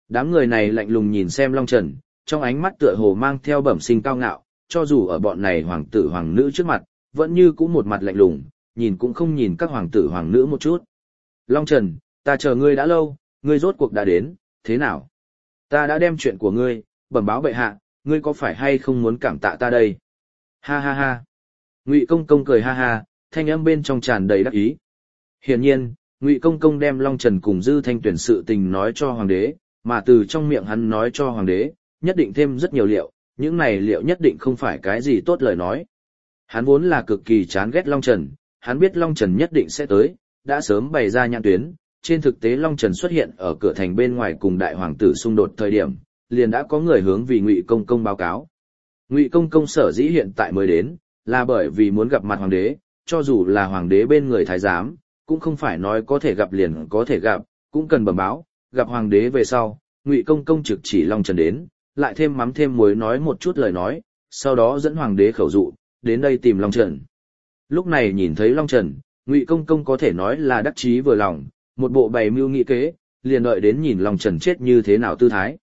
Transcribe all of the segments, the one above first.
Đám người này lạnh lùng nhìn xem Long Trần, trong ánh mắt tựa hồ mang theo bẩm sinh cao ngạo, cho dù ở bọn này hoàng tử hoàng nữ trước mặt, vẫn như cũ một mặt lạnh lùng, nhìn cũng không nhìn các hoàng tử hoàng nữ một chút. Long Trần, ta chờ ngươi đã lâu, ngươi rốt cuộc đã đến, thế nào? Ta đã đem chuyện của ngươi, bẩm báo bệ hạ, ngươi có phải hay không muốn cảm tạ ta đây? Ha ha ha. Ngụy Công Công cười ha ha, thanh âm bên trong tràn đầy đắc ý. Hiển nhiên, Ngụy Công Công đem Long Trần cùng Dư Thanh Tuyển sự tình nói cho hoàng đế, mà từ trong miệng hắn nói cho hoàng đế, nhất định thêm rất nhiều liệu, những này liệu nhất định không phải cái gì tốt lời nói. Hắn vốn là cực kỳ chán ghét Long Trần, hắn biết Long Trần nhất định sẽ tới, đã sớm bày ra nhãn tuyến, trên thực tế Long Trần xuất hiện ở cửa thành bên ngoài cùng đại hoàng tử xung đột thời điểm, liền đã có người hướng vì Ngụy Công Công báo cáo. Ngụy Công Công sở dĩ hiện tại mới đến, là bởi vì muốn gặp mặt hoàng đế, cho dù là hoàng đế bên người thái giám, cũng không phải nói có thể gặp liền có thể gặp, cũng cần bẩm báo, gặp hoàng đế về sau, Ngụy Công Công trực chỉ Long Trần đến, lại thêm mắm thêm muối nói một chút lời nói, sau đó dẫn hoàng đế khẩu dụ, đến đây tìm Long Trần. Lúc này nhìn thấy Long Trần, Ngụy Công Công có thể nói là đắc chí vừa lòng, một bộ bày mưu nghị kế, liền đợi đến nhìn Long Trần chết như thế nào tư thái.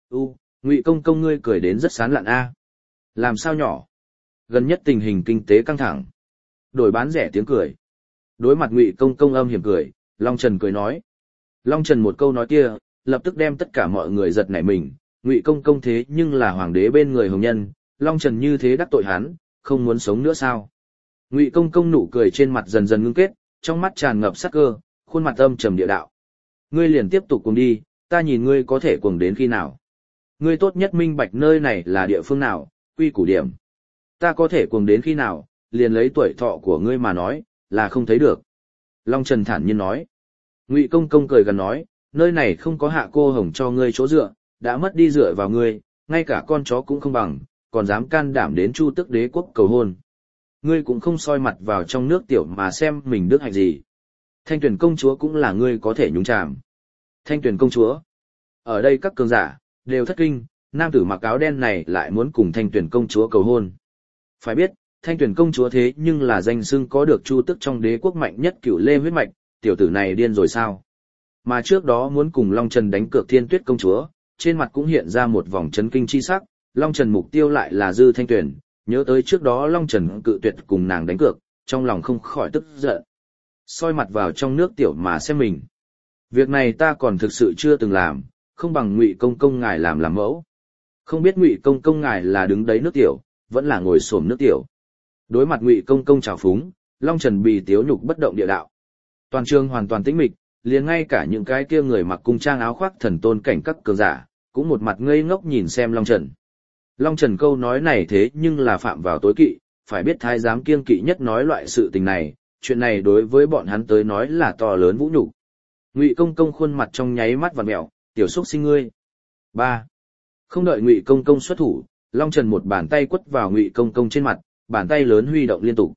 Ngụy Công Công ngươi cười đến rất sán lạn a. Làm sao nhỏ? Gần nhất tình hình kinh tế căng thẳng. Đổi bán rẻ tiếng cười. Đối mặt Ngụy Công Công âm hiểm cười, Long Trần cười nói. Long Trần một câu nói kia, lập tức đem tất cả mọi người giật nảy mình. Ngụy Công Công thế nhưng là hoàng đế bên người hồng nhân, Long Trần như thế đắc tội hắn, không muốn sống nữa sao? Ngụy Công Công nụ cười trên mặt dần dần ngưng kết, trong mắt tràn ngập sắc cơ, khuôn mặt âm trầm địa đạo. Ngươi liền tiếp tục cuồng đi, ta nhìn ngươi có thể cuồng đến khi nào? Ngươi tốt nhất minh bạch nơi này là địa phương nào, quy củ điểm. Ta có thể cuồng đến khi nào, liền lấy tuổi thọ của ngươi mà nói, là không thấy được. Long Trần thản nhiên nói. Ngụy Công Công cười gần nói, nơi này không có hạ cô hồng cho ngươi chỗ dựa, đã mất đi dựa vào ngươi, ngay cả con chó cũng không bằng, còn dám can đảm đến Chu Tước Đế quốc cầu hôn. Ngươi cũng không soi mặt vào trong nước tiểu mà xem mình đức hạnh gì. Thanh Tuyển công chúa cũng là ngươi có thể nhúng chàm. Thanh Tuyển công chúa. Ở đây các cường giả đều thất kinh, nam tử mặc áo đen này lại muốn cùng Thanh Tuyển công chúa cầu hôn. Phải biết, Thanh Tuyển công chúa thế nhưng là danh xưng có được Chu Tước trong đế quốc mạnh nhất Cửu Lê huyết mạch, tiểu tử này điên rồi sao? Mà trước đó muốn cùng Long Trần đánh cược Thiên Tuyết công chúa, trên mặt cũng hiện ra một vòng chấn kinh chi sắc, Long Trần mục tiêu lại là Dư Thanh Tuyển, nhớ tới trước đó Long Trần cự tuyệt cùng nàng đánh cược, trong lòng không khỏi tức giận. Soi mặt vào trong nước tiểu mà xem mình. Việc này ta còn thực sự chưa từng làm, không bằng Ngụy Công Công ngài làm mẫu. Không biết Ngụy Công Công ngài là đứng đấy nước tiểu, vẫn là ngồi xổm nước tiểu. Đối mặt Ngụy Công Công trào phúng, Long Trần bì tiếu nhục bất động địa đạo. Toàn trường hoàn toàn tĩnh mịch, liền ngay cả những cái kia người mặc cung trang áo khoác thần tôn cảnh các cường giả, cũng một mặt ngây ngốc nhìn xem Long Trần. Long Trần câu nói này thế nhưng là phạm vào tối kỵ, phải biết thái giám kiêng kỵ nhất nói loại sự tình này, chuyện này đối với bọn hắn tới nói là to lớn vũ nhục. Ngụy Công Công khuôn mặt trong nháy mắt vặn mèo, tiểu xúc sinh ngươi. 3. Không đợi Ngụy Công Công xuất thủ, Long Trần một bàn tay quất vào Ngụy Công Công trên mặt, bàn tay lớn huy động liên tục.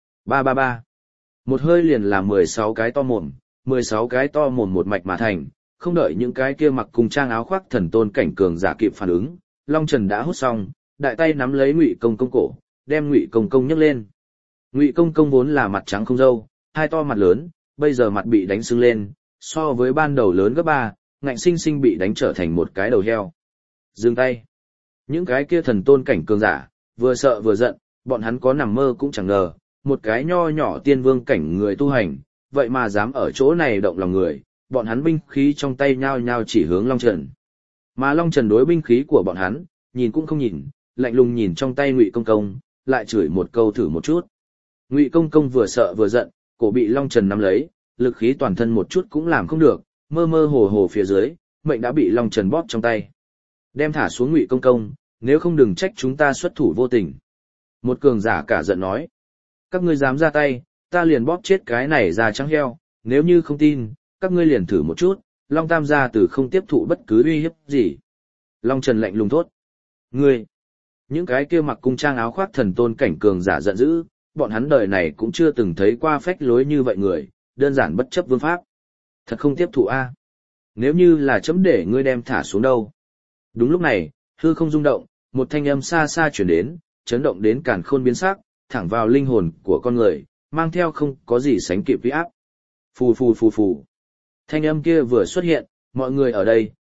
333. Một hơi liền là 16 cái to mồm, 16 cái to mồm một mạch mà thành, không đợi những cái kia mặc cùng trang áo khoác thần tôn cảnh cường giả kịp phản ứng, Long Trần đã hút xong, đại tay nắm lấy Ngụy Công Công cổ, đem Ngụy Công Công nhấc lên. Ngụy Công Công vốn là mặt trắng không râu, hai to mặt lớn, bây giờ mặt bị đánh sưng lên, so với ban đầu lớn gấp 3, ngạnh sinh sinh bị đánh trở thành một cái đầu heo. Dừng tay. Những cái kia thần tôn cảnh cường giả, vừa sợ vừa giận, bọn hắn có nằm mơ cũng chẳng ngờ, một cái nho nhỏ tiên vương cảnh người tu hành, vậy mà dám ở chỗ này động lòng người, bọn hắn binh khí trong tay nhao nhao chỉ hướng Long Trần. Mà Long Trần đối binh khí của bọn hắn, nhìn cũng không nhìn, lạnh lùng nhìn trong tay Ngụy Công Công, lại chửi một câu thử một chút. Ngụy Công Công vừa sợ vừa giận, cổ bị Long Trần nắm lấy, lực khí toàn thân một chút cũng làm không được, mơ mơ hồ hồ phía dưới, mệnh đã bị Long Trần bóp trong tay. Đem thả xuống Ngụy Công Công, nếu không đừng trách chúng ta xuất thủ vô tình. Một cường giả cả giận nói. Các ngươi dám ra tay, ta liền bóp chết cái này ra trắng heo, nếu như không tin, các ngươi liền thử một chút, Long Tam gia tử không tiếp thụ bất cứ uy hiếp gì. Long Trần lạnh lùng thốt. Ngươi! Những cái kia mặc cung trang áo khoác thần tôn cảnh cường giả giận dữ, bọn hắn đời này cũng chưa từng thấy qua phách lối như vậy người, đơn giản bất chấp vương pháp. Thật không tiếp thụ a. Nếu như là chấm để ngươi đem thả xuống đâu. Đúng lúc này, hư không rung động, một thanh âm xa xa chuyển đến, chấn động đến càn khôn biến sắc, thẳng vào linh hồn của con người, mang theo không có gì sánh kịp uy áp. Phù phù phù phù. Thanh âm kia vừa xuất hiện, mọi người ở đây,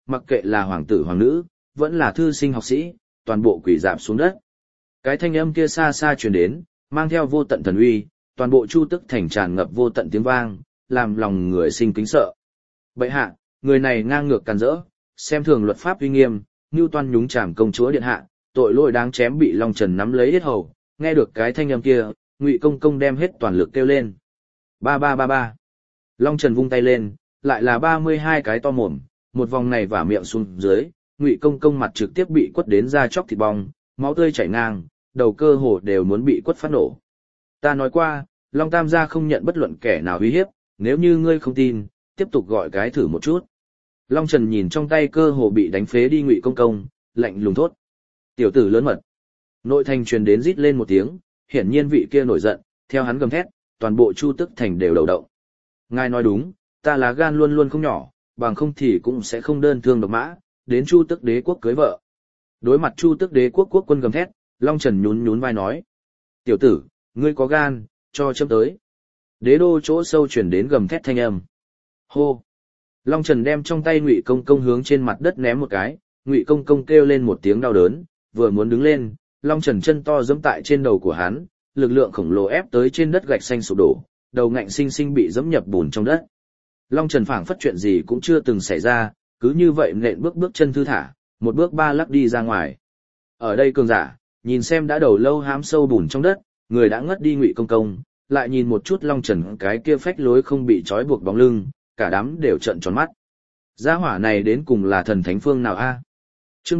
mặc kệ là hoàng tử hoàng nữ, vẫn là thư sinh học sĩ, toàn bộ quỳ rạp xuống đất. Cái thanh âm kia xa xa truyền đến, mang theo vô tận thần uy, toàn bộ Chu Tức Thành tràn ngập vô tận tiếng vang, làm lòng người sinh kính sợ. Bệ hạ, người này ngang ngược càn rỡ, xem thường luật pháp uy nghiêm, Nưu Toan nhúng chàm công chúa điện hạ, tội lỗi đáng chém bị Long Trần nắm lấy yết hầu. Nghe được cái thanh âm kia, Ngụy Công Công đem hết toàn lực kêu lên. Ba ba ba ba. Long Trần vung tay lên, lại là 32 cái to mồm, một vòng này vả miệng xuống dưới, Ngụy Công Công mặt trực tiếp bị quất đến da chóc thịt bong, máu tươi chảy ngang, đầu cơ hồ đều muốn bị quất phát nổ. Ta nói qua, Long Tam gia không nhận bất luận kẻ nào uy hiếp, nếu như ngươi không tin, tiếp tục gọi cái thử một chút. Long Trần nhìn trong tay cơ hồ bị đánh phế đi Ngụy Công Công, lạnh lùng thốt. Tiểu tử lớn mật. Nội thành truyền đến rít lên một tiếng, hiển nhiên vị kia nổi giận, theo hắn gầm thét, toàn bộ Chu Tức Thành đều đầu động. Ngài nói đúng, ta lá gan luôn luôn không nhỏ, bằng không thì cũng sẽ không đơn thương độc mã, đến Chu Tức Đế quốc cưới vợ. Đối mặt Chu Tức Đế quốc quốc quân gầm thét, Long Trần nhún nhún vai nói. Tiểu tử, ngươi có gan, cho chấm tới. Đế đô chỗ sâu chuyển đến gầm thét thanh âm. Hô! Long Trần đem trong tay Ngụy Công Công hướng trên mặt đất ném một cái, Ngụy Công Công kêu lên một tiếng đau đớn, vừa muốn đứng lên, Long Trần chân to giẫm tại trên đầu của hắn, lực lượng khổng lồ ép tới trên đất gạch xanh sụp đổ, đầu ngạnh sinh sinh bị giẫm nhập bùn trong đất. Long Trần phảng phất chuyện gì cũng chưa từng xảy ra, cứ như vậy nện bước bước chân thư thả, một bước ba lắc đi ra ngoài. Ở đây cường giả, nhìn xem đã đầu lâu hám sâu bùn trong đất, người đã ngất đi Ngụy Công Công, lại nhìn một chút Long Trần cái kia phách lối không bị trói buộc bóng lưng, cả đám đều trợn tròn mắt. Gia hỏa này đến cùng là thần thánh phương nào a? Chương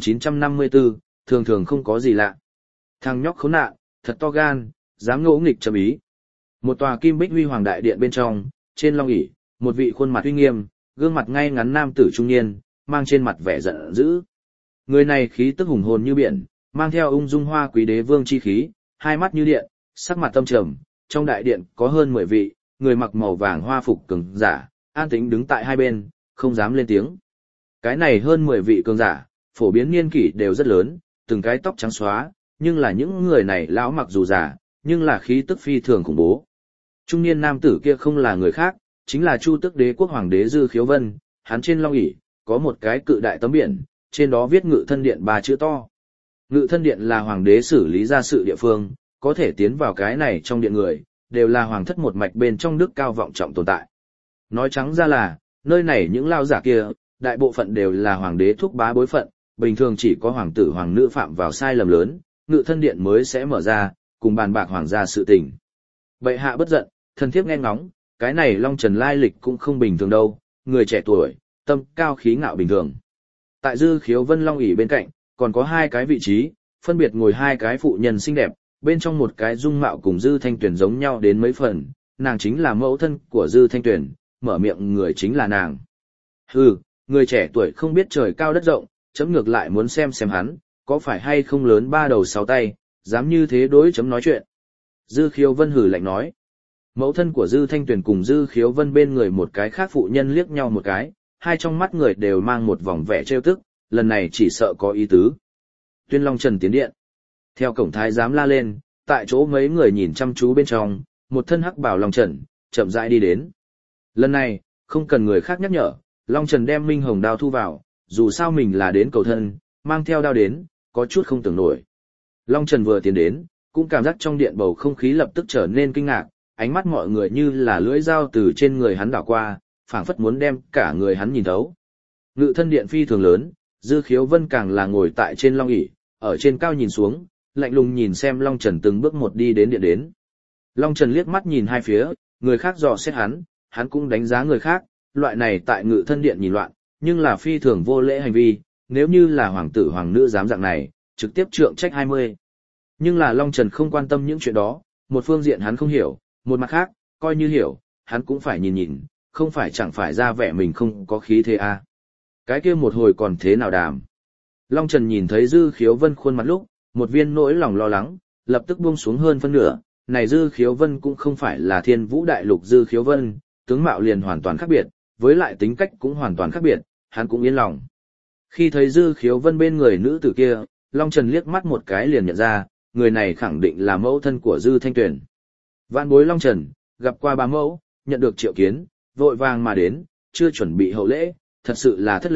3954, thường thường không có gì lạ. Thằng nhóc khốn nạn, thật to gan, dám ngỗ nghịch châm ý. Một tòa kim bích huy hoàng đại điện bên trong, trên long ỷ, một vị khuôn mặt uy nghiêm, gương mặt ngay ngắn nam tử trung niên, mang trên mặt vẻ giận dữ. Người này khí tức hùng hồn như biển, mang theo ung dung hoa quý đế vương chi khí, hai mắt như điện, sắc mặt tâm trầm. Trong đại điện có hơn 10 vị, người mặc màu vàng hoa phục cường giả, an tĩnh đứng tại hai bên, không dám lên tiếng. Cái này hơn 10 vị cường giả, phổ biến niên kỷ đều rất lớn, từng cái tóc trắng xóa, nhưng là những người này lão mặc dù già, nhưng là khí tức phi thường khủng bố. Trung niên nam tử kia không là người khác, chính là Chu Tức Đế quốc hoàng đế Dư Khiếu Vân, hắn trên long ỷ có một cái cự đại tấm biển, trên đó viết Ngự Thân Điện 3 chữ to. Ngự Thân Điện là hoàng đế xử lý gia sự địa phương, có thể tiến vào cái này trong điện người, đều là hoàng thất một mạch bên trong đức cao vọng trọng tồn tại. Nói trắng ra là, nơi này những lao giả kia, đại bộ phận đều là hoàng đế thúc bá bối phận, bình thường chỉ có hoàng tử hoàng nữ phạm vào sai lầm lớn, Ngự Thân Điện mới sẽ mở ra, cùng bàn bạc hoàng gia sự tình. Bệ hạ bất giận, thần thiếp nghe ngóng, cái này Long Trần lai lịch cũng không bình thường đâu, người trẻ tuổi, tâm cao khí ngạo bình thường. Tại Dư Khiếu Vân long ỷ bên cạnh, còn có hai cái vị trí, phân biệt ngồi hai cái phụ nhân xinh đẹp, bên trong một cái dung mạo cùng Dư Thanh Tuyền giống nhau đến mấy phần, nàng chính là mẫu thân của Dư Thanh Tuyền, mở miệng người chính là nàng. Hừ, người trẻ tuổi không biết trời cao đất rộng, chấm ngược lại muốn xem hắn, có phải hay không lớn ba đầu sáu tay, dám như thế đối chấm nói chuyện. Dư Khiếu Vân hừ lạnh nói. Mẫu thân của Dư Thanh Tuyền cùng Dư Khiếu Vân bên người một cái khác phụ nhân liếc nhau một cái, hai trong mắt người đều mang một vòng vẻ trêu tức, lần này chỉ sợ có ý tứ. Tuyên Long Trần tiến điện. Theo cổng thái giám la lên, tại chỗ mấy người nhìn chăm chú bên trong, một thân hắc bào Long Trần, chậm rãi đi đến. Lần này, không cần người khác nhắc nhở, Long Trần đem minh hồng đao thu vào, dù sao mình là đến cầu thân, mang theo đao đến, có chút không tưởng nổi. Long Trần vừa tiến đến, cũng cảm giác trong điện bầu không khí lập tức trở nên kinh ngạc, ánh mắt mọi người như là lưỡi dao từ trên người hắn đảo qua, phảng phất muốn đem cả người hắn nhìn thấu. Ngự Thân Điện phi thường lớn, Dư Khiếu Vân càng là ngồi tại trên long ỷ, ở trên cao nhìn xuống, lạnh lùng nhìn xem Long Trần từng bước một đi đến điện đến. Long Trần liếc mắt nhìn hai phía, người khác dò xét hắn cũng đánh giá người khác, loại này tại Ngự Thân Điện nhìn loạn, nhưng là phi thường vô lễ hành vi, nếu như là hoàng tử hoàng nữ dám dạng này, trực tiếp trượng trách 20. Nhưng là Long Trần không quan tâm những chuyện đó, một phương diện hắn không hiểu, một mặt khác, coi như hiểu, hắn cũng phải nhìn, không phải chẳng phải ra vẻ mình không có khí thế à. Cái kia một hồi còn thế nào đàm. Long Trần nhìn thấy Dư Khiếu Vân khuôn mặt lúc, một viên nỗi lòng lo lắng, lập tức buông xuống hơn phân nửa, này Dư Khiếu Vân cũng không phải là Thiên Vũ Đại Lục Dư Khiếu Vân, tướng mạo liền hoàn toàn khác biệt, với lại tính cách cũng hoàn toàn khác biệt, hắn cũng yên lòng. Khi thấy Dư Khiếu Vân bên người nữ tử kia, Long Trần liếc mắt một cái liền nhận ra, người này khẳng định là mẫu thân của Dư Thanh Tuyền. Vạn bối Long Trần, gặp qua bá mẫu, nhận được triệu kiến, vội vàng mà đến, chưa chuẩn bị hậu lễ, thật sự là thất lễ,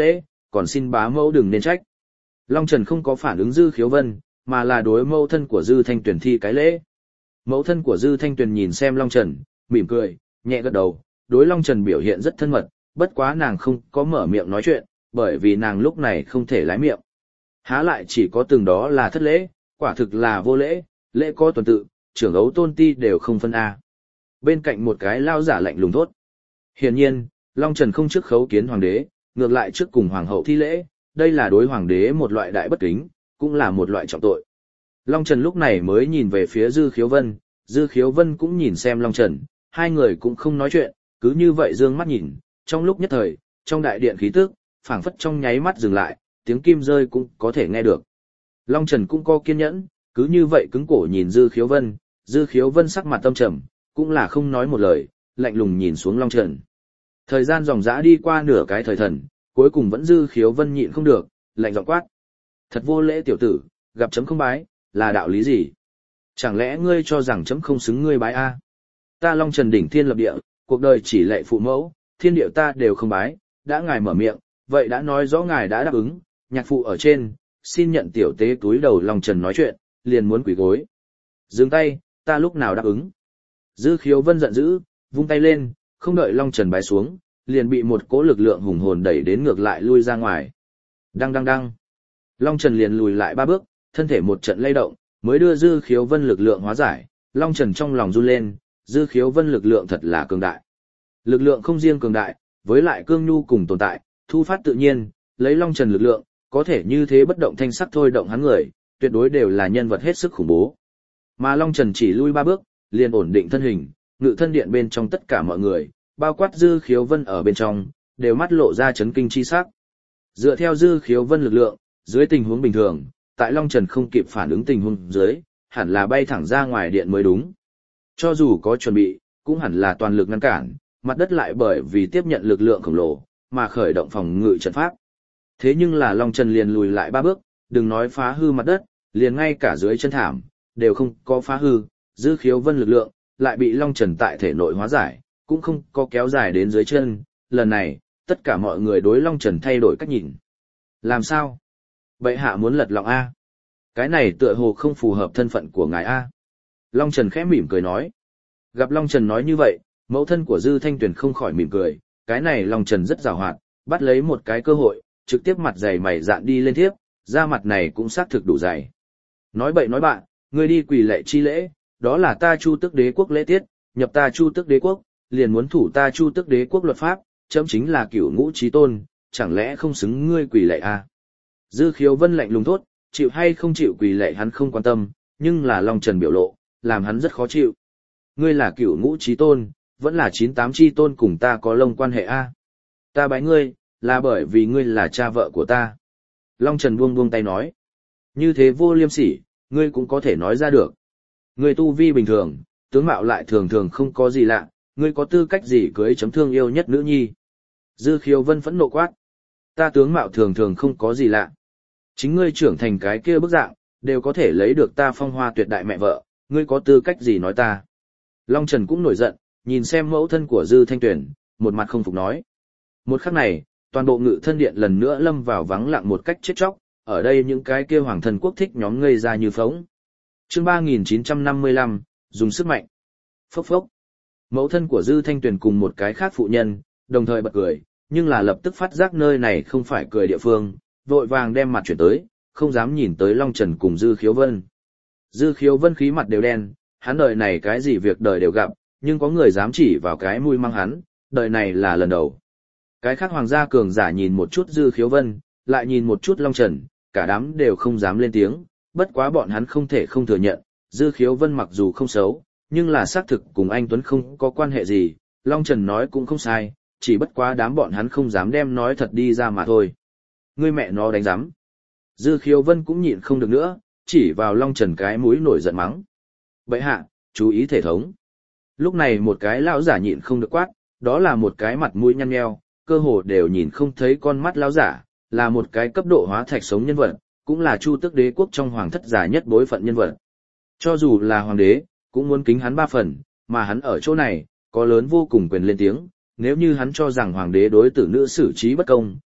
còn xin bá mẫu đừng nên trách. Long Trần không có phản ứng Dư Khiếu Vân, mà là đối mẫu thân của Dư Thanh Tuyền thi cái lễ. Mẫu thân của Dư Thanh Tuyền nhìn xem Long Trần, mỉm cười, nhẹ gật đầu, đối Long Trần biểu hiện rất thân mật, bất quá nàng không có mở miệng nói chuyện, bởi vì nàng lúc này không thể lái miệng. Há lại chỉ có từng đó là thất lễ, quả thực là vô lễ, lễ có tuần tự, trưởng ấu tôn ti đều không phân A. Bên cạnh một cái lao giả lạnh lùng thốt. Hiển nhiên, Long Trần không trước khấu kiến hoàng đế, ngược lại trước cùng hoàng hậu thi lễ, đây là đối hoàng đế một loại đại bất kính, cũng là một loại trọng tội. Long Trần lúc này mới nhìn về phía Dư Khiếu Vân, Dư Khiếu Vân cũng nhìn xem Long Trần, hai người cũng không nói chuyện, cứ như vậy dương mắt nhìn, trong lúc nhất thời, trong đại điện khí tức, phảng phất trong nháy mắt dừng lại, tiếng kim rơi cũng có thể nghe được. Long Trần cũng có kiên nhẫn, cứ như vậy cứng cổ nhìn Dư Khiếu Vân sắc mặt tâm trầm, cũng là không nói một lời, lạnh lùng nhìn xuống Long Trần. Thời gian dòng dã đi qua nửa cái thời thần, cuối cùng vẫn Dư Khiếu Vân nhịn không được, lạnh giọng quát. Thật vô lễ tiểu tử, gặp chấm không bái, là đạo lý gì? Chẳng lẽ ngươi cho rằng chấm không xứng ngươi bái a? Ta Long Trần đỉnh thiên lập địa, cuộc đời chỉ lệ phụ mẫu, thiên địa ta đều không bái, đã ngài mở miệng, vậy đã nói rõ ngài đã đáp ứng, nhạc phụ ở trên, xin nhận tiểu tế túi đầu. Long Trần nói chuyện, liền muốn quỳ gối. Dừng tay, ta lúc nào đáp ứng? Dư Khiếu Vân giận dữ, vung tay lên, không đợi Long Trần bái xuống, liền bị một cỗ lực lượng hùng hồn đẩy đến ngược lại lui ra ngoài. Đăng đăng đăng. Long Trần liền lùi lại 3 bước, thân thể một trận lay động, mới đưa Dư Khiếu Vân lực lượng hóa giải. Long Trần trong lòng run lên, Dư Khiếu Vân lực lượng thật là cường đại. Lực lượng không riêng cường đại, với lại cương nhu cùng tồn tại, thu phát tự nhiên, lấy Long Trần lực lượng, có thể như thế bất động thanh sắc thôi động hắn người, tuyệt đối đều là nhân vật hết sức khủng bố. Mà Long Trần chỉ lui 3 bước, liền ổn định thân hình, ngự thân điện bên trong tất cả mọi người, bao quát Dư Khiếu Vân ở bên trong, đều mắt lộ ra chấn kinh chi sắc. Dựa theo Dư Khiếu Vân lực lượng, dưới tình huống bình thường, tại Long Trần không kịp phản ứng tình huống dưới, hẳn là bay thẳng ra ngoài điện mới đúng. Cho dù có chuẩn bị, cũng hẳn là toàn lực ngăn cản, mặt đất lại bởi vì tiếp nhận lực lượng khổng lồ, mà khởi động phòng ngự trận pháp. Thế nhưng là Long Trần liền lùi lại 3 bước, đừng nói phá hư mặt đất, liền ngay cả dưới chân thảm, đều không có phá hư, Dư Khiếu Vân lực lượng, lại bị Long Trần tại thể nội hóa giải, cũng không có kéo dài đến dưới chân. Lần này, tất cả mọi người đối Long Trần thay đổi cách nhìn. Làm sao? Bệ hạ muốn lật lọng A. Cái này tựa hồ không phù hợp thân phận của ngài A. Long Trần khẽ mỉm cười nói. Gặp Long Trần nói như vậy, mẫu thân của Dư Thanh Tuyền không khỏi mỉm cười, cái này Long Trần rất giàu hoạt, bắt lấy một cái cơ hội, trực tiếp mặt dày mày dạn đi lên thiếp, da mặt này cũng xác thực đủ dày. Nói bậy nói bạn, ngươi đi quỳ lệ chi lễ, đó là ta Chu Tước Đế quốc lễ tiết, nhập ta Chu Tước Đế quốc, liền muốn thủ ta Chu Tước Đế quốc luật pháp, chấm chính là cửu ngũ chí tôn, chẳng lẽ không xứng ngươi quỳ lệ à? Dư Khiếu Vân lạnh lùng thốt, chịu hay không chịu quỳ lệ hắn không quan tâm, nhưng là Long Trần biểu lộ, làm hắn rất khó chịu. Ngươi là cửu ngũ chí tôn, vẫn là 98 chi tôn cùng ta có lông quan hệ a? Ta bái ngươi, là bởi vì ngươi là cha vợ của ta. Long Trần buông buông tay nói. Như thế vô liêm sỉ, ngươi cũng có thể nói ra được. Ngươi tu vi bình thường, tướng mạo lại thường thường không có gì lạ, ngươi có tư cách gì cưới chấm thương yêu nhất nữ nhi? Dư Khiếu Vân phẫn nộ quát. Ta tướng mạo thường thường không có gì lạ. Chính ngươi trưởng thành cái kia bức dạng, đều có thể lấy được ta phong hoa tuyệt đại mẹ vợ, ngươi có tư cách gì nói ta? Long Trần cũng nổi giận, nhìn xem mẫu thân của Dư Thanh Tuyền, một mặt không phục nói. Một khắc này, toàn bộ ngự thân điện lần nữa lâm vào vắng lặng một cách chết chóc, ở đây những cái kia hoàng thần quốc thích nhóm ngây ra như phóng. Chương 3955, dùng sức mạnh. Phốc phốc. Mẫu thân của Dư Thanh Tuyền cùng một cái khác phụ nhân, đồng thời bật cười, nhưng là lập tức phát giác nơi này không phải cười địa phương, vội vàng đem mặt chuyển tới, không dám nhìn tới Long Trần cùng Dư Khiếu Vân. Dư Khiếu Vân khí mặt đều đen, hắn đời này cái gì việc đời đều gặp, nhưng có người dám chỉ vào cái mũi mang hắn, đời này là lần đầu. Cái khác hoàng gia cường giả nhìn một chút Dư Khiếu Vân, lại nhìn một chút Long Trần, cả đám đều không dám lên tiếng, bất quá bọn hắn không thể không thừa nhận, Dư Khiếu Vân mặc dù không xấu, nhưng là xác thực cùng anh Tuấn không có quan hệ gì, Long Trần nói cũng không sai, chỉ bất quá đám bọn hắn không dám đem nói thật đi ra mà thôi. Ngươi mẹ nó đánh giám. Dư Khiếu Vân cũng nhịn không được nữa, chỉ vào Long Trần cái mũi nổi giận mắng. Bệ hạ, chú ý thể thống. Lúc này một cái lão giả nhịn không được quát, đó là một cái mặt mũi nhăn nheo, cơ hồ đều nhìn không thấy con mắt lão giả, là một cái cấp độ hóa thạch sống nhân vật, cũng là Chu Tước Đế quốc trong hoàng thất giả nhất bối phận nhân vật. Cho dù là hoàng đế, cũng muốn kính hắn 3 phần, mà hắn ở chỗ này, có lớn vô cùng quyền lên tiếng, nếu như hắn cho rằng hoàng đế đối tử nữ xử trí bất công,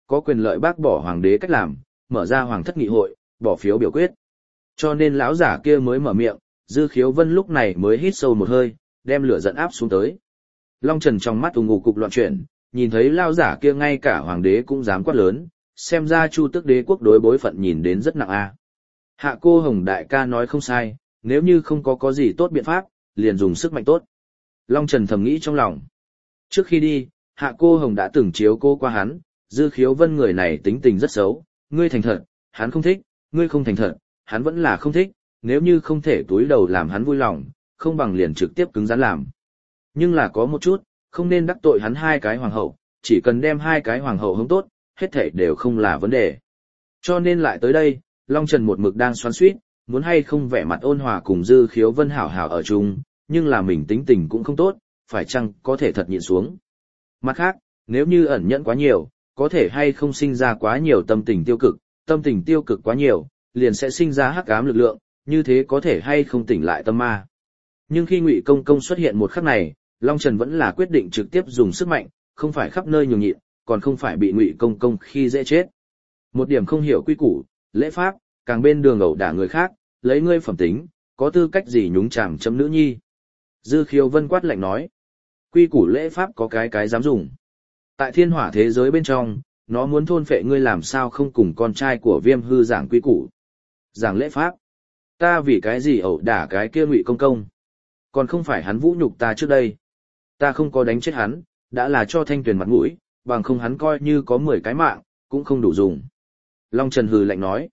có quyền lợi bác bỏ hoàng đế cách làm, mở ra hoàng thất nghị hội, bỏ phiếu biểu quyết. Cho nên lão giả kia mới mở miệng, Dư Khiếu Vân lúc này mới hít sâu một hơi, đem lửa giận áp xuống tới. Long Trần trong mắt ù ngục cục loạn chuyển, nhìn thấy lão giả kia ngay cả hoàng đế cũng dám quát lớn, xem ra Chu Tước đế quốc đối bối phận nhìn đến rất nặng a. Hạ Cô Hồng đại ca nói không sai, nếu như không có gì tốt biện pháp, liền dùng sức mạnh tốt. Long Trần thầm nghĩ trong lòng. Trước khi đi, Hạ Cô Hồng đã từng chiếu cô qua hắn, Dư Khiếu Vân người này tính tình rất xấu, ngươi thành thật, hắn không thích, ngươi không thành thật, hắn vẫn là không thích, nếu như không thể túi đầu làm hắn vui lòng, không bằng liền trực tiếp cứng rắn làm. Nhưng là có một chút, không nên đắc tội hắn hai cái hoàng hậu, chỉ cần đem hai cái hoàng hậu hướng tốt, hết thảy đều không là vấn đề. Cho nên lại tới đây, Long Trần một mực đang xoắn xuýt, muốn hay không vẻ mặt ôn hòa cùng Dư Khiếu Vân hảo hảo ở chung, nhưng là mình tính tình cũng không tốt, phải chăng có thể thật nhịn xuống. Mặt khác, nếu như ẩn nhẫn quá nhiều, có thể hay không sinh ra quá nhiều tâm tình tiêu cực quá nhiều, liền sẽ sinh ra hắc ám lực lượng, như thế có thể hay không tỉnh lại tâm ma. Nhưng khi Ngụy Công Công xuất hiện một khắc này, Long Trần vẫn là quyết định trực tiếp dùng sức mạnh, không phải khắp nơi nhường nhịn, còn không phải bị Ngụy Công Công khi dễ chết. Một điểm không hiểu quy củ, lễ pháp, càng bên đường ẩu đả người khác, lấy ngươi phẩm tính, có tư cách gì nhúng chàm chấm nữ nhi. Dư Khiếu Vân quát lạnh nói, quy củ lễ pháp có cái dám dùng. Tại thiên hỏa thế giới bên trong, nó muốn thôn phệ ngươi làm sao không cùng con trai của Viêm Hư giảng quy củ. Giảng lễ pháp. Ta vì cái gì ẩu đả cái kia Ngụy Công Công? Còn không phải hắn vũ nhục ta trước đây. Ta không có đánh chết hắn, đã là cho Thanh Tuyền mặt mũi, bằng không hắn coi như có 10 cái mạng, cũng không đủ dùng. Long Trần hừ lạnh nói.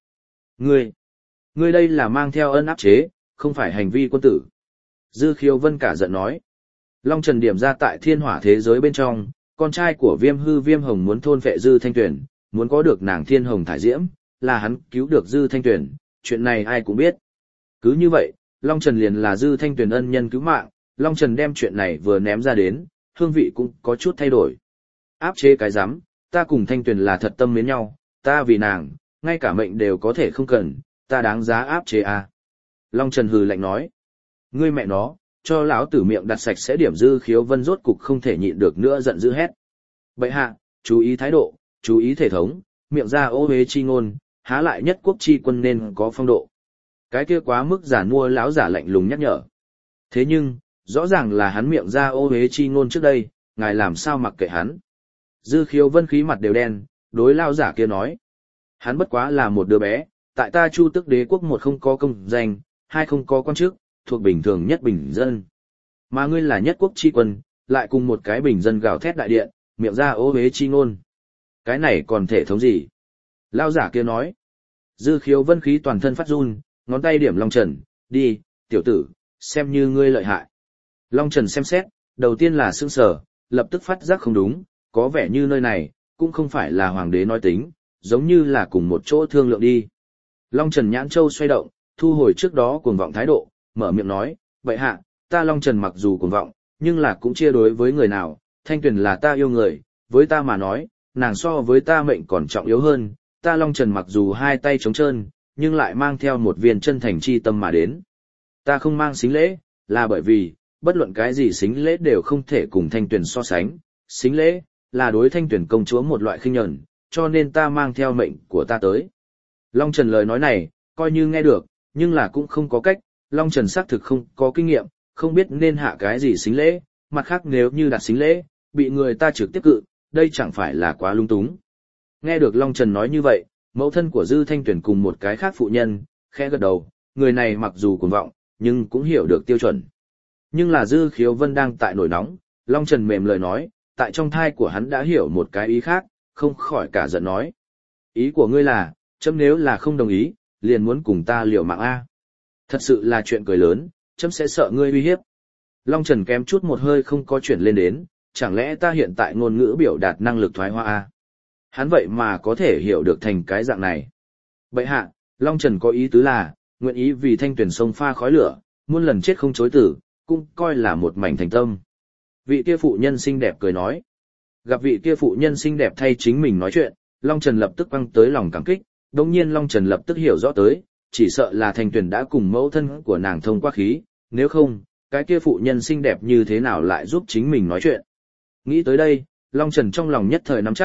Ngươi đây là mang theo ân áp chế, không phải hành vi quân tử. Dư Khiếu Vân cả giận nói. Long Trần điểm ra tại thiên hỏa thế giới bên trong, con trai của Viêm Hư Viêm Hồng muốn thôn phệ Dư Thanh Tuyền, muốn có được nàng Thiên Hồng Thải Diễm, là hắn cứu được Dư Thanh Tuyền, chuyện này ai cũng biết. Cứ như vậy, Long Trần liền là Dư Thanh Tuyền ân nhân cứu mạng, Long Trần đem chuyện này vừa ném ra đến, hương vị cũng có chút thay đổi. Áp chế cái rắm, ta cùng Thanh Tuyền là thật tâm mến nhau, ta vì nàng, ngay cả mệnh đều có thể không cần, ta đáng giá áp chế à. Long Trần hừ lạnh nói, ngươi mẹ nó, cho lão tử miệng đặt sạch sẽ điểm. Dư Khiếu Vân rốt cục không thể nhịn được nữa giận dữ hét. Bệ hạ, chú ý thái độ, chú ý thể thống, miệng ra ô uế chi ngôn, há lại nhất quốc chi quân nên có phong độ. Cái kia quá mức giản mua lão giả lạnh lùng nhắc nhở. Thế nhưng, rõ ràng là hắn miệng ra ô uế chi ngôn trước đây, ngài làm sao mặc kệ hắn. Dư Khiếu Vân khí mặt đều đen, đối lão giả kia nói. Hắn bất quá là một đứa bé, tại ta Chu Tước đế quốc một không có công danh, hai không có quan chức, thuộc bình thường nhất bình dân. Mà ngươi là nhất quốc chi quân, lại cùng một cái bình dân gào thét đại điện, miệng ra ô uế chi ngôn. Cái này còn thể thống gì? Lão giả kia nói. Dư Khiếu Vân khí toàn thân phát run, ngón tay điểm Long Trần, đi, tiểu tử, xem như ngươi lợi hại. Long Trần xem xét, đầu tiên là sững sờ, lập tức phát giác không đúng, có vẻ như nơi này, cũng không phải là hoàng đế nói tính, giống như là cùng một chỗ thương lượng đi. Long Trần nhãn châu xoay động, thu hồi trước đó cuồng vọng thái độ, mở miệng nói, bệ hạ, ta Long Trần mặc dù cuồng vọng, nhưng là cũng chia đối với người nào, Thanh Tuyền là ta yêu người, với ta mà nói, nàng so với ta mệnh còn trọng yếu hơn, ta Long Trần mặc dù hai tay trống trơn, nhưng lại mang theo một viên chân thành chi tâm mà đến. Ta không mang xính lễ, là bởi vì, bất luận cái gì xính lễ đều không thể cùng Thanh Tuyền so sánh, xính lễ, là đối Thanh Tuyền công chúa một loại khinh nhẫn, cho nên ta mang theo mệnh của ta tới. Long Trần lời nói này, coi như nghe được, nhưng là cũng không có cách, Long Trần xác thực không có kinh nghiệm, không biết nên hạ cái gì xính lễ, mặt khác nếu như đặt xính lễ, bị người ta trực tiếp cự, đây chẳng phải là quá lung túng. Nghe được Long Trần nói như vậy, mẫu thân của Dư Thanh Tuyền cùng một cái khác phụ nhân, khẽ gật đầu, người này mặc dù cuồng vọng, nhưng cũng hiểu được tiêu chuẩn. Nhưng là Dư Khiếu Vân đang tại nổi nóng, Long Trần mềm lời nói, tại trong thai của hắn đã hiểu một cái ý khác, không khỏi cả giận nói. Ý của ngươi là, chấm nếu là không đồng ý, liền muốn cùng ta liều mạng A. Thật sự là chuyện cười lớn, chấm sẽ sợ ngươi uy hiếp. Long Trần kém chút một hơi không có chuyển lên đến, chẳng lẽ ta hiện tại ngôn ngữ biểu đạt năng lực thoái hoa A. Hắn vậy mà có thể hiểu được thành cái dạng này. Bệ hạ, Long Trần có ý tứ là, nguyện ý vì Thanh Tuyền sông pha khói lửa, muôn lần chết không chối tử, cũng coi là một mảnh thành tâm. Vị kia phụ nhân xinh đẹp cười nói. Gặp vị kia phụ nhân xinh đẹp thay chính mình nói chuyện, Long Trần lập tức băng tới lòng cảm kích, đồng nhiên Long Trần lập tức hiểu rõ tới, chỉ sợ là Thanh Tuyền đã cùng mẫu thân của nàng thông qua khí, nếu không, cái kia phụ nhân xinh đẹp như thế nào lại giúp chính mình nói chuyện. Nghĩ tới đây, Long Trần trong lòng nhất thời nắm chắc,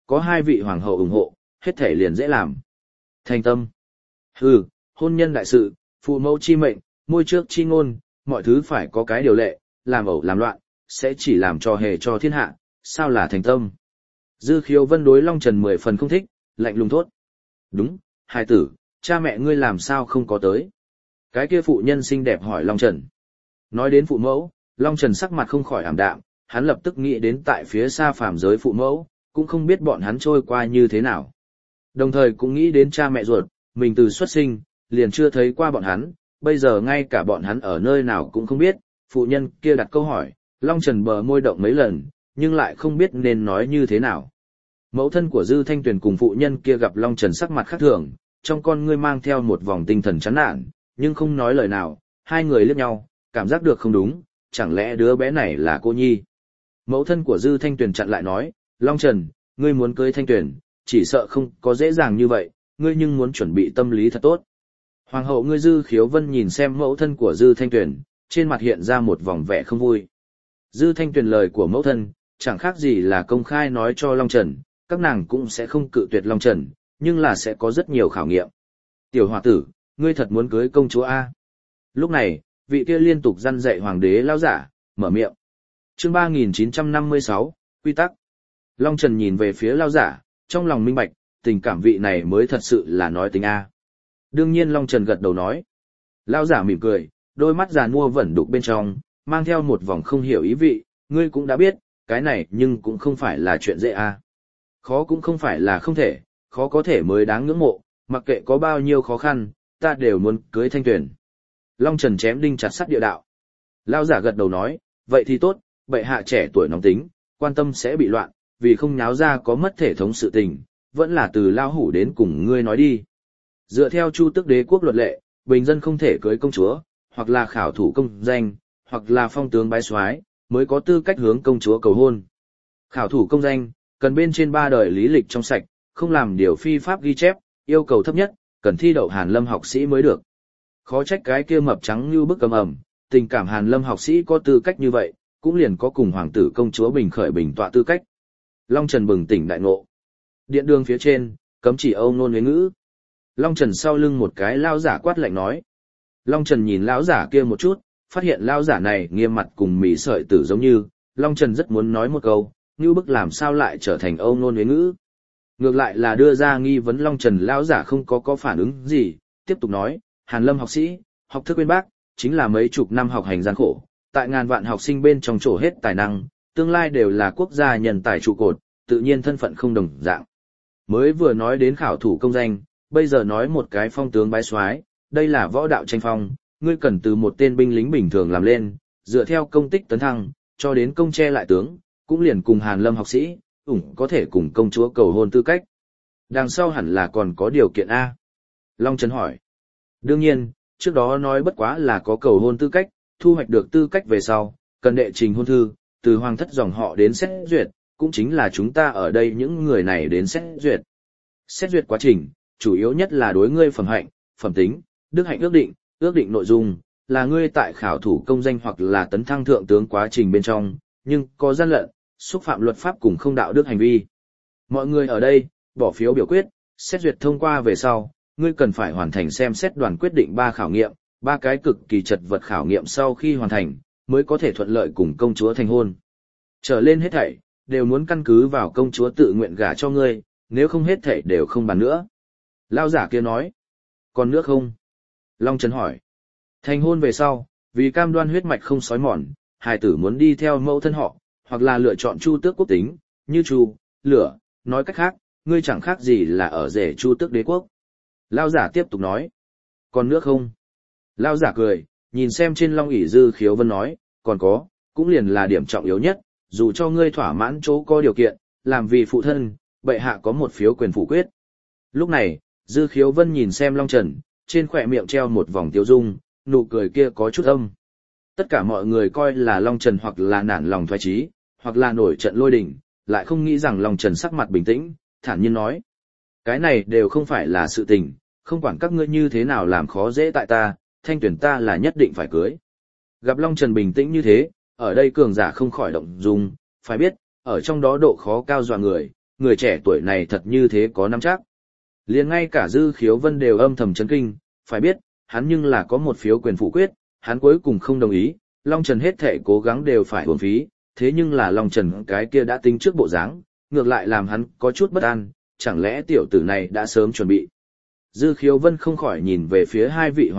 có hai vị hoàng hậu ủng hộ, hết thể liền dễ làm. Thành tâm. Hừ, hôn nhân đại sự, phụ mẫu chi mệnh, môi trước chi ngôn, mọi thứ phải có cái điều lệ, làm ẩu làm loạn, sẽ chỉ làm cho hề cho thiên hạ, sao là thành tâm. Dư Khiếu Vân đối Long Trần 10 phần không thích, lạnh lùng thốt. Đúng, hài tử, cha mẹ ngươi làm sao không có tới. Cái kia phụ nhân xinh đẹp hỏi Long Trần. Nói đến phụ mẫu, Long Trần sắc mặt không khỏi ảm đạm, hắn lập tức nghĩ đến tại phía xa phàm giới phụ mẫu, cũng không biết bọn hắn trôi qua như thế nào. Đồng thời cũng nghĩ đến cha mẹ ruột, mình từ xuất sinh, liền chưa thấy qua bọn hắn, bây giờ ngay cả bọn hắn ở nơi nào cũng không biết, phụ nhân kia đặt câu hỏi, Long Trần bờ môi động mấy lần, nhưng lại không biết nên nói như thế nào. Mẫu thân của Dư Thanh Tuyền cùng phụ nhân kia gặp Long Trần sắc mặt khác thường, trong con ngươi mang theo một vòng tinh thần chán nản, nhưng không nói lời nào, hai người liếc nhau, cảm giác được không đúng, chẳng lẽ đứa bé này là cô nhi. Mẫu thân của Dư Thanh Tuyền chặn lại nói, Long Trần, ngươi muốn cưới Thanh Tuyền, chỉ sợ không có dễ dàng như vậy, ngươi nhưng muốn chuẩn bị tâm lý thật tốt. Hoàng hậu ngươi Dư Khiếu Vân nhìn xem mẫu thân của Dư Thanh Tuyền, trên mặt hiện ra một vòng vẻ không vui. Dư Thanh Tuyền lời của mẫu thân, chẳng khác gì là công khai nói cho Long Trần, các nàng cũng sẽ không cự tuyệt Long Trần, nhưng là sẽ có rất nhiều khảo nghiệm. Tiểu hòa tử, ngươi thật muốn cưới công chúa A. Lúc này, vị kia liên tục răn dạy hoàng đế lao giả, mở miệng. Chương 3956, quy tắc. Long Trần nhìn về phía lao giả, trong lòng minh bạch, tình cảm vị này mới thật sự là nói tính A. Đương nhiên Long Trần gật đầu nói. Lao giả mỉm cười, đôi mắt già nua vẫn đục bên trong, mang theo một vòng không hiểu ý vị, ngươi cũng đã biết, cái này nhưng cũng không phải là chuyện dễ A. Khó cũng không phải là không thể, khó có thể mới đáng ngưỡng mộ, mặc kệ có bao nhiêu khó khăn, ta đều muốn cưới Thanh Tuyền. Long Trần chém đinh chặt sắt địa đạo. Lao giả gật đầu nói, vậy thì tốt, bệ hạ trẻ tuổi nóng tính, quan tâm sẽ bị loạn, vì không nháo ra có mất thể thống sự tình, vẫn là từ Lao Hủ đến cùng ngươi nói đi. Dựa theo Chu Tước Đế quốc luật lệ, bình dân không thể cưới công chúa, hoặc là khảo thủ công danh, hoặc là phong tướng bái soái, mới có tư cách hướng công chúa cầu hôn. Khảo thủ công danh, cần bên trên 3 đời lý lịch trong sạch, không làm điều phi pháp ghi chép, yêu cầu thấp nhất, cần thi đậu Hàn Lâm học sĩ mới được. Khó trách cái kia mập trắng như bức cầm ẩm, tình cảm Hàn Lâm học sĩ có tư cách như vậy, cũng liền có cùng hoàng tử công chúa bình khởi bình tọa tư cách. Long Trần bừng tỉnh đại ngộ. Điện đường phía trên, cấm chỉ âu nôn huế ngữ. Long Trần sau lưng một cái lao giả quát lạnh nói. Long Trần nhìn lão giả kia một chút, phát hiện lão giả này nghiêm mặt cùng mỉ sợi tử giống như, Long Trần rất muốn nói một câu, như bức làm sao lại trở thành âu nôn huế ngữ. Ngược lại là đưa ra nghi vấn Long Trần lão giả không có phản ứng gì, tiếp tục nói, Hàn Lâm học sĩ, học thức bên bác, chính là mấy chục năm học hành gian khổ, tại ngàn vạn học sinh bên trong trổ hết tài năng, tương lai đều là quốc gia nhân tài trụ cột, tự nhiên thân phận không đồng dạng. Mới vừa nói đến khảo thủ công danh, bây giờ nói một cái phong tướng bái soái, đây là võ đạo tranh phong, ngươi cần từ một tên binh lính bình thường làm lên, dựa theo công tích tấn thăng, cho đến công che lại tướng, cũng liền cùng Hàn Lâm học sĩ, có thể cùng công chúa cầu hôn tư cách. Đằng sau hẳn là còn có điều kiện A. Long Trần hỏi. Đương nhiên, trước đó nói bất quá là có cầu hôn tư cách, thu hoạch được tư cách về sau, cần đệ trình hôn thư, từ hoàng thất dòng họ đến xét duyệt, cũng chính là chúng ta ở đây những người này đến xét duyệt. Xét duyệt quá trình, chủ yếu nhất là đối ngươi phẩm hạnh, phẩm tính, đức hạnh ước định nội dung, là ngươi tại khảo thủ công danh hoặc là tấn thăng thượng tướng quá trình bên trong, nhưng có gian lận, xúc phạm luật pháp cùng không đạo đức hành vi. Mọi người ở đây, bỏ phiếu biểu quyết, xét duyệt thông qua về sau, ngươi cần phải hoàn thành xem xét đoàn quyết định 3 khảo nghiệm, 3 cái cực kỳ chật vật khảo nghiệm sau khi hoàn thành, mới có thể thuận lợi cùng công chúa thành hôn. Trở lên hết thảy, đều muốn căn cứ vào công chúa tự nguyện gả cho ngươi, nếu không hết thảy đều không bàn nữa. Lao giả kia nói, còn nữa không? Long Trần hỏi, thành hôn về sau, vì cam đoan huyết mạch không xói mòn, hài tử muốn đi theo mẫu thân họ, hoặc là lựa chọn Chu Tước quốc tính, như Chu, Lửa, nói cách khác, ngươi chẳng khác gì là ở rể Chu Tước đế quốc. Lao giả tiếp tục nói, còn nữa không? Lao giả cười, nhìn xem trên long ỷ Dư Khiếu Vân nói, còn có, cũng liền là điểm trọng yếu nhất, dù cho ngươi thỏa mãn chỗ có điều kiện, làm vì phụ thân, bệ hạ có một phiếu quyền phủ quyết. Lúc này, Dư Khiếu Vân nhìn xem Long Trần, trên khỏe miệng treo một vòng tiêu dung, nụ cười kia có chút âm. Tất cả mọi người coi là Long Trần hoặc là nản lòng thoái chí, hoặc là nổi trận lôi đình, lại không nghĩ rằng Long Trần sắc mặt bình tĩnh, thản nhiên nói. Cái này đều không phải là sự tình, không quản các ngươi như thế nào làm khó dễ tại ta, Thanh Tuyền ta là nhất định phải cưới. Gặp Long Trần bình tĩnh như thế, ở đây cường giả không khỏi động dung, phải biết, ở trong đó độ khó cao dọa người, người trẻ tuổi này thật như thế có nắm chắc. Liền ngay cả Dư Khiếu Vân đều âm thầm chấn kinh, phải biết, hắn nhưng là có một phiếu quyền phủ quyết, hắn cuối cùng không đồng ý, Long Trần hết thệ cố gắng đều phải uổng phí, thế nhưng là Long Trần cái kia đã tính trước bộ dáng, ngược lại làm hắn có chút bất an, chẳng lẽ tiểu tử này đã sớm chuẩn bị. Dư Khiếu Vân không khỏi nhìn về phía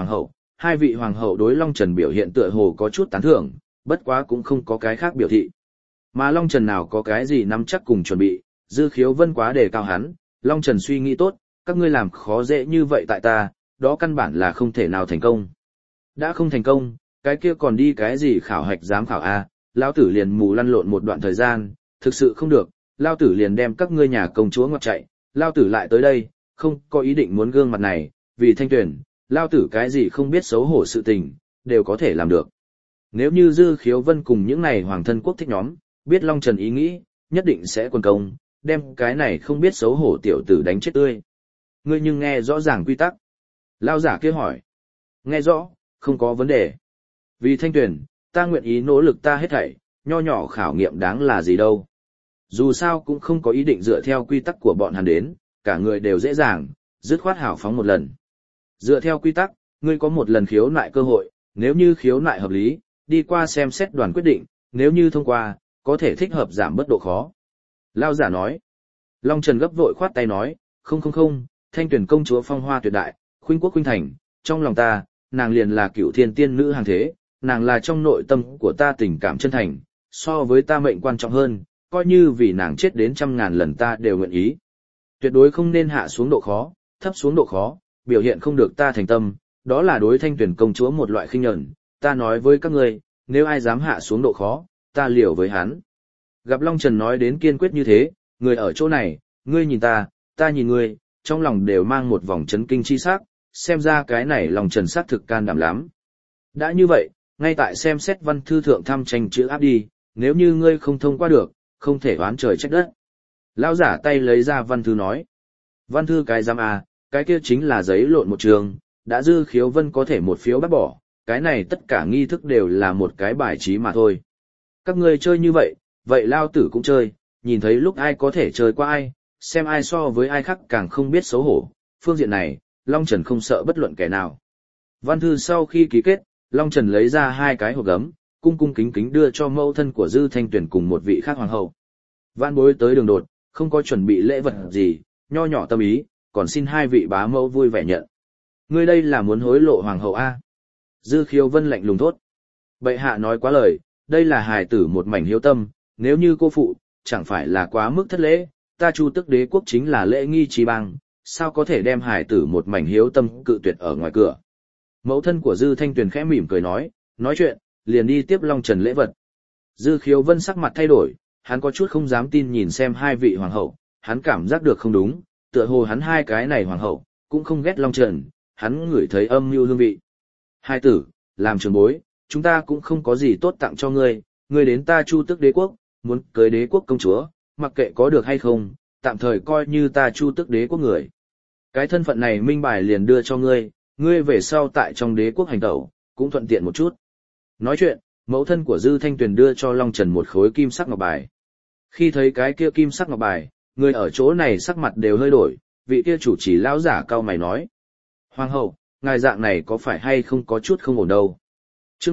hai vị hoàng hậu đối Long Trần biểu hiện tựa hồ có chút tán thưởng, bất quá cũng không có cái khác biểu thị. Mà Long Trần nào có cái gì nắm chắc cùng chuẩn bị, Dư Khiếu Vân quá đề cao hắn, Long Trần suy nghĩ tốt, các ngươi làm khó dễ như vậy tại ta, đó căn bản là không thể nào thành công. Đã không thành công, cái kia còn đi cái gì khảo hạch giám khảo A, lão tử liền mù lăn lộn một đoạn thời gian, thực sự không được, lão tử liền đem các ngươi nhà công chúa ngoặt chạy, lão tử lại tới đây, không có ý định muốn gương mặt này, vì Thanh Tuyền, lão tử cái gì không biết xấu hổ sự tình, đều có thể làm được. Nếu như Dư Khiếu Vân cùng những này hoàng thân quốc thích nhóm, biết Long Trần ý nghĩ, nhất định sẽ quần công, đem cái này không biết xấu hổ tiểu tử đánh chết tươi. Ngươi nhưng nghe rõ ràng quy tắc. Lão giả kia hỏi. Nghe rõ, không có vấn đề. Vì Thanh Tuyền, ta nguyện ý nỗ lực ta hết thảy, nho nhỏ khảo nghiệm đáng là gì đâu. Dù sao cũng không có ý định dựa theo quy tắc của bọn hắn đến, cả người đều dễ dàng, dứt khoát hào phóng một lần. Dựa theo quy tắc, ngươi có một lần khiếu nại cơ hội, nếu như khiếu nại hợp lý, đi qua xem xét đoàn quyết định, nếu như thông qua, có thể thích hợp giảm bớt độ khó. Lão giả nói. Long Trần gấp vội khoát tay nói, không, Thanh Tuyền công chúa phong hoa tuyệt đại, khuynh quốc khuynh thành, trong lòng ta, nàng liền là cựu thiên tiên nữ hàng thế, nàng là trong nội tâm của ta tình cảm chân thành, so với ta mệnh quan trọng hơn, coi như vì nàng chết đến 100.000 lần ta đều nguyện ý. Tuyệt đối không nên hạ xuống độ khó, thấp xuống độ khó, biểu hiện không được ta thành tâm, đó là đối Thanh Tuyền công chúa một loại khinh nhẫn, ta nói với các ngươi, nếu ai dám hạ xuống độ khó, ta liều với hắn. Gặp Long Trần nói đến kiên quyết như thế, người ở chỗ này, ngươi nhìn ta nhìn ngươi, trong lòng đều mang một vòng chấn kinh chi sắc, xem ra cái này Long Trần xác thực can đảm lắm. Đã như vậy, ngay tại xem xét văn thư thượng thăm tranh chữ áp đi, nếu như ngươi không thông qua được, không thể oán trời trách đất. Lão giả tay lấy ra văn thư nói. Văn thư cái giám à, cái kia chính là giấy lộn một trường, đã Dư Khiếu Vân có thể một phiếu bắt bỏ, cái này tất cả nghi thức đều là một cái bài trí mà thôi. Các ngươi chơi như vậy, vậy lao tử cũng chơi, nhìn thấy lúc ai có thể chơi qua ai, xem ai so với ai khác càng không biết xấu hổ, phương diện này, Long Trần không sợ bất luận kẻ nào. Văn thư sau khi ký kết, Long Trần lấy ra 2 cái hộp gấm, cung cung kính kính đưa cho mẫu thân của Dư Thanh Tuyền cùng một vị khác hoàng hậu. Vãn bối tới đường đột, không có chuẩn bị lễ vật gì, nho nhỏ tâm ý, còn xin 2 vị bá mẫu vui vẻ nhận. Ngươi đây là muốn hối lộ hoàng hậu A. Dư Khiếu Vân lạnh lùng thốt. Bệ hạ nói quá lời, đây là hài tử một mảnh hiếu tâm, nếu như cô phụ, chẳng phải là quá mức thất lễ, ta Chu Tức Đế quốc chính là lễ nghi trí bang, sao có thể đem hài tử một mảnh hiếu tâm cự tuyệt ở ngoài cửa. Mẫu thân của Dư Thanh Tuyền khẽ mỉm cười nói chuyện, liền đi tiếp Long Trần lễ vật. Dư Khiếu Vân sắc mặt thay đổi, hắn có chút không dám tin nhìn xem 2 vị hoàng hậu, hắn cảm giác được không đúng, tựa hồ hắn 2 cái này hoàng hậu, cũng không ghét Long Trần, hắn ngửi thấy âm mưu hương vị. Hai tử, làm trưởng bối, chúng ta cũng không có gì tốt tặng cho ngươi, ngươi đến ta Chu Tức Đế quốc, muốn cưới đế quốc công chúa, mặc kệ có được hay không, tạm thời coi như ta Chu Tức Đế quốc người. Cái thân phận này minh bài liền đưa cho ngươi, ngươi về sau tại trong đế quốc hành tẩu, cũng thuận tiện một chút. Nói chuyện, mẫu thân của Dư Thanh Tuyền đưa cho Long Trần một khối kim sắc ngọc bài. Khi thấy cái kia kim sắc ngọc bài, người ở chỗ này sắc mặt đều hơi đổi, vị kia chủ trì lão giả cao mày nói. Hoàng hậu, ngài dạng này có phải hay không có chút không ổn đâu. Chương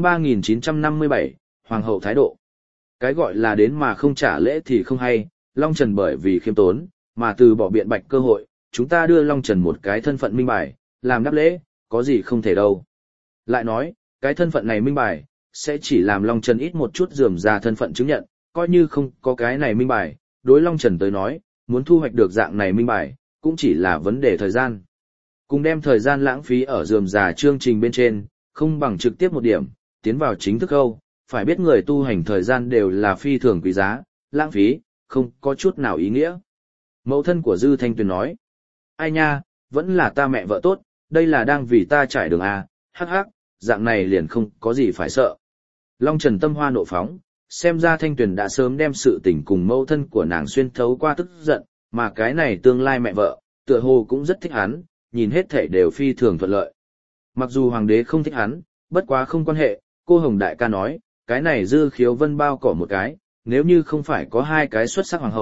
3957, Hoàng hậu thái độ. Cái gọi là đến mà không trả lễ thì không hay, Long Trần bởi vì khiêm tốn, mà từ bỏ biện bạch cơ hội, chúng ta đưa Long Trần một cái thân phận minh bài, làm đáp lễ, có gì không thể đâu. Lại nói, cái thân phận này minh bài, sẽ chỉ làm Long Trần ít một chút rườm rà thân phận chứng nhận, coi như không có cái này minh bài, đối Long Trần tới nói, muốn thu hoạch được dạng này minh bài, cũng chỉ là vấn đề thời gian. Cùng đem thời gian lãng phí ở rườm rà chương trình bên trên, không bằng trực tiếp một điểm, tiến vào chính thức câu, phải biết người tu hành thời gian đều là phi thường quý giá, lãng phí, không có chút nào ý nghĩa. Mẫu thân của Dư Thanh Tuyền nói, ai nha, vẫn là ta mẹ vợ tốt, đây là đang vì ta trải đường à, hắc hắc, dạng này liền không có gì phải sợ. Long Trần tâm hoa nộ phóng, xem ra Thanh Tuyền đã sớm đem sự tình cùng mẫu thân của nàng xuyên thấu qua tức giận, mà cái này tương lai mẹ vợ, tựa hồ cũng rất thích hắn, nhìn hết thảy đều phi thường thuận lợi. Mặc dù hoàng đế không thích hắn, bất quá không quan hệ, cô Hồng Đại ca nói, cái này Dư Khiếu Vân bao cỏ một cái, nếu như không phải có 2 cái xuất sắc hoàng hậu,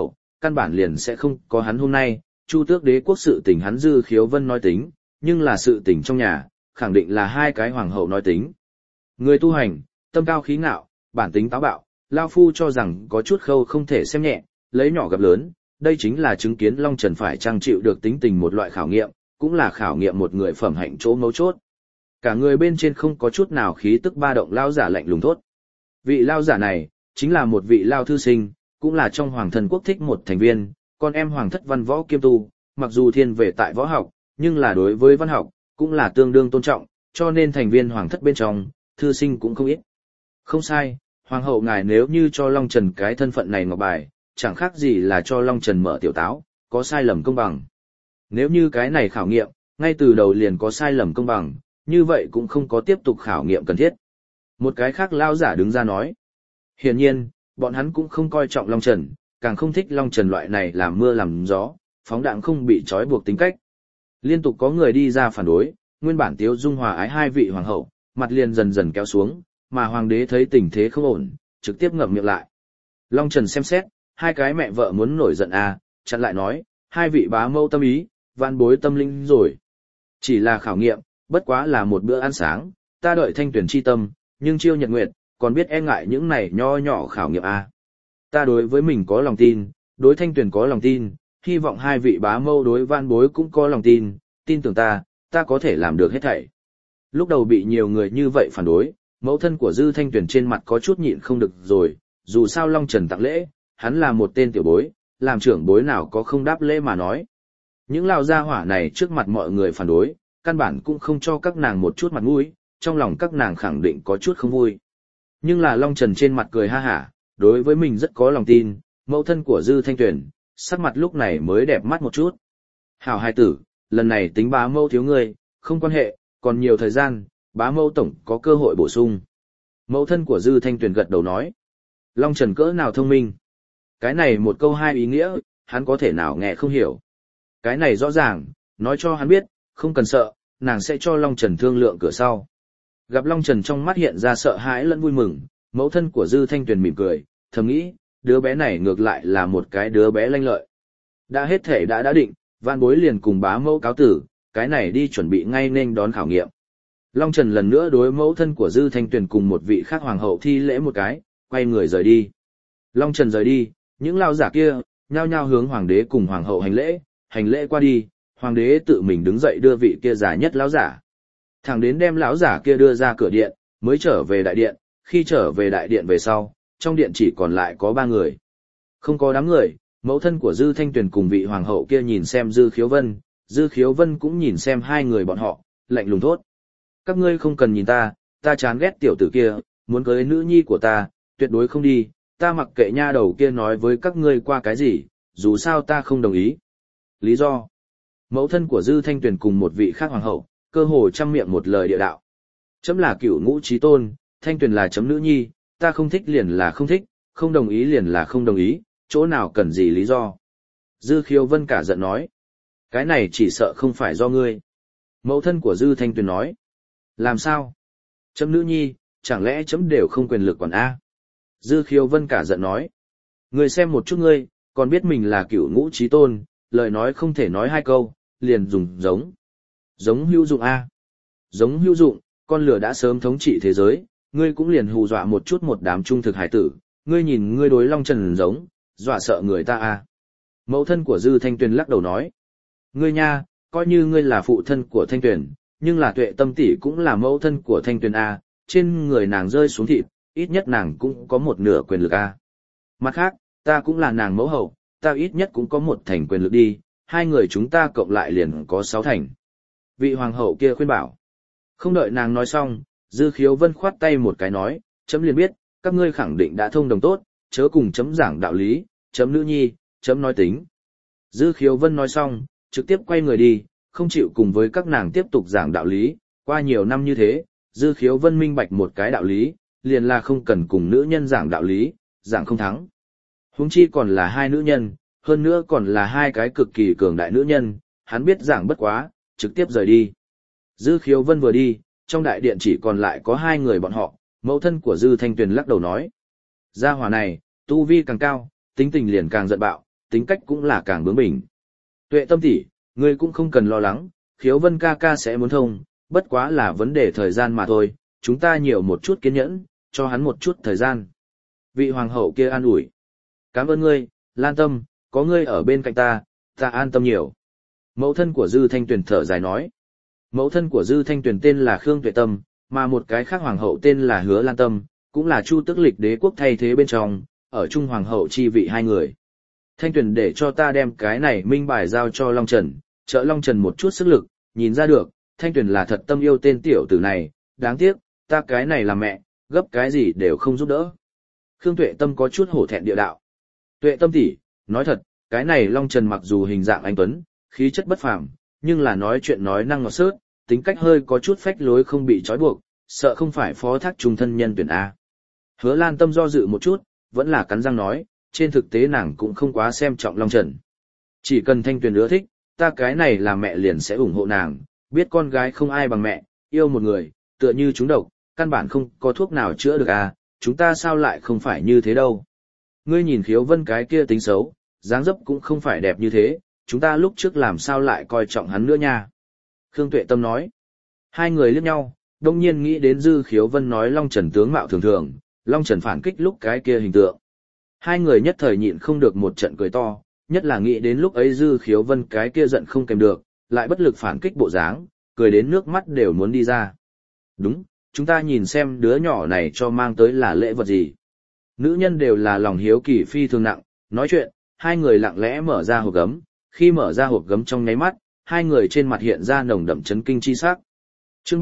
căn bản liền sẽ không có hắn hôm nay, Chu Tước Đế quốc sự tình hắn Dư Khiếu Vân nói tính, nhưng là sự tình trong nhà, khẳng định là hai cái hoàng hậu nói tính. Người tu hành, tâm cao khí ngạo, bản tính táo bạo, Lao Phu cho rằng có chút khâu không thể xem nhẹ, lấy nhỏ gặp lớn, đây chính là chứng kiến Long Trần phải trang chịu được tính tình một loại khảo nghiệm, cũng là khảo nghiệm một người phẩm hạnh chỗ mấu chốt. Cả người bên trên không có chút nào khí tức ba động lao giả lạnh lùng thốt. Vị lao giả này, chính là một vị lao thư sinh, cũng là trong hoàng thần quốc thích một thành viên, con em hoàng thất văn võ kiêm tu, mặc dù thiên về tại võ học, nhưng là đối với văn học, cũng là tương đương tôn trọng, cho nên thành viên hoàng thất bên trong, thư sinh cũng không ít. Không sai, hoàng hậu ngài nếu như cho Long Trần cái thân phận này ngọc bài, chẳng khác gì là cho Long Trần mở tiểu táo, có sai lầm công bằng. Nếu như cái này khảo nghiệm, ngay từ đầu liền có sai lầm công bằng, như vậy cũng không có tiếp tục khảo nghiệm cần thiết. Một cái khác lao giả đứng ra nói. Hiển nhiên, bọn hắn cũng không coi trọng Long Trần, càng không thích Long Trần loại này làm mưa làm gió, phóng đạn không bị trói buộc tính cách. Liên tục có người đi ra phản đối, nguyên bản Tiếu Dung hòa ái hai vị hoàng hậu, mặt liền dần dần kéo xuống, mà hoàng đế thấy tình thế không ổn, trực tiếp ngậm miệng lại. Long Trần xem xét, hai cái mẹ vợ muốn nổi giận chặn lại nói, hai vị bá mâu tâm ý, van bối tâm linh rồi. Chỉ là khảo nghiệm, bất quá là một bữa ăn sáng, ta đợi thanh tuyển chi tâm, nhưng chiêu nhật nguyệt, còn biết e ngại những này nho nhỏ khảo nghiệm Ta đối với mình có lòng tin, đối thanh tuyển có lòng tin, hy vọng hai vị bá mâu đối van bối cũng có lòng tin, tin tưởng ta có thể làm được hết thảy. Lúc đầu bị nhiều người như vậy phản đối, mẫu thân của Dư Thanh Tuyển trên mặt có chút nhịn không được rồi, dù sao Long Trần tặng lễ, hắn là một tên tiểu bối, làm trưởng bối nào có không đáp lễ mà nói. Những lao gia hỏa này trước mặt mọi người phản đối, căn bản cũng không cho các nàng một chút mặt mũi, trong lòng các nàng khẳng định có chút không vui. Nhưng là Long Trần trên mặt cười ha hả, đối với mình rất có lòng tin, mẫu thân của Dư Thanh Tuyển, sắc mặt lúc này mới đẹp mắt một chút. Hảo hài tử, lần này tính bá mâu thiếu ngươi, không quan hệ, còn nhiều thời gian, bá mâu tổng có cơ hội bổ sung. Mẫu thân của Dư Thanh Tuyền gật đầu nói. Long Trần cỡ nào thông minh? Cái này một câu hai ý nghĩa, hắn có thể nào nghe không hiểu. Cái này rõ ràng, nói cho hắn biết, không cần sợ, nàng sẽ cho Long Trần thương lượng cửa sau. Gặp Long Trần trong mắt hiện ra sợ hãi lẫn vui mừng, mẫu thân của Dư Thanh Tuyền mỉm cười, thầm nghĩ, đứa bé này ngược lại là một cái đứa bé lanh lợi. Đã hết thể đã định, van bối liền cùng bá mẫu cáo tử, cái này đi chuẩn bị ngay nên đón khảo nghiệm. Long Trần lần nữa đối mẫu thân của Dư Thanh Tuyền cùng một vị khác hoàng hậu thi lễ một cái, quay người rời đi. Long Trần rời đi, những lao giả kia, nhao nhao hướng hoàng đế cùng hoàng hậu hành lễ qua đi, hoàng đế tự mình đứng dậy đưa vị kia giả nhất lão giả. Thẳng đến đem lão giả kia đưa ra cửa điện, mới trở về đại điện, khi trở về đại điện về sau, trong điện chỉ còn lại có 3 người. Không có đám người, mẫu thân của Dư Thanh Tuyền cùng vị hoàng hậu kia nhìn xem Dư Khiếu Vân cũng nhìn xem hai người bọn họ, lạnh lùng thốt. Các ngươi không cần nhìn ta chán ghét tiểu tử kia, muốn cưới nữ nhi của ta, tuyệt đối không đi, ta mặc kệ nha đầu kia nói với các ngươi qua cái gì, dù sao ta không đồng ý. Lý do? Mẫu thân của Dư Thanh Tuyền cùng một vị khác hoàng hậu, cơ hồ trăm miệng một lời địa đạo. Chấm là Cửu Ngũ Chí Tôn, Thanh Tuyền là chấm nữ nhi, ta không thích liền là không thích, không đồng ý liền là không đồng ý, chỗ nào cần gì lý do. Dư Khiếu Vân cả giận nói. Cái này chỉ sợ không phải do ngươi. Mẫu thân của Dư Thanh Tuyền nói. Làm sao? Chấm nữ nhi, chẳng lẽ chấm đều không quyền lực quản A? Dư Khiếu Vân cả giận nói. Ngươi xem một chút ngươi, còn biết mình là Cửu Ngũ Chí Tôn, lời nói không thể nói 2 câu, liền dùng giống. Giống hữu dụng A. Giống hữu dụng, con lửa đã sớm thống trị thế giới, ngươi cũng liền hù dọa một chút một đám trung thực hải tử, ngươi nhìn ngươi đối Long Trần giống, dọa sợ người ta A. Mẫu thân của Dư Thanh Tuyền lắc đầu nói. Ngươi nha, coi như ngươi là phụ thân của Thanh Tuyền, nhưng là Tuệ Tâm tỷ cũng là mẫu thân của Thanh Tuyền A, trên người nàng rơi xuống thịt, ít nhất nàng cũng có một nửa quyền lực A. Mặt khác, ta cũng là nàng mẫu hậu, ta ít nhất cũng có 1 thành quyền lực đi, 2 người chúng ta cộng lại liền có 6 thành. Vị hoàng hậu kia khuyên bảo. Không đợi nàng nói xong, Dư Khiếu Vân khoát tay một cái nói, chấm liền biết, các ngươi khẳng định đã thông đồng tốt, chớ cùng chấm giảng đạo lý, chấm nữ nhi, chấm nói tính. Dư Khiếu Vân nói xong, trực tiếp quay người đi, không chịu cùng với các nàng tiếp tục giảng đạo lý, qua nhiều năm như thế, Dư Khiếu Vân minh bạch một cái đạo lý, liền là không cần cùng nữ nhân giảng đạo lý, giảng không thắng. Huống chi còn là 2 nữ nhân, hơn nữa còn là 2 cái cực kỳ cường đại nữ nhân, hắn biết giảng bất quá, trực tiếp rời đi. Dư Khiếu Vân vừa đi, trong đại điện chỉ còn lại có 2 người bọn họ, mẫu thân của Dư Thanh Tuyền lắc đầu nói. Gia hỏa này, tu vi càng cao, tính tình liền càng giận bạo, tính cách cũng là càng bướng bỉnh. Tuệ Tâm tỷ, ngươi cũng không cần lo lắng, Khiếu Vân ca ca sẽ muốn thông, bất quá là vấn đề thời gian mà thôi, chúng ta nhiều một chút kiên nhẫn, cho hắn một chút thời gian. Vị hoàng hậu kia an ủi. Cảm ơn ngươi, Lan Tâm, có ngươi ở bên cạnh ta an tâm nhiều. Mẫu thân của Dư Thanh Tuyền thở dài nói. Mẫu thân của Dư Thanh Tuyền tên là Khương Tuệ Tâm, mà một cái khác hoàng hậu tên là Hứa Lan Tâm, cũng là Chu Tước Lịch đế quốc thay thế bên trong, ở chung hoàng hậu chi vị hai người. Thanh Tuyền để cho ta đem cái này minh bài giao cho Long Trần, trợ Long Trần một chút sức lực, nhìn ra được, Thanh Tuyền là thật tâm yêu tên tiểu tử này, đáng tiếc, ta cái này là mẹ, gấp cái gì đều không giúp đỡ. Khương Tuệ Tâm có chút hổ thẹn địa đạo. Tuệ Tâm tỷ, nói thật, cái này Long Trần mặc dù hình dạng anh tuấn, khí chất bất phàm, nhưng là nói chuyện nói năng ngọt xớt, tính cách hơi có chút phách lối không bị trói buộc, sợ không phải phó thác trung thân nhân tuyển A. Hứa Lan Tâm do dự một chút, vẫn là cắn răng nói, trên thực tế nàng cũng không quá xem trọng Long Trần. Chỉ cần Thanh Tuyền ưa thích, ta cái này là mẹ liền sẽ ủng hộ nàng, biết con gái không ai bằng mẹ, yêu một người, tựa như chúng độc, căn bản không có thuốc nào chữa được à, chúng ta sao lại không phải như thế đâu. Ngươi nhìn Khiếu Vân cái kia tính xấu, dáng dấp cũng không phải đẹp như thế, chúng ta lúc trước làm sao lại coi trọng hắn nữa nha. Khương Tuệ Tâm nói. Hai người liếc nhau, đông nhiên nghĩ đến Dư Khiếu Vân nói Long Trần tướng mạo thường thường, Long Trần phản kích lúc cái kia hình tượng. Hai người nhất thời nhịn không được một trận cười to, nhất là nghĩ đến lúc ấy Dư Khiếu Vân cái kia giận không kèm được, lại bất lực phản kích bộ dáng, cười đến nước mắt đều muốn đi ra. Đúng, chúng ta nhìn xem đứa nhỏ này cho mang tới là lễ vật gì. Nữ nhân đều là lòng hiếu kỳ phi thường nặng, nói chuyện, hai người lặng lẽ mở ra hộp gấm, khi mở ra hộp gấm trong nháy mắt, hai người trên mặt hiện ra nồng đậm chấn kinh chi sắc. Chương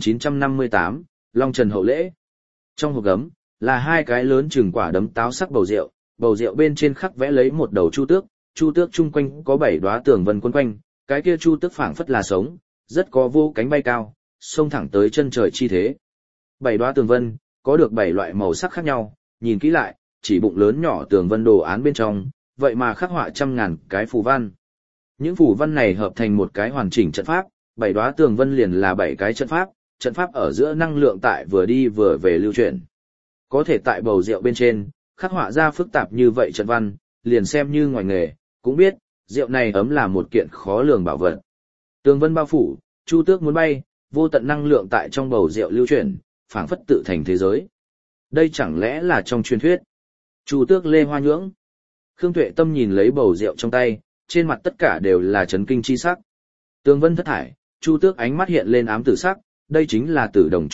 3958, Long Trần hậu lễ. Trong hộp gấm là hai cái lớn chừng quả đấm táo sắc bầu rượu bên trên khắc vẽ lấy một đầu chu tước chung quanh có 7 đóa tường vân quấn quanh, cái kia chu tước phảng phất là sống, rất có vô cánh bay cao, xông thẳng tới chân trời chi thế. 7 đóa tường vân, có được 7 loại màu sắc khác nhau, nhìn kỹ lại, chỉ bụng lớn nhỏ tường vân đồ án bên trong, vậy mà khắc họa trăm ngàn cái phù văn. Những phù văn này hợp thành một cái hoàn chỉnh trận pháp, 7 đóa tường vân liền là 7 cái trận pháp ở giữa năng lượng tại vừa đi vừa về lưu chuyển. Có thể tại bầu rượu bên trên, khắc họa ra phức tạp như vậy trận văn, liền xem như ngoài nghề, cũng biết, rượu này ấm là một kiện khó lường bảo vật. Tường vân bao phủ, chu tước muốn bay, vô tận năng lượng tại trong bầu rượu lưu chuyển, phảng phất tự thành thế giới. Đây chẳng lẽ là trong truyền thuyết? Chu tước lê hoa nhưỡng. Khương Tuệ Tâm nhìn lấy bầu rượu trong tay, trên mặt tất cả đều là chấn kinh chi sắc. Tường vân thất thải, chu tước ánh mắt hiện lên ám tử sắc, đây chính là tử đồng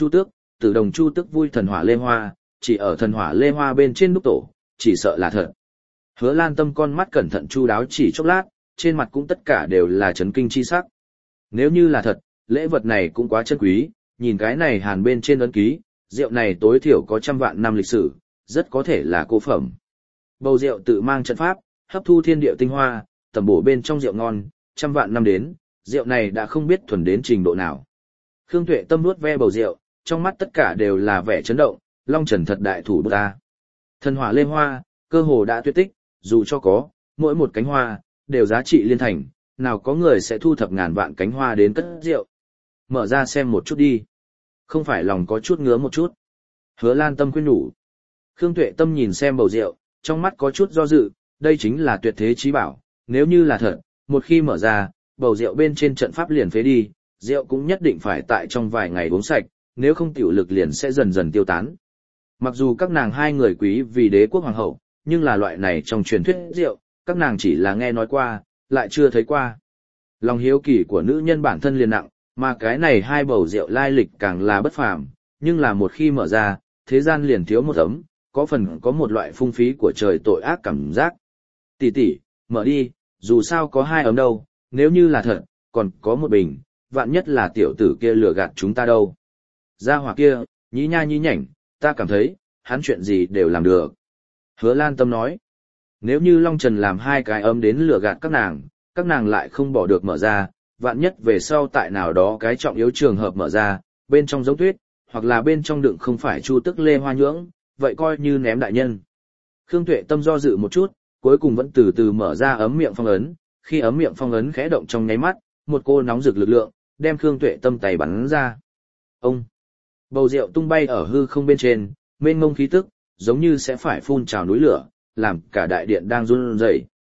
chu tước vui thần hỏa lê hoa, chỉ ở thần hỏa lê hoa bên trên đúc tổ, chỉ sợ là thật. Hứa Lan Tâm con mắt cẩn thận chu đáo chỉ chốc lát, trên mặt cũng tất cả đều là chấn kinh chi sắc. Nếu như là thật, lễ vật này cũng quá chân quý, nhìn cái này hàn bên trên ấn ký, rượu này tối thiểu có 100 vạn năm lịch sử, rất có thể là cô phẩm. Bầu rượu tự mang trận pháp, hấp thu thiên địa tinh hoa, tẩm bổ bên trong rượu ngon, 100 vạn năm đến, rượu này đã không biết thuần đến trình độ nào. Khương Tuệ Tâm nuốt ve bầu rượu, trong mắt tất cả đều là vẻ chấn động, Long Trần thật đại thủ bút ta. Thần hỏa lê hoa, cơ hồ đã tuyệt tích, dù cho có, mỗi một cánh hoa, đều giá trị liên thành, nào có người sẽ thu thập ngàn vạn cánh hoa đến cất rượu. Mở ra xem một chút đi. Không phải lòng có chút ngứa một chút. Hứa Lan Tâm khuyên nhủ. Khương Tuệ Tâm nhìn xem bầu rượu, trong mắt có chút do dự, đây chính là tuyệt thế chí bảo, nếu như là thật, một khi mở ra, bầu rượu bên trên trận pháp liền phế đi, rượu cũng nhất định phải tại trong vài ngày uống sạch, nếu không tiểu lực liền sẽ dần dần tiêu tán. Mặc dù các nàng hai người quý vì đế quốc hoàng hậu, nhưng là loại này trong truyền thuyết rượu, các nàng chỉ là nghe nói qua, lại chưa thấy qua. Lòng hiếu kỳ của nữ nhân bản thân liền nặng, mà cái này hai bầu rượu lai lịch càng là bất phàm, nhưng là một khi mở ra, thế gian liền thiếu một ấm, có phần có một loại phung phí của trời tội ác cảm giác. Tỷ tỷ, mở đi, dù sao có 2 ấm đâu, nếu như là thật, còn có một bình, vạn nhất là tiểu tử kia lừa gạt chúng ta đâu. Gia hỏa kia, nhí nha nhí nhảnh, ta cảm thấy, hắn chuyện gì đều làm được. Hứa Lan Tâm nói, nếu như Long Trần làm 2 cái ấm đến lừa gạt các nàng lại không bỏ được mở ra, vạn nhất về sau tại nào đó cái trọng yếu trường hợp mở ra, bên trong giống tuyết, hoặc là bên trong đựng không phải chu tước lê hoa nhưỡng, vậy coi như ném đại nhân. Khương Tuệ Tâm do dự một chút, cuối cùng vẫn từ từ mở ra ấm miệng phong ấn, khi ấm miệng phong ấn khẽ động trong nháy mắt, một cô nóng rực lực lượng, đem Khương Tuệ Tâm tay bắn ra. Ông! Bầu rượu tung bay ở hư không bên trên, mênh mông khí tức, giống như sẽ phải phun trào núi lửa, làm cả đại điện đang run rẩy.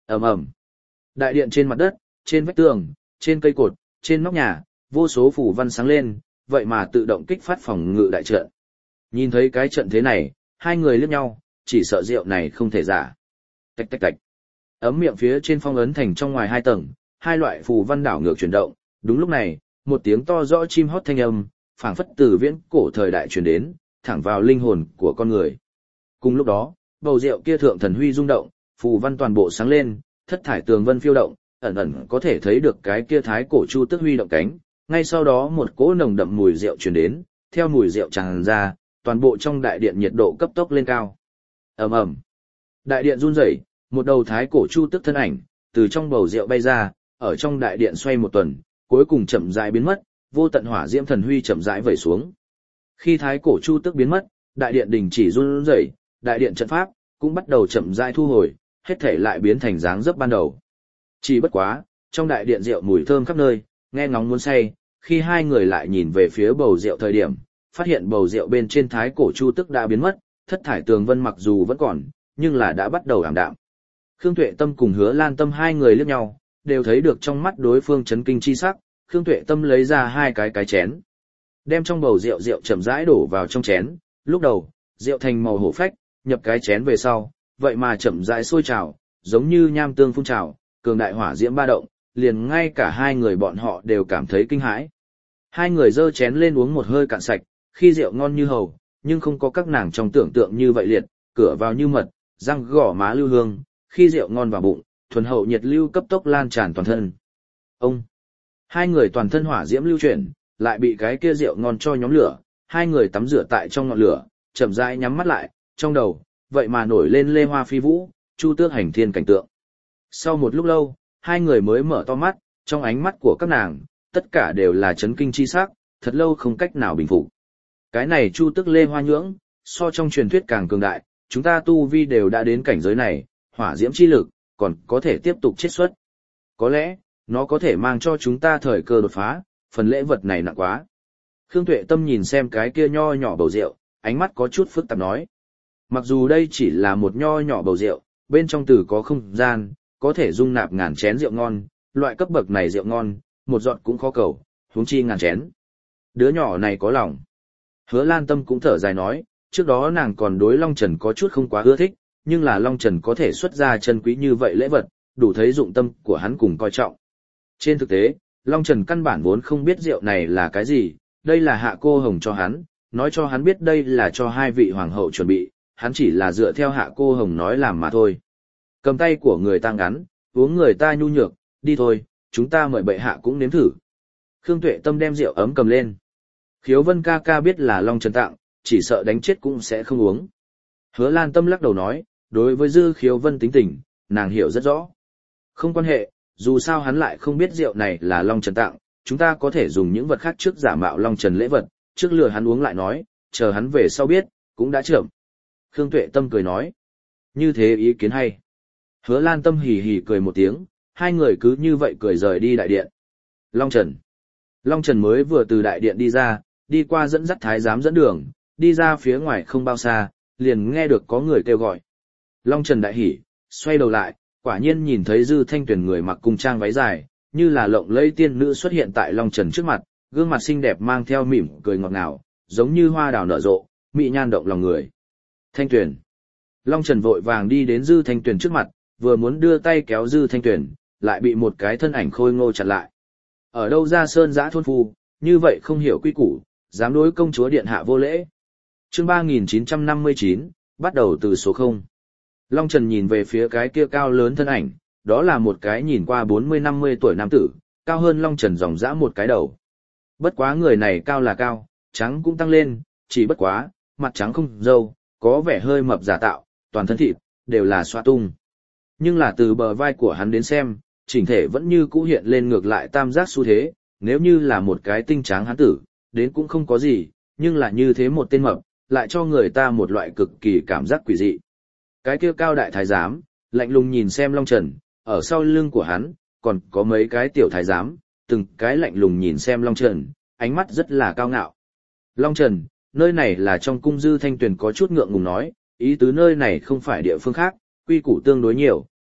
Ầm ầm. Đại điện trên mặt đất, trên vách tường, trên cây cột, trên nóc nhà, vô số phù văn sáng lên, vậy mà tự động kích phát phòng ngự đại trận. Nhìn thấy cái trận thế này, hai người liếc nhau, chỉ sợ rượu này không thể giả. Tạch tạch tạch. Ấm miệng phía trên phong ấn thành trong ngoài hai tầng, hai loại phù văn đảo ngược chuyển động. Đúng lúc này, một tiếng to rõ chim hót thanh âm, phảng phất từ viễn cổ thời đại truyền đến, thẳng vào linh hồn của con người. Cùng lúc đó, bầu rượu kia thượng thần huy rung động, phù văn toàn bộ sáng lên, thất thải tường vân phiêu động, ẩn ẩn có thể thấy được cái kia thái cổ chu tước huy động cánh. Ngay sau đó một cỗ nồng đậm mùi rượu truyền đến, theo mùi rượu tràn ra, toàn bộ trong đại điện nhiệt độ cấp tốc lên cao. Ầm ầm. Đại điện run rẩy, một đầu thái cổ chu tước thân ảnh từ trong bầu rượu bay ra, ở trong đại điện xoay một tuần, cuối cùng chậm rãi biến mất, vô tận hỏa diễm thần huy chậm rãi vẩy xuống. Khi thái cổ chu tước biến mất, đại điện đình chỉ run rẩy, đại điện trận pháp cũng bắt đầu chậm rãi thu hồi, hết thể lại biến thành dáng dấp ban đầu. Chỉ bất quá, trong đại điện rượu mùi thơm khắp nơi, nghe ngóng muốn say, khi hai người lại nhìn về phía bầu rượu thời điểm, phát hiện bầu rượu bên trên thái cổ chu tước đã biến mất, thất thải tường vân mặc dù vẫn còn, nhưng là đã bắt đầu ảm đạm. Khương Tuệ Tâm cùng Hứa Lan Tâm hai người liếc nhau, đều thấy được trong mắt đối phương chấn kinh chi sắc. Khương Tuệ Tâm lấy ra hai cái chén, đem trong bầu rượu chậm rãi đổ vào trong chén. Lúc đầu, rượu thành màu hổ phách, nhập cái chén về sau, vậy mà chậm rãi sôi trào, giống như nham tương phun trào, cường đại hỏa diễm ba động, liền ngay cả hai người bọn họ đều cảm thấy kinh hãi. Hai người giơ chén lên uống một hơi cạn sạch, khi rượu ngon như hầu, nhưng không có các nàng trong tưởng tượng như vậy liệt, cửa vào như mật, răng gõ má lưu hương, khi rượu ngon vào bụng, thuần hậu nhiệt lưu cấp tốc lan tràn toàn thân. Ông, hai người toàn thân hỏa diễm lưu chuyển, lại bị cái kia rượu ngon cho nhóm lửa, hai người tắm rửa tại trong ngọn lửa, chậm rãi nhắm mắt lại, trong đầu, vậy mà nổi lên lê hoa phi vũ, chu tước hành thiên cảnh tượng. Sau một lúc lâu, hai người mới mở to mắt, trong ánh mắt của các nàng, tất cả đều là chấn kinh chi sắc, thật lâu không cách nào bình phục. Cái này chu tước lê hoa nhưỡng, so trong truyền thuyết càng cường đại, chúng ta tu vi đều đã đến cảnh giới này, hỏa diễm chi lực, còn có thể tiếp tục chiết xuất. Có lẽ, nó có thể mang cho chúng ta thời cơ đột phá, phần lễ vật này nặng quá. Khương Tuệ Tâm nhìn xem cái kia nho nhỏ bầu rượu, ánh mắt có chút phức tạp nói. Mặc dù đây chỉ là một nho nhỏ bầu rượu, bên trong từ có không gian, có thể dung nạp ngàn chén rượu ngon, loại cấp bậc này rượu ngon, một giọt cũng khó cầu, huống chi ngàn chén. Đứa nhỏ này có lòng. Hứa Lan Tâm cũng thở dài nói, trước đó nàng còn đối Long Trần có chút không quá ưa thích, nhưng là Long Trần có thể xuất ra chân quý như vậy lễ vật, đủ thấy dụng tâm của hắn cùng coi trọng. Trên thực tế, Long Trần căn bản vốn không biết rượu này là cái gì, đây là Hạ Cô Hồng cho hắn, nói cho hắn biết đây là cho hai vị hoàng hậu chuẩn bị, hắn chỉ là dựa theo Hạ Cô Hồng nói làm mà thôi. Cầm tay của người ta ngắn, uống người ta nhu nhược, đi thôi, chúng ta mời bệ hạ cũng nếm thử. Khương Tuệ Tâm đem rượu ấm cầm lên. Khiếu Vân ca ca biết là Long Trần tặng, chỉ sợ đánh chết cũng sẽ không uống. Hứa Lan Tâm lắc đầu nói, đối với Dư Khiếu Vân tính tình, nàng hiểu rất rõ. Không quan hệ, dù sao hắn lại không biết rượu này là Long Trần tặng, chúng ta có thể dùng những vật khác trước giả mạo Long Trần lễ vật, trước lừa hắn uống lại nói, chờ hắn về sau biết, cũng đã chậm. Khương Tuệ Tâm cười nói, như thế ý kiến hay. Hứa Lan Tâm hì hì cười một tiếng, hai người cứ như vậy cười rời đi đại điện. Long Trần mới vừa từ đại điện đi ra, đi qua dẫn dắt thái giám dẫn đường, đi ra phía ngoài không bao xa, liền nghe được có người kêu gọi. Long Trần đại hỉ, xoay đầu lại, quả nhiên nhìn thấy Dư Thanh Tuyền người mặc cung trang váy dài, như là lộng lẫy tiên nữ xuất hiện tại Long Trần trước mặt, gương mặt xinh đẹp mang theo mỉm cười ngọt ngào, giống như hoa đào nở rộ, mỹ nhan động lòng người. Thanh Tuyền. Long Trần vội vàng đi đến Dư Thanh Tuyền trước mặt, vừa muốn đưa tay kéo Dư Thanh Tuyền, lại bị một cái thân ảnh khôi ngô chặn lại. Ở đâu ra sơn dã thôn phu, như vậy không hiểu quy củ, dám đối công chúa điện hạ vô lễ. Chương 3959, bắt đầu từ số 0. Long Trần nhìn về phía cái kia cao lớn thân ảnh, đó là một cái nhìn qua 40-50 tuổi nam tử, cao hơn Long Trần dòng dã một cái đầu. Bất quá người này cao là cao, trắng cũng tăng lên, chỉ bất quá, mặt trắng không râu, có vẻ hơi mập giả tạo, toàn thân thịt, đều là xoa tung. Nhưng là từ bờ vai của hắn đến xem, chỉnh thể vẫn như cũ hiện lên ngược lại tam giác xu thế, nếu như là một cái tinh tráng hán tử, đến cũng không có gì, nhưng là như thế một tên mập, lại cho người ta một loại cực kỳ cảm giác quỷ dị. Cái kia cao đại thái giám, lạnh lùng nhìn xem Long Trần, ở sau lưng của hắn, còn có mấy cái tiểu thái giám, từng cái lạnh lùng nhìn xem Long Trần, ánh mắt rất là cao ngạo. Long Trần, nơi này là trong cung. Dư Thanh Tuyền có chút ngượng ngùng nói, ý tứ nơi này không phải địa phương khác, quy củ tương đối nhiều,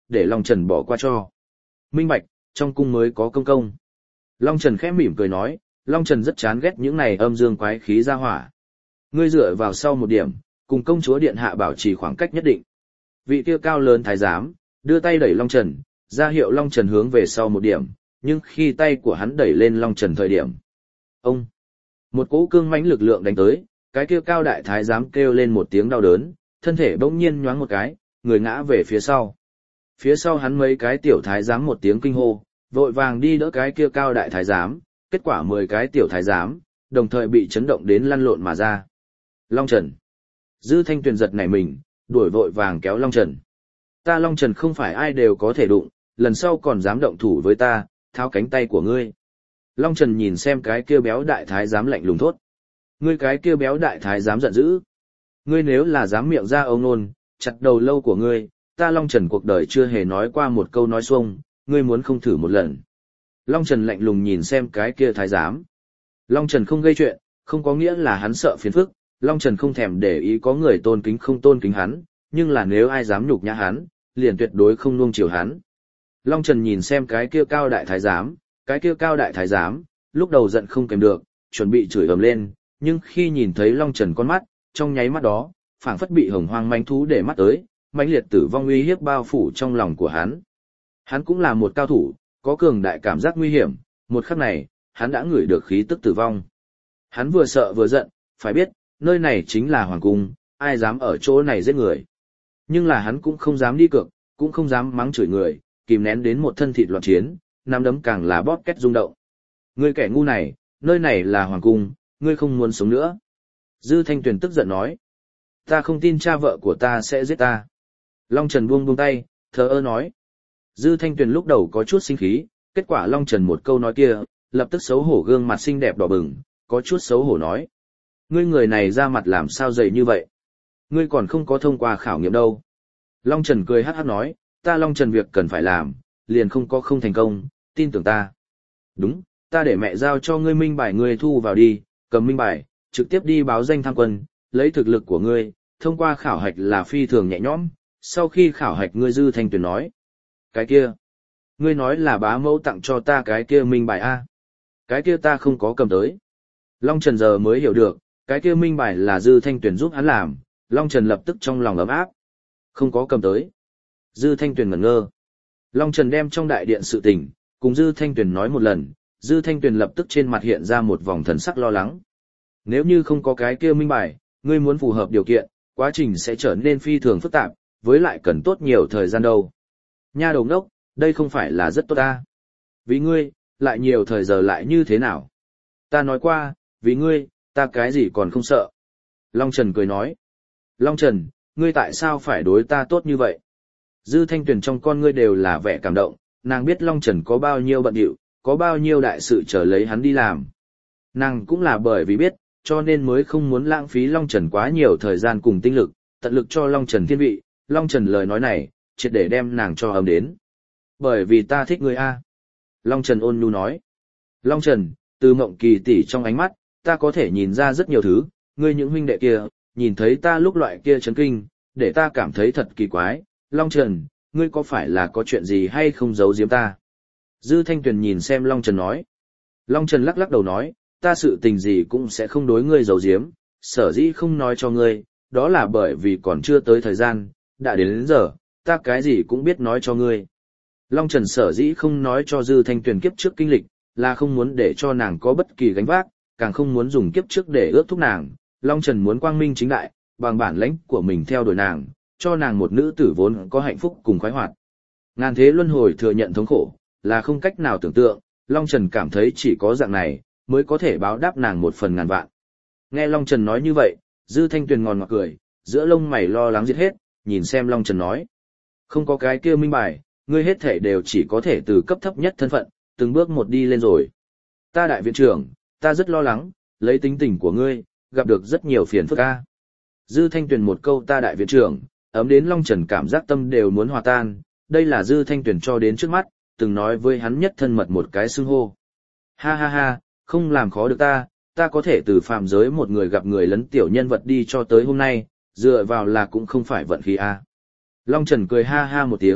để Long Trần bỏ qua cho. Minh bạch, trong cung mới có công công. Long Trần khẽ mỉm cười nói, Long Trần rất chán ghét những này âm dương quái khí ra hỏa. Ngươi dựa vào sau một điểm, cùng công chúa điện hạ bảo trì khoảng cách nhất định. Vị kia cao lớn thái giám, đưa tay đẩy Long Trần, ra hiệu Long Trần hướng về sau một điểm, nhưng khi tay của hắn đẩy lên Long Trần thời điểm. Ông! Một cỗ cương mãnh lực lượng đánh tới, cái kia cao đại thái giám kêu lên một tiếng đau đớn, thân thể bỗng nhiên nhoáng một cái, người ngã về phía sau. Phía sau hắn mấy cái tiểu thái giám một tiếng kinh hô, vội vàng đi đỡ cái kia cao đại thái giám, kết quả 10 cái tiểu thái giám, đồng thời bị chấn động đến lăn lộn mà ra. Long Trần. Dư Thanh Tuyền giật nảy mình, đuổi vội vàng kéo Long Trần. Ta Long Trần không phải ai đều có thể đụng, lần sau còn dám động thủ với ta, tháo cánh tay của ngươi. Long Trần nhìn xem cái kia béo đại thái giám lạnh lùng thốt. Ngươi cái kia béo đại thái giám giận dữ. Ngươi nếu là dám miệng ra ông nôn, chặt đầu lâu của ngươi, ta Long Trần cuộc đời chưa hề nói qua một câu nói xuông, ngươi muốn không thử một lần. Long Trần lạnh lùng nhìn xem cái kia thái giám. Long Trần không gây chuyện, không có nghĩa là hắn sợ phiền phức, Long Trần không thèm để ý có người tôn kính không tôn kính hắn, nhưng là nếu ai dám nhục nhã hắn, liền tuyệt đối không nuông chiều hắn. Long Trần nhìn xem cái kia cao đại thái giám, lúc đầu giận không kèm được, chuẩn bị chửi ầm lên, nhưng khi nhìn thấy Long Trần con mắt, trong nháy mắt đó, phảng phất bị hồng hoang manh thú để mắt tới, mãnh liệt tử vong uy hiếp bao phủ trong lòng của hắn. Hắn cũng là một cao thủ, có cường đại cảm giác nguy hiểm, một khắc này, hắn đã ngửi được khí tức tử vong. Hắn vừa sợ vừa giận, phải biết, nơi này chính là hoàng cung, ai dám ở chỗ này giết người. Nhưng là hắn cũng không dám đi cược, cũng không dám mắng chửi người, kìm nén đến một thân thịt loạn chiến, nắm đấm càng là bóp két rung động. Ngươi kẻ ngu này, nơi này là hoàng cung, ngươi không muốn sống nữa. Dư Thanh Tuyền tức giận nói. Ta không tin cha vợ của ta sẽ giết ta. Long Trần buông tay, thờ ơ nói. Dư Thanh Tuyền lúc đầu có chút sinh khí, kết quả Long Trần một câu nói kia, lập tức xấu hổ gương mặt xinh đẹp đỏ bừng, có chút xấu hổ nói. Ngươi người này ra mặt làm sao dày như vậy? Ngươi còn không có thông qua khảo nghiệm đâu. Long Trần cười hắc hắc nói, ta Long Trần việc cần phải làm, liền không có không thành công, tin tưởng ta. Đúng, ta để mẹ giao cho ngươi minh bài ngươi thu vào đi, cầm minh bài, trực tiếp đi báo danh tham quân, lấy thực lực của ngươi, thông qua khảo hạch là phi thường nhẹ nhõm, sau khi khảo hạch ngươi Dư Thanh Tuyền nói. Cái kia, ngươi nói là bá mẫu tặng cho ta cái kia minh bài a? Cái kia ta không có cầm tới. Long Trần giờ mới hiểu được, cái kia minh bài là Dư Thanh Tuyền giúp hắn làm, Long Trần lập tức trong lòng ấm áp. Không có cầm tới. Dư Thanh Tuyền ngẩn ngơ. Long Trần đem trong đại điện sự tình, cùng Dư Thanh Tuyền nói một lần, Dư Thanh Tuyền lập tức trên mặt hiện ra một vòng thần sắc lo lắng. Nếu như không có cái kia minh bài, ngươi muốn phù hợp điều kiện, quá trình sẽ trở nên phi thường phức tạp, với lại cần tốt nhiều thời gian đâu. Nha đầu ngốc, đây không phải là rất tốt ta. Vì ngươi, lại nhiều thời giờ lại như thế nào? Ta nói qua, vì ngươi, ta cái gì còn không sợ. Long Trần cười nói. Long Trần, ngươi tại sao phải đối ta tốt như vậy? Dư Thanh Tuyền trong con ngươi đều là vẻ cảm động, nàng biết Long Trần có bao nhiêu bận rộn, có bao nhiêu đại sự chờ lấy hắn đi làm. Nàng cũng là bởi vì biết, cho nên mới không muốn lãng phí Long Trần quá nhiều thời gian cùng tinh lực, tận lực cho Long Trần thiên vị. Long Trần lời nói này, triệt để đem nàng cho ấm đến. Bởi vì ta thích ngươi a. Long Trần ôn nhu nói. Long Trần, từ Mộng Kỳ tỷ trong ánh mắt, ta có thể nhìn ra rất nhiều thứ, ngươi những huynh đệ kia, nhìn thấy ta lúc loại kia chấn kinh, để ta cảm thấy thật kỳ quái. Long Trần, ngươi có phải là có chuyện gì hay không giấu giếm ta? Dư Thanh Tuyền nhìn xem Long Trần nói. Long Trần lắc lắc đầu nói, ta sự tình gì cũng sẽ không đối ngươi giấu giếm, sở dĩ không nói cho ngươi, đó là bởi vì còn chưa tới thời gian, đã đến giờ, ta cái gì cũng biết nói cho ngươi. Long Trần sở dĩ không nói cho Dư Thanh Tuyền kiếp trước kinh lịch, là không muốn để cho nàng có bất kỳ gánh vác, càng không muốn dùng kiếp trước để ước thúc nàng. Long Trần muốn quang minh chính đại, bằng bản lãnh của mình theo đuổi nàng, cho nàng một nữ tử vốn có hạnh phúc cùng khoái hoạt. Ngàn thế luân hồi thừa nhận thống khổ, là không cách nào tưởng tượng, Long Trần cảm thấy chỉ có dạng này, mới có thể báo đáp nàng một phần ngàn vạn. Nghe Long Trần nói như vậy, Dư Thanh Tuyền ngòn ngọt cười, giữa lông mày lo lắng giết hết, nhìn xem Long Trần nói. Không có cái kia minh bài, ngươi hết thể đều chỉ có thể từ cấp thấp nhất thân phận, từng bước một đi lên rồi. Ta đại viện trưởng, ta rất lo lắng, lấy tính tình của ngươi, gặp được rất nhiều phiền phức a. Dư Thanh Tuyền một câu ta đại viện trưởng, ấm đến Long Trần cảm giác tâm đều muốn hòa tan, đây là Dư Thanh Tuyền cho đến trước mắt, từng nói với hắn nhất thân mật một cái xưng hô. Ha ha ha, không làm khó được ta có thể từ phàm giới một người gặp người lấn tiểu nhân vật đi cho tới hôm nay, dựa vào là cũng không phải vận khí a. Long Trần cười ha ha một tiếng,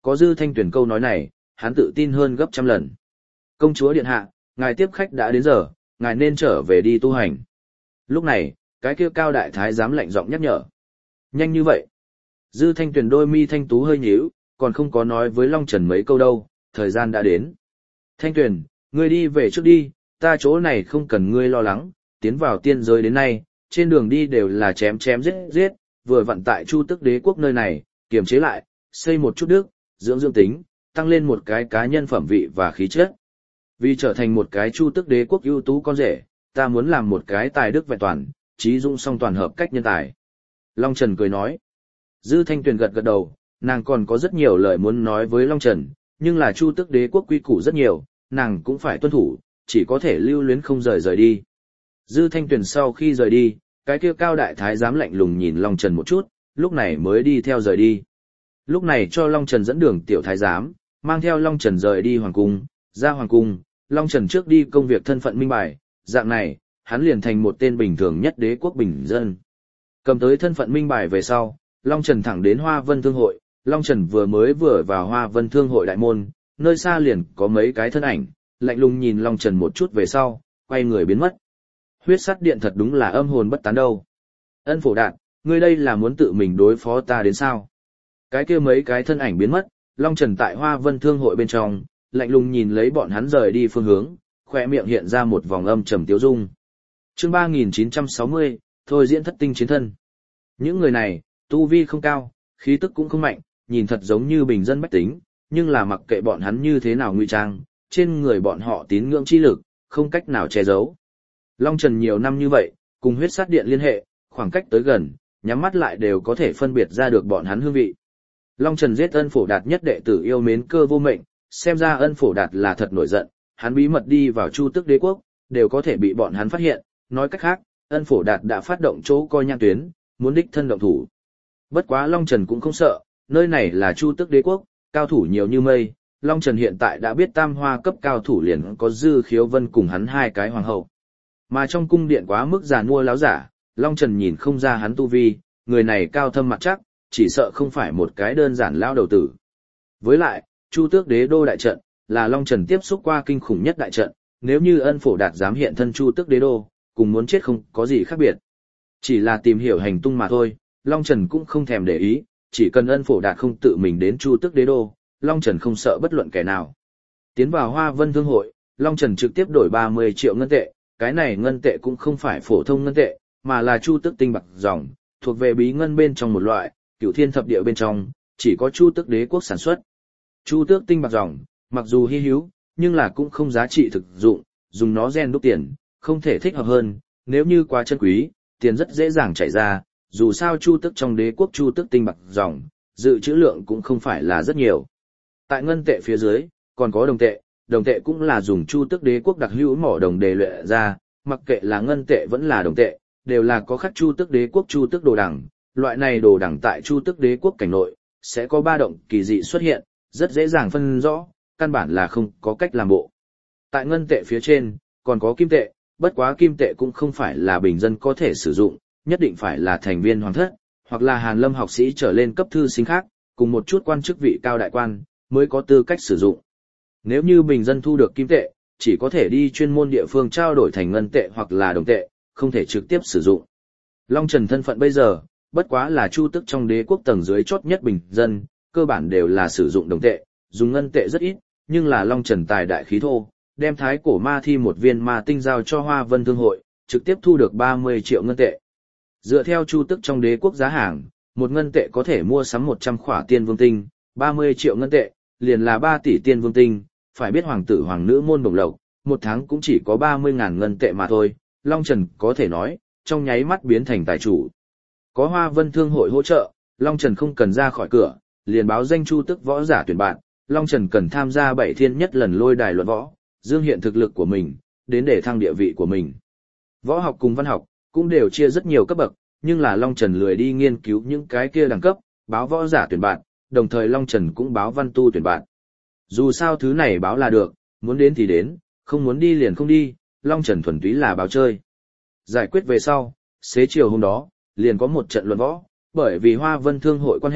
có Dư Thanh Tuyền câu nói này, hắn tự tin hơn gấp trăm lần. Công chúa điện hạ, ngài tiếp khách đã đến giờ, ngài nên trở về đi tu hành. Lúc này, cái kia cao đại thái giám lạnh giọng nhắc nhở. Nhanh như vậy. Dư Thanh Tuyền đôi mi thanh tú hơi nhíu, còn không có nói với Long Trần mấy câu đâu, thời gian đã đến. Thanh Tuyền, ngươi đi về trước đi, ta chỗ này không cần ngươi lo lắng, tiến vào tiên giới đến nay, trên đường đi đều là chém chém giết giết, vừa vặn tại Chu Tức Đế quốc nơi này, kiềm chế lại, xây một chút đức, dưỡng dưỡng tính, tăng lên một cái cá nhân phẩm vị và khí chất. Vì trở thành một cái Chu Tức Đế quốc ưu tú con rể, ta muốn làm một cái tài đức vẹn toàn, trí dũng song toàn hợp cách nhân tài. Long Trần cười nói. Dư Thanh Tuyền gật gật đầu, nàng còn có rất nhiều lời muốn nói với Long Trần, nhưng là Chu Tức Đế quốc quy củ rất nhiều, nàng cũng phải tuân thủ, chỉ có thể lưu luyến không rời đi. Dư Thanh Tuyền sau khi rời đi, cái kia cao đại thái giám lạnh lùng nhìn Long Trần một chút, lúc này mới đi theo rời đi. Lúc này cho Long Trần dẫn đường tiểu thái giám, mang theo Long Trần rời đi hoàng cung, ra hoàng cung, Long Trần trước đi công việc thân phận minh bài, dạng này, hắn liền thành một tên bình thường nhất đế quốc bình dân. Cầm tới thân phận minh bài về sau, Long Trần thẳng đến Hoa Vân Thương hội, Long Trần vừa vào Hoa Vân Thương hội đại môn, nơi xa liền có mấy cái thân ảnh, lạnh lùng nhìn Long Trần một chút về sau, quay người biến mất. Huyết sắt điện thật đúng là âm hồn bất tán đâu. Ân Phổ Đạt, ngươi đây là muốn tự mình đối phó ta đến sao? Cái kia mấy cái thân ảnh biến mất, Long Trần tại Hoa Vân Thương hội bên trong, lạnh lùng nhìn lấy bọn hắn rời đi phương hướng, khóe miệng hiện ra một vòng âm trầm tiêu dung. Chương 3960, thôi diễn thất tinh chiến thân. Những người này, tu vi không cao, khí tức cũng không mạnh, nhìn thật giống như bình dân bách tính, nhưng là mặc kệ bọn hắn như thế nào ngụy trang, trên người bọn họ tín ngưỡng chi lực, không cách nào che giấu. Long Trần nhiều năm như vậy, cùng huyết sát điện liên hệ, khoảng cách tới gần, nhắm mắt lại đều có thể phân biệt ra được bọn hắn hương vị. Long Trần giết Ân Phổ Đạt nhất đệ tử yêu mến Cơ Vô Mệnh, xem ra Ân Phổ Đạt là thật nổi giận, hắn bí mật đi vào Chu Tức Đế quốc, đều có thể bị bọn hắn phát hiện, nói cách khác, Ân Phổ Đạt đã phát động chỗ coi nhãn tuyến, muốn đích thân động thủ. Bất quá Long Trần cũng không sợ, nơi này là Chu Tức Đế quốc, cao thủ nhiều như mây, Long Trần hiện tại đã biết tam hoa cấp cao thủ liền có Dư Khiếu Vân cùng hắn hai cái hoàng hậu. Mà trong cung điện quá mức già nua láo giả, Long Trần nhìn không ra hắn tu vi, người này cao thâm mặt chắc, chỉ sợ không phải một cái đơn giản lao đầu tử. Với lại, Chu Tước Đế đô đại trận, là Long Trần tiếp xúc qua kinh khủng nhất đại trận, nếu như Ân Phổ Đạt dám hiện thân Chu Tước Đế đô, cùng muốn chết không có gì khác biệt. Chỉ là tìm hiểu hành tung mà thôi, Long Trần cũng không thèm để ý, chỉ cần Ân Phổ Đạt không tự mình đến Chu Tước Đế đô, Long Trần không sợ bất luận kẻ nào. Tiến vào Hoa Vân Thương hội, Long Trần trực tiếp đổi 30 triệu ngân tệ, cái này ngân tệ cũng không phải phổ thông ngân tệ, mà là Chu Tước tinh bạc dòng, thuộc về bí ngân bên trong một loại, Cửu Thiên thập địa bên trong, chỉ có Chu Tước Đế quốc sản xuất. Chu Tước tinh bạc dòng, mặc dù hi hữu, nhưng là cũng không giá trị thực dụng, dùng nó gen đúc tiền, không thể thích hợp hơn, nếu như quá chân quý, tiền rất dễ dàng chảy ra, dù sao Chu Tước trong đế quốc Chu Tước tinh bạc dòng, dự trữ lượng cũng không phải là rất nhiều. Tại ngân tệ phía dưới, còn có đồng tệ cũng là dùng Chu Tước Đế quốc đặc hữu mỏ đồng đề luyện ra, mặc kệ là ngân tệ vẫn là đồng tệ, đều là có khắc Chu Tước Đế quốc Chu Tước đồ đằng, loại này đồ đằng tại Chu Tước Đế quốc cảnh nội, sẽ có ba động kỳ dị xuất hiện, rất dễ dàng phân rõ, căn bản là không có cách làm bộ. Tại ngân tệ phía trên, còn có kim tệ, bất quá kim tệ cũng không phải là bình dân có thể sử dụng, nhất định phải là thành viên hoàng thất, hoặc là Hàn Lâm học sĩ trở lên cấp thư sinh khác, cùng một chút quan chức vị cao đại quan, mới có tư cách sử dụng. Nếu như bình dân thu được kim tệ, chỉ có thể đi chuyên môn địa phương trao đổi thành ngân tệ hoặc là đồng tệ, không thể trực tiếp sử dụng. Long Trần thân phận bây giờ, bất quá là Chu Tước trong đế quốc tầng dưới chót nhất bình dân, cơ bản đều là sử dụng đồng tệ, dùng ngân tệ rất ít, nhưng là Long Trần tài đại khí thô, đem thái cổ ma thi một viên ma tinh giao cho Hoa Vân Thương hội, trực tiếp thu được 30 triệu ngân tệ. Dựa theo Chu Tước trong đế quốc giá hàng, một ngân tệ có thể mua sắm 100 khỏa tiên vương tinh, 30 triệu ngân tệ, liền là 3 tỷ tiên vương tinh, phải biết hoàng tử hoàng nữ môn bổng lộc, một tháng cũng chỉ có 30.000 ngân tệ mà thôi, Long Trần có thể nói, trong nháy mắt biến thành tài chủ. Có Hoa Vân Thương hội hỗ trợ, Long Trần không cần ra khỏi cửa, liền báo danh Chu Tước võ giả tuyển bạn, Long Trần cần tham gia 7 thiên nhất lần lôi đài luận võ, dương hiện thực lực của mình, đến để thăng địa vị của mình. Võ học cùng văn học, cũng đều chia rất nhiều cấp bậc, nhưng là Long Trần lười đi nghiên cứu những cái kia đẳng cấp, báo võ giả tuyển bạn, đồng thời Long Trần cũng báo văn tu tuyển bạn. Dù sao thứ này báo là được, muốn đến thì đến, không muốn đi liền không đi, Long Trần thuần túy là báo chơi. Giải quyết về sau, xế chiều hôm đó, liền có một trận luận võ, bởi vì Hoa Vân Thương hội quan hệ,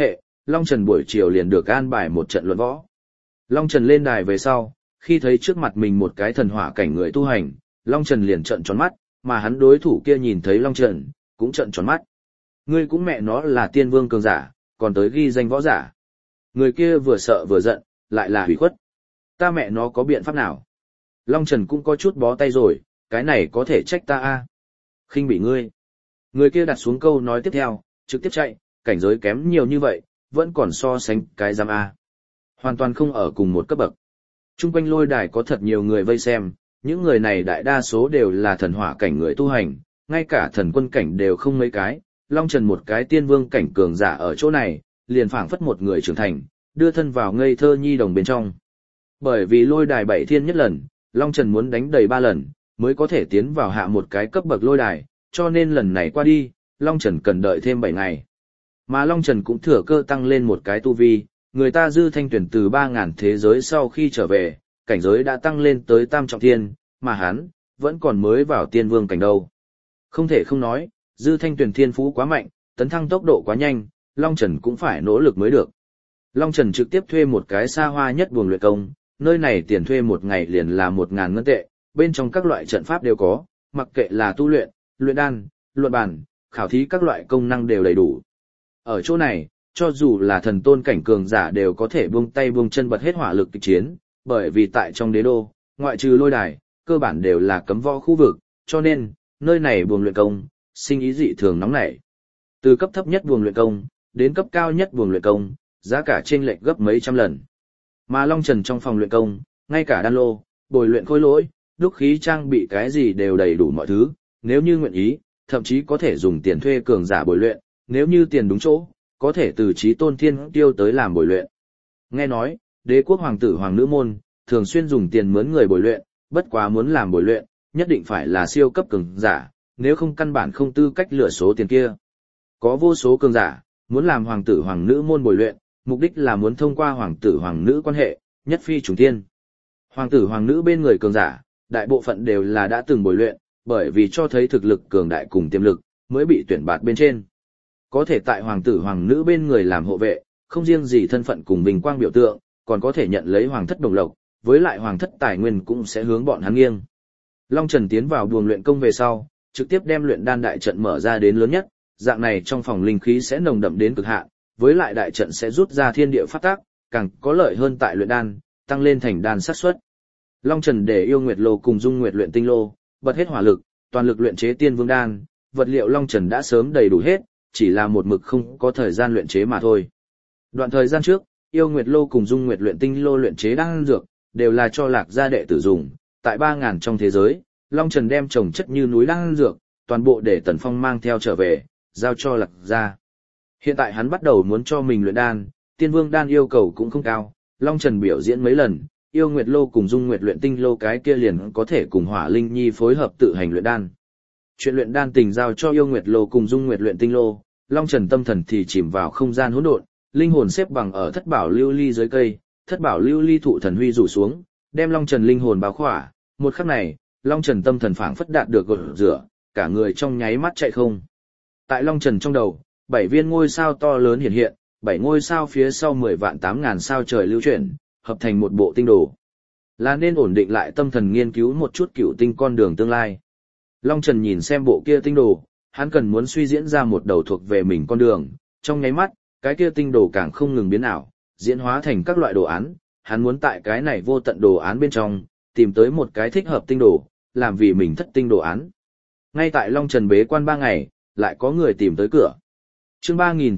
Long Trần buổi chiều liền được an bài một trận luận võ. Long Trần lên đài về sau, khi thấy trước mặt mình một cái thần hỏa cảnh người tu hành, Long Trần liền trợn tròn mắt, mà hắn đối thủ kia nhìn thấy Long Trần, cũng trợn tròn mắt. Ngươi cũng mẹ nó là tiên vương cường giả, còn tới ghi danh võ giả. Người kia vừa sợ vừa giận, lại là hủy khuất. Ta mẹ nó có biện pháp nào? Long Trần cũng có chút bó tay rồi, cái này có thể trách ta a? Khinh bị ngươi. Người kia đặt xuống câu nói tiếp theo, trực tiếp chạy, cảnh giới kém nhiều như vậy, vẫn còn so sánh cái giam a. Hoàn toàn không ở cùng một cấp bậc. Trung quanh lôi đài có thật nhiều người vây xem, những người này đại đa số đều là thần hỏa cảnh người tu hành, ngay cả thần quân cảnh đều không mấy cái, Long Trần một cái tiên vương cảnh cường giả ở chỗ này, liền phảng phất một người trưởng thành, đưa thân vào ngây thơ nhi đồng bên trong. Bởi vì lôi đài 7 thiên nhất lần, Long Trần muốn đánh đầy 3 lần, mới có thể tiến vào hạ một cái cấp bậc lôi đài, cho nên lần này qua đi, Long Trần cần đợi thêm 7 ngày. Mà Long Trần cũng thừa cơ tăng lên một cái tu vi, người ta Dư Thanh tuyển từ 3.000 thế giới sau khi trở về, cảnh giới đã tăng lên tới tam trọng thiên, mà hắn, vẫn còn mới vào tiên vương cảnh đâu. Không thể không nói, Dư Thanh tuyển thiên phú quá mạnh, tấn thăng tốc độ quá nhanh, Long Trần cũng phải nỗ lực mới được. Long Trần trực tiếp thuê một cái xa hoa nhất buồng luyện công, nơi này tiền thuê một ngày liền là 1.000 ngân tệ, bên trong các loại trận pháp đều có, mặc kệ là tu luyện, luyện đan, luận bàn, khảo thí các loại công năng đều đầy đủ. Ở chỗ này, cho dù là thần tôn cảnh cường giả đều có thể buông tay buông chân bật hết hỏa lực kịch chiến, bởi vì tại trong đế đô, ngoại trừ lôi đài, cơ bản đều là cấm võ khu vực, cho nên, nơi này buồng luyện công, sinh ý dị thường nóng nảy. Từ cấp thấp nhất buồng luyện công, đến cấp cao nhất buồng luyện công, giá cả chênh lệch gấp mấy trăm lần. Mà Long Trần trong phòng luyện công, ngay cả đan lô, bồi luyện khối lỗi, đúc khí trang bị cái gì đều đầy đủ mọi thứ, nếu như nguyện ý, thậm chí có thể dùng tiền thuê cường giả bồi luyện, nếu như tiền đúng chỗ, có thể từ Chí Tôn Thiên Tiêu tới làm bồi luyện. Nghe nói, đế quốc hoàng tử hoàng nữ môn, thường xuyên dùng tiền mướn người bồi luyện, bất quá muốn làm bồi luyện, nhất định phải là siêu cấp cường giả, nếu không căn bản không tư cách lựa số tiền kia. Có vô số cường giả, muốn làm hoàng tử hoàng nữ môn bồi luyện, mục đích là muốn thông qua hoàng tử hoàng nữ quan hệ, nhất phi trùng thiên. Hoàng tử hoàng nữ bên người cường giả, đại bộ phận đều là đã từng bồi luyện, bởi vì cho thấy thực lực cường đại cùng tiềm lực, mới bị tuyển bạt bên trên. Có thể tại hoàng tử hoàng nữ bên người làm hộ vệ, không riêng gì thân phận cùng vinh quang biểu tượng, còn có thể nhận lấy hoàng thất đồng lộc, với lại hoàng thất tài nguyên cũng sẽ hướng bọn hắn nghiêng. Long Trần tiến vào buồng luyện công về sau, trực tiếp đem luyện đan đại trận mở ra đến lớn nhất, dạng này trong phòng linh khí sẽ nồng đậm đến cực hạn, với lại đại trận sẽ rút ra thiên địa pháp tắc, càng có lợi hơn tại luyện đan, tăng lên thành đan xác suất. Long Trần để Yêu Nguyệt Lô cùng Dung Nguyệt luyện tinh lô, bật hết hỏa lực, toàn lực luyện chế Tiên Vương đan, vật liệu Long Trần đã sớm đầy đủ hết, chỉ là một mực không có thời gian luyện chế mà thôi. Đoạn thời gian trước, Yêu Nguyệt Lô cùng Dung Nguyệt luyện tinh lô luyện chế đan dược, đều là cho Lạc gia đệ tử dùng, tại 3.000 trong thế giới, Long Trần đem trồng chất như núi đan dược, toàn bộ để Tần Phong mang theo trở về, giao cho Lạc gia. Hiện tại hắn bắt đầu muốn cho mình luyện đan, Tiên Vương đan yêu cầu cũng không cao, Long Trần biểu diễn mấy lần, Yêu Nguyệt Lô cùng Dung Nguyệt luyện tinh lô cái kia liền có thể cùng Hỏa Linh Nhi phối hợp tự hành luyện đan. Chuyện luyện đan tình giao cho Yêu Nguyệt Lô cùng Dung Nguyệt luyện tinh lô, Long Trần tâm thần thì chìm vào không gian hỗn độn, linh hồn xếp bằng ở Thất Bảo Lưu Ly dưới cây, Thất Bảo Lưu Ly thụ thần huy rủ xuống, đem Long Trần linh hồn bao khỏa, một khắc này, Long Trần tâm thần phảng phất đạt được gột rửa, cả người trong nháy mắt chạy không. Tại Long Trần trong đầu, 7 viên ngôi sao to lớn hiện hiện, 7 ngôi sao phía sau 10 vạn 8.000 sao trời lưu chuyển, hợp thành một bộ tinh đồ. Là nên ổn định lại tâm thần nghiên cứu một chút cựu tinh con đường tương lai. Long Trần nhìn xem bộ kia tinh đồ, hắn cần muốn suy diễn ra một đầu thuộc về mình con đường, trong nháy mắt, cái kia tinh đồ càng không ngừng biến ảo, diễn hóa thành các loại đồ án, hắn muốn tại cái này vô tận đồ án bên trong, tìm tới một cái thích hợp tinh đồ, làm vì mình thất tinh đồ án. Ngay tại Long Trần bế quan 3 ngày, lại có người tìm tới cửa. Chương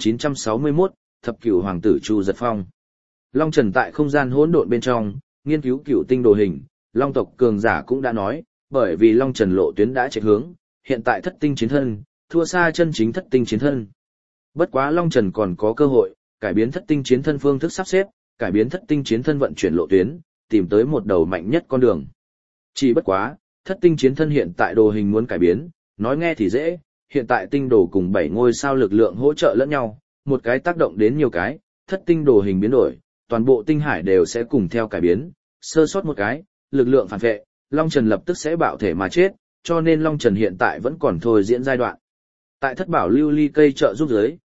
3961, Thập Cửu Hoàng tử Chu Giật Phong. Long Trần tại không gian hỗn độn bên trong, nghiên cứu cửu tinh đồ hình, Long tộc cường giả cũng đã nói, bởi vì Long Trần lộ tuyến đã chạy hướng, hiện tại thất tinh chiến thân, thua xa chân chính thất tinh chiến thân. Bất quá Long Trần còn có cơ hội, cải biến thất tinh chiến thân phương thức sắp xếp, cải biến thất tinh chiến thân vận chuyển lộ tuyến, tìm tới một đầu mạnh nhất con đường. Chỉ bất quá, thất tinh chiến thân hiện tại đồ hình muốn cải biến, nói nghe thì dễ, hiện tại tinh đồ cùng 7 ngôi sao lực lượng hỗ trợ lẫn nhau, một cái tác động đến nhiều cái, thất tinh đồ hình biến đổi, toàn bộ tinh hải đều sẽ cùng theo cải biến, sơ sót một cái, lực lượng phản vệ, Long Trần lập tức sẽ bạo thể mà chết, cho nên Long Trần hiện tại vẫn còn thôi diễn giai đoạn. Tại Thất Bảo Lưu Ly cây trợ giúp giới,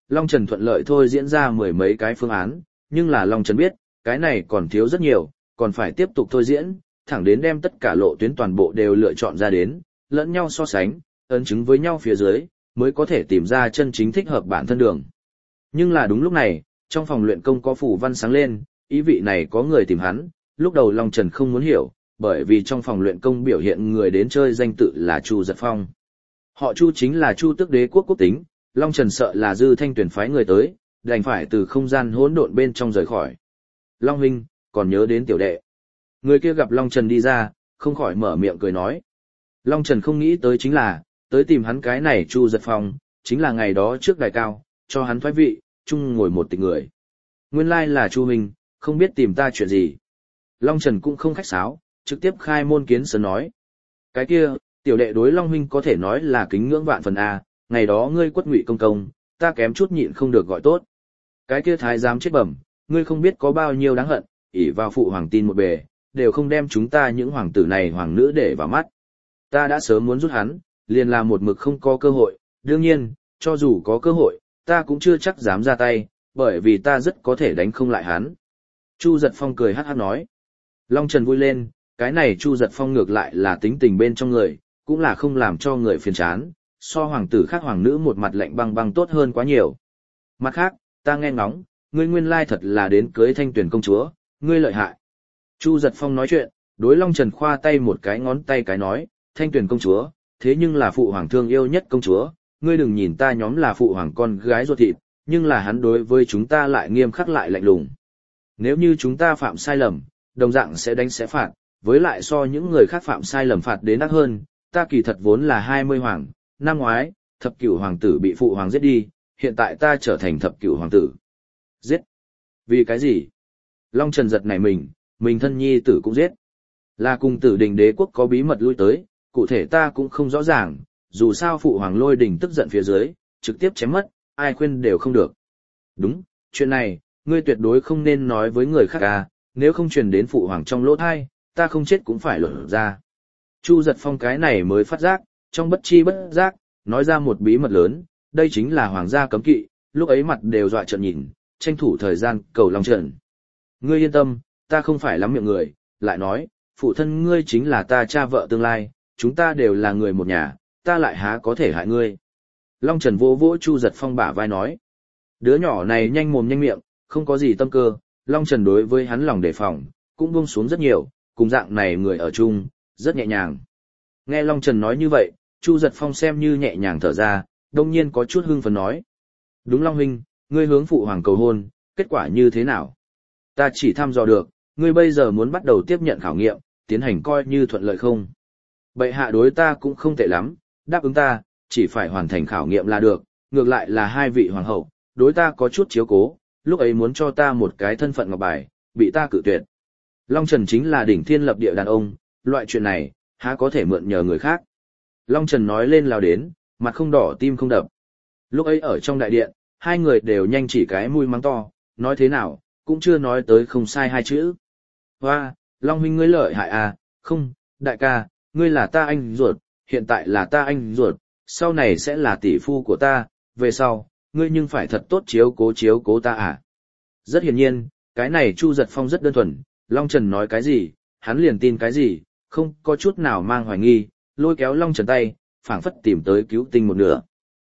Long Trần thuận lợi thôi diễn ra mười mấy cái phương án, nhưng là Long Trần biết, cái này còn thiếu rất nhiều, còn phải tiếp tục thôi diễn, thẳng đến đem tất cả lộ tuyến toàn bộ đều lựa chọn ra đến, lẫn nhau so sánh, ấn chứng với nhau phía dưới, mới có thể tìm ra chân chính thích hợp bản thân đường. Nhưng là đúng lúc này, trong phòng luyện công có phù văn sáng lên, ý vị này có người tìm hắn, lúc đầu Long Trần không muốn hiểu, bởi vì trong phòng luyện công biểu hiện người đến chơi danh tự là Chu Giật Phong. Họ Chu chính là Chu Tước Đế quốc quốc tính, Long Trần sợ là Dư Thanh tuyển phái người tới, đành phải từ không gian hỗn độn bên trong rời khỏi. Long huynh, còn nhớ đến tiểu đệ. Người kia gặp Long Trần đi ra, không khỏi mở miệng cười nói. Long Trần không nghĩ tới chính là, tới tìm hắn cái này Chu Giật Phong, chính là ngày đó trước đài cao, cho hắn thoái vị, chung ngồi một tịch người. Nguyên lai là Chu huynh, không biết tìm ta chuyện gì. Long Trần cũng không khách sáo, trực tiếp khai môn kiến sơn nói. Cái kia, tiểu đệ đối Long huynh có thể nói là kính ngưỡng vạn phần A, ngày đó ngươi quất ngụy công công, ta kém chút nhịn không được gọi tốt. Cái kia thái giám chết bẩm, ngươi không biết có bao nhiêu đáng hận, ỷ vào phụ hoàng tin một bề, đều không đem chúng ta những hoàng tử này hoàng nữ để vào mắt. Ta đã sớm muốn rút hắn, liền là một mực không có cơ hội, đương nhiên, cho dù có cơ hội, ta cũng chưa chắc dám ra tay, bởi vì ta rất có thể đánh không lại hắn. Chu Giật Phong cười hát hát nói. Long Trần vui lên, cái này Chu Giật Phong ngược lại là tính tình bên trong người, cũng là không làm cho người phiền chán, so hoàng tử khác hoàng nữ một mặt lạnh băng băng tốt hơn quá nhiều. Mặt khác, ta nghe ngóng, ngươi nguyên lai thật là đến cưới Thanh Tuyền công chúa, ngươi lợi hại. Chu Giật Phong nói chuyện, đối Long Trần khoa tay một cái ngón tay cái nói, Thanh Tuyền công chúa, thế nhưng là phụ hoàng thương yêu nhất công chúa, ngươi đừng nhìn ta nhóm là phụ hoàng con gái ruột thịt, nhưng là hắn đối với chúng ta lại nghiêm khắc lại lạnh lùng. Nếu như chúng ta phạm sai lầm, đồng dạng sẽ đánh sẽ phạt, với lại so những người khác phạm sai lầm phạt đến ác hơn, ta kỳ thật vốn là 20 hoàng, năm ngoái, thập cửu hoàng tử bị phụ hoàng giết đi, hiện tại ta trở thành thập cửu hoàng tử. Giết? Vì cái gì? Long Trần giật nảy mình thân nhi tử cũng giết. Là cùng Tử Đình đế quốc có bí mật lui tới, cụ thể ta cũng không rõ ràng, dù sao phụ hoàng Lôi Đình tức giận phía dưới, trực tiếp chém mất, ai khuyên đều không được. Đúng, chuyện này, ngươi tuyệt đối không nên nói với người khác à, nếu không truyền đến phụ hoàng trong lỗ thai, ta không chết cũng phải lột ra. Chu Giật Phong cái này mới phát giác, trong bất chi bất giác, nói ra một bí mật lớn, đây chính là hoàng gia cấm kỵ, lúc ấy mặt đều dọa trợn nhìn, tranh thủ thời gian cầu Long Trần. Ngươi yên tâm, ta không phải lắm miệng người, lại nói, phụ thân ngươi chính là ta cha vợ tương lai, chúng ta đều là người một nhà, ta lại há có thể hại ngươi. Long Trần vỗ vỗ Chu Giật Phong bả vai nói. Đứa nhỏ này nhanh mồm nhanh miệng, không có gì tâm cơ, Long Trần đối với hắn lòng đề phòng, cũng buông xuống rất nhiều, cùng dạng này người ở chung, rất nhẹ nhàng. Nghe Long Trần nói như vậy, Chu Giật Phong xem như nhẹ nhàng thở ra, đông nhiên có chút hưng phấn nói. Đúng Long huynh, ngươi hướng phụ hoàng cầu hôn, kết quả như thế nào? Ta chỉ thăm dò được, ngươi bây giờ muốn bắt đầu tiếp nhận khảo nghiệm, tiến hành coi như thuận lợi không? Bệ hạ đối ta cũng không tệ lắm, đáp ứng ta, chỉ phải hoàn thành khảo nghiệm là được, ngược lại là hai vị hoàng hậu, đối ta có chút chiếu cố, lúc ấy muốn cho ta một cái thân phận ngọc bài, bị ta cự tuyệt. Long Trần chính là đỉnh thiên lập địa đàn ông, loại chuyện này, há có thể mượn nhờ người khác. Long Trần nói lên lao đến, mặt không đỏ tim không đập. Lúc ấy ở trong đại điện, hai người đều nhanh chỉ cái mũi mắng to, nói thế nào, cũng chưa nói tới không sai hai chữ. Hoa, Long huynh ngươi lợi hại à, không, đại ca, ngươi là ta anh ruột, hiện tại là ta anh ruột, sau này sẽ là tỷ phu của ta, về sau, ngươi nhưng phải thật tốt chiếu cố ta à. Rất hiển nhiên, cái này Chu Giật Phong rất đơn thuần, Long Trần nói cái gì, hắn liền tin cái gì, không có chút nào mang hoài nghi, lôi kéo Long Trần tay, phảng phất tìm tới cứu tinh một nửa.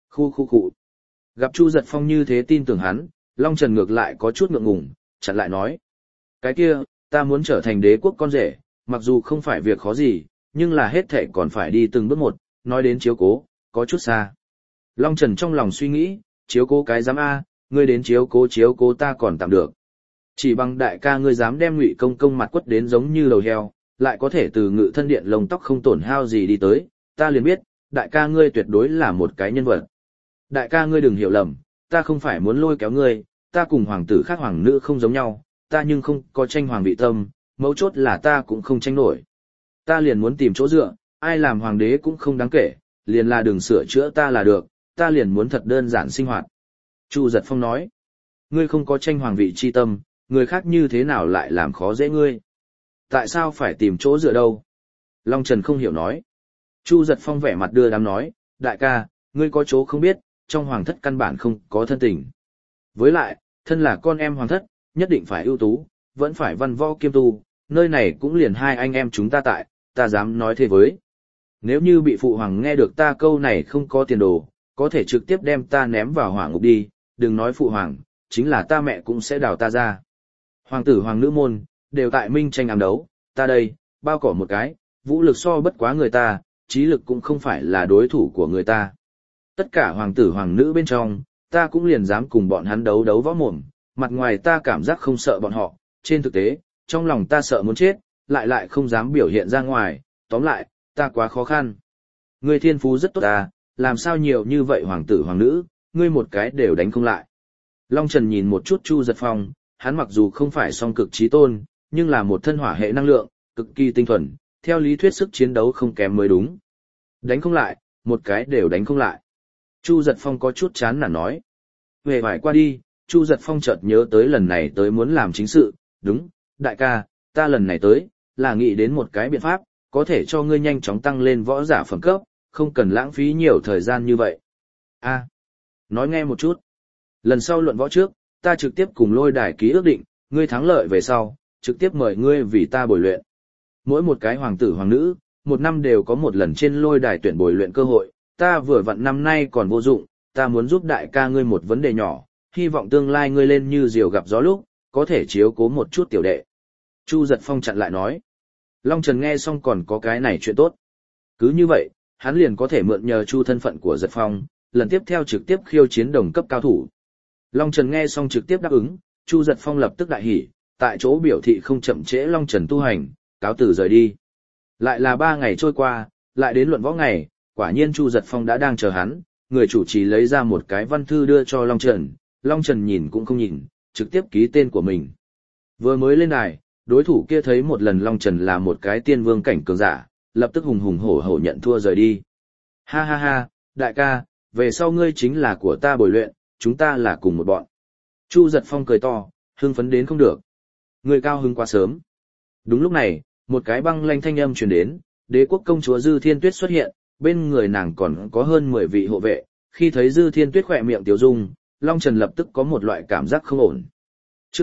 Khu. Gặp Chu Giật Phong như thế tin tưởng hắn, Long Trần ngược lại có chút ngượng ngùng, chặn lại nói. Cái kia, ta muốn trở thành đế quốc con rể, mặc dù không phải việc khó gì, nhưng là hết thệ còn phải đi từng bước một, nói đến chiếu cố, có chút xa. Long Trần trong lòng suy nghĩ, chiếu cố cái giám A, ngươi đến chiếu cố ta còn tạm được. Chỉ bằng đại ca ngươi dám đem Ngụy công công mặt quất đến giống như lầu heo, lại có thể từ Ngự thân điện lông tóc không tổn hao gì đi tới, ta liền biết, đại ca ngươi tuyệt đối là một cái nhân vật. Đại ca ngươi đừng hiểu lầm, ta không phải muốn lôi kéo ngươi, ta cùng hoàng tử khác hoàng nữ không giống nhau, ta nhưng không có tranh hoàng vị tâm, mấu chốt là ta cũng không tranh nổi. Ta liền muốn tìm chỗ dựa, ai làm hoàng đế cũng không đáng kể, liền là đừng sửa chữa ta là được, ta liền muốn thật đơn giản sinh hoạt. Chu Giật Phong nói, ngươi không có tranh hoàng vị chi tâm, người khác như thế nào lại làm khó dễ ngươi? Tại sao phải tìm chỗ dựa đâu? Long Trần không hiểu nói. Chu Giật Phong vẻ mặt đưa đám nói, đại ca, ngươi có chỗ không biết, trong hoàng thất căn bản không có thân tình. Với lại, thân là con em hoàng thất, nhất định phải ưu tú, vẫn phải văn võ kiêm tu, nơi này cũng liền hai anh em chúng ta tại, ta dám nói thế với. Nếu như bị phụ hoàng nghe được ta câu này không có tiền đồ, có thể trực tiếp đem ta ném vào hỏa ngục đi, đừng nói phụ hoàng, chính là ta mẹ cũng sẽ đào ta ra. Hoàng tử hoàng nữ môn, đều tại minh tranh ám đấu, ta đây, bao cỏ một cái, vũ lực so bất quá người ta, trí lực cũng không phải là đối thủ của người ta. Tất cả hoàng tử hoàng nữ bên trong, ta cũng liền dám cùng bọn hắn đấu đấu võ mồm, mặt ngoài ta cảm giác không sợ bọn họ, trên thực tế, trong lòng ta sợ muốn chết, lại không dám biểu hiện ra ngoài, tóm lại, ta quá khó khăn. Ngươi thiên phú rất tốt ta, làm sao nhiều như vậy hoàng tử hoàng nữ, ngươi một cái đều đánh không lại. Long Trần nhìn một chút Chu Giật Phong, hắn mặc dù không phải song cực trí tôn, nhưng là một thân hỏa hệ năng lượng, cực kỳ tinh thuần, theo lý thuyết sức chiến đấu không kém mới đúng. Đánh không lại, một cái đều đánh không lại. Chu Giật Phong có chút chán nản nói. Về vải qua đi, Chu Giật Phong chợt nhớ tới lần này tới muốn làm chính sự, đúng, đại ca, ta lần này tới, là nghĩ đến một cái biện pháp, có thể cho ngươi nhanh chóng tăng lên võ giả phẩm cấp, không cần lãng phí nhiều thời gian như vậy. Nói nghe một chút. Lần sau luận võ trước, ta trực tiếp cùng Lôi Đài ký ước định, ngươi thắng lợi về sau, trực tiếp mời ngươi vì ta bồi luyện. Mỗi một cái hoàng tử hoàng nữ, một năm đều có một lần trên Lôi Đài tuyển bồi luyện cơ hội, ta vừa vặn năm nay còn vô dụng, ta muốn giúp đại ca ngươi một vấn đề nhỏ, hy vọng tương lai ngươi lên như diều gặp gió lúc, có thể chiếu cố một chút tiểu đệ. Chu Giật Phong chặn lại nói. Long Trần nghe xong còn có cái này chuyện tốt. Cứ như vậy, hắn liền có thể mượn nhờ Chu thân phận của Giật Phong, lần tiếp theo trực tiếp khiêu chiến đồng cấp cao thủ. Long Trần nghe xong trực tiếp đáp ứng, Chu Giật Phong lập tức đại hỉ, tại chỗ biểu thị không chậm trễ Long Trần tu hành, cáo từ rời đi. Lại là 3 ngày trôi qua, lại đến luận võ ngày, quả nhiên Chu Giật Phong đã đang chờ hắn, người chủ trì lấy ra một cái văn thư đưa cho Long Trần nhìn cũng không nhìn, trực tiếp ký tên của mình. Vừa mới lên đài, đối thủ kia thấy một lần Long Trần là một cái tiên vương cảnh cường giả, lập tức hùng hùng hổ hổ nhận thua rời đi. Ha ha ha, đại ca, về sau ngươi chính là của ta bồi luyện, chúng ta là cùng một bọn. Chu Giật Phong cười to, hưng phấn đến không được. Người cao hứng quá sớm. Đúng lúc này, một cái băng lanh thanh âm truyền đến, Đế quốc công chúa Dư Thiên Tuyết xuất hiện, bên người nàng còn có hơn 10 vị hộ vệ, khi thấy Dư Thiên Tuyết khỏe miệng tiểu dung, Long Trần lập tức có một loại cảm giác không ổn. Chương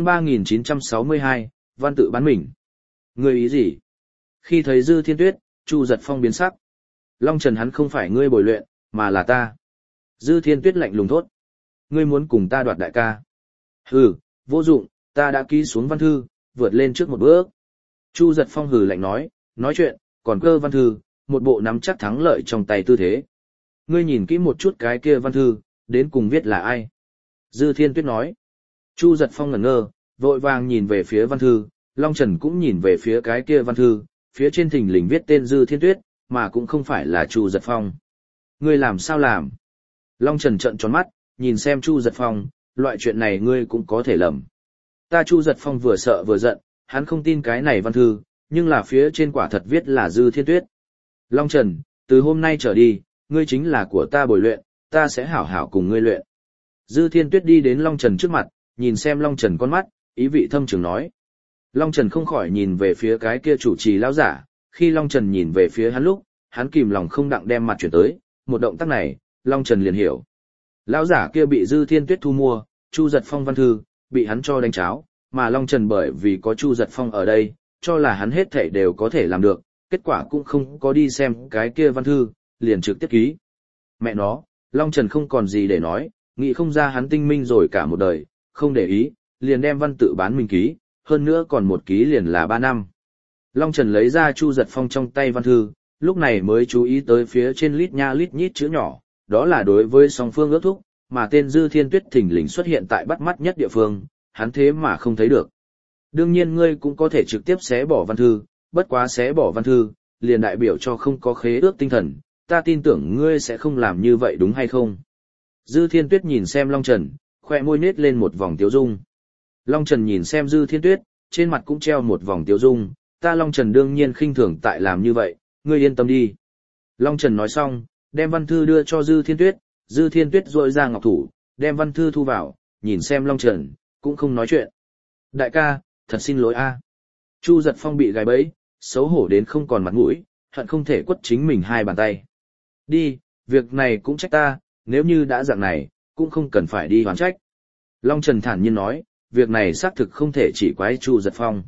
3962, văn tự bán mình. Ngươi ý gì? Khi thấy Dư Thiên Tuyết, Chu Giật Phong biến sắc. Long Trần hắn không phải ngươi bồi luyện, mà là ta. Dư Thiên Tuyết lạnh lùng thốt. Ngươi muốn cùng ta đoạt đại ca. Hừ, vô dụng, ta đã ký xuống văn thư, vượt lên trước một bước. Chu Giật Phong hừ lạnh nói chuyện, còn cơ văn thư, một bộ nắm chắc thắng lợi trong tay tư thế. Ngươi nhìn kỹ một chút cái kia văn thư, đến cùng viết là ai? Dư Thiên Tuyết nói. Chu Giật Phong ngẩn ngơ, vội vàng nhìn về phía văn thư, Long Trần cũng nhìn về phía cái kia văn thư, phía trên thình lình viết tên Dư Thiên Tuyết, mà cũng không phải là Chu Giật Phong. Ngươi làm sao làm? Long Trần trợn tròn mắt, nhìn xem Chu Giật Phong, loại chuyện này ngươi cũng có thể lầm. Ta Chu Giật Phong vừa sợ vừa giận, hắn không tin cái này văn thư, nhưng là phía trên quả thật viết là Dư Thiên Tuyết. Long Trần, từ hôm nay trở đi, ngươi chính là của ta bồi luyện, ta sẽ hảo hảo cùng ngươi luyện. Dư Thiên Tuyết đi đến Long Trần trước mặt, nhìn xem Long Trần con mắt, ý vị thâm trường nói. Long Trần không khỏi nhìn về phía cái kia chủ trì lão giả, khi Long Trần nhìn về phía hắn lúc, hắn kìm lòng không đặng đem mặt chuyển tới, một động tác này, Long Trần liền hiểu. Lão giả kia bị Dư Thiên Tuyết thu mua, Chu Giật Phong văn thư, bị hắn cho đánh cháo, mà Long Trần bởi vì có Chu Giật Phong ở đây, cho là hắn hết thảy đều có thể làm được, kết quả cũng không có đi xem cái kia văn thư, liền trực tiếp ký. Mẹ nó, Long Trần không còn gì để nói, nghĩ không ra hắn tinh minh rồi cả một đời, không để ý, liền đem văn tự bán mình ký, hơn nữa còn một ký liền là 3 năm. Long Trần lấy ra Chu Giật Phong trong tay văn thư, lúc này mới chú ý tới phía trên lít nha lít nhít chữ nhỏ, đó là đối với song phương ước thúc, mà tên Dư Thiên Tuyết thình lình xuất hiện tại bắt mắt nhất địa phương, hắn thế mà không thấy được. Đương nhiên ngươi cũng có thể trực tiếp xé bỏ văn thư, bất quá xé bỏ văn thư, liền đại biểu cho không có khế ước tinh thần, ta tin tưởng ngươi sẽ không làm như vậy đúng hay không? Dư Thiên Tuyết nhìn xem Long Trần, khoe môi nết lên một vòng tiếu dung. Long Trần nhìn xem Dư Thiên Tuyết, trên mặt cũng treo một vòng tiếu dung, ta Long Trần đương nhiên khinh thường tại làm như vậy, ngươi yên tâm đi. Long Trần nói xong, đem văn thư đưa cho Dư Thiên Tuyết, Dư Thiên Tuyết duỗi ra ngọc thủ, đem văn thư thu vào, nhìn xem Long Trần, cũng không nói chuyện. Đại ca, thật xin lỗi a. Chu Giật Phong bị gài bẫy, xấu hổ đến không còn mặt mũi, hận không thể quất chính mình 2 bàn tay. Đi, việc này cũng trách ta, nếu như đã dạng này, cũng không cần phải đi hoán trách. Long Trần thản nhiên nói, việc này xác thực không thể chỉ quái Chu Giật Phong.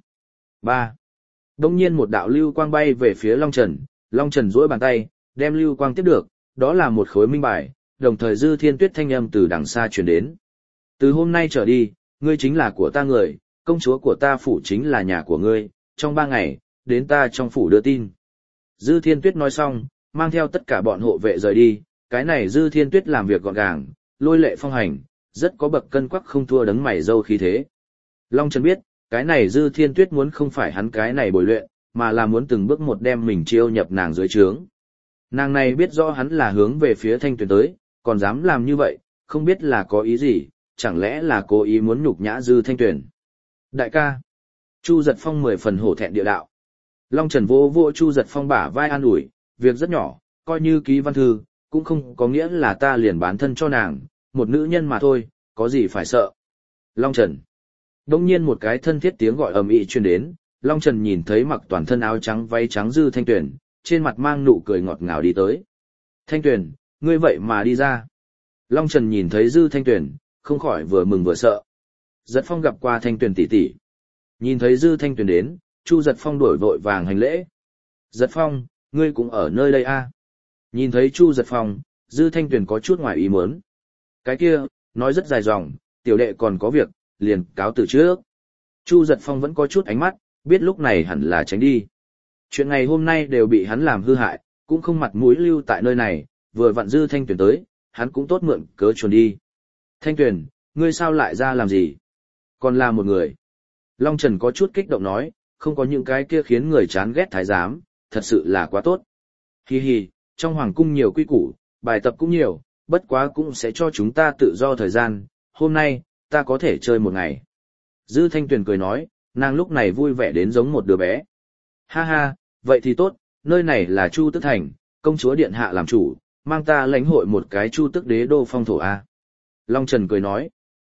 3. Đông nhiên một đạo lưu quang bay về phía Long Trần duỗi bàn tay, đem lưu quang tiếp được, đó là một khối minh bài, đồng thời Dư Thiên Tuyết thanh âm từ đằng xa truyền đến. Từ hôm nay trở đi, ngươi chính là của ta người, công chúa của ta phủ chính là nhà của ngươi, trong 3 ngày, đến ta trong phủ đưa tin. Dư Thiên Tuyết nói xong, mang theo tất cả bọn hộ vệ rời đi, cái này Dư Thiên Tuyết làm việc gọn gàng, lôi lệ phong hành, rất có bậc cân quắc không thua đấng mày râu khí thế. Long Trần biết, cái này Dư Thiên Tuyết muốn không phải hắn cái này bồi luyện, mà là muốn từng bước một đem mình chiêu nhập nàng dưới trướng. Nàng này biết rõ hắn là hướng về phía Thanh Tuyền tới, còn dám làm như vậy, không biết là có ý gì, chẳng lẽ là cố ý muốn nhục nhã Dư Thanh Tuyền. Đại ca. Chu Giật Phong 10 phần hổ thẹn địa đạo. Long Trần vô vô Chu Giật Phong bả vai an ủi, việc rất nhỏ, coi như ký văn thư, cũng không có nghĩa là ta liền bán thân cho nàng, một nữ nhân mà thôi, có gì phải sợ. Long Trần. Đông nhiên một cái thân thiết tiếng gọi ầm ĩ truyền đến, Long Trần nhìn thấy mặc toàn thân áo trắng váy trắng Dư Thanh Tuyền, trên mặt mang nụ cười ngọt ngào đi tới. Thanh Tuyền, ngươi vậy mà đi ra. Long Trần nhìn thấy Dư Thanh Tuyền, không khỏi vừa mừng vừa sợ. Giật Phong gặp qua Thanh Tuyền tỷ tỷ. Nhìn thấy Dư Thanh Tuyền đến, Chu Giật Phong đổi vội vàng hành lễ. Giật Phong, ngươi cũng ở nơi đây à? Nhìn thấy Chu Giật Phong, Dư Thanh Tuyền có chút ngoài ý muốn. Cái kia, nói rất dài dòng, tiểu đệ còn có việc, liền cáo từ trước. Chu Giật Phong vẫn có chút ánh mắt, biết lúc này hẳn là tránh đi. Chuyện ngày hôm nay đều bị hắn làm hư hại, cũng không mặt mũi lưu tại nơi này, vừa vặn Dư Thanh Tuyền tới, hắn cũng tốt mượn cớ chuồn đi. Thanh Tuyền, ngươi sao lại ra làm gì? Còn là một người. Long Trần có chút kích động nói, không có những cái kia khiến người chán ghét thái giám, thật sự là quá tốt. Hi hi, trong hoàng cung nhiều quy củ, bài tập cũng nhiều, bất quá cũng sẽ cho chúng ta tự do thời gian, hôm nay, ta có thể chơi một ngày. Dư Thanh Tuyền cười nói, nàng lúc này vui vẻ đến giống một đứa bé. Ha ha, vậy thì tốt, nơi này là Chu Tức Thành, công chúa điện hạ làm chủ, mang ta lãnh hội một cái Chu Tức đế đô phong thổ a. Long Trần cười nói,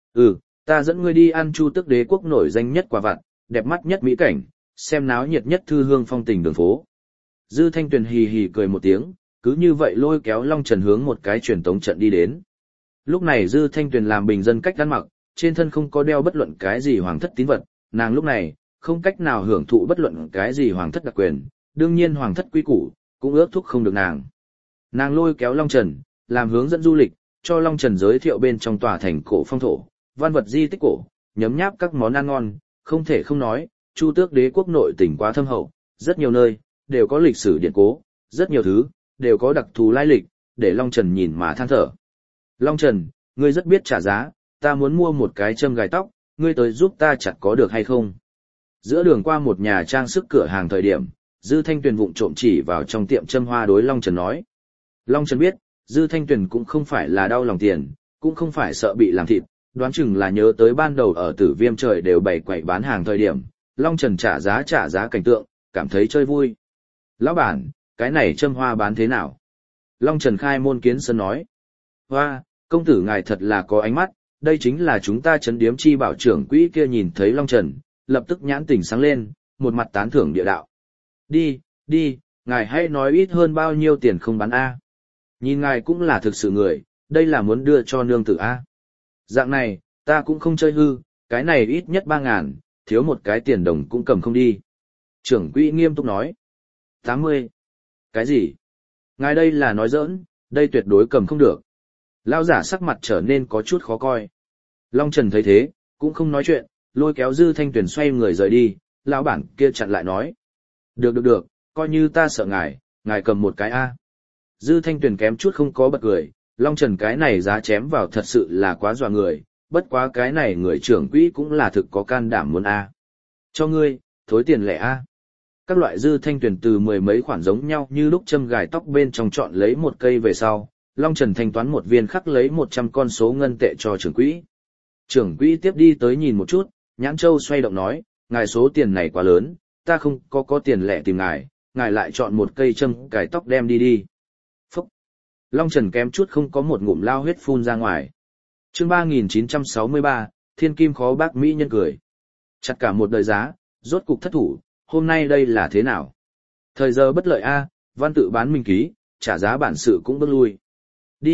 ta dẫn ngươi đi ăn Chu Tức đế quốc nổi danh nhất quả vặt, đẹp mắt nhất mỹ cảnh, xem náo nhiệt nhất thư hương phong tình đường phố. Dư Thanh Tuyền hì hì cười một tiếng, cứ như vậy lôi kéo Long Trần hướng một cái truyền tống trận đi đến. Lúc này Dư Thanh Tuyền làm bình dân cách ăn mặc, trên thân không có đeo bất luận cái gì hoàng thất tín vật, nàng lúc này không cách nào hưởng thụ bất luận cái gì hoàng thất đặc quyền, đương nhiên hoàng thất quy củ cũng ước thúc không được nàng. Nàng lôi kéo Long Trần, làm hướng dẫn du lịch, cho Long Trần giới thiệu bên trong tòa thành cổ phong thổ, văn vật di tích cổ, nhấm nháp các món ăn ngon, không thể không nói, Chu Tước đế quốc nội tình quá thâm hậu, rất nhiều nơi đều có lịch sử điện cố, rất nhiều thứ đều có đặc thù lai lịch, để Long Trần nhìn mà than thở. Long Trần, ngươi rất biết trả giá, ta muốn mua một cái châm gài tóc, ngươi tới giúp ta chặt có được hay không? Giữa đường qua một nhà trang sức cửa hàng thời điểm, Dư Thanh Tuyền vụng trộm chỉ vào trong tiệm châm hoa đối Long Trần nói. Long Trần biết, Dư Thanh Tuyền cũng không phải là đau lòng tiền, cũng không phải sợ bị làm thịt, đoán chừng là nhớ tới ban đầu ở Tử Viêm trời đều bày quậy bán hàng thời điểm, Long Trần trả giá cảnh tượng, cảm thấy chơi vui. Lão bản, cái này châm hoa bán thế nào? Long Trần khai môn kiến sân nói. Hoa, công tử ngài thật là có ánh mắt, đây chính là chúng ta trấn điếm chi bảo trưởng quỹ kia nhìn thấy Long Trần, lập tức nhãn tỉnh sáng lên, một mặt tán thưởng địa đạo. Đi, ngài hãy nói ít hơn bao nhiêu tiền không bán A. Nhìn ngài cũng là thực sự người, đây là muốn đưa cho nương tử A. Dạng này, ta cũng không chơi hư, cái này ít nhất 3.000, thiếu một cái tiền đồng cũng cầm không đi. Trưởng quỹ nghiêm túc nói. 80. Cái gì? Ngài đây là nói giỡn, đây tuyệt đối cầm không được. Lão giả sắc mặt trở nên có chút khó coi. Long Trần thấy thế, cũng không nói chuyện, lôi kéo Dư Thanh Tuyền xoay người rời đi, lão bản kia chặn lại nói. Được, coi như ta sợ ngài cầm một cái A. Dư Thanh Tuyền kém chút không có bật cười, Long Trần cái này giá chém vào thật sự là quá dọa người, bất quá cái này người trưởng quỹ cũng là thực có can đảm muốn A. Cho ngươi, thối tiền lẻ A. Các loại Dư Thanh Tuyền từ 10 mấy khoản giống nhau như lúc châm gài tóc bên trong chọn lấy một cây về sau, Long Trần thanh toán một viên khắc lấy 100 con số ngân tệ cho trưởng quỹ. Trưởng quỹ tiếp đi tới nhìn một chút, nhãn châu xoay động nói, ngài số tiền này quá lớn, ta không có tiền lẻ tìm ngài lại chọn một cây châm cài tóc đem đi. Phúc! Long Trần kém chút không có một ngụm lao huyết phun ra ngoài. Chương 3963, Thiên Kim khó bác Mỹ nhân cười. Chặt cả một đời giá, rốt cục thất thủ, hôm nay đây là thế nào? Thời giờ bất lợi A, văn tự bán mình ký, trả giá bản sự cũng bước lui. Đi,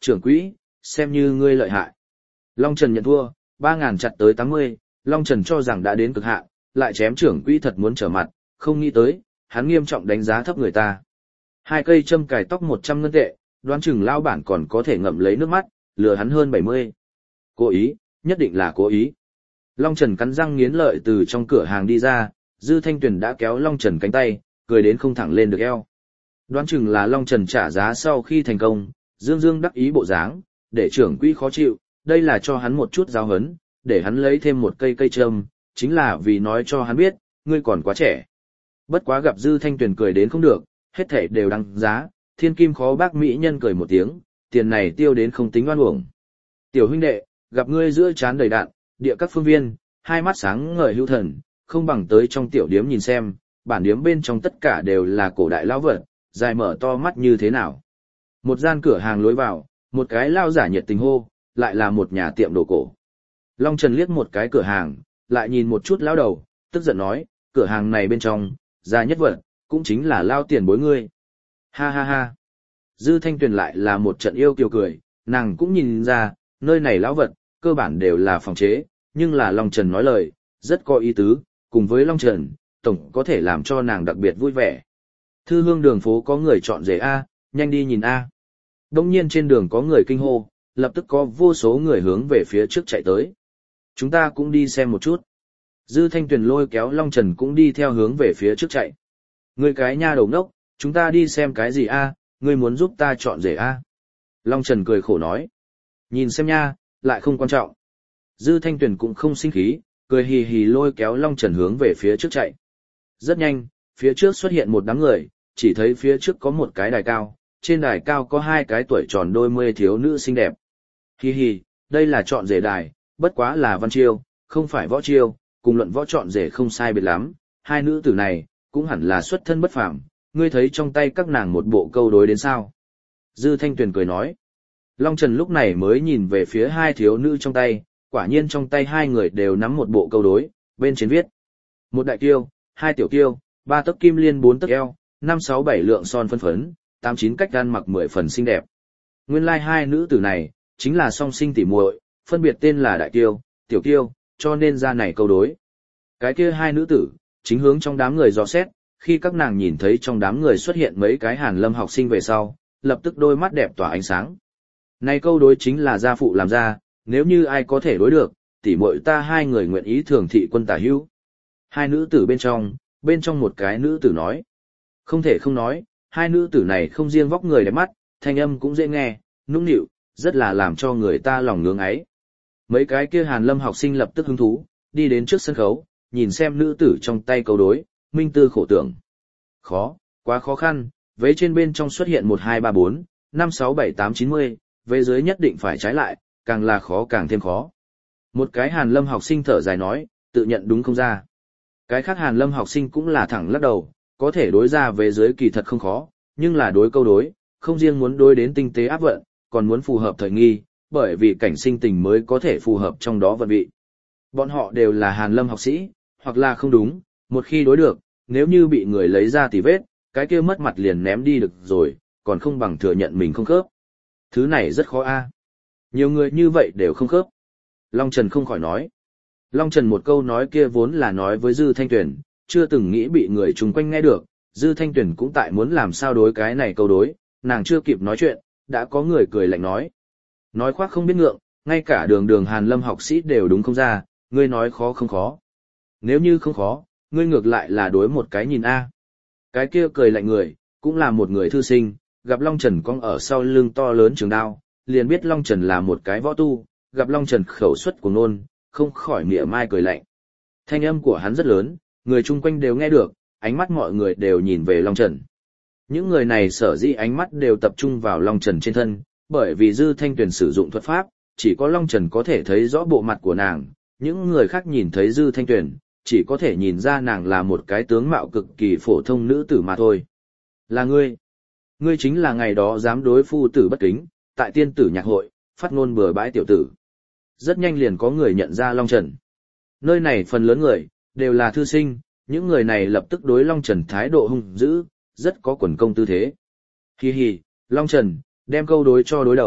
trưởng quỹ, xem như ngươi lợi hại. Long Trần nhận thua, 3.000 chặt tới 80, Long Trần cho rằng đã đến cực hạn, lại chém trưởng quỹ thật muốn trở mặt, không nghĩ tới, hắn nghiêm trọng đánh giá thấp người ta. 2 cây châm cài tóc 100 ngân tệ, đoán chừng lao bản còn có thể ngậm lấy nước mắt, lừa hắn hơn 70. Cố ý, nhất định là cố ý. Long Trần cắn răng nghiến lợi từ trong cửa hàng đi ra, Dư Thanh Tuyền đã kéo Long Trần cánh tay, cười đến không thẳng lên được eo. Đoán chừng là Long Trần trả giá sau khi thành công, dương dương đắc ý bộ dáng, để trưởng quỹ khó chịu, đây là cho hắn một chút giáo hấn, để hắn lấy thêm một cây châm, chính là vì nói cho hắn biết, ngươi còn quá trẻ. Bất quá gặp Dư Thanh Tuyền cười đến không được, hết thảy đều đăng giá, thiên kim khó bác mỹ nhân cười một tiếng, tiền này tiêu đến không tính oan uổng. Tiểu huynh đệ, gặp ngươi giữa trán đầy đạn, địa các phương viên, hai mắt sáng ngời hữu thần, không bằng tới trong tiểu điếm nhìn xem, bản điếm bên trong tất cả đều là cổ đại lão vật, dài mở to mắt như thế nào. Một gian cửa hàng lối vào, một cái lao giả nhiệt tình hô, lại là một nhà tiệm đồ cổ. Long Trần liếc một cái cửa hàng, lại nhìn một chút lão đầu, tức giận nói, cửa hàng này bên trong, gia nhất vật, cũng chính là lao tiền bối ngươi. Ha ha ha. Dư Thanh Tuyền lại là một trận yêu kiều cười, nàng cũng nhìn ra, nơi này lão vật, cơ bản đều là phòng chế, nhưng là Long Trần nói lời, rất có ý tứ, cùng với Long Trần, tổng có thể làm cho nàng đặc biệt vui vẻ. Thư hương đường phố có người chọn rể A, nhanh đi nhìn A. Đông nhiên trên đường có người kinh hô, lập tức có vô số người hướng về phía trước chạy tới. Chúng ta cũng đi xem một chút. Dư Thanh Tuyền lôi kéo Long Trần cũng đi theo hướng về phía trước chạy. Ngươi cái nha đầu ngốc, chúng ta đi xem cái gì A, ngươi muốn giúp ta chọn rể A. Long Trần cười khổ nói. Nhìn xem nha, lại không quan trọng. Dư Thanh Tuyền cũng không sinh khí, cười hì hì lôi kéo Long Trần hướng về phía trước chạy. Rất nhanh, phía trước xuất hiện một đám người, chỉ thấy phía trước có một cái đài cao, trên đài cao có 2 cái tuổi tròn đôi mươi thiếu nữ xinh đẹp. Hì hì, đây là chọn rể đài, bất quá là văn chiêu, không phải võ chiêu, cùng luận võ chọn rể không sai biệt lắm, 2 nữ tử này, cũng hẳn là xuất thân bất phàm, ngươi thấy trong tay các nàng một bộ câu đối đến sao. Dư Thanh Tuyền cười nói. Long Trần lúc này mới nhìn về phía 2 thiếu nữ trong tay, quả nhiên trong tay 2 người đều nắm một bộ câu đối, bên trên viết. 1 đại kiêu, 2 tiểu kiêu, 3 tấc kim liên 4 tấc eo, 5, 6, 7 lượng son phân phấn, 8, 9 cách ăn mặc 10 phần xinh đẹp. Nguyên lai 2 nữ tử này, chính là song sinh tỉ muội, phân biệt tên là đại kiêu, tiểu kiêu, cho nên ra này câu đối. Cái kia 2 nữ tử, chính hướng trong đám người dò xét, khi các nàng nhìn thấy trong đám người xuất hiện mấy cái Hàn Lâm học sinh về sau, lập tức đôi mắt đẹp tỏa ánh sáng. Này câu đối chính là gia phụ làm ra, nếu như ai có thể đối được, tỉ muội ta 2 người nguyện ý thường thị quân tả hữu. 2 nữ tử bên trong một cái nữ tử nói. Không thể không nói, 2 nữ tử này không riêng vóc người đẹp mắt, thanh âm cũng dễ nghe, nũng nịu, rất là làm cho người ta lòng ngưỡng ấy. Mấy cái kia Hàn Lâm học sinh lập tức hứng thú, đi đến trước sân khấu, nhìn xem nữ tử trong tay câu đối, minh tư khổ tưởng. Khó, quá khó khăn, vế trên bên trong xuất hiện 1, 2, 3, 4, 5, 6, 7, 8, 90, vế dưới nhất định phải trái lại, càng là khó càng thêm khó. Một cái Hàn Lâm học sinh thở dài nói, tự nhận đúng không ra. Cái khác Hàn Lâm học sinh cũng là thẳng lắc đầu, có thể đối ra vế dưới kỳ thật không khó, nhưng là đối câu đối, không riêng muốn đối đến tinh tế áp vận, còn muốn phù hợp thời nghi, bởi vì cảnh sinh tình mới có thể phù hợp trong đó vận vị. Bọn họ đều là Hàn Lâm học sĩ, hoặc là không đúng, một khi đối được, nếu như bị người lấy ra tỉ vết, cái kia mất mặt liền ném đi được rồi, còn không bằng thừa nhận mình không khớp. Thứ này rất khó a. Nhiều người như vậy đều không khớp. Long Trần không khỏi nói. Long Trần một câu nói kia vốn là nói với Dư Thanh Tuyền, chưa từng nghĩ bị người chung quanh nghe được, Dư Thanh Tuyền cũng tại muốn làm sao đối cái này câu đối, nàng chưa kịp nói chuyện, đã có người cười lạnh nói. Nói khoác không biết ngượng, ngay cả đường Hàn Lâm học sĩ đều đúng không ra, ngươi nói khó không khó. Nếu như không khó, ngươi ngược lại là đối một cái nhìn a. Cái kia cười lạnh người, cũng là một người thư sinh, gặp Long Trần cong ở sau lưng to lớn trường đao, liền biết Long Trần là một cái võ tu, gặp Long Trần khẩu suất của nôn, không khỏi mỉa mai cười lạnh. Thanh âm của hắn rất lớn, người chung quanh đều nghe được, ánh mắt mọi người đều nhìn về Long Trần. Những người này sở dĩ ánh mắt đều tập trung vào Long Trần trên thân, bởi vì Dư Thanh Tuyền sử dụng thuật pháp, chỉ có Long Trần có thể thấy rõ bộ mặt của nàng, những người khác nhìn thấy Dư Thanh Tuyền, chỉ có thể nhìn ra nàng là một cái tướng mạo cực kỳ phổ thông nữ tử mà thôi. Là ngươi. Ngươi chính là ngày đó dám đối phu tử bất kính, tại tiên tử nhạc hội, phát ngôn bừa bãi tiểu tử. Rất nhanh liền có người nhận ra Long Trần. Nơi này phần lớn người, đều là thư sinh, những người này lập tức đối Long Trần thái độ hung dữ, rất có quần công tư thế. Hi hi, Long Trần, đem câu đối cho đối đầu,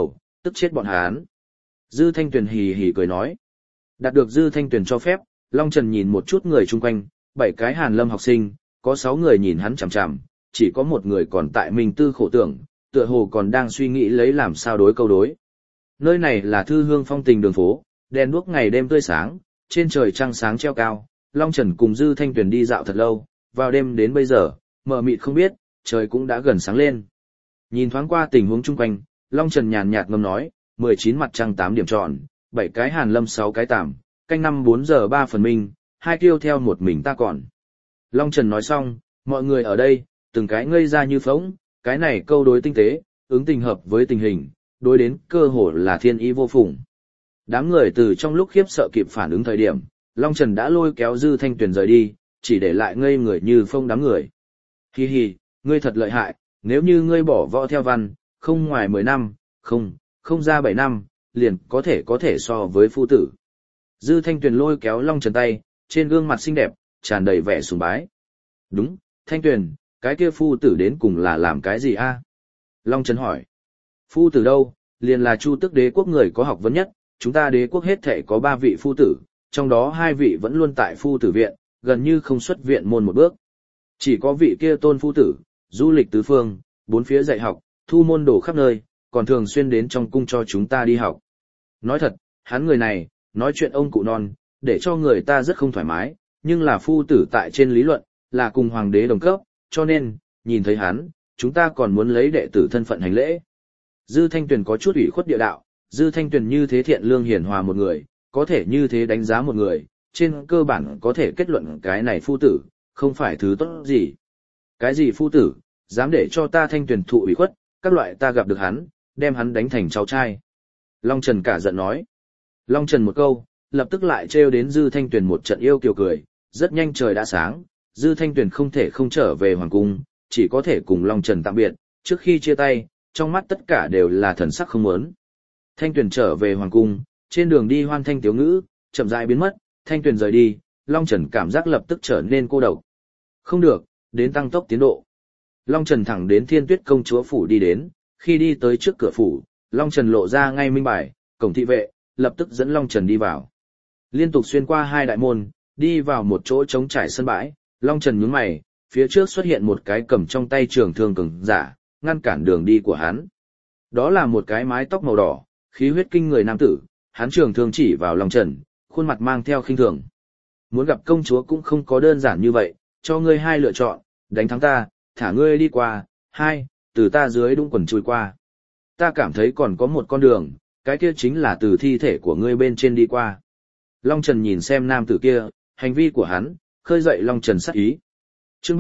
tức chết bọn hắn. Dư Thanh Tuyền hì hì cười nói. Đạt được Dư Thanh Tuyền cho phép, Long Trần nhìn một chút người chung quanh, 7 cái Hàn Lâm học sinh, có 6 người nhìn hắn chằm chằm, chỉ có một người còn tại mình tư khổ tưởng, tựa hồ còn đang suy nghĩ lấy làm sao đối câu đối. Nơi này là Thư Hương phong tình đường phố, đèn đuốc ngày đêm tươi sáng, trên trời trăng sáng treo cao, Long Trần cùng Dư Thanh Tuyền đi dạo thật lâu, vào đêm đến bây giờ, mờ mịt không biết, trời cũng đã gần sáng lên. Nhìn thoáng qua tình huống chung quanh, Long Trần nhàn nhạt ngâm nói, 19 mặt trăng 8 điểm tròn, 7 cái Hàn Lâm 6 cái tạm, canh 5 4 giờ 3 phần minh, 2 kiêu theo một mình ta còn. Long Trần nói xong, mọi người ở đây, từng cái ngây ra như phỗng, cái này câu đối tinh tế, ứng tình hợp với tình hình, đối đến cơ hồ là thiên ý vô phùng. Đám người từ trong lúc khiếp sợ kịp phản ứng thời điểm, Long Trần đã lôi kéo Dư Thanh Tuyền rời đi, chỉ để lại ngây người như phông đám người. Hi hi, ngươi thật lợi hại, nếu như ngươi bỏ võ theo văn, không ngoài 10 năm, không ra 7 năm, liền có thể so với phu tử. Dư Thanh Tuyền lôi kéo Long Trần tay, trên gương mặt xinh đẹp, tràn đầy vẻ sùng bái. Đúng, Thanh Tuyền, cái kia phu tử đến cùng là làm cái gì a? Long Trần hỏi. Phu tử đâu, liền là Chu Tước Đế quốc người có học vấn nhất, chúng ta đế quốc hết thảy có 3 vị phu tử, trong đó 2 vị vẫn luôn tại phu tử viện, gần như không xuất viện môn một bước. Chỉ có vị kia Tôn phu tử, du lịch tứ phương, bốn phía dạy học, thu môn đồ khắp nơi, còn thường xuyên đến trong cung cho chúng ta đi học. Nói thật, hắn người này, nói chuyện ông cụ non, để cho người ta rất không thoải mái, nhưng là phu tử tại trên lý luận, là cùng hoàng đế đồng cấp, cho nên, nhìn thấy hắn, chúng ta còn muốn lấy đệ tử thân phận hành lễ. Dư Thanh Tuyền có chút ủy khuất địa đạo, Dư Thanh Tuyền như thế thiện lương hiền hòa một người, có thể như thế đánh giá một người, trên cơ bản có thể kết luận cái này phu tử, không phải thứ tốt gì. Cái gì phu tử, dám để cho ta Thanh Tuyền thụ ủy khuất, các loại ta gặp được hắn, đem hắn đánh thành cháu trai. Long Trần cả giận nói. Long Trần một câu, lập tức lại trêu đến Dư Thanh Tuyền một trận yêu kiều cười, rất nhanh trời đã sáng, Dư Thanh Tuyền không thể không trở về hoàng cung, chỉ có thể cùng Long Trần tạm biệt, trước khi chia tay, trong mắt tất cả đều là thần sắc không muốn. Thanh Tuyền trở về hoàng cung, trên đường đi hoan thanh tiếu ngữ, chậm rãi biến mất, Thanh Tuyền rời đi, Long Trần cảm giác lập tức trở nên cô độc. Không được, đến tăng tốc tiến độ. Long Trần thẳng đến Thiên Tuyết công chúa phủ đi đến, khi đi tới trước cửa phủ, Long Trần lộ ra ngay minh bài, cổng thị vệ, lập tức dẫn Long Trần đi vào. Liên tục xuyên qua 2 đại môn, đi vào một chỗ trống trải sân bãi, Long Trần nhướng mày, phía trước xuất hiện một cái cầm trong tay trường thương cường giả, ngăn cản đường đi của hắn. Đó là một cái mái tóc màu đỏ, khí huyết kinh người nam tử, hắn trường thương chỉ vào Long Trần, khuôn mặt mang theo khinh thường. Muốn gặp công chúa cũng không có đơn giản như vậy, cho ngươi 2 lựa chọn, đánh thắng ta, thả ngươi đi qua, 2, từ ta dưới đũng quần chui qua. Ta cảm thấy còn có một con đường, cái kia chính là từ thi thể của ngươi bên trên đi qua. Long Trần nhìn xem nam tử kia, hành vi của hắn, khơi dậy Long Trần sát ý. Chương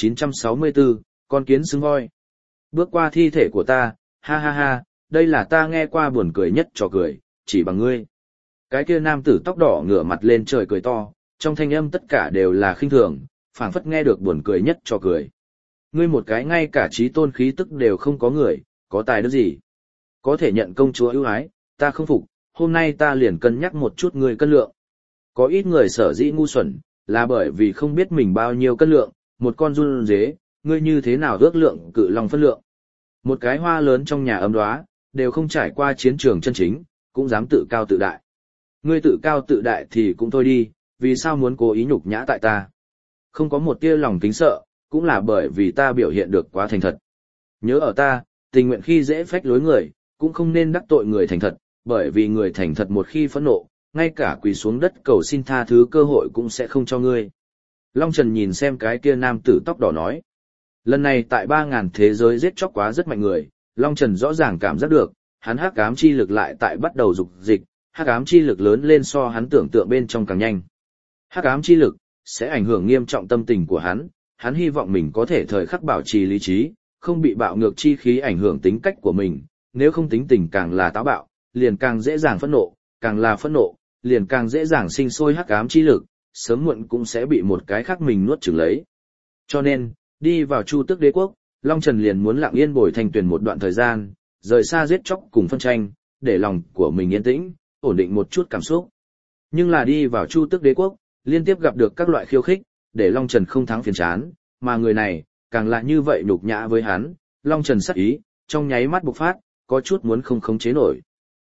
3964, con kiến xứng voi. Bước qua thi thể của ta, ha ha ha, đây là ta nghe qua buồn cười nhất trò cười, chỉ bằng ngươi. Cái kia nam tử tóc đỏ ngửa mặt lên trời cười to, trong thanh âm tất cả đều là khinh thường, phảng phất nghe được buồn cười nhất trò cười. Ngươi một cái ngay cả trí tôn khí tức đều không có người, có tài đức gì? Có thể nhận công chúa ưu ái, ta không phục, hôm nay ta liền cân nhắc một chút ngươi cân lượng. Có ít người sở dĩ ngu xuẩn, là bởi vì không biết mình bao nhiêu cân lượng, một con run dế, ngươi như thế nào ước lượng cự long phân lượng. Một cái hoa lớn trong nhà ấm đóa, đều không trải qua chiến trường chân chính, cũng dám tự cao tự đại. Ngươi tự cao tự đại thì cũng thôi đi, vì sao muốn cố ý nhục nhã tại ta? Không có một tia lòng kính sợ, cũng là bởi vì ta biểu hiện được quá thành thật. Nhớ ở ta, tình nguyện khi dễ phách lối người, cũng không nên đắc tội người thành thật, bởi vì người thành thật một khi phẫn nộ, ngay cả quỳ xuống đất cầu xin tha thứ cơ hội cũng sẽ không cho ngươi. Long Trần nhìn xem cái kia nam tử tóc đỏ nói. Lần này tại 3.000 thế giới giết chóc quá rất mạnh người, Long Trần rõ ràng cảm giác được, hắn hắc ám chi lực lại tại bắt đầu dục dịch, hắc ám chi lực lớn lên so hắn tưởng tượng bên trong càng nhanh. Hắc ám chi lực sẽ ảnh hưởng nghiêm trọng tâm tình của hắn hy vọng mình có thể thời khắc bảo trì lý trí, không bị bạo ngược chi khí ảnh hưởng tính cách của mình, nếu không tính tình càng là táo bạo, liền càng dễ dàng phẫn nộ, càng là phẫn nộ, liền càng dễ dàng sinh sôi hắc ám chi lực, sớm muộn cũng sẽ bị một cái khác mình nuốt chửng lấy. Cho nên, đi vào Chu Tước Đế quốc, Long Trần liền muốn lặng yên bồi Thanh Tuyền một đoạn thời gian, rời xa giết chóc cùng phân tranh, để lòng của mình yên tĩnh, ổn định một chút cảm xúc. Nhưng là đi vào Chu Tước Đế quốc, liên tiếp gặp được các loại khiêu khích, để Long Trần không thắng phiền chán, mà người này, càng lại như vậy nhục nhã với hắn, Long Trần sắc ý, trong nháy mắt bộc phát, có chút muốn không khống chế nổi.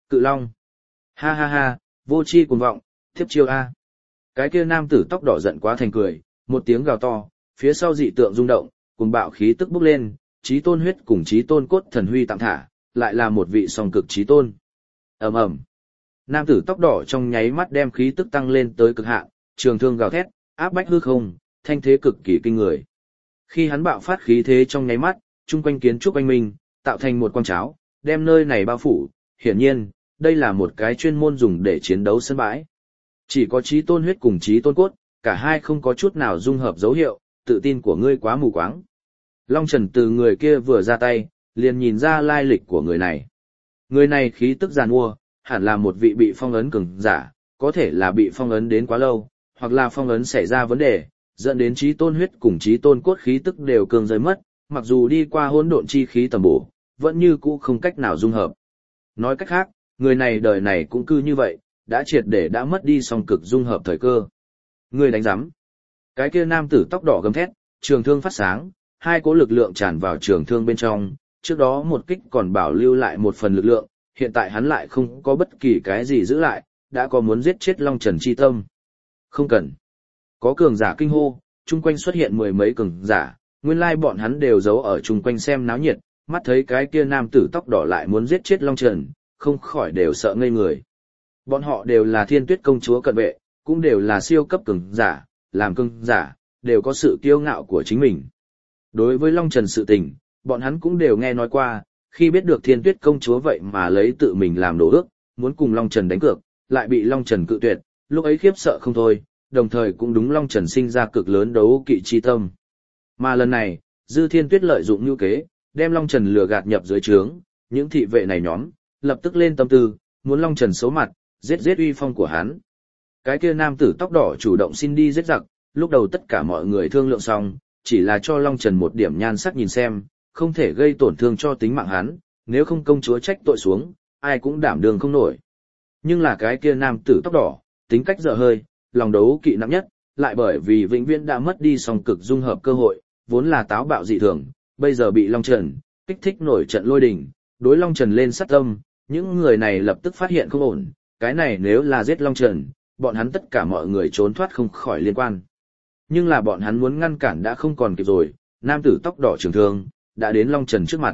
Cự Long. Ha ha ha, vô tri cuồng vọng, thiếp chiêu A. Cái kia nam tử tóc đỏ giận quá thành cười, một tiếng gào to, phía sau dị tượng rung động, cùng bạo khí tức bốc lên, chí tôn huyết cùng chí tôn cốt thần huy tạm thả, lại là một vị song cực chí tôn. Ầm ầm. Nam tử tóc đỏ trong nháy mắt đem khí tức tăng lên tới cực hạn, trường thương gào thét, áp bách hư không, thanh thế cực kỳ kinh người. Khi hắn bạo phát khí thế trong nháy mắt, chung quanh kiến trúc quanh mình, tạo thành một quang cháo, đem nơi này bao phủ, hiển nhiên, đây là một cái chuyên môn dùng để chiến đấu sân bãi. Chỉ có chí tôn huyết cùng chí tôn cốt, cả hai không có chút nào dung hợp dấu hiệu, tự tin của ngươi quá mù quáng. Long Trần từ người kia vừa ra tay, liền nhìn ra lai lịch của người này. Người này khí tức giàn mua, hẳn là một vị bị phong ấn cường giả, có thể là bị phong ấn đến quá lâu, hoặc là phong ấn xảy ra vấn đề, dẫn đến chí tôn huyết cùng chí tôn cốt khí tức đều cường rơi mất, mặc dù đi qua hỗn độn chi khí tầm bổ, vẫn như cũ không cách nào dung hợp. Nói cách khác, người này đời này cũng cư như vậy, đã triệt để đã mất đi song cực dung hợp thời cơ. Người đánh giám. Cái kia nam tử tóc đỏ gầm thét, trường thương phát sáng, hai cỗ lực lượng tràn vào trường thương bên trong, trước đó một kích còn bảo lưu lại một phần lực lượng, hiện tại hắn lại không có bất kỳ cái gì giữ lại, đã có muốn giết chết Long Trần chi tâm. Không cần. Có cường giả kinh hô, chung quanh xuất hiện mười mấy cường giả, nguyên lai bọn hắn đều giấu ở chung quanh xem náo nhiệt, mắt thấy cái kia nam tử tóc đỏ lại muốn giết chết Long Trần, không khỏi đều sợ ngây người. Bọn họ đều là Thiên Tuyết công chúa cận vệ, cũng đều là siêu cấp cường giả, làm cường giả, đều có sự kiêu ngạo của chính mình. Đối với Long Trần sự tình, bọn hắn cũng đều nghe nói qua, khi biết được Thiên Tuyết công chúa vậy mà lấy tự mình làm đồ ước, muốn cùng Long Trần đánh cược, lại bị Long Trần cự tuyệt, lúc ấy khiếp sợ không thôi, đồng thời cũng đúng Long Trần sinh ra cực lớn đấu kỵ chi tâm. Mà lần này, Dư Thiên Tuyết lợi dụng nhu kế, đem Long Trần lừa gạt nhập dưới trướng, những thị vệ này nhóm, lập tức lên tâm tư, muốn Long Trần xấu mặt, giết uy phong của hắn. Cái kia nam tử tóc đỏ chủ động xin đi giết giặc, lúc đầu tất cả mọi người thương lượng xong, chỉ là cho Long Trần một điểm nhan sắc nhìn xem, không thể gây tổn thương cho tính mạng hắn, nếu không công chúa trách tội xuống, ai cũng đảm đương không nổi. Nhưng là cái kia nam tử tóc đỏ, tính cách dở hơi, lòng đấu kỵ nặng nhất, lại bởi vì vĩnh viễn đã mất đi song cực dung hợp cơ hội, vốn là táo bạo dị thường, bây giờ bị Long Trần kích thích nổi trận lôi đình, đối Long Trần lên sát tâm, những người này lập tức phát hiện không ổn, cái này nếu là giết Long Trần, bọn hắn tất cả mọi người trốn thoát không khỏi liên quan. Nhưng là bọn hắn muốn ngăn cản đã không còn kịp rồi, nam tử tóc đỏ trường thương, đã đến Long Trần trước mặt.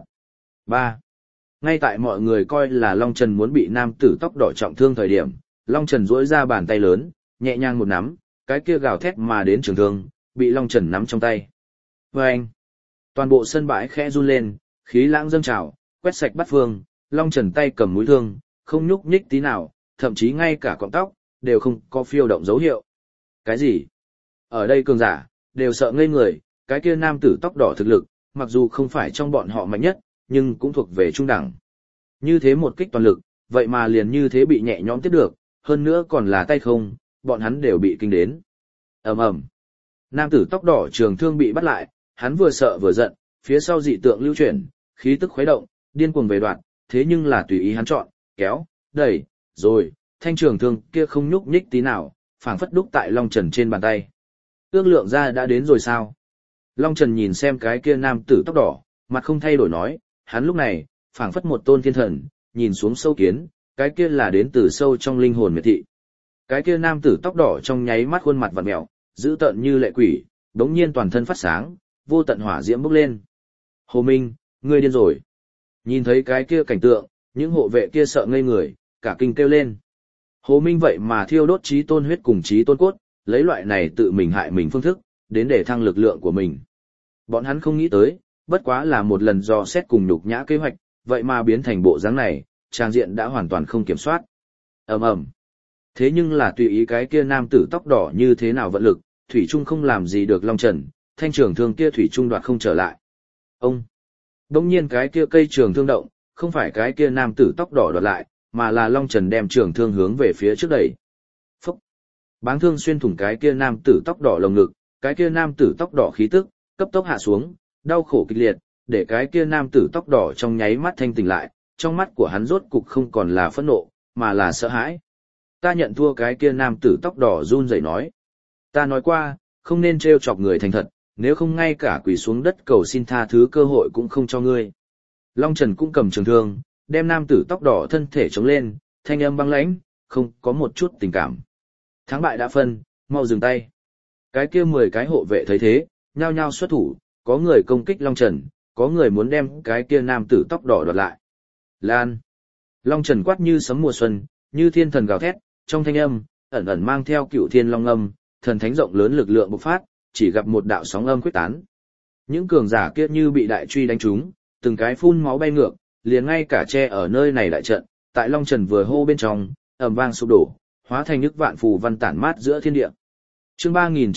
3. Ngay tại mọi người coi là Long Trần muốn bị nam tử tóc đỏ trọng thương thời điểm, Long Trần duỗi ra bàn tay lớn, nhẹ nhàng một nắm, cái kia gào thét mà đến trường thương, bị Long Trần nắm trong tay. Vâng! Toàn bộ sân bãi khẽ run lên, khí lãng dâng trào, quét sạch bát phương, Long Trần tay cầm mũi thương, không nhúc nhích tí nào, thậm chí ngay cả cọng tóc, đều không có phiêu động dấu hiệu. Cái gì? Ở đây cường giả, đều sợ ngây người, cái kia nam tử tóc đỏ thực lực, mặc dù không phải trong bọn họ mạnh nhất, nhưng cũng thuộc về trung đẳng. Như thế một kích toàn lực, vậy mà liền như thế bị nhẹ nhõm tiếp được, hơn nữa còn là tay không, bọn hắn đều bị kinh đến. Ầm ầm. Nam tử tóc đỏ trường thương bị bắt lại, hắn vừa sợ vừa giận, phía sau dị tượng lưu chuyển, khí tức khuấy động, điên cuồng về đoạn, thế nhưng là tùy ý hắn chọn, kéo, đẩy, rồi, thanh trường thương kia không nhúc nhích tí nào, phảng phất đúc tại Long Trần trên bàn tay. Ước lượng ra đã đến rồi sao? Long Trần nhìn xem cái kia nam tử tóc đỏ, mặt không thay đổi nói, hắn lúc này, phảng phất một tôn thiên thần, nhìn xuống sâu kiến, cái kia là đến từ sâu trong linh hồn miệt thị. Cái kia nam tử tóc đỏ trong nháy mắt khuôn mặt vặn mèo, dữ tợn như lệ quỷ, đống nhiên toàn thân phát sáng, vô tận hỏa diễm bốc lên. Hồ Minh, ngươi điên rồi. Nhìn thấy cái kia cảnh tượng, những hộ vệ kia sợ ngây người, cả kinh kêu lên. Hồ Minh vậy mà thiêu đốt chí tôn huyết cùng chí tôn cốt, lấy loại này tự mình hại mình phương thức, đến để thăng lực lượng của mình. Bọn hắn không nghĩ tới, bất quá là một lần dò xét cùng nhục nhã kế hoạch, vậy mà biến thành bộ dáng này, trang diện đã hoàn toàn không kiểm soát. Ầm ầm. Thế nhưng là tùy ý cái kia nam tử tóc đỏ như thế nào vận lực, thủy trung không làm gì được Long Trần, thanh trường thương kia thủy trung đoạt không trở lại. Ông. Đống nhiên cái kia cây trường thương động, không phải cái kia nam tử tóc đỏ đoạt lại, mà là Long Trần đem trường thương hướng về phía trước đẩy. Phúc. Báng thương xuyên thủng cái kia nam tử tóc đỏ lồng ngực, cái kia nam tử tóc đỏ khí tức, cấp tốc hạ xuống, đau khổ kịch liệt, để cái kia nam tử tóc đỏ trong nháy mắt thanh tỉnh lại, trong mắt của hắn rốt cục không còn là phẫn nộ, mà là sợ hãi. Ta nhận thua, cái kia nam tử tóc đỏ run rẩy nói. Ta nói qua, không nên trêu chọc người thành thật, nếu không ngay cả quỳ xuống đất cầu xin tha thứ cơ hội cũng không cho ngươi. Long Trần cũng cầm trường thương, đem nam tử tóc đỏ thân thể chống lên, thanh âm băng lãnh, không có một chút tình cảm. Thắng bại đã phân, mau dừng tay. Cái kia 10 cái hộ vệ thấy thế, nhao nhao xuất thủ, có người công kích Long Trần, có người muốn đem cái kia nam tử tóc đỏ đoạt lại. Lan! Long Trần quát như sấm mùa xuân, như thiên thần gào thét, trong thanh âm, ẩn ẩn mang theo cựu thiên long âm, thần thánh rộng lớn lực lượng bộc phát, chỉ gặp một đạo sóng âm quyết tán. Những cường giả kia như bị đại truy đánh trúng, từng cái phun máu bay ngược, liền ngay cả tre ở nơi này đại trận, tại Long Trần vừa hô bên trong, ầm vang sụp đổ, hóa thành nước vạn phù văn tản mát giữa thiên địa. Chương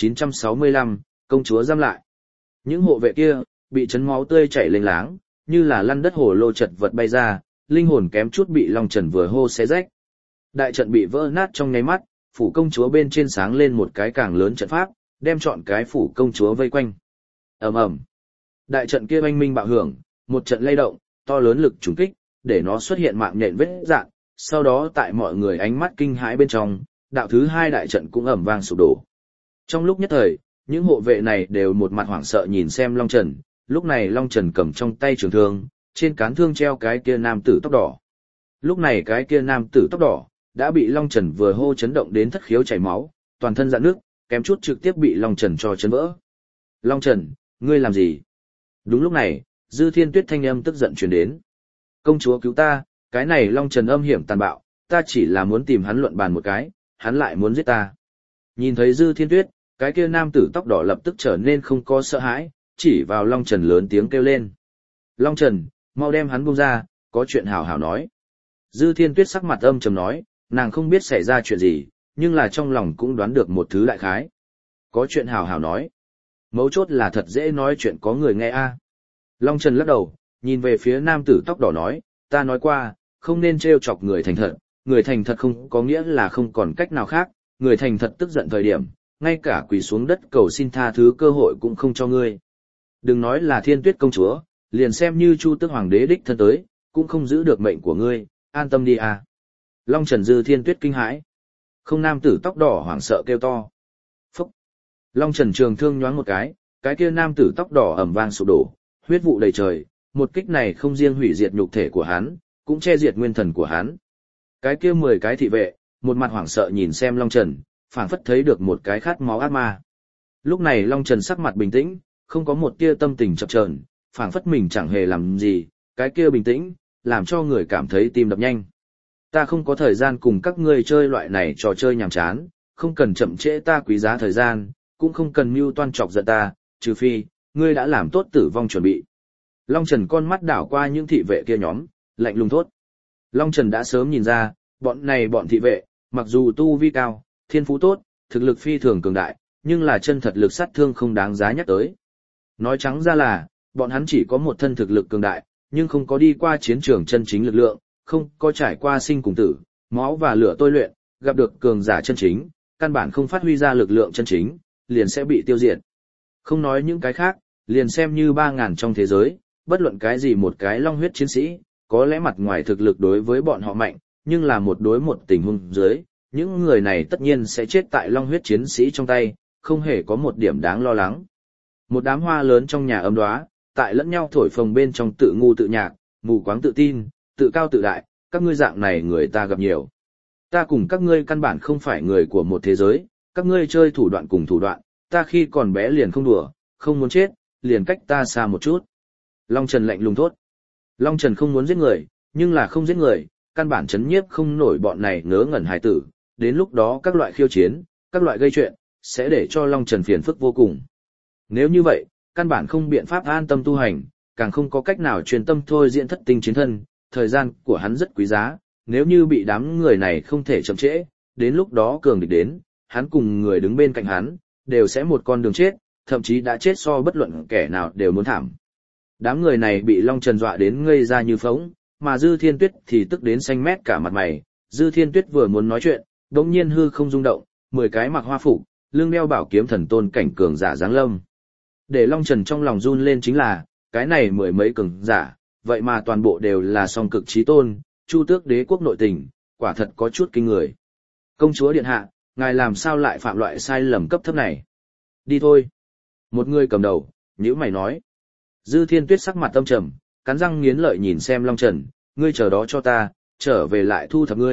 3965, công chúa giam lại. Những hộ vệ kia, bị chấn máu tươi chảy lênh láng, như là lăn đất hồ lô chật vật bay ra, linh hồn kém chút bị Long Trần vừa hô xé rách. Đại trận bị vỡ nát trong nháy mắt, phủ công chúa bên trên sáng lên một cái càng lớn trận pháp, đem trọn cái phủ công chúa vây quanh. Ầm ầm. Đại trận kia oanh minh bạo hưởng, một trận lay động, to lớn lực trùng kích, để nó xuất hiện mạng nhện vết rạn, sau đó tại mọi người ánh mắt kinh hãi bên trong, đạo thứ 2 đại trận cũng ầm vang sụp đổ. Trong lúc nhất thời, những hộ vệ này đều một mặt hoảng sợ nhìn xem Long Trần, lúc này Long Trần cầm trong tay trường thương, trên cán thương treo cái kia nam tử tóc đỏ. Lúc này cái kia nam tử tóc đỏ đã bị Long Trần vừa hô chấn động đến thất khiếu chảy máu, toàn thân rạn nước, kém chút trực tiếp bị Long Trần cho chấn vỡ. Long Trần, ngươi làm gì? Đúng lúc này, Dư Thiên Tuyết thanh âm tức giận truyền đến. Công chúa cứu ta, cái này Long Trần âm hiểm tàn bạo, ta chỉ là muốn tìm hắn luận bàn một cái, hắn lại muốn giết ta. Nhìn thấy Dư Thiên Tuyết, cái kia nam tử tóc đỏ lập tức trở nên không có sợ hãi, chỉ vào Long Trần lớn tiếng kêu lên. Long Trần, mau đem hắn buông ra, có chuyện hảo hảo nói. Dư Thiên Tuyết sắc mặt âm trầm nói, nàng không biết xảy ra chuyện gì, nhưng là trong lòng cũng đoán được một thứ đại khái. Có chuyện hảo hảo nói. Mấu chốt là thật dễ nói chuyện có người nghe a. Long Trần lắc đầu, nhìn về phía nam tử tóc đỏ nói, ta nói qua, không nên trêu chọc người thành thật không có nghĩa là không còn cách nào khác, người thành thật tức giận thời điểm, ngay cả quỳ xuống đất cầu xin tha thứ cơ hội cũng không cho ngươi. Đừng nói là Thiên Tuyết công chúa, liền xem như Chu Tước hoàng đế đích thân tới, cũng không giữ được mệnh của ngươi, an tâm đi a. Long Trần. Dư Thiên Tuyết kinh hãi. Không, nam tử tóc đỏ hoảng sợ kêu to. Phúc. Long Trần trường thương nhoáng một cái kia nam tử tóc đỏ ầm vang sụp đổ, huyết vụ đầy trời, một kích này không riêng hủy diệt nhục thể của hắn, cũng che diệt nguyên thần của hắn. Cái kia 10 cái thị vệ, một mặt hoảng sợ nhìn xem Long Trần, phảng phất thấy được một cái khát máu ác ma. Lúc này Long Trần sắc mặt bình tĩnh, không có một tia tâm tình chập chờn, phảng phất mình chẳng hề làm gì, cái kia bình tĩnh, làm cho người cảm thấy tim đập nhanh. Ta không có thời gian cùng các ngươi chơi loại này trò chơi nhàm chán, không cần chậm trễ ta quý giá thời gian, cũng không cần mưu toan chọc giận ta, trừ phi, ngươi đã làm tốt tử vong chuẩn bị. Long Trần con mắt đảo qua những thị vệ kia nhóm, lạnh lùng thốt. Long Trần đã sớm nhìn ra, bọn thị vệ, mặc dù tu vi cao, thiên phú tốt, thực lực phi thường cường đại, nhưng là chân thật lực sát thương không đáng giá nhắc tới. Nói trắng ra là, bọn hắn chỉ có một thân thực lực cường đại, nhưng không có đi qua chiến trường chân chính lực lượng, không có trải qua sinh cùng tử, máu và lửa tôi luyện, gặp được cường giả chân chính, căn bản không phát huy ra lực lượng chân chính, liền sẽ bị tiêu diệt. Không nói những cái khác, liền xem như 3.000 trong thế giới, bất luận cái gì một cái long huyết chiến sĩ, có lẽ mặt ngoài thực lực đối với bọn họ mạnh, nhưng là một đối một tình huống dưới, những người này tất nhiên sẽ chết tại long huyết chiến sĩ trong tay, không hề có một điểm đáng lo lắng. Một đám hoa lớn trong nhà ấm đóa, tại lẫn nhau thổi phồng bên trong tự ngu tự nhạc, mù quáng tự tin, tự cao tự đại, các ngươi dạng này người ta gặp nhiều. Ta cùng các ngươi căn bản không phải người của một thế giới, các ngươi chơi thủ đoạn cùng thủ đoạn, ta khi còn bé liền không đùa, không muốn chết, liền cách ta xa một chút. Long Trần lạnh lùng thốt. Long Trần không muốn giết người, nhưng là không giết người, căn bản chấn nhiếp không nổi bọn này ngớ ngẩn hài tử, đến lúc đó các loại khiêu chiến, các loại gây chuyện, sẽ để cho Long Trần phiền phức vô cùng. Nếu như vậy, căn bản không biện pháp an tâm tu hành, càng không có cách nào truyền tâm thôi diễn thất tinh chiến thân, thời gian của hắn rất quý giá, nếu như bị đám người này không thể chậm trễ, đến lúc đó cường địch đến, hắn cùng người đứng bên cạnh hắn, đều sẽ một con đường chết, thậm chí đã chết so bất luận kẻ nào đều muốn thảm. Đám người này bị Long Trần dọa đến ngây ra như phỗng, mà Dư Thiên Tuyết thì tức đến xanh mét cả mặt mày. Dư Thiên Tuyết vừa muốn nói chuyện, đột nhiên hư không rung động, 10 cái mặc hoa phục, lưng đeo bảo kiếm thần tôn cảnh cường giả giáng lâm. Để Long Trần trong lòng run lên chính là, cái này 10 mấy cường giả, vậy mà toàn bộ đều là song cực chí tôn, Chu Tước đế quốc nội tình, quả thật có chút kinh người. Công chúa điện hạ, ngài làm sao lại phạm loại sai lầm cấp thấp này? Đi thôi. Một người cầm đầu, nhíu mày nói. Dư Thiên Tuyết sắc mặt âm trầm, cắn răng nghiến lợi nhìn xem Long Trần, ngươi chờ đó cho ta, trở về lại thu thập ngươi,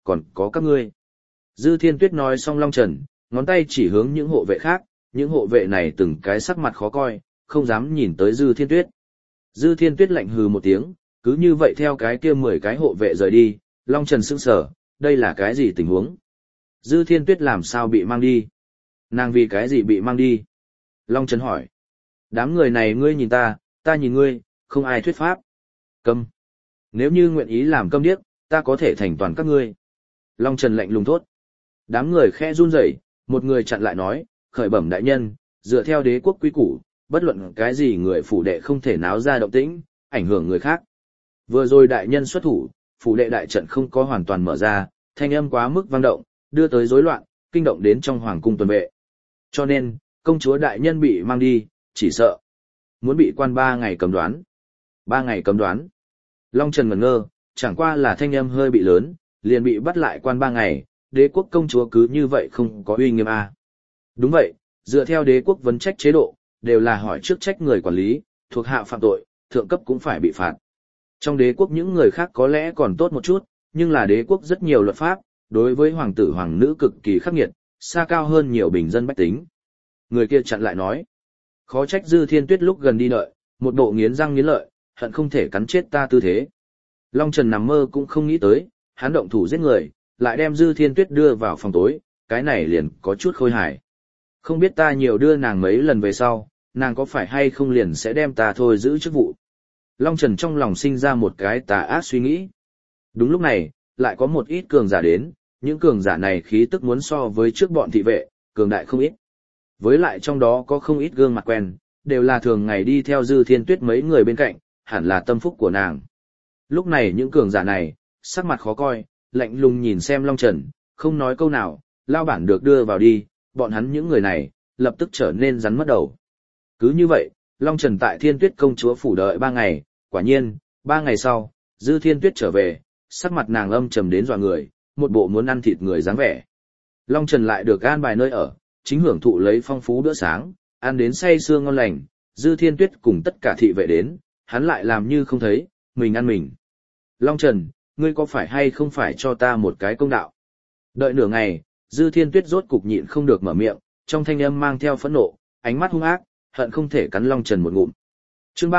còn có các ngươi. Dư Thiên Tuyết nói xong Long Trần, ngón tay chỉ hướng những hộ vệ khác, những hộ vệ này từng cái sắc mặt khó coi, không dám nhìn tới Dư Thiên Tuyết. Dư Thiên Tuyết lạnh hừ một tiếng, cứ như vậy theo cái kia 10 cái hộ vệ rời đi, Long Trần sững sờ, đây là cái gì tình huống? Dư Thiên Tuyết làm sao bị mang đi? Nàng vì cái gì bị mang đi? Long Trần hỏi. Đám người này ngươi nhìn ta nhìn ngươi, không ai thuyết pháp. Câm. Nếu như nguyện ý làm câm điếc, ta có thể thành toàn các ngươi. Long Trần lạnh lùng thốt. Đám người khẽ run rẩy, một người chặn lại nói, khởi bẩm đại nhân, dựa theo đế quốc quy củ, bất luận cái gì người phủ đệ không thể náo ra động tĩnh, ảnh hưởng người khác. Vừa rồi đại nhân xuất thủ, phủ đệ đại trận không có hoàn toàn mở ra, thanh âm quá mức vang động, đưa tới rối loạn, kinh động đến trong hoàng cung tuần vệ. Cho nên, công chúa đại nhân bị mang đi, chỉ sợ muốn bị quan 3 ngày cấm đoán. 3 ngày cấm đoán. Long Trần ngẩn ngơ, chẳng qua là thanh âm hơi bị lớn, liền bị bắt lại quan 3 ngày, đế quốc công chúa cứ như vậy không có uy nghiêm à. Đúng vậy, dựa theo đế quốc vấn trách chế độ, đều là hỏi trước trách người quản lý, thuộc hạ phạm tội, thượng cấp cũng phải bị phạt. Trong đế quốc những người khác có lẽ còn tốt một chút, nhưng là đế quốc rất nhiều luật pháp, đối với hoàng tử hoàng nữ cực kỳ khắc nghiệt, xa cao hơn nhiều bình dân bách tính. Người kia chặn lại nói, khó trách Dư Thiên Tuyết lúc gần đi đợi, một bộ nghiến răng nghiến lợi, hận không thể cắn chết ta tư thế. Long Trần nằm mơ cũng không nghĩ tới, hắn động thủ giết người, lại đem Dư Thiên Tuyết đưa vào phòng tối, cái này liền có chút khôi hài. Không biết ta nhiều đưa nàng mấy lần về sau, nàng có phải hay không liền sẽ đem ta thôi giữ chức vụ. Long Trần trong lòng sinh ra một cái tà ác suy nghĩ. Đúng lúc này, lại có một ít cường giả đến, những cường giả này khí tức muốn so với trước bọn thị vệ, cường đại không ít. Với lại trong đó có không ít gương mặt quen, đều là thường ngày đi theo Dư Thiên Tuyết mấy người bên cạnh, hẳn là tâm phúc của nàng. Lúc này những cường giả này, sắc mặt khó coi, lạnh lùng nhìn xem Long Trần, không nói câu nào, lao bản được đưa vào đi, bọn hắn những người này, lập tức trở nên rắn mất đầu. Cứ như vậy, Long Trần tại Thiên Tuyết công chúa phủ đợi 3 ngày, quả nhiên, 3 ngày sau, Dư Thiên Tuyết trở về, sắc mặt nàng âm trầm đến dọa người, một bộ muốn ăn thịt người dáng vẻ. Long Trần lại được an bài nơi ở, chính hưởng thụ lấy phong phú bữa sáng, ăn đến say sưa ngon lành, Dư Thiên Tuyết cùng tất cả thị vệ đến, hắn lại làm như không thấy, mình ăn mình. Long Trần, ngươi có phải hay không phải cho ta một cái công đạo? Đợi nửa ngày, Dư Thiên Tuyết rốt cục nhịn không được mở miệng, trong thanh âm mang theo phẫn nộ, ánh mắt hung ác, hận không thể cắn Long Trần một ngụm. Chương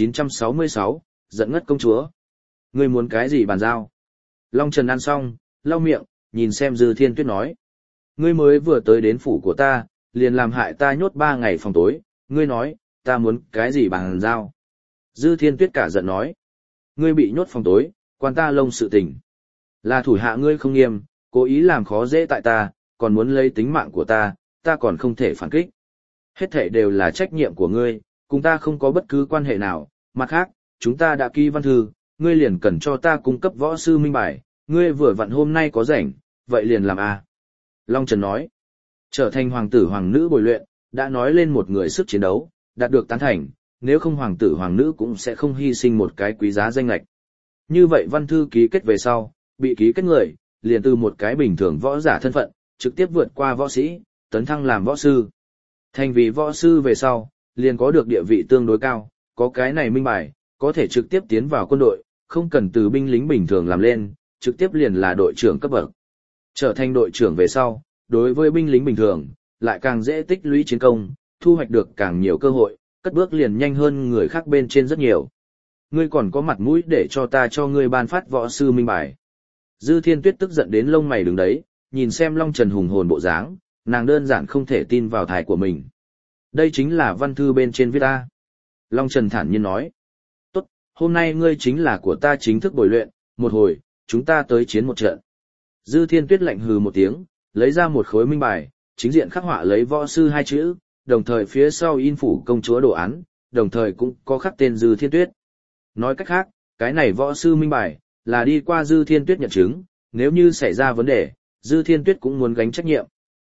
3966, giận ngất công chúa. Ngươi muốn cái gì bàn giao? Long Trần ăn xong, lau miệng, nhìn xem Dư Thiên Tuyết nói. Ngươi mới vừa tới đến phủ của ta, liền làm hại ta nhốt 3 ngày phòng tối, ngươi nói, ta muốn cái gì bàn giao? Dư Thiên Tuyết cả giận nói. Ngươi bị nhốt phòng tối, quan ta lông sự tình. Là thủ hạ ngươi không nghiêm, cố ý làm khó dễ tại ta, còn muốn lấy tính mạng của ta còn không thể phản kích. Hết thảy đều là trách nhiệm của ngươi, cùng ta không có bất cứ quan hệ nào, mặt khác, chúng ta đã ký văn thư, ngươi liền cần cho ta cung cấp võ sư minh bài, ngươi vừa vặn hôm nay có rảnh, vậy liền làm a. Long Trần nói, trở thành hoàng tử hoàng nữ bồi luyện, đã nói lên một người sức chiến đấu, đạt được tán thành, nếu không hoàng tử hoàng nữ cũng sẽ không hy sinh một cái quý giá danh lệch. Như vậy văn thư ký kết về sau, bị ký kết người, liền từ một cái bình thường võ giả thân phận, trực tiếp vượt qua võ sĩ, tấn thăng làm võ sư. Thành vì võ sư về sau, liền có được địa vị tương đối cao, có cái này minh bài, có thể trực tiếp tiến vào quân đội, không cần từ binh lính bình thường làm lên, trực tiếp liền là đội trưởng cấp bậc. Trở thành đội trưởng về sau, đối với binh lính bình thường, lại càng dễ tích lũy chiến công, thu hoạch được càng nhiều cơ hội, cất bước liền nhanh hơn người khác bên trên rất nhiều. Ngươi còn có mặt mũi để cho ta cho ngươi ban phát võ sư minh bài. Dư Thiên Tuyết tức giận đến lông mày đứng đấy, nhìn xem Long Trần hùng hồn bộ dáng, nàng đơn giản không thể tin vào thải của mình. Đây chính là văn thư bên trên viết ta. Long Trần thản nhiên nói. Tốt, hôm nay ngươi chính là của ta chính thức bồi luyện, một hồi, chúng ta tới chiến một trận. Dư Thiên Tuyết lạnh hừ một tiếng, lấy ra một khối minh bài, chính diện khắc họa lấy võ sư 2 chữ, đồng thời phía sau in phủ công chúa đồ án, đồng thời cũng có khắc tên Dư Thiên Tuyết. Nói cách khác, cái này võ sư minh bài, là đi qua Dư Thiên Tuyết nhận chứng, nếu như xảy ra vấn đề, Dư Thiên Tuyết cũng muốn gánh trách nhiệm.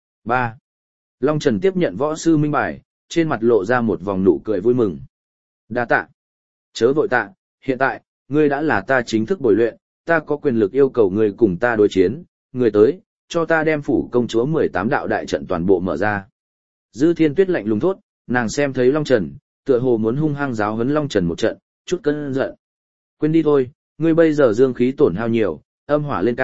3. Long Trần tiếp nhận võ sư minh bài, trên mặt lộ ra một vòng nụ cười vui mừng. Đa tạ. Chớ vội tạ, hiện tại, ngươi đã là ta chính thức bồi luyện, ta có quyền lực yêu cầu ngươi cùng ta đối chiến, người tới, cho ta đem phủ công chúa 18 đạo đại trận toàn bộ mở ra. Dư Thiên Tuyết lạnh lùng thốt, nàng xem thấy Long Trần, tựa hồ muốn hung hăng giáo huấn Long Trần một trận, chút cơn giận. Quên đi thôi, ngươi bây giờ dương khí tổn hao nhiều, âm hỏa lên cao,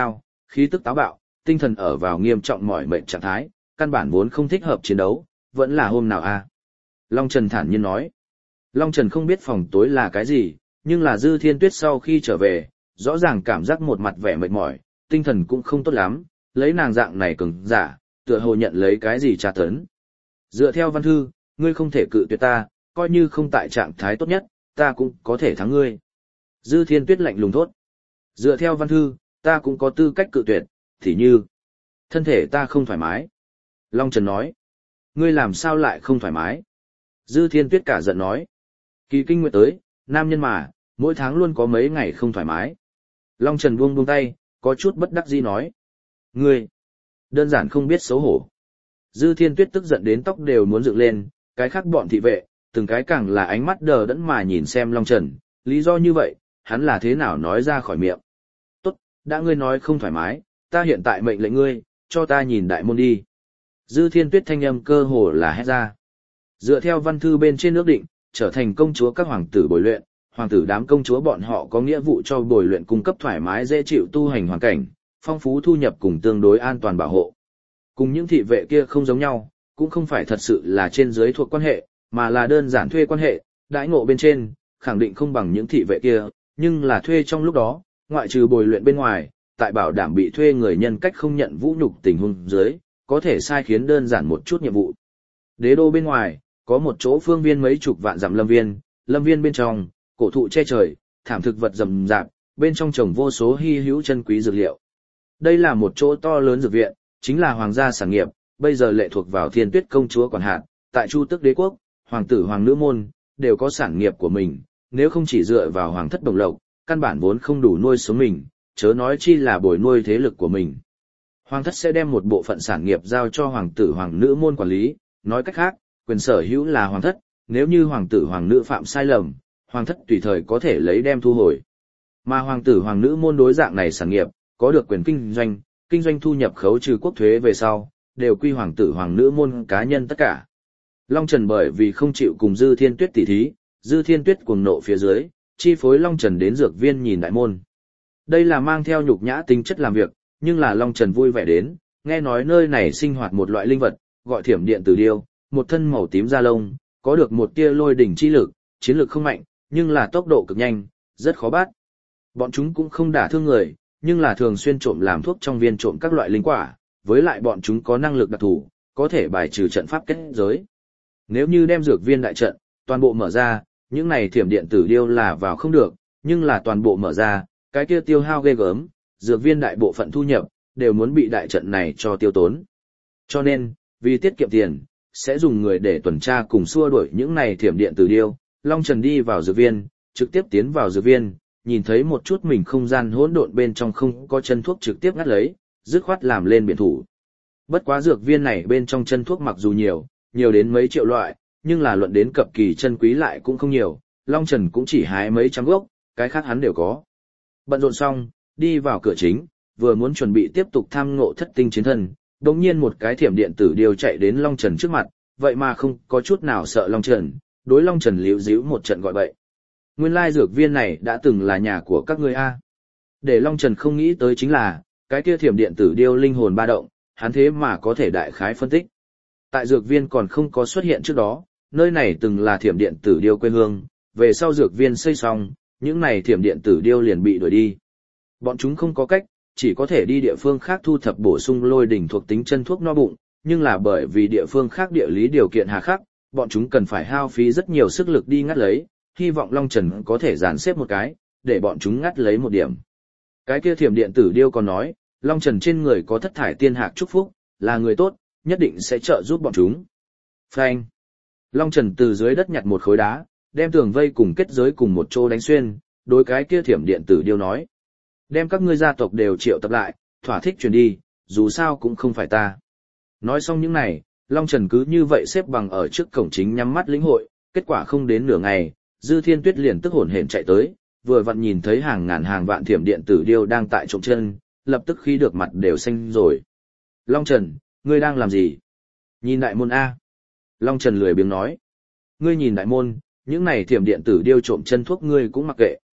khí tức táo bạo, tinh thần ở vào nghiêm trọng mỏi mệt trạng thái, căn bản vốn không thích hợp chiến đấu, vẫn là hôm nào a? Long Trần thản nhiên nói. Long Trần không biết phòng tối là cái gì, nhưng là Dư Thiên Tuyết sau khi trở về, rõ ràng cảm giác một mặt vẻ mệt mỏi, tinh thần cũng không tốt lắm, lấy nàng dạng này cứng giả, tựa hồ nhận lấy cái gì tra tấn. Dựa theo văn thư, ngươi không thể cự tuyệt ta, coi như không tại trạng thái tốt nhất, ta cũng có thể thắng ngươi. Dư Thiên Tuyết lạnh lùng thốt. Dựa theo văn thư, ta cũng có tư cách cự tuyệt, thì như thân thể ta không thoải mái. Long Trần nói. Ngươi làm sao lại không thoải mái? Dư Thiên Tuyết cả giận nói. Kỳ kinh nguyệt tới, nam nhân mà, mỗi tháng luôn có mấy ngày không thoải mái. Long Trần buông buông tay, có chút bất đắc dĩ nói. Ngươi, đơn giản không biết xấu hổ. Dư Thiên Tuyết tức giận đến tóc đều muốn dựng lên, cái khác bọn thị vệ, từng cái càng là ánh mắt đờ đẫn mà nhìn xem Long Trần, lý do như vậy, hắn là thế nào nói ra khỏi miệng. Tốt, đã ngươi nói không thoải mái, ta hiện tại mệnh lệnh ngươi, cho ta nhìn đại môn đi. Dư Thiên Tuyết thanh âm cơ hồ là hét ra. Dựa theo văn thư bên trên ước định, trở thành công chúa các hoàng tử bồi luyện, hoàng tử đám công chúa bọn họ có nghĩa vụ cho bồi luyện cung cấp thoải mái dễ chịu tu hành hoàn cảnh, phong phú thu nhập cùng tương đối an toàn bảo hộ. Cùng những thị vệ kia không giống nhau, cũng không phải thật sự là trên dưới thuộc quan hệ, mà là đơn giản thuê quan hệ, đãi ngộ bên trên, khẳng định không bằng những thị vệ kia, nhưng là thuê trong lúc đó, ngoại trừ bồi luyện bên ngoài, tại bảo đảm bị thuê người nhân cách không nhận vũ nhục tình huống dưới, có thể sai khiến đơn giản một chút nhiệm vụ. Đế đô bên ngoài, có một chỗ phương viên mấy chục vạn dặm lâm viên bên trong, cổ thụ che trời, thảm thực vật rậm rạp, bên trong trồng vô số hy hữu chân quý dược liệu. Đây là một chỗ to lớn dược viện, chính là hoàng gia sản nghiệp, bây giờ lệ thuộc vào Thiên Tuyết công chúa quản hạt, tại Chu Tước đế quốc, hoàng tử hoàng nữ môn đều có sản nghiệp của mình, nếu không chỉ dựa vào hoàng thất đồng lộc, căn bản vốn không đủ nuôi sống mình, chớ nói chi là bồi nuôi thế lực của mình. Hoàng thất sẽ đem một bộ phận sản nghiệp giao cho hoàng tử hoàng nữ môn quản lý, nói cách khác, quyền sở hữu là hoàng thất, nếu như hoàng tử hoàng nữ phạm sai lầm, hoàng thất tùy thời có thể lấy đem thu hồi. Mà hoàng tử hoàng nữ môn đối dạng này sản nghiệp, có được quyền kinh doanh thu nhập khấu trừ quốc thuế về sau, đều quy hoàng tử hoàng nữ môn cá nhân tất cả. Long Trần bởi vì không chịu cùng Dư Thiên Tuyết tỉ thí, Dư Thiên Tuyết cuồng nộ phía dưới, chi phối Long Trần đến dược viên nhìn đại môn. Đây là mang theo nhục nhã tính chất làm việc, nhưng là Long Trần vui vẻ đến, nghe nói nơi này sinh hoạt một loại linh vật, gọi thiểm điện tử điêu, một thân màu tím da lông, có được một tia lôi đỉnh chi lực, chiến lực không mạnh, nhưng là tốc độ cực nhanh, rất khó bắt. Bọn chúng cũng không đả thương người, nhưng là thường xuyên trộm làm thuốc trong viên trộm các loại linh quả, với lại bọn chúng có năng lực đặc thù, có thể bài trừ trận pháp kết giới. Nếu như đem dược viên đại trận, toàn bộ mở ra, những này thiểm điện tử điêu là vào không được, nhưng là toàn bộ mở ra, cái kia tiêu hao ghê gớm, dược viên đại bộ phận thu nhập, đều muốn bị đại trận này cho tiêu tốn. Cho nên, vì tiết kiệm tiền, sẽ dùng người để tuần tra cùng xua đuổi những này thiểm điện tử điêu. Long Trần đi vào dược viên, trực tiếp tiến vào dược viên, nhìn thấy một chút mình không gian hỗn độn bên trong không có chân thuốc trực tiếp ngắt lấy, dứt khoát làm lên biện thủ. Bất quá dược viên này bên trong chân thuốc mặc dù nhiều đến mấy triệu loại, nhưng là luận đến cập kỳ chân quý lại cũng không nhiều, Long Trần cũng chỉ hái mấy trăm gốc, cái khác hắn đều có. Bận rộn xong, đi vào cửa chính, vừa muốn chuẩn bị tiếp tục tham ngộ thất tinh chiến thân, đột nhiên một cái thiểm điện tử điêu chạy đến Long Trần trước mặt, vậy mà không có chút nào sợ Long Trần, đối Long Trần liễu díu một trận gọi bậy. Nguyên lai dược viên này đã từng là nhà của các ngươi a. Để Long Trần không nghĩ tới chính là, cái kia thiểm điện tử điêu linh hồn ba động, hắn thế mà có thể đại khái phân tích. Tại dược viên còn không có xuất hiện trước đó, nơi này từng là thiểm điện tử điêu quê hương, về sau dược viên xây xong, những này thiểm điện tử điêu liền bị đuổi đi. Bọn chúng không có cách, chỉ có thể đi địa phương khác thu thập bổ sung lôi đỉnh thuộc tính chân thuốc no bụng, nhưng là bởi vì địa phương khác địa lý điều kiện hà khắc, bọn chúng cần phải hao phí rất nhiều sức lực đi ngắt lấy, hy vọng Long Trần có thể dàn xếp một cái, để bọn chúng ngắt lấy một điểm. Cái kia thiểm điện tử điêu còn nói, Long Trần trên người có thất thải tiên hạc chúc phúc, là người tốt, nhất định sẽ trợ giúp bọn chúng. Phanh. Long Trần từ dưới đất nhặt một khối đá, đem tường vây cùng kết giới cùng một chỗ đánh xuyên, đối cái kia thiểm điện tử điêu nói. Đem các ngươi gia tộc đều triệu tập lại, thỏa thích truyền đi, dù sao cũng không phải ta. Nói xong những này, Long Trần cứ như vậy xếp bằng ở trước cổng chính nhắm mắt lĩnh hội, kết quả không đến nửa ngày, Dư Thiên Tuyết liền tức hổn hển chạy tới, vừa vặn nhìn thấy hàng ngàn hàng vạn thiểm điện tử điêu đang tại trộm chân, lập tức khi được mặt đều xanh rồi. Long Trần, ngươi đang làm gì? Nhìn đại môn A. Long Trần lười biếng nói. Ngươi nhìn đại môn, những này thiểm điện tử điêu trộm chân thuốc ngươi cũng mặc kệ.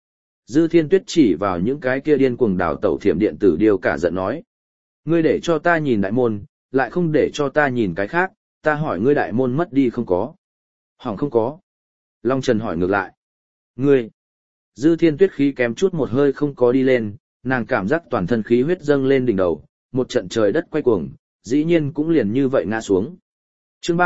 Dư Thiên Tuyết chỉ vào những cái kia điên cuồng đào tẩu thiểm điện tử điêu cả giận nói. Ngươi để cho ta nhìn đại môn, lại không để cho ta nhìn cái khác, ta hỏi ngươi đại môn mất đi không có? Hỏng không có. Long Trần hỏi ngược lại. Ngươi. Dư Thiên Tuyết khí kém chút một hơi không có đi lên, nàng cảm giác toàn thân khí huyết dâng lên đỉnh đầu, một trận trời đất quay cuồng, dĩ nhiên cũng liền như vậy ngã xuống. Chương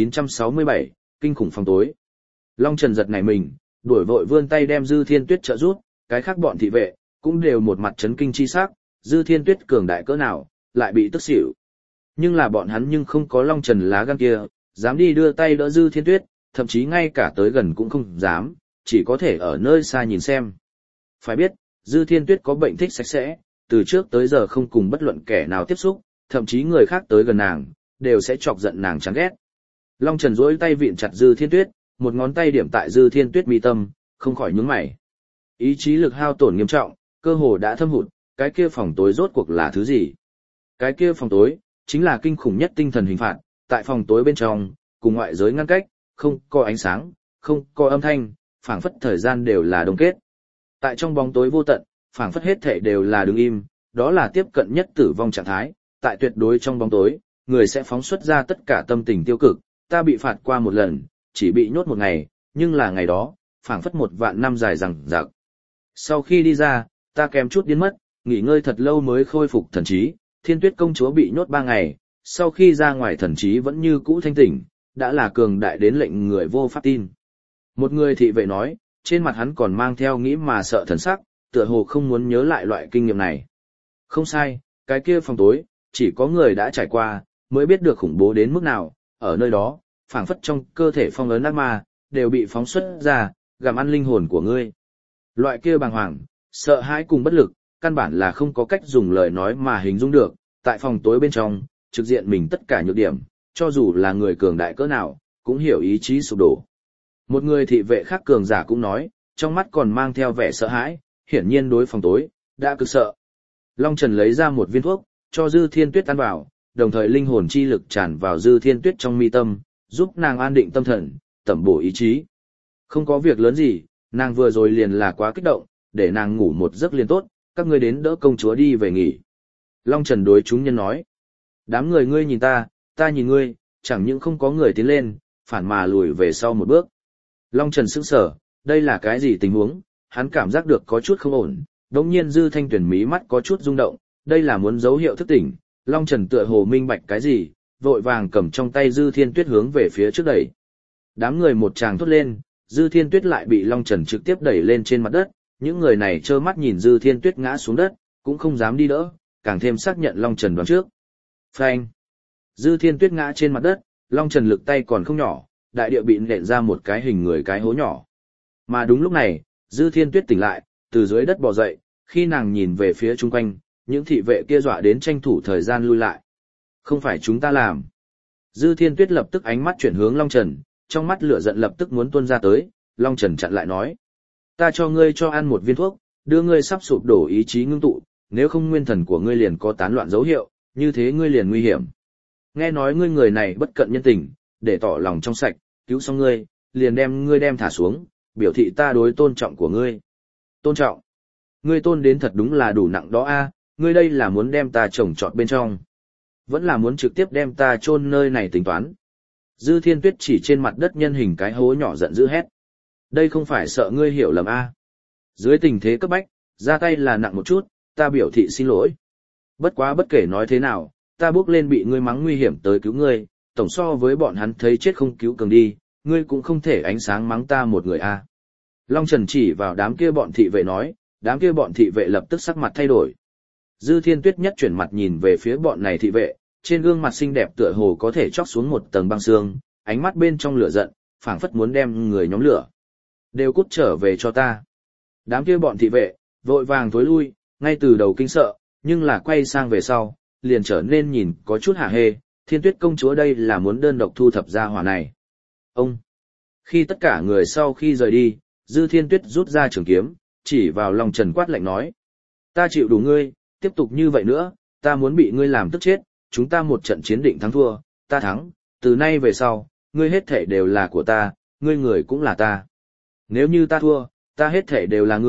3967, kinh khủng phòng tối. Long Trần giật nảy mình, đuổi vội vươn tay đem Dư Thiên Tuyết trợ giúp, cái khác bọn thị vệ cũng đều một mặt chấn kinh chi sắc, Dư Thiên Tuyết cường đại cỡ nào, lại bị tức xỉu. Nhưng là bọn hắn nhưng không có Long Trần lá gan kia, dám đi đưa tay đỡ Dư Thiên Tuyết, thậm chí ngay cả tới gần cũng không dám, chỉ có thể ở nơi xa nhìn xem. Phải biết, Dư Thiên Tuyết có bệnh thích sạch sẽ, từ trước tới giờ không cùng bất luận kẻ nào tiếp xúc, thậm chí người khác tới gần nàng, đều sẽ chọc giận nàng chán ghét. Long Trần duỗi tay vịn chặt Dư Thiên Tuyết, một ngón tay điểm tại Dư Thiên Tuyết mi tâm, không khỏi nhướng mày. Ý chí lực hao tổn nghiêm trọng, cơ hồ đã thâm hụt, cái kia phòng tối rốt cuộc là thứ gì? Cái kia phòng tối, chính là kinh khủng nhất tinh thần hình phạt, tại phòng tối bên trong, cùng ngoại giới ngăn cách, không có ánh sáng, không có âm thanh, phảng phất thời gian đều là đông kết. Tại trong bóng tối vô tận, phảng phất hết thể đều là đứng im, đó là tiếp cận nhất tử vong trạng thái, tại tuyệt đối trong bóng tối, người sẽ phóng xuất ra tất cả tâm tình tiêu cực, ta bị phạt qua một lần, chỉ bị nhốt một ngày, nhưng là ngày đó, phảng phất 1.000 năm dài dằng dặc. Sau khi đi ra, ta kém chút điên mất, nghỉ ngơi thật lâu mới khôi phục thần trí, Thiên Tuyết công chúa bị nhốt 3 ngày, sau khi ra ngoài thần trí vẫn như cũ thanh tỉnh, đã là cường đại đến lệnh người vô pháp tin. Một người thị vệ nói, trên mặt hắn còn mang theo nghĩ mà sợ thần sắc, tựa hồ không muốn nhớ lại loại kinh nghiệm này. Không sai, cái kia phòng tối, chỉ có người đã trải qua, mới biết được khủng bố đến mức nào, ở nơi đó, phảng phất trong cơ thể phong ấn ác ma, đều bị phóng xuất ra, gặm ăn linh hồn của ngươi. Loại kia bàng hoàng, sợ hãi cùng bất lực, căn bản là không có cách dùng lời nói mà hình dung được, tại phòng tối bên trong, trực diện mình tất cả nhược điểm, cho dù là người cường đại cỡ nào, cũng hiểu ý chí sụp đổ. Một người thị vệ khác cường giả cũng nói, trong mắt còn mang theo vẻ sợ hãi, hiển nhiên đối phòng tối, đã cực sợ. Long Trần lấy ra một viên thuốc, cho Dư Thiên Tuyết ăn vào, đồng thời linh hồn chi lực tràn vào Dư Thiên Tuyết trong mi tâm, giúp nàng an định tâm thần, tẩm bổ ý chí. Không có việc lớn gì, nàng vừa rồi liền là quá kích động, để nàng ngủ một giấc liền tốt, các ngươi đến đỡ công chúa đi về nghỉ. Long Trần đối chúng nhân nói, đám người ngươi nhìn ta nhìn ngươi, chẳng những không có người tiến lên, phản mà lùi về sau một bước. Long Trần sững sờ, đây là cái gì tình huống, hắn cảm giác được có chút không ổn, đống nhiên Dư Thanh Tuyển mí mắt có chút rung động, đây là muốn dấu hiệu thức tỉnh, Long Trần tựa hồ minh bạch cái gì, vội vàng cầm trong tay Dư Thiên Tuyết hướng về phía trước đẩy. Đám người một tràng thốt lên, Dư Thiên Tuyết lại bị Long Trần trực tiếp đẩy lên trên mặt đất, những người này trơ mắt nhìn Dư Thiên Tuyết ngã xuống đất, cũng không dám đi đỡ, càng thêm xác nhận Long Trần đoán trước. Phanh! Dư Thiên Tuyết ngã trên mặt đất, Long Trần lực tay còn không nhỏ, đại địa bị nện ra một cái hình người cái hố nhỏ. Mà đúng lúc này, Dư Thiên Tuyết tỉnh lại, từ dưới đất bò dậy, khi nàng nhìn về phía chung quanh, những thị vệ kia dọa đến tranh thủ thời gian lui lại. Không phải chúng ta làm. Dư Thiên Tuyết lập tức ánh mắt chuyển hướng Long Trần, trong mắt lửa giận lập tức muốn tuôn ra tới, Long Trần chặn lại nói. Ta cho ngươi cho ăn một viên thuốc, đưa ngươi sắp sụp đổ ý chí ngưng tụ, nếu không nguyên thần của ngươi liền có tán loạn dấu hiệu, như thế ngươi liền nguy hiểm. Nghe nói ngươi người này bất cận nhân tình, để tỏ lòng trong sạch, cứu xong ngươi, liền đem ngươi đem thả xuống, biểu thị ta đối tôn trọng của ngươi. Tôn trọng? Ngươi tôn đến thật đúng là đủ nặng đó a, ngươi đây là muốn đem ta trồng trọt bên trong. Vẫn là muốn trực tiếp đem ta chôn nơi này tính toán. Dư Thiên Tuyết chỉ trên mặt đất nhân hình cái hố nhỏ giận dữ hét. Đây không phải sợ ngươi hiểu lầm a. Dưới tình thế cấp bách, ra tay là nặng một chút, ta biểu thị xin lỗi. Bất quá bất kể nói thế nào, ta bước lên bị ngươi mắng nguy hiểm tới cứu ngươi, tổng so với bọn hắn thấy chết không cứu cường đi, ngươi cũng không thể ánh sáng mắng ta một người a. Long Trần chỉ vào đám kia bọn thị vệ nói, đám kia bọn thị vệ lập tức sắc mặt thay đổi. Dư Thiên Tuyết nhất chuyển mặt nhìn về phía bọn này thị vệ, trên gương mặt xinh đẹp tựa hồ có thể chóc xuống một tầng băng xương, ánh mắt bên trong lửa giận, phảng phất muốn đem người nhóm lửa. Đều cút trở về cho ta. Đám kia bọn thị vệ, vội vàng thối lui, ngay từ đầu kinh sợ, nhưng là quay sang về sau, liền trở nên nhìn có chút hả hê, Thiên Tuyết công chúa đây là muốn đơn độc thu thập gia hỏa này. Ông! Khi tất cả người sau khi rời đi, Dư Thiên Tuyết rút ra trường kiếm, chỉ vào Long Trần quát lạnh nói. Ta chịu đủ ngươi, tiếp tục như vậy nữa, ta muốn bị ngươi làm tức chết, chúng ta một trận chiến định thắng thua, ta thắng, từ nay về sau, ngươi hết thể đều là của ta, ngươi người cũng là ta. Nếu như ta thua, ta hết thể đều là ngươi,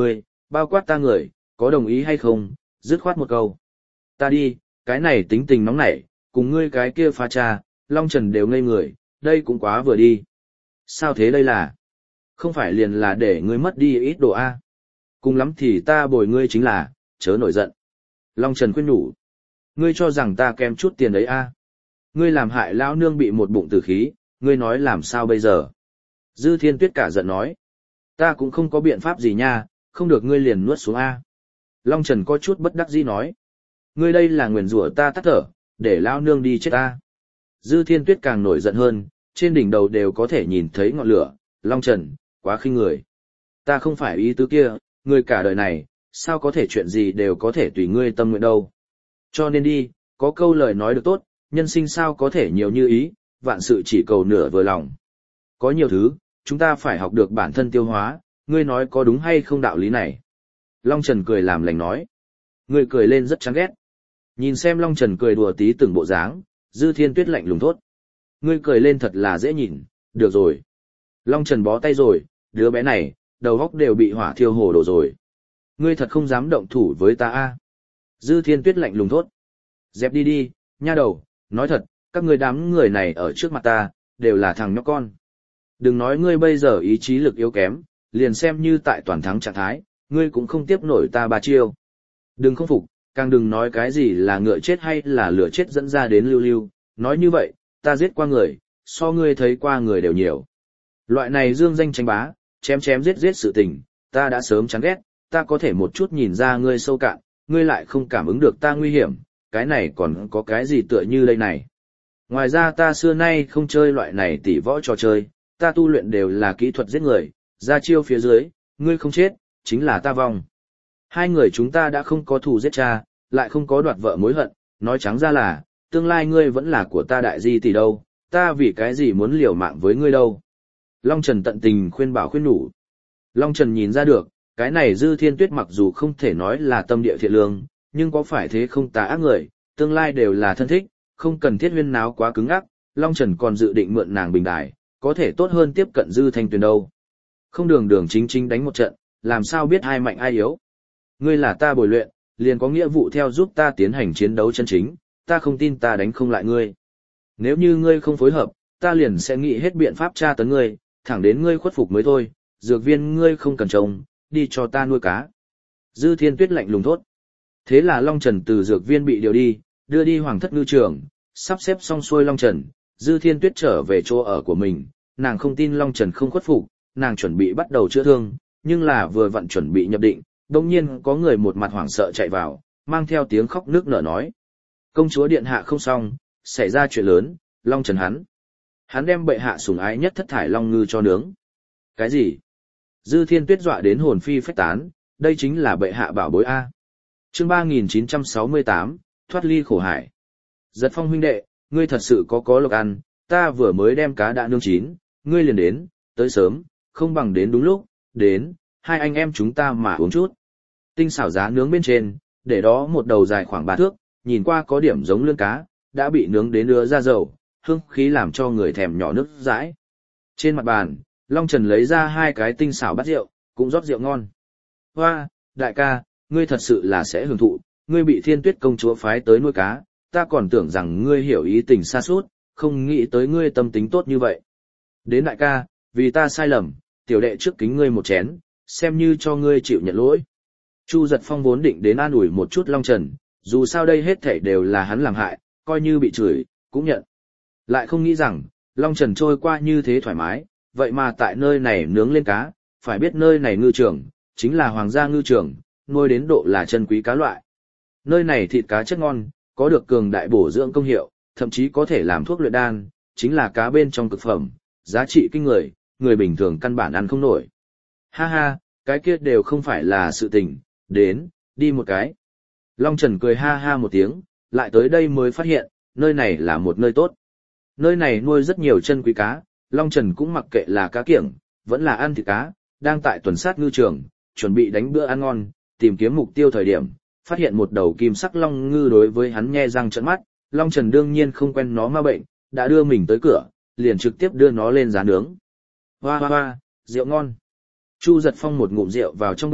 bao quát ta người, có đồng ý hay không, dứt khoát một câu. Ta đi, cái này tính tình nóng nảy, cùng ngươi cái kia pha cha, Long Trần đều ngây người, đây cũng quá vừa đi. Sao thế đây là? Không phải liền là để ngươi mất đi ít đồ A. Cùng lắm thì ta bồi ngươi chính là, chớ nổi giận. Long Trần khuyên nhủ. Ngươi cho rằng ta kém chút tiền đấy A. Ngươi làm hại lão nương bị một bụng tử khí, ngươi nói làm sao bây giờ? Dư Thiên Tuyết cả giận nói. Ta cũng không có biện pháp gì nha, không được ngươi liền nuốt xuống A. Long Trần có chút bất đắc dĩ nói. Ngươi đây là nguyền rủa ta tắt thở, để lão nương đi chết ta. Dư Thiên Tuyết càng nổi giận hơn, trên đỉnh đầu đều có thể nhìn thấy ngọn lửa. Long Trần, quá khinh người. Ta không phải ý tứ kia, ngươi cả đời này, sao có thể chuyện gì đều có thể tùy ngươi tâm nguyện đâu. Cho nên đi, có câu lời nói được tốt, nhân sinh sao có thể nhiều như ý, vạn sự chỉ cầu nửa vừa lòng. Có nhiều thứ, chúng ta phải học được bản thân tiêu hóa, ngươi nói có đúng hay không đạo lý này. Long Trần cười làm lành nói. Ngươi cười lên rất chán ghét. Nhìn xem Long Trần cười đùa tí từng bộ dáng, Dư Thiên Tuyết lạnh lùng thốt. Ngươi cười lên thật là dễ nhìn, được rồi. Long Trần bó tay rồi, đứa bé này, đầu óc đều bị hỏa thiêu hồ đồ rồi. Ngươi thật không dám động thủ với ta a? Dư Thiên Tuyết lạnh lùng thốt. Dẹp đi đi, nha đầu, nói thật, các ngươi đám người này ở trước mặt ta, đều là thằng nhóc con. Đừng nói ngươi bây giờ ý chí lực yếu kém, liền xem như tại toàn thắng trạng thái, ngươi cũng không tiếp nổi ta ba chiêu. Đừng không phục, càng đừng nói cái gì là ngựa chết hay là lửa chết dẫn ra đến lưu lưu, nói như vậy, ta giết qua người, so ngươi thấy qua người đều nhiều. Loại này dương danh tranh bá, chém chém giết giết sự tình, ta đã sớm chán ghét, ta có thể một chút nhìn ra ngươi sâu cạn, ngươi lại không cảm ứng được ta nguy hiểm, cái này còn có cái gì tựa như đây này. Ngoài ra ta xưa nay không chơi loại này tỉ võ trò chơi, ta tu luyện đều là kỹ thuật giết người, ra chiêu phía dưới, ngươi không chết, chính là ta vong. Hai người chúng ta đã không có thù giết cha, lại không có đoạt vợ mối hận, nói trắng ra là, tương lai ngươi vẫn là của ta đại di tỷ đâu, ta vì cái gì muốn liều mạng với ngươi đâu. Long Trần tận tình khuyên bảo khuyên nhủ. Long Trần nhìn ra được, cái này Dư Thiên Tuyết mặc dù không thể nói là tâm địa thiện lương, nhưng có phải thế không tà ác người, tương lai đều là thân thích, không cần thiết huyên náo quá cứng ắc, Long Trần còn dự định mượn nàng bình đài, có thể tốt hơn tiếp cận Dư Thanh Tuyền đâu. Không đường đường chính chính đánh một trận, làm sao biết ai mạnh ai yếu. Ngươi là ta bồi luyện, liền có nghĩa vụ theo giúp ta tiến hành chiến đấu chân chính, ta không tin ta đánh không lại ngươi. Nếu như ngươi không phối hợp, ta liền sẽ nghĩ hết biện pháp tra tấn ngươi, thẳng đến ngươi khuất phục mới thôi, dược viên ngươi không cần trông, đi cho ta nuôi cá. Dư Thiên Tuyết lạnh lùng thốt. Thế là Long Trần từ dược viên bị điều đi, đưa đi Hoàng Thất Ngư Trường, sắp xếp xong xuôi Long Trần, Dư Thiên Tuyết trở về chỗ ở của mình, nàng không tin Long Trần không khuất phục, nàng chuẩn bị bắt đầu chữa thương, nhưng là vừa vặn chuẩn bị nhập định, đột nhiên có người một mặt hoảng sợ chạy vào, mang theo tiếng khóc nước nở nói. Công chúa điện hạ không xong, xảy ra chuyện lớn, Long Trần hắn đem bệ hạ sủng ái nhất thất thải long ngư cho nướng. Cái gì? Dư Thiên Tuyết dọa đến hồn phi phách tán, đây chính là bệ hạ bảo bối A. Chương 3968, thoát ly khổ hải. Giật Phong huynh đệ, ngươi thật sự có lộc ăn, ta vừa mới đem cá đã nướng chín, ngươi liền đến, tới sớm, không bằng đến đúng lúc, đến, hai anh em chúng ta mà uống chút. Tinh xảo giá nướng bên trên, để đó một đầu dài khoảng 3 thước, nhìn qua có điểm giống lươn cá, đã bị nướng đến ứa ra dầu, hương khí làm cho người thèm nhỏ nước dãi. Trên mặt bàn, Long Trần lấy ra 2 cái tinh xảo bát rượu, cũng rót rượu ngon. Hoa, đại ca, ngươi thật sự là sẽ hưởng thụ, ngươi bị Thiên Tuyết công chúa phái tới nuôi cá, ta còn tưởng rằng ngươi hiểu ý tình xa suốt, không nghĩ tới ngươi tâm tính tốt như vậy. Đến đại ca, vì ta sai lầm, tiểu đệ trước kính ngươi một chén, xem như cho ngươi chịu nhận lỗi. Chu Giật Phong vốn định đến an ủi một chút Long Trần, dù sao đây hết thảy đều là hắn làm hại, coi như bị chửi, cũng nhận. Lại không nghĩ rằng, Long Trần trôi qua như thế thoải mái, vậy mà tại nơi này nướng lên cá, phải biết nơi này ngư trường, chính là hoàng gia ngư trường, nuôi đến độ là chân quý cá loại. Nơi này thịt cá chất ngon, có được cường đại bổ dưỡng công hiệu, thậm chí có thể làm thuốc luyện đan, chính là cá bên trong cực phẩm, giá trị kinh người, người bình thường căn bản ăn không nổi. Ha ha, cái kia đều không phải là sự tình, đến, đi một cái. Long Trần cười ha ha một tiếng, lại tới đây mới phát hiện, nơi này là một nơi tốt. Nơi này nuôi rất nhiều chân quý cá, Long Trần cũng mặc kệ là cá kiểng, vẫn là ăn thịt cá, đang tại tuần sát ngư trường, chuẩn bị đánh bữa ăn ngon, tìm kiếm mục tiêu thời điểm, phát hiện một đầu kim sắc long ngư đối với hắn nhe răng trợn mắt, Long Trần đương nhiên không quen nó ma bệnh, đã đưa mình tới cửa, liền trực tiếp đưa nó lên giá nướng. Hoa hoa hoa, rượu ngon. Chu Giật Phong một ngụm rượu vào trong bụng,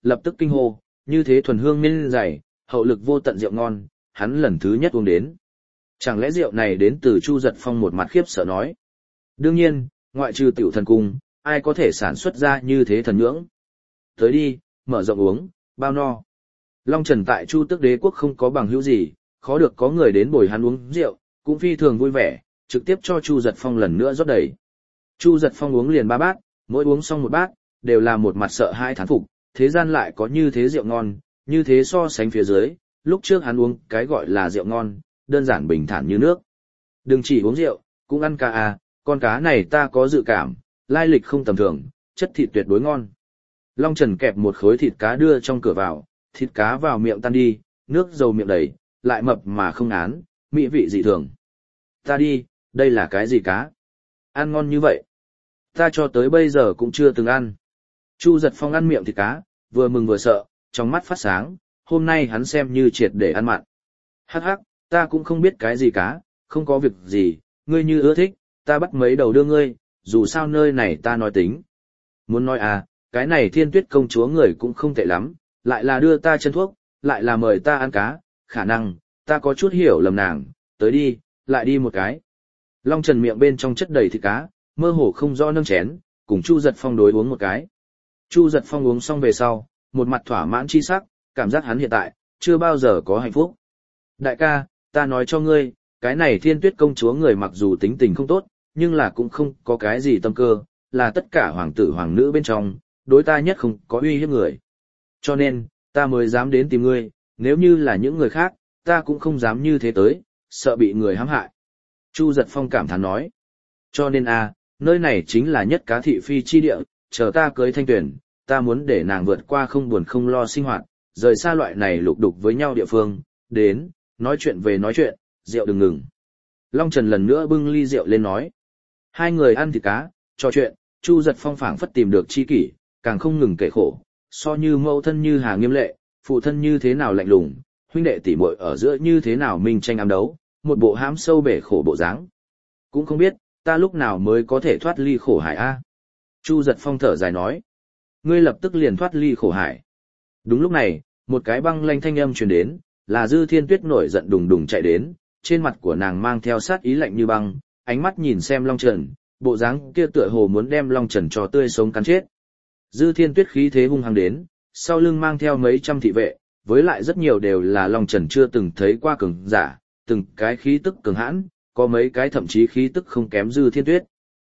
lập tức kinh hô, như thế thuần hương miên dày, hậu lực vô tận rượu ngon, hắn lần thứ nhất uống đến. Chẳng lẽ rượu này đến từ Chu Giật Phong? Một mặt khiếp sợ nói. Đương nhiên, ngoại trừ tiểu thần cung, ai có thể sản xuất ra như thế thần nhưỡng. Tới đi, mở rộng uống, bao no. Long Trần tại Chu Tước Đế quốc không có bằng hữu gì, khó được có người đến bồi hắn uống rượu, cũng phi thường vui vẻ, trực tiếp cho Chu Giật Phong lần nữa rót đầy. Chu Giật Phong uống liền 3 bát, mỗi uống xong một bát, đều là một mặt sợ hãi thán phục, thế gian lại có như thế rượu ngon, như thế so sánh phía dưới, lúc trước hắn uống cái gọi là rượu ngon, đơn giản bình thản như nước. Đừng chỉ uống rượu, cũng ăn cá à, con cá này ta có dự cảm, lai lịch không tầm thường, chất thịt tuyệt đối ngon. Long Trần kẹp một khối thịt cá đưa trong cửa vào, thịt cá vào miệng tan đi, nước dầu miệng đầy, lại mập mà không án, mỹ vị dị thường. Ta đi, đây là cái gì cá? Ăn ngon như vậy. Ta cho tới bây giờ cũng chưa từng ăn. Chu Giật Phong ăn miệng thịt cá, vừa mừng vừa sợ, trong mắt phát sáng, hôm nay hắn xem như triệt để ăn mặn. Hắc hắc, ta cũng không biết cái gì cá, không có việc gì, ngươi như ưa thích, ta bắt mấy đầu đưa ngươi, dù sao nơi này ta nói tính. Muốn nói à, cái này Thiên Tuyết công chúa người cũng không tệ lắm, lại là đưa ta chân thuốc, lại là mời ta ăn cá, khả năng, ta có chút hiểu lầm nàng, tới đi, lại đi một cái. Long Trần miệng bên trong chất đầy thịt cá, mơ hồ không rõ nâng chén, cùng Chu Giật Phong đối uống một cái. Chu Giật Phong uống xong về sau, một mặt thỏa mãn chi sắc, cảm giác hắn hiện tại, chưa bao giờ có hạnh phúc. Đại ca, ta nói cho ngươi, cái này Thiên Tuyết công chúa người mặc dù tính tình không tốt, nhưng là cũng không có cái gì tâm cơ, là tất cả hoàng tử hoàng nữ bên trong, đối ta nhất không có uy hiếp người. Cho nên, ta mới dám đến tìm ngươi, nếu như là những người khác, ta cũng không dám như thế tới, sợ bị người hãm hại. Chu Giật Phong cảm thán nói. Cho nên nơi này chính là nhất cá thị phi chi địa, chờ ta cưới Thanh Tuyển, ta muốn để nàng vượt qua không buồn không lo sinh hoạt, rời xa loại này lục đục với nhau địa phương, đến, nói chuyện về nói chuyện, rượu đừng ngừng. Long Trần lần nữa bưng ly rượu lên nói. Hai người ăn thịt cá, trò chuyện, Chu Giật Phong phảng phất tìm được chi kỷ, càng không ngừng kể khổ, so như mẫu thân như Hà Nghiêm Lệ, phụ thân như thế nào lạnh lùng, huynh đệ tỷ muội ở giữa như thế nào minh tranh ám đấu, một bộ hãm sâu bể khổ bộ dáng. Cũng không biết, ta lúc nào mới có thể thoát ly khổ hải a? Chu Giật Phong thở dài nói. Ngươi lập tức liền thoát ly khổ hải. Đúng lúc này, một cái băng lanh thanh âm truyền đến, là Dư Thiên Tuyết nổi giận đùng đùng chạy đến, trên mặt của nàng mang theo sát ý lạnh như băng, ánh mắt nhìn xem Long Trần, bộ dáng kia tựa hồ muốn đem Long Trần cho tươi sống cắn chết. Dư Thiên Tuyết khí thế hung hăng đến, sau lưng mang theo mấy trăm thị vệ, với lại rất nhiều đều là Long Trần chưa từng thấy qua cường giả, từng cái khí tức cường hãn, có mấy cái thậm chí khí tức không kém Dư Thiên Tuyết.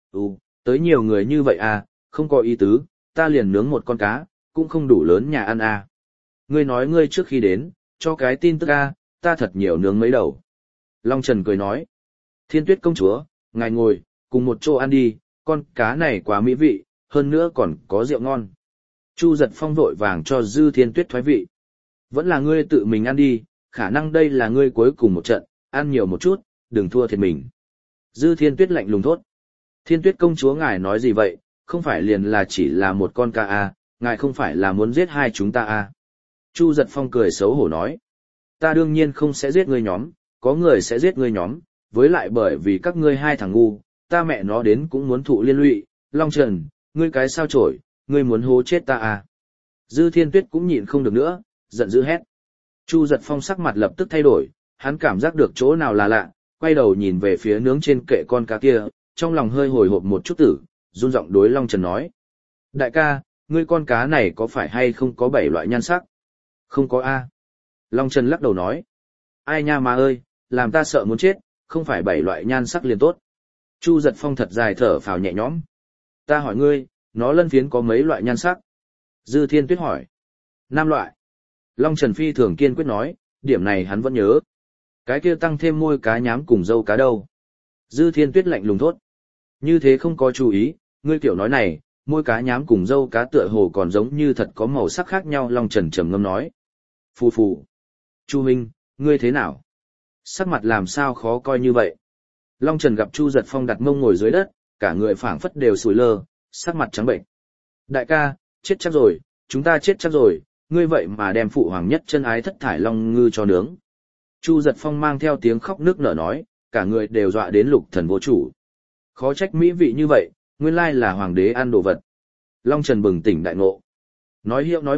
Tới nhiều người như vậy à, không có ý tứ, ta liền nướng một con cá, cũng không đủ lớn nhà ăn à. Ngươi nói ngươi trước khi đến, cho cái tin tức à, ta thật nhiều nướng mấy đầu. Long Trần cười nói, Thiên Tuyết công chúa, ngài ngồi, cùng một chỗ ăn đi, con cá này quá mỹ vị, hơn nữa còn có rượu ngon. Chu Giật Phong vội vàng cho Dư Thiên Tuyết thoái vị. Vẫn là ngươi tự mình ăn đi, khả năng đây là ngươi cuối cùng một trận, ăn nhiều một chút, đừng thua thiệt mình. Dư Thiên Tuyết lạnh lùng thốt. Thiên Tuyết công chúa ngài nói gì vậy, không phải liền là chỉ là một con cá à, ngài không phải là muốn giết hai chúng ta à. Chu Giật Phong cười xấu hổ nói. Ta đương nhiên không sẽ giết ngươi nhóm, có người sẽ giết ngươi nhóm, với lại bởi vì các ngươi hai thằng ngu, ta mẹ nó đến cũng muốn thụ liên lụy. Long Trần, ngươi cái sao chổi, ngươi muốn hố chết ta à. Dư Thiên Tuyết cũng nhịn không được nữa, giận dữ hét. Chu Giật Phong sắc mặt lập tức thay đổi, hắn cảm giác được chỗ nào là lạ, quay đầu nhìn về phía nướng trên kệ con cá kia, trong lòng hơi hồi hộp một chút tử, run giọng đối Long Trần nói. Đại ca, ngươi con cá này có phải hay không có 7 loại nhan sắc? Không có a. Long Trần lắc đầu nói. Ai nha mà ơi, làm ta sợ muốn chết, không phải 7 loại nhan sắc liền tốt. Chu Giật Phong thật dài thở phào nhẹ nhõm. Ta hỏi ngươi, nó lân phiến có mấy loại nhan sắc? Dư Thiên Tuyết hỏi. 5 loại. Long Trần phi thường kiên quyết nói, điểm này hắn vẫn nhớ. Cái kia tăng thêm môi cá nhám cùng dâu cá đâu? Dư Thiên Tuyết lạnh lùng thốt. Như thế không có chú ý, ngươi kiểu nói này, môi cá nhám cùng dâu cá tựa hồ còn giống như thật có màu sắc khác nhau. Long Trần trầm ngâm nói. Phù phù. Chu Minh, ngươi thế nào? Sắc mặt làm sao khó coi như vậy? Long Trần gặp Chu Giật Phong đặt mông ngồi dưới đất, cả người phảng phất đều sùi lơ, sắc mặt trắng bệnh. Đại ca, chết chắc rồi, chúng ta chết chắc rồi, ngươi vậy mà đem phụ hoàng nhất chân ái thất thải long ngư cho nướng. Chu Giật Phong mang theo tiếng khóc nước nở nói, cả người đều dọa đến lục thần vô chủ. Khó trách mỹ vị như vậy, nguyên lai là hoàng đế ăn đồ vật. Long Trần bừng tỉnh đại ngộ. Nói hiệu nói vượng,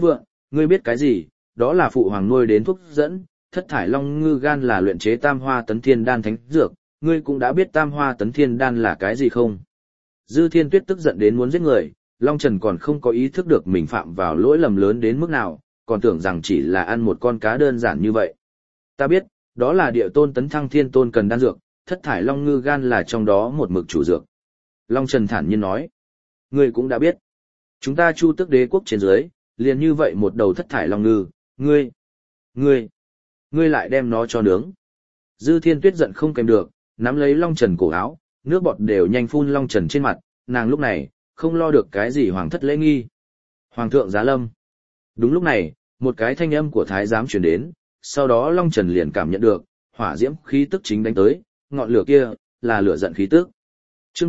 Ngươi biết cái gì, đó là phụ hoàng nuôi đến thuốc dẫn, thất thải long ngư gan là luyện chế tam hoa tấn thiên đan thánh dược, ngươi cũng đã biết tam hoa tấn thiên đan là cái gì không? Dư Thiên Tuyết tức giận đến muốn giết người, Long Trần còn không có ý thức được mình phạm vào lỗi lầm lớn đến mức nào, còn tưởng rằng chỉ là ăn một con cá đơn giản như vậy. Ta biết, đó là địa tôn tấn thăng thiên tôn cần đan dược, thất thải long ngư gan là trong đó một mực chủ dược. Long Trần thản nhiên nói, ngươi cũng đã biết. Chúng ta Chu Tước Đế quốc trên dưới, liền như vậy một đầu thất thải long ngư, ngươi lại đem nó cho nướng. Dư Thiên Tuyết giận không kèm được, nắm lấy Long Trần cổ áo, nước bọt đều nhanh phun Long Trần trên mặt, nàng lúc này, không lo được cái gì hoàng thất lễ nghi. Hoàng thượng giá lâm. Đúng lúc này, một cái thanh âm của thái giám truyền đến, sau đó Long Trần liền cảm nhận được, hỏa diễm khí tức chính đánh tới, ngọn lửa kia, là lửa giận khí tức. Chương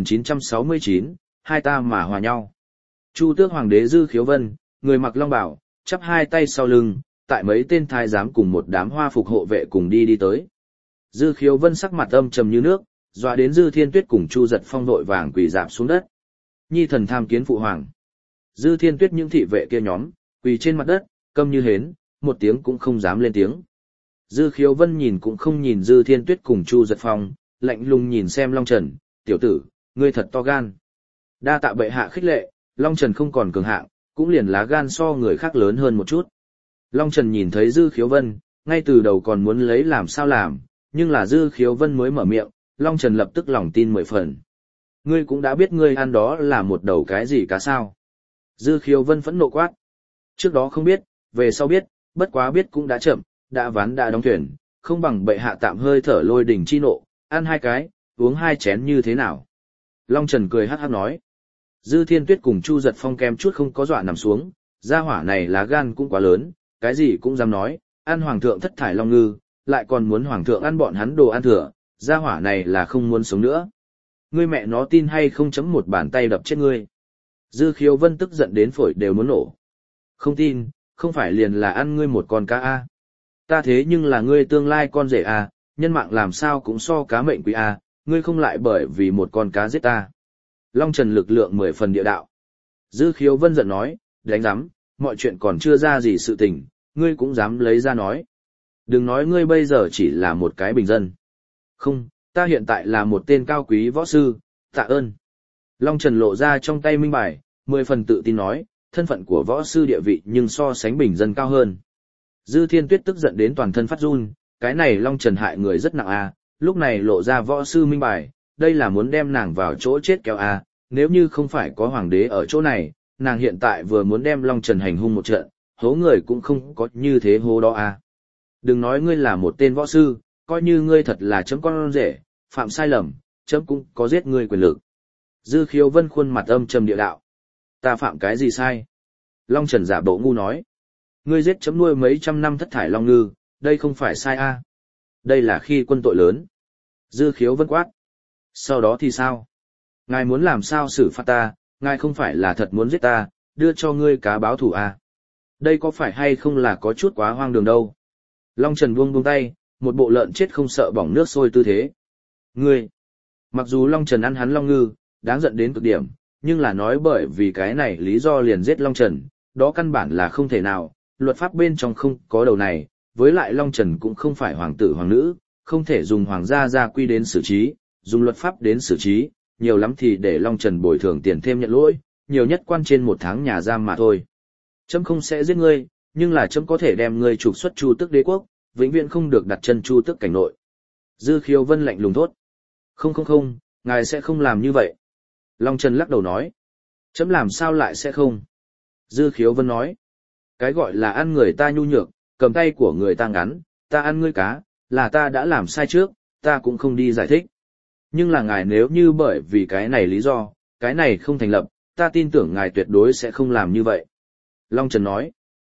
3969, hai ta mà hòa nhau. Chu Tước Hoàng đế Dư Khiếu Vân, người mặc long bào, chắp hai tay sau lưng, tại mấy tên thái giám cùng một đám hoa phục hộ vệ cùng đi tới. Dư Khiếu Vân sắc mặt âm trầm như nước, dọa đến Dư Thiên Tuyết cùng Chu Giật Phong vội vàng quỳ rạp xuống đất. Nhi thần tham kiến phụ hoàng. Dư Thiên Tuyết những thị vệ kia nhóm, quỳ trên mặt đất, câm như hến, một tiếng cũng không dám lên tiếng. Dư Khiếu Vân nhìn cũng không nhìn Dư Thiên Tuyết cùng Chu Giật Phong, lạnh lùng nhìn xem Long Trần, tiểu tử, ngươi thật to gan. Đa tạ bệ hạ khích lệ, Long Trần không còn cường hạng, cũng liền lá gan so người khác lớn hơn một chút. Long Trần nhìn thấy Dư Khiếu Vân, ngay từ đầu còn muốn lấy làm sao làm, nhưng là Dư Khiếu Vân mới mở miệng, Long Trần lập tức lòng tin 10 phần. Ngươi cũng đã biết ngươi ăn đó là một đầu cái gì cá sao. Dư Khiếu Vân phẫn nộ quát. Trước đó không biết, về sau biết, bất quá biết cũng đã chậm, đã ván đã đóng thuyền, không bằng bệ hạ tạm hơi thở lôi đỉnh chi nộ, ăn hai cái, uống hai chén như thế nào. Long Trần cười hắc hắc nói. Dư Thiên Tuyết cùng Chu Giật Phong kem chút không có dọa nằm xuống, gia hỏa này lá gan cũng quá lớn, cái gì cũng dám nói, ăn hoàng thượng thất thải long ngư, lại còn muốn hoàng thượng ăn bọn hắn đồ ăn thừa, gia hỏa này là không muốn sống nữa. Ngươi mẹ nó tin hay không chấm một bàn tay đập chết ngươi. Dư Khiếu Vân tức giận đến phổi đều muốn nổ. Không tin, không phải liền là ăn ngươi một con cá a. Ta thế nhưng là ngươi tương lai con rể a, nhân mạng làm sao cũng so cá mệnh quý a, ngươi không lại bởi vì một con cá giết ta. Long Trần lực lượng 10 phần địa đạo. Dư Khiếu Vân giận nói, đánh giám, mọi chuyện còn chưa ra gì sự tình, ngươi cũng dám lấy ra nói. Đừng nói ngươi bây giờ chỉ là một cái bình dân. Không, ta hiện tại là một tên cao quý võ sư, tạ ơn. Long Trần lộ ra trong tay minh bài, 10 phần tự tin nói, thân phận của võ sư địa vị nhưng so sánh bình dân cao hơn. Dư Thiên Tuyết tức giận đến toàn thân phát run, cái này Long Trần hại người rất nặng a, lúc này lộ ra võ sư minh bài, đây là muốn đem nàng vào chỗ chết kéo a, nếu như không phải có hoàng đế ở chỗ này, nàng hiện tại vừa muốn đem Long Trần hành hung một trận, hố người cũng không có như thế hố đó a. Đừng nói ngươi là một tên võ sư, coi như ngươi thật là chấm con rể, phạm sai lầm, chấm cũng có giết ngươi quyền lực. Dư Khiếu Vân khuôn mặt âm trầm địa đạo. Ta phạm cái gì sai? Long Trần giả bộ ngu nói. Ngươi giết chấm nuôi mấy trăm năm thất thải long ngư, đây không phải sai a. Đây là khi quân tội lớn. Dư Khiếu Vân quát. Sau đó thì sao? Ngài muốn làm sao xử phạt ta, ngài không phải là thật muốn giết ta, đưa cho ngươi cá báo thủ a. Đây có phải hay không là có chút quá hoang đường đâu. Long Trần buông tay, một bộ lợn chết không sợ bỏng nước sôi tư thế. Ngươi, mặc dù Long Trần ăn hắn long ngư, đáng giận đến cực điểm, nhưng là nói bởi vì cái này lý do liền giết Long Trần, đó căn bản là không thể nào, luật pháp bên trong không có đầu này, với lại Long Trần cũng không phải hoàng tử hoàng nữ, không thể dùng hoàng gia quy đến xử trí, dùng luật pháp đến xử trí, nhiều lắm thì để Long Trần bồi thường tiền thêm nhận lỗi, nhiều nhất quan trên 1 tháng nhà giam mà thôi. Chấm không sẽ giết ngươi, nhưng là chấm có thể đem ngươi trục xuất Chu Tước Đế quốc, vĩnh viễn không được đặt chân Chu Tước cảnh nội. Dư Khiếu Vân lạnh lùng thốt. Không, ngài sẽ không làm như vậy. Long Trần lắc đầu nói. Chấm làm sao lại sẽ không? Dư Khiếu Vân nói. Cái gọi là ăn người ta nhu nhược, cầm tay của người ta ngắn, ta ăn ngươi cá, là ta đã làm sai trước, ta cũng không đi giải thích. Nhưng là ngài nếu như bởi vì cái này lý do, cái này không thành lập, ta tin tưởng ngài tuyệt đối sẽ không làm như vậy. Long Trần nói.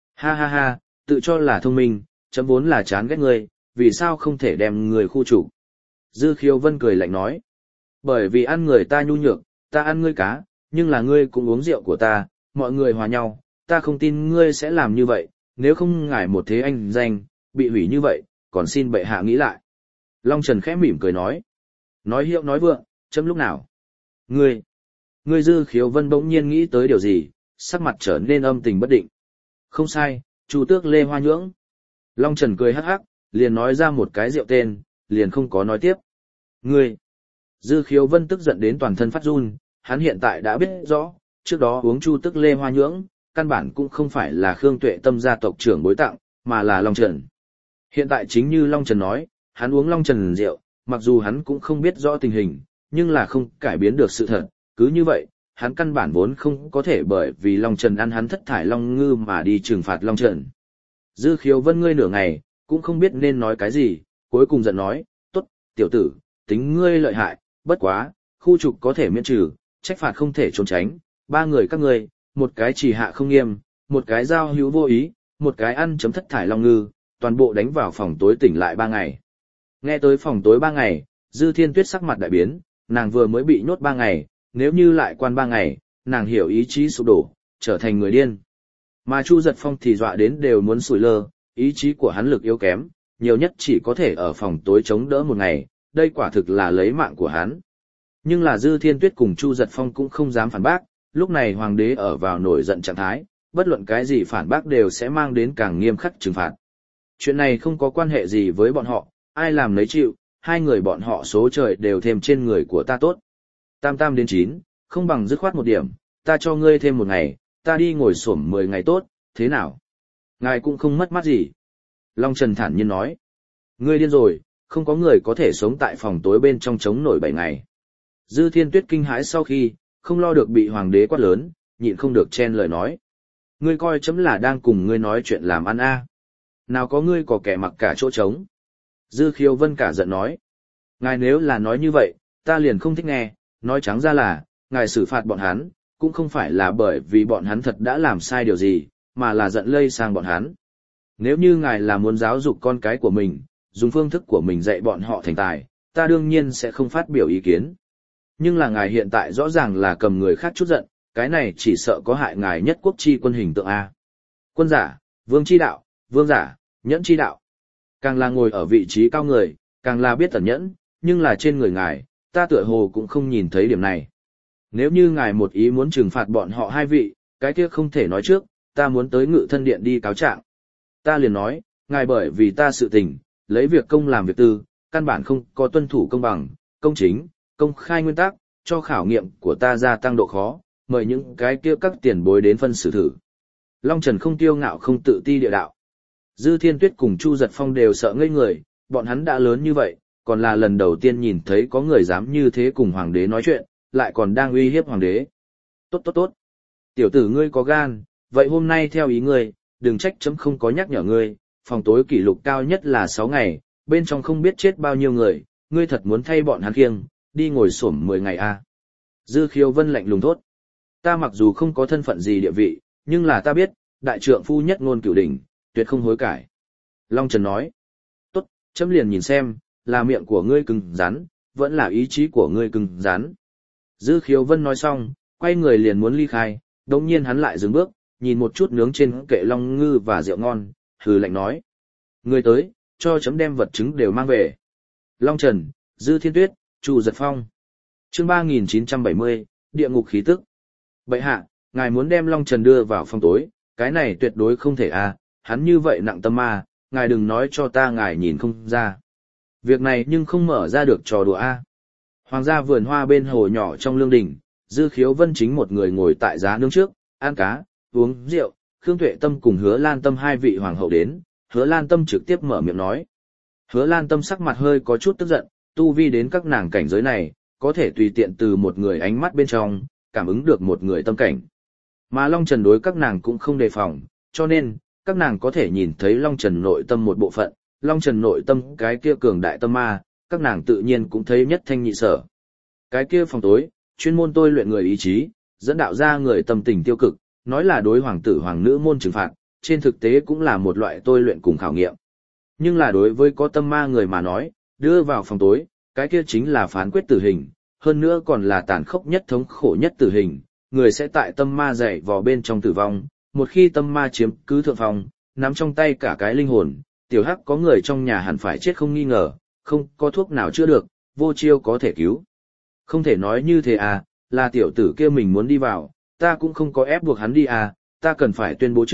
Ha, tự cho là thông minh, chấm vốn là chán ghét ngươi, vì sao không thể đem người khu chủ. Dư Khiếu Vân cười lạnh nói. Bởi vì ăn người ta nhu nhược, ta ăn ngươi cá, nhưng là ngươi cũng uống rượu của ta, mọi người hòa nhau, ta không tin ngươi sẽ làm như vậy, nếu không ngài một thế anh danh, bị hủy như vậy, còn xin bệ hạ nghĩ lại. Long Trần khẽ mỉm cười nói. Nói hiệu nói vượng, chấm lúc nào? Ngươi Dư Khiếu Vân bỗng nhiên nghĩ tới điều gì, sắc mặt trở nên âm tình bất định. Không sai, Chu Tước Lê Hoa Nhưỡng. Long Trần cười hắc hắc, liền nói ra một cái rượu tên, liền không có nói tiếp. Ngươi! Dư Khiếu Vân tức giận đến toàn thân phát run, hắn hiện tại đã biết rõ, trước đó uống Chu Tước Lê Hoa Nhưỡng, căn bản cũng không phải là Khương Tuệ Tâm gia tộc trưởng bối tặng, mà là Long Trần. Hiện tại chính như Long Trần nói, hắn uống Long Trần rượu, mặc dù hắn cũng không biết rõ tình hình, nhưng là không cải biến được sự thật, cứ như vậy, hắn căn bản vốn không có thể bởi vì Long Trần ăn hắn thất thải Long Ngư mà đi trừng phạt Long Trần. Dư Khiếu Vân ngươi nửa ngày, cũng không biết nên nói cái gì, cuối cùng giận nói, tốt, tiểu tử, tính ngươi lợi hại, bất quá, khu trục có thể miễn trừ, trách phạt không thể trốn tránh, ba người các ngươi, một cái chỉ hạ không nghiêm, một cái giao hữu vô ý, một cái ăn chấm thất thải Long Ngư, toàn bộ đánh vào phòng tối tỉnh lại 3 ngày. Nghe tới phòng tối 3 ngày, Dư Thiên Tuyết sắc mặt đại biến, nàng vừa mới bị nhốt 3 ngày, nếu như lại quan 3 ngày, nàng hiểu ý chí sụp đổ, trở thành người điên. Mà Chu Giật Phong thì dọa đến đều muốn sủi lơ, ý chí của hắn lực yếu kém, nhiều nhất chỉ có thể ở phòng tối chống đỡ 1 ngày, đây quả thực là lấy mạng của hắn. Nhưng là Dư Thiên Tuyết cùng Chu Giật Phong cũng không dám phản bác, lúc này hoàng đế ở vào nổi giận trạng thái, bất luận cái gì phản bác đều sẽ mang đến càng nghiêm khắc trừng phạt. Chuyện này không có quan hệ gì với bọn họ, ai làm lấy chịu, hai người bọn họ số trời đều thêm trên người của ta tốt. Tam tam đến 9, không bằng dứt khoát một điểm, ta cho ngươi thêm 1 ngày, ta đi ngồi xổm 10 ngày tốt, thế nào? Ngài cũng không mất mát gì. Long Trần thản nhiên nói. Ngươi điên rồi, không có người có thể sống tại phòng tối bên trong chống nổi 7 ngày. Dư Thiên Tuyết kinh hãi sau khi, không lo được bị hoàng đế quát lớn, nhịn không được chen lời nói. Ngươi coi chấm là đang cùng ngươi nói chuyện làm ăn a? Nào có ngươi có kẻ mặc cả chỗ trống. Dư Khiếu Vân cả giận nói. Ngài nếu là nói như vậy, ta liền không thích nghe, nói trắng ra là, ngài xử phạt bọn hắn, cũng không phải là bởi vì bọn hắn thật đã làm sai điều gì, mà là giận lây sang bọn hắn. Nếu như ngài là muốn giáo dục con cái của mình, dùng phương thức của mình dạy bọn họ thành tài, ta đương nhiên sẽ không phát biểu ý kiến. Nhưng là ngài hiện tại rõ ràng là cầm người khác chút giận, cái này chỉ sợ có hại ngài nhất quốc chi quân hình tượng A. Quân giả, vương chi đạo, vương giả, nhẫn chi đạo. Càng là ngồi ở vị trí cao người, càng là biết tẩn nhẫn, nhưng là trên người ngài, ta tựa hồ cũng không nhìn thấy điểm này. Nếu như ngài một ý muốn trừng phạt bọn họ 2 vị, cái kia không thể nói trước, ta muốn tới Ngự Thân Điện đi cáo trạng. Ta liền nói, ngài bởi vì ta sự tình, lấy việc công làm việc tư, căn bản không có tuân thủ công bằng, công chính, công khai nguyên tắc, cho khảo nghiệm của ta gia tăng độ khó, mời những cái kia các tiền bối đến phân xử thử. Long Trần không tiêu ngạo không tự ti địa đạo. Dư Thiên Tuyết cùng Chu Giật Phong đều sợ ngây người, bọn hắn đã lớn như vậy, còn là lần đầu tiên nhìn thấy có người dám như thế cùng hoàng đế nói chuyện, lại còn đang uy hiếp hoàng đế. Tốt tốt tốt. Tiểu tử ngươi có gan, vậy hôm nay theo ý ngươi, đừng trách chấm không có nhắc nhở ngươi, phòng tối kỷ lục cao nhất là 6 ngày, bên trong không biết chết bao nhiêu người, ngươi thật muốn thay bọn hắn khiêng, đi ngồi xổm 10 ngày à. Dư Khiếu Vân lạnh lùng thốt. Ta mặc dù không có thân phận gì địa vị, nhưng là ta biết, đại trượng phu nhất ngôn cửu đỉnh, tuyệt không hối cải. Long Trần nói. Tốt, chấm liền nhìn xem, là miệng của ngươi cứng rắn, vẫn là ý chí của ngươi cứng rắn. Dư Khiếu Vân nói xong, quay người liền muốn ly khai, đồng nhiên hắn lại dừng bước, nhìn một chút nướng trên kệ long ngư và rượu ngon, hừ lạnh nói. Ngươi tới, cho chấm đem vật chứng đều mang về. Long Trần, Dư Thiên Tuyết, Chu Giật Phong. Chương 3970, địa ngục khí tức. Bệ hạ, ngài muốn đem Long Trần đưa vào phòng tối, cái này tuyệt đối không thể à, hắn như vậy nặng tâm ma, ngài đừng nói cho ta ngài nhìn không ra. Việc này nhưng không mở ra được trò đùa a. Hoàng gia vườn hoa bên hồ nhỏ trong lương đình, Dư Khiếu Vân chính một người ngồi tại giá nướng trước, ăn cá, uống rượu, Khương Tuệ Tâm cùng Hứa Lan Tâm 2 vị hoàng hậu đến, Hứa Lan Tâm trực tiếp mở miệng nói. Hứa Lan Tâm sắc mặt hơi có chút tức giận, tu vi đến các nàng cảnh giới này, có thể tùy tiện từ một người ánh mắt bên trong, cảm ứng được một người tâm cảnh. Mà Long Trần đối các nàng cũng không đề phòng, cho nên, các nàng có thể nhìn thấy Long Trần nội tâm một bộ phận, Long Trần nội tâm cái kia cường đại tâm ma, các nàng tự nhiên cũng thấy nhất thanh nhị sở. Cái kia phòng tối, chuyên môn tôi luyện người ý chí, dẫn đạo ra người tâm tình tiêu cực, nói là đối hoàng tử hoàng nữ môn trừng phạt, trên thực tế cũng là một loại tôi luyện cùng khảo nghiệm. Nhưng là đối với có tâm ma người mà nói, đưa vào phòng tối, cái kia chính là phán quyết tử hình, hơn nữa còn là tàn khốc nhất thống khổ nhất tử hình, người sẽ tại tâm ma dày vò bên trong tử vong, một khi tâm ma chiếm cứ thượng phòng, nắm trong tay cả cái linh hồn, tiểu hắc có người trong nhà hẳn phải chết không nghi ngờ, không có thuốc nào chữa được, vô chiêu có thể cứu. Không thể nói như thế à, là tiểu tử kia mình muốn đi vào, ta cũng không có ép buộc hắn đi à, ta cần phải tuyên bố trước,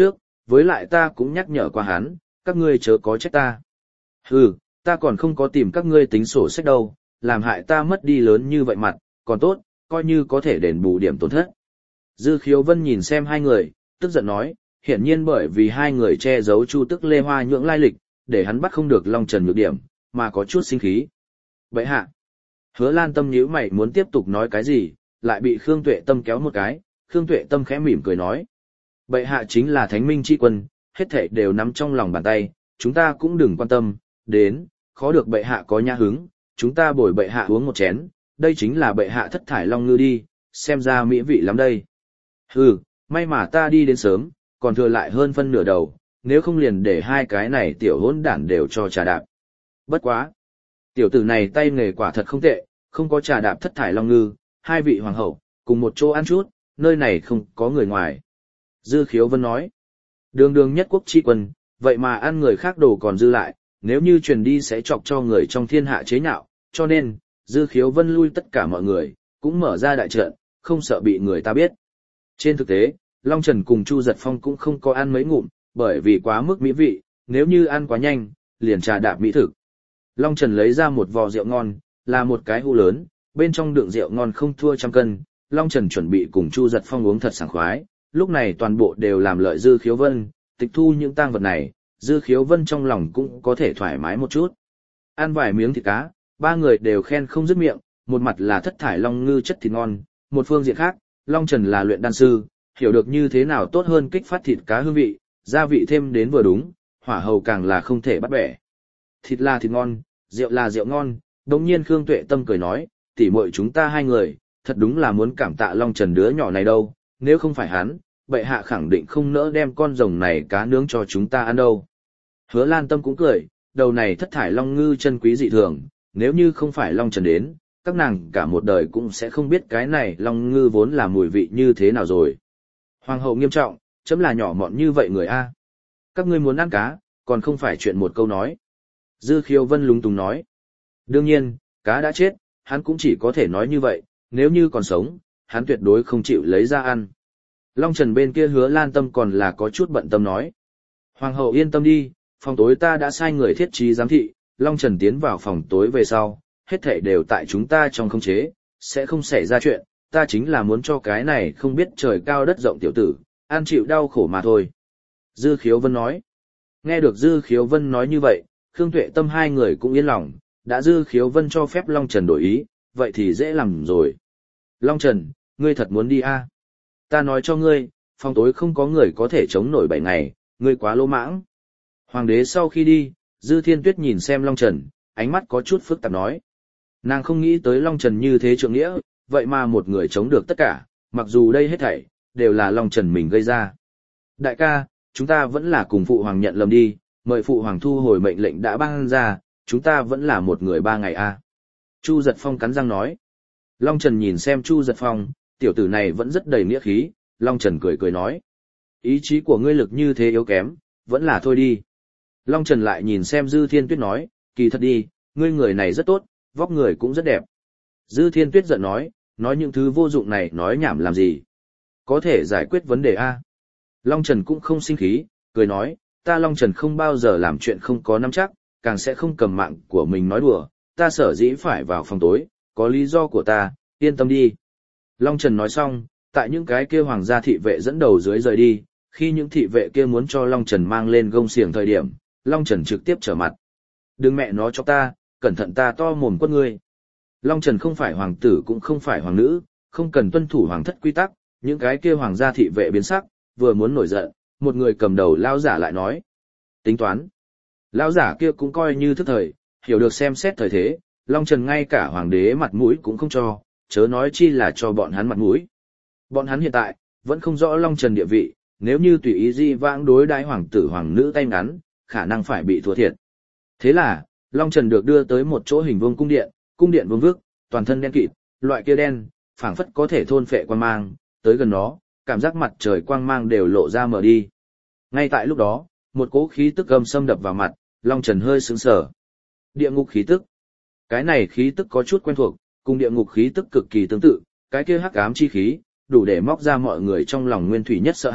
với lại ta cũng nhắc nhở qua hắn, các ngươi chớ có trách ta. Hừ, ta còn không có tìm các ngươi tính sổ sách đâu, làm hại ta mất đi lớn như vậy mặt, còn tốt, coi như có thể đền bù điểm tổn thất. Dư Khiếu Vân nhìn xem hai người, tức giận nói, hiển nhiên bởi vì hai người che giấu Chu Tức Lê Hoa Nhượng lai lịch, để hắn bắt không được Long Trần nhược điểm, mà có chút sinh khí. Bệ hạ. Hứa Lan Tâm nhíu mày muốn tiếp tục nói cái gì, lại bị Khương Tuệ Tâm kéo một cái, Khương Tuệ Tâm khẽ mỉm cười nói. Bệ hạ chính là thánh minh chi quân, hết thảy đều nắm trong lòng bàn tay, chúng ta cũng đừng quan tâm, đến, khó được bệ hạ có nhã hứng, chúng ta bồi bệ hạ uống một chén, đây chính là bệ hạ thất thải long ngư đi, xem ra mỹ vị lắm đây. Hừ, may mà ta đi đến sớm, còn thừa lại hơn phân nửa đầu, nếu không liền để hai cái này tiểu hỗn đản đều cho trà đạp. Bất quá. Tiểu tử này tay nghề quả thật không tệ, không có trà đạp thất thải long ngư, hai vị hoàng hậu, cùng một chỗ ăn chút, nơi này không có người ngoài. Dư Khiếu Vân nói. Đường đường nhất quốc chi quân, vậy mà ăn người khác đồ còn dư lại, nếu như truyền đi sẽ chọc cho người trong thiên hạ chế nhạo, cho nên, Dư Khiếu Vân lui tất cả mọi người, cũng mở ra đại trận, không sợ bị người ta biết. Trên thực tế, Long Trần cùng Chu Giật Phong cũng không có ăn mấy ngụm, bởi vì quá mức mỹ vị, nếu như ăn quá nhanh, liền trà đạp mỹ thực. Long Trần lấy ra một vò rượu ngon, là một cái hu lớn, bên trong đựng rượu ngon không thua trăm cân, Long Trần chuẩn bị cùng Chu Giật Phong uống thật sảng khoái, lúc này toàn bộ đều làm lợi Dư Khiếu Vân, tịch thu những tang vật này, Dư Khiếu Vân trong lòng cũng có thể thoải mái một chút. Ăn vài miếng thịt cá, ba người đều khen không dứt miệng, một mặt là thất thải long ngư chất thịt ngon, một phương diện khác, Long Trần là luyện đan sư, hiểu được như thế nào tốt hơn kích phát thịt cá hương vị, gia vị thêm đến vừa đúng, hỏa hầu càng là không thể bắt bẻ. Thịt là thịt ngon, rượu là rượu ngon, đồng nhiên Khương Tuệ Tâm cười nói, tỉ muội chúng ta hai người, thật đúng là muốn cảm tạ Long Trần đứa nhỏ này đâu, nếu không phải hắn, bệ hạ khẳng định không nỡ đem con rồng này cá nướng cho chúng ta ăn đâu. Hứa Lan Tâm cũng cười, đầu này thất thải long ngư chân quý dị thường, nếu như không phải Long Trần đến, các nàng cả một đời cũng sẽ không biết cái này long ngư vốn là mùi vị như thế nào rồi. Hoàng hậu nghiêm trọng, chấm là nhỏ mọn như vậy người a. Các ngươi muốn ăn cá, còn không phải chuyện một câu nói. Dư Khiếu Vân lúng túng nói. Đương nhiên, cá đã chết, hắn cũng chỉ có thể nói như vậy, nếu như còn sống, hắn tuyệt đối không chịu lấy ra ăn. Long Trần bên kia Hứa Lan Tâm còn là có chút bận tâm nói. Hoàng hậu yên tâm đi, phòng tối ta đã sai người thiết trí giám thị, Long Trần tiến vào phòng tối về sau, hết thảy đều tại chúng ta trong khống chế, sẽ không xảy ra chuyện, ta chính là muốn cho cái này không biết trời cao đất rộng tiểu tử, ăn chịu đau khổ mà thôi. Dư Khiếu Vân nói. Nghe được Dư Khiếu Vân nói như vậy, Khương Tuệ Tâm hai người cũng yên lòng, đã Dư Khiếu Vân cho phép Long Trần đổi ý, vậy thì dễ làm rồi. Long Trần, ngươi thật muốn đi a? Ta nói cho ngươi, phòng tối không có người có thể chống nổi 7 ngày, ngươi quá lỗ mãng. Hoàng đế sau khi đi, Dư Thiên Tuyết nhìn xem Long Trần, ánh mắt có chút phức tạp nói. Nàng không nghĩ tới Long Trần như thế trượng nghĩa, vậy mà một người chống được tất cả, mặc dù đây hết thảy, đều là Long Trần mình gây ra. Đại ca, chúng ta vẫn là cùng Phụ Hoàng nhận lầm đi, mời Phụ Hoàng thu hồi mệnh lệnh đã ban ra, chúng ta vẫn là một người 3 ngày a. Chu Giật Phong cắn răng nói. Long Trần nhìn xem Chu Giật Phong, tiểu tử này vẫn rất đầy nghĩa khí, Long Trần cười cười nói. Ý chí của ngươi lực như thế yếu kém, vẫn là thôi đi. Long Trần lại nhìn xem Dư Thiên Tuyết nói, kỳ thật đi, ngươi người này rất tốt, vóc người cũng rất đẹp. Dư Thiên Tuyết giận nói những thứ vô dụng này nói nhảm làm gì. Có thể giải quyết vấn đề A. Long Trần cũng không sinh khí, cười nói, ta Long Trần không bao giờ làm chuyện không có nắm chắc, càng sẽ không cầm mạng của mình nói đùa, ta sở dĩ phải vào phòng tối, có lý do của ta, yên tâm đi. Long Trần nói xong, tại những cái kia hoàng gia thị vệ dẫn đầu dưới rời đi, khi những thị vệ kia muốn cho Long Trần mang lên gông xiềng thời điểm, Long Trần trực tiếp trở mặt. Đừng mẹ nó cho ta, cẩn thận ta to mồm quất ngươi. Long Trần không phải hoàng tử cũng không phải hoàng nữ, không cần tuân thủ hoàng thất quy tắc, những cái kia hoàng gia thị vệ biến sắc, vừa muốn nổi giận, một người cầm đầu lao giả lại nói. Tính toán. Lao giả kia cũng coi như thức thời, hiểu được xem xét thời thế, Long Trần ngay cả hoàng đế mặt mũi cũng không cho, chớ nói chi là cho bọn hắn mặt mũi. Bọn hắn hiện tại, vẫn không rõ Long Trần địa vị, nếu như tùy ý di vãng đối đãi hoàng tử hoàng nữ tay ngắn, khả năng phải bị thua thiệt. Thế là, Long Trần được đưa tới một chỗ hình vuông cung điện vuông vức, toàn thân đen kịt, loại kia đen, phảng phất có thể thôn phệ quang mang, tới gần nó, cảm giác mặt trời quang mang đều lộ ra mở đi. Ngay tại lúc đó, một cỗ khí tức âm xâm đập vào mặt, Long Trần hơi sững sờ. Địa ngục khí tức. Cái này khí tức có chút quen thuộc, cùng địa ngục khí tức cực kỳ tương tự, cái kia hắc ám chi khí, đủ để móc ra mọi người trong lòng nguyên thủy nhất sợ hãi,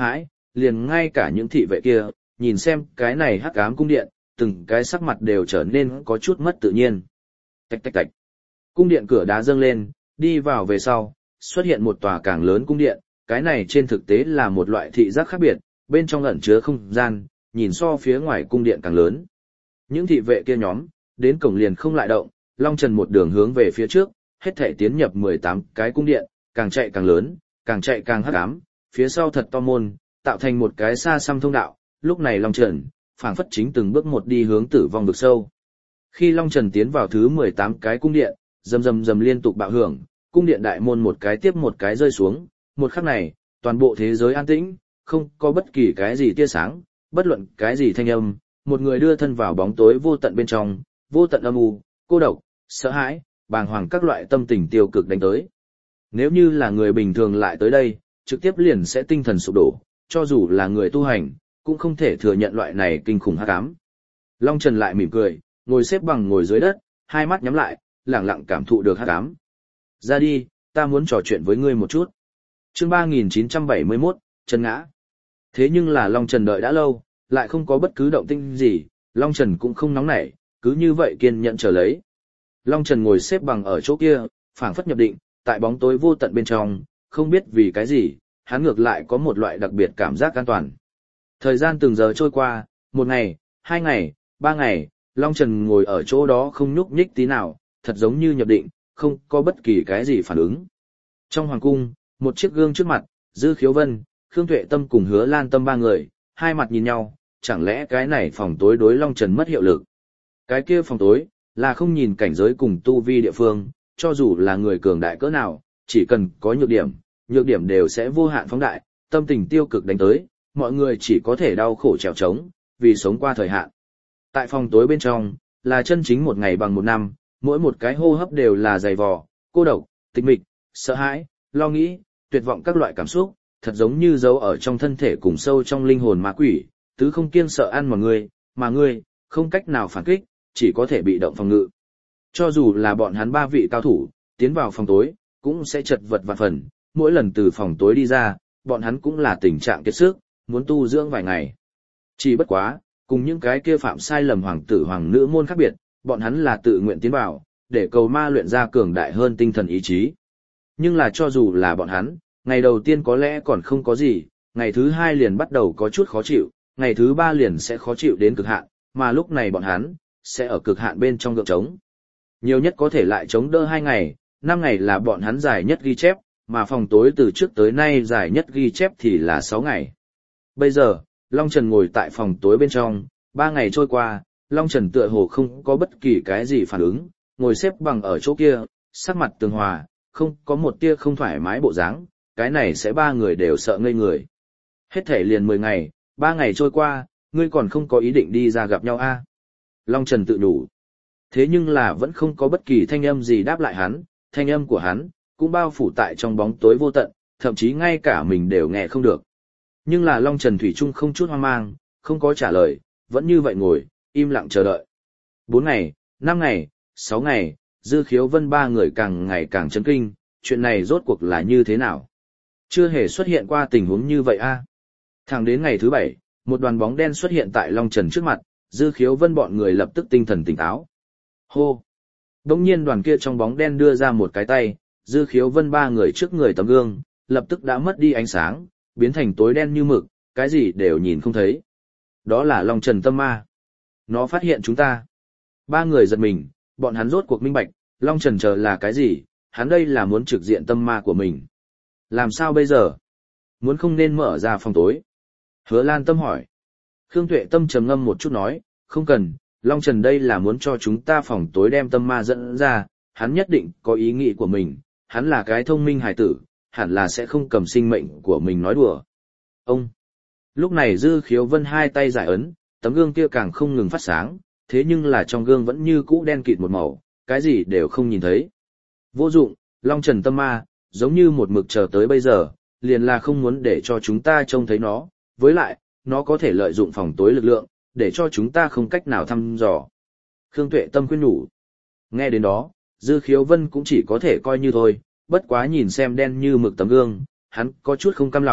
liền ngay cả những thị vệ kia, nhìn xem cái này hắc ám cung điện, từng cái sắc mặt đều trở nên có chút mất tự nhiên. Tạch tạch tạch. Cung điện cửa đá dâng lên, đi vào về sau, xuất hiện một tòa càng lớn cung điện, cái này trên thực tế là một loại thị giác khác biệt, bên trong ẩn chứa không gian, nhìn so phía ngoài cung điện càng lớn. Những thị vệ kia nhóm, đến cổng liền không lại động, Long Trần một đường hướng về phía trước, hết thể tiến nhập 18 cái cung điện, càng chạy càng lớn, càng chạy càng hắc ám, phía sau thật to môn, tạo thành một cái xa xăm thông đạo, lúc này Long Trần, phảng phất chính từng bước một đi hướng tử vong vực sâu. Khi Long Trần tiến vào thứ 18 cái cung điện, rầm rầm rầm liên tục bạo hưởng, cung điện đại môn một cái tiếp một cái rơi xuống, một khắc này, toàn bộ thế giới an tĩnh, không có bất kỳ cái gì tia sáng, bất luận cái gì thanh âm, một người đưa thân vào bóng tối vô tận bên trong, vô tận âm u, cô độc, sợ hãi, bàng hoàng các loại tâm tình tiêu cực đánh tới. Nếu như là người bình thường lại tới đây, trực tiếp liền sẽ tinh thần sụp đổ, cho dù là người tu hành, cũng không thể thừa nhận loại này kinh khủng hắc ám. Long Trần lại mỉm cười, ngồi xếp bằng ngồi dưới đất, hai mắt nhắm lại, lặng lặng cảm thụ được hắc ám. Ra đi, ta muốn trò chuyện với ngươi một chút. Chương 3971, Chân ngã. Thế nhưng là Long Trần đợi đã lâu, lại không có bất cứ động tĩnh gì, Long Trần cũng không nóng nảy, cứ như vậy kiên nhẫn chờ lấy. Long Trần ngồi xếp bằng ở chỗ kia, phảng phất nhập định, tại bóng tối vô tận bên trong, không biết vì cái gì, hắn ngược lại có một loại đặc biệt cảm giác an toàn. Thời gian từng giờ trôi qua, một ngày, hai ngày, ba ngày, Long Trần ngồi ở chỗ đó không nhúc nhích tí nào, thật giống như nhập định, không có bất kỳ cái gì phản ứng. Trong hoàng cung, một chiếc gương trước mặt, Dư Khiếu Vân, Khương Tuệ Tâm cùng Hứa Lan Tâm ba người, hai mặt nhìn nhau, chẳng lẽ cái này phòng tối đối Long Trần mất hiệu lực. Cái kia phòng tối, là không nhìn cảnh giới cùng tu vi địa phương, cho dù là người cường đại cỡ nào, chỉ cần có nhược điểm đều sẽ vô hạn phóng đại, tâm tình tiêu cực đánh tới, mọi người chỉ có thể đau khổ trèo trống, vì sống qua thời hạn. Tại phòng tối bên trong, là chân chính một ngày bằng một năm, mỗi một cái hô hấp đều là dày vò, cô độc, tịch mịch, sợ hãi, lo nghĩ, tuyệt vọng các loại cảm xúc, thật giống như giấu ở trong thân thể cùng sâu trong linh hồn ma quỷ, tứ không kiêng sợ ăn mà ngươi, không cách nào phản kích, chỉ có thể bị động phòng ngự. Cho dù là bọn hắn ba vị cao thủ, tiến vào phòng tối, cũng sẽ chật vật vạn phần, mỗi lần từ phòng tối đi ra, bọn hắn cũng là tình trạng kiệt sức, muốn tu dưỡng vài ngày. Chỉ bất quá, cùng những cái kia phạm sai lầm hoàng tử hoàng nữ môn khác biệt, bọn hắn là tự nguyện tiến vào, để cầu ma luyện ra cường đại hơn tinh thần ý chí. Nhưng là cho dù là bọn hắn, ngày đầu tiên có lẽ còn không có gì, ngày thứ hai liền bắt đầu có chút khó chịu, ngày thứ ba liền sẽ khó chịu đến cực hạn, mà lúc này bọn hắn sẽ ở cực hạn bên trong gượng trống. Nhiều nhất có thể lại chống đỡ 2 ngày, 5 ngày là bọn hắn dài nhất ghi chép, mà phòng tối từ trước tới nay dài nhất ghi chép thì là 6 ngày. Bây giờ, Long Trần ngồi tại phòng tối bên trong, 3 ngày trôi qua, Long Trần tựa hồ không có bất kỳ cái gì phản ứng, ngồi xếp bằng ở chỗ kia, sắc mặt tường hòa, không có một tia không thoải mái bộ dáng, cái này sẽ ba người đều sợ ngây người. Hết thể liền 10 ngày, 3 ngày trôi qua, ngươi còn không có ý định đi ra gặp nhau a? Long Trần tự nhủ. Thế nhưng là vẫn không có bất kỳ thanh âm gì đáp lại hắn, thanh âm của hắn cũng bao phủ tại trong bóng tối vô tận, thậm chí ngay cả mình đều nghe không được. Nhưng là Long Trần thủy chung không chút hoang mang, không có trả lời, vẫn như vậy ngồi, im lặng chờ đợi. 4 ngày, 5 ngày, 6 ngày, Dư Khiếu Vân ba người càng ngày càng chấn kinh, chuyện này rốt cuộc là như thế nào? Chưa hề xuất hiện qua tình huống như vậy a. Thẳng đến ngày thứ 7, một đoàn bóng đen xuất hiện tại Long Trần trước mặt, Dư Khiếu Vân bọn người lập tức tinh thần tỉnh táo. Hô! Đống nhiên đoàn kia trong bóng đen đưa ra một cái tay, Dư Khiếu Vân ba người trước người tấm gương, lập tức đã mất đi ánh sáng, biến thành tối đen như mực, cái gì đều nhìn không thấy. Đó là Long Trần tâm ma. Nó phát hiện chúng ta. Ba người giật mình, bọn hắn rốt cuộc minh bạch, Long Trần chờ là cái gì, hắn đây là muốn trực diện tâm ma của mình. Làm sao bây giờ? Muốn không nên mở ra phòng tối? Hứa Lan Tâm hỏi. Khương Tuệ Tâm trầm ngâm một chút nói, không cần, Long Trần đây là muốn cho chúng ta phòng tối đem tâm ma dẫn ra, hắn nhất định có ý nghĩ của mình, hắn là cái thông minh hài tử, hẳn là sẽ không cầm sinh mệnh của mình nói đùa. Ông! Lúc này Dư Khiếu Vân hai tay giải ấn, tấm gương kia càng không ngừng phát sáng, thế nhưng là trong gương vẫn như cũ đen kịt một màu, cái gì đều không nhìn thấy. Vô dụng, Long Trần tâm ma, giống như một mực chờ tới bây giờ, liền là không muốn để cho chúng ta trông thấy nó, với lại, nó có thể lợi dụng phòng tối lực lượng, để cho chúng ta không cách nào thăm dò. Khương Tuệ Tâm khuyên nhủ. Nghe đến đó, Dư Khiếu Vân cũng chỉ có thể coi như thôi, bất quá nhìn xem đen như mực tấm gương, hắn có chút không cam lòng,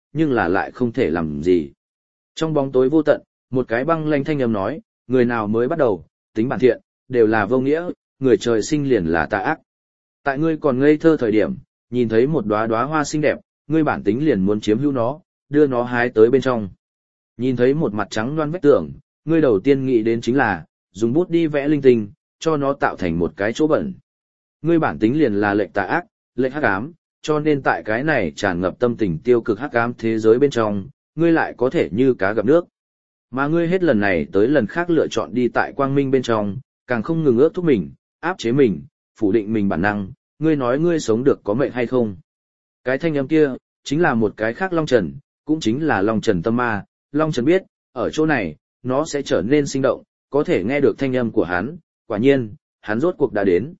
nhưng là lại không thể làm gì. Trong bóng tối vô tận, một cái băng lanh thanh âm nói, người nào mới bắt đầu, tính bản thiện, đều là vô nghĩa, người trời sinh liền là tà ác. Tại ngươi còn ngây thơ thời điểm, nhìn thấy một đóa đóa hoa xinh đẹp, ngươi bản tính liền muốn chiếm hữu nó, đưa nó hái tới bên trong. Nhìn thấy một mặt trắng loan vách tường, ngươi đầu tiên nghĩ đến chính là, dùng bút đi vẽ linh tinh, cho nó tạo thành một cái chỗ bẩn. Ngươi bản tính liền là lệnh tà ác, lệnh hắc ám, cho nên tại cái này tràn ngập tâm tình tiêu cực hắc ám thế giới bên trong, ngươi lại có thể như cá gặp nước. Mà ngươi hết lần này tới lần khác lựa chọn đi tại quang minh bên trong, càng không ngừng ước thúc mình, áp chế mình, phủ định mình bản năng, ngươi nói ngươi sống được có mệnh hay không. Cái thanh âm kia, chính là một cái khác Long Trần, cũng chính là Long Trần tâm ma. Long Trần biết, ở chỗ này, nó sẽ trở nên sinh động, có thể nghe được thanh âm của hắn, quả nhiên, hắn rốt cuộc đã đến.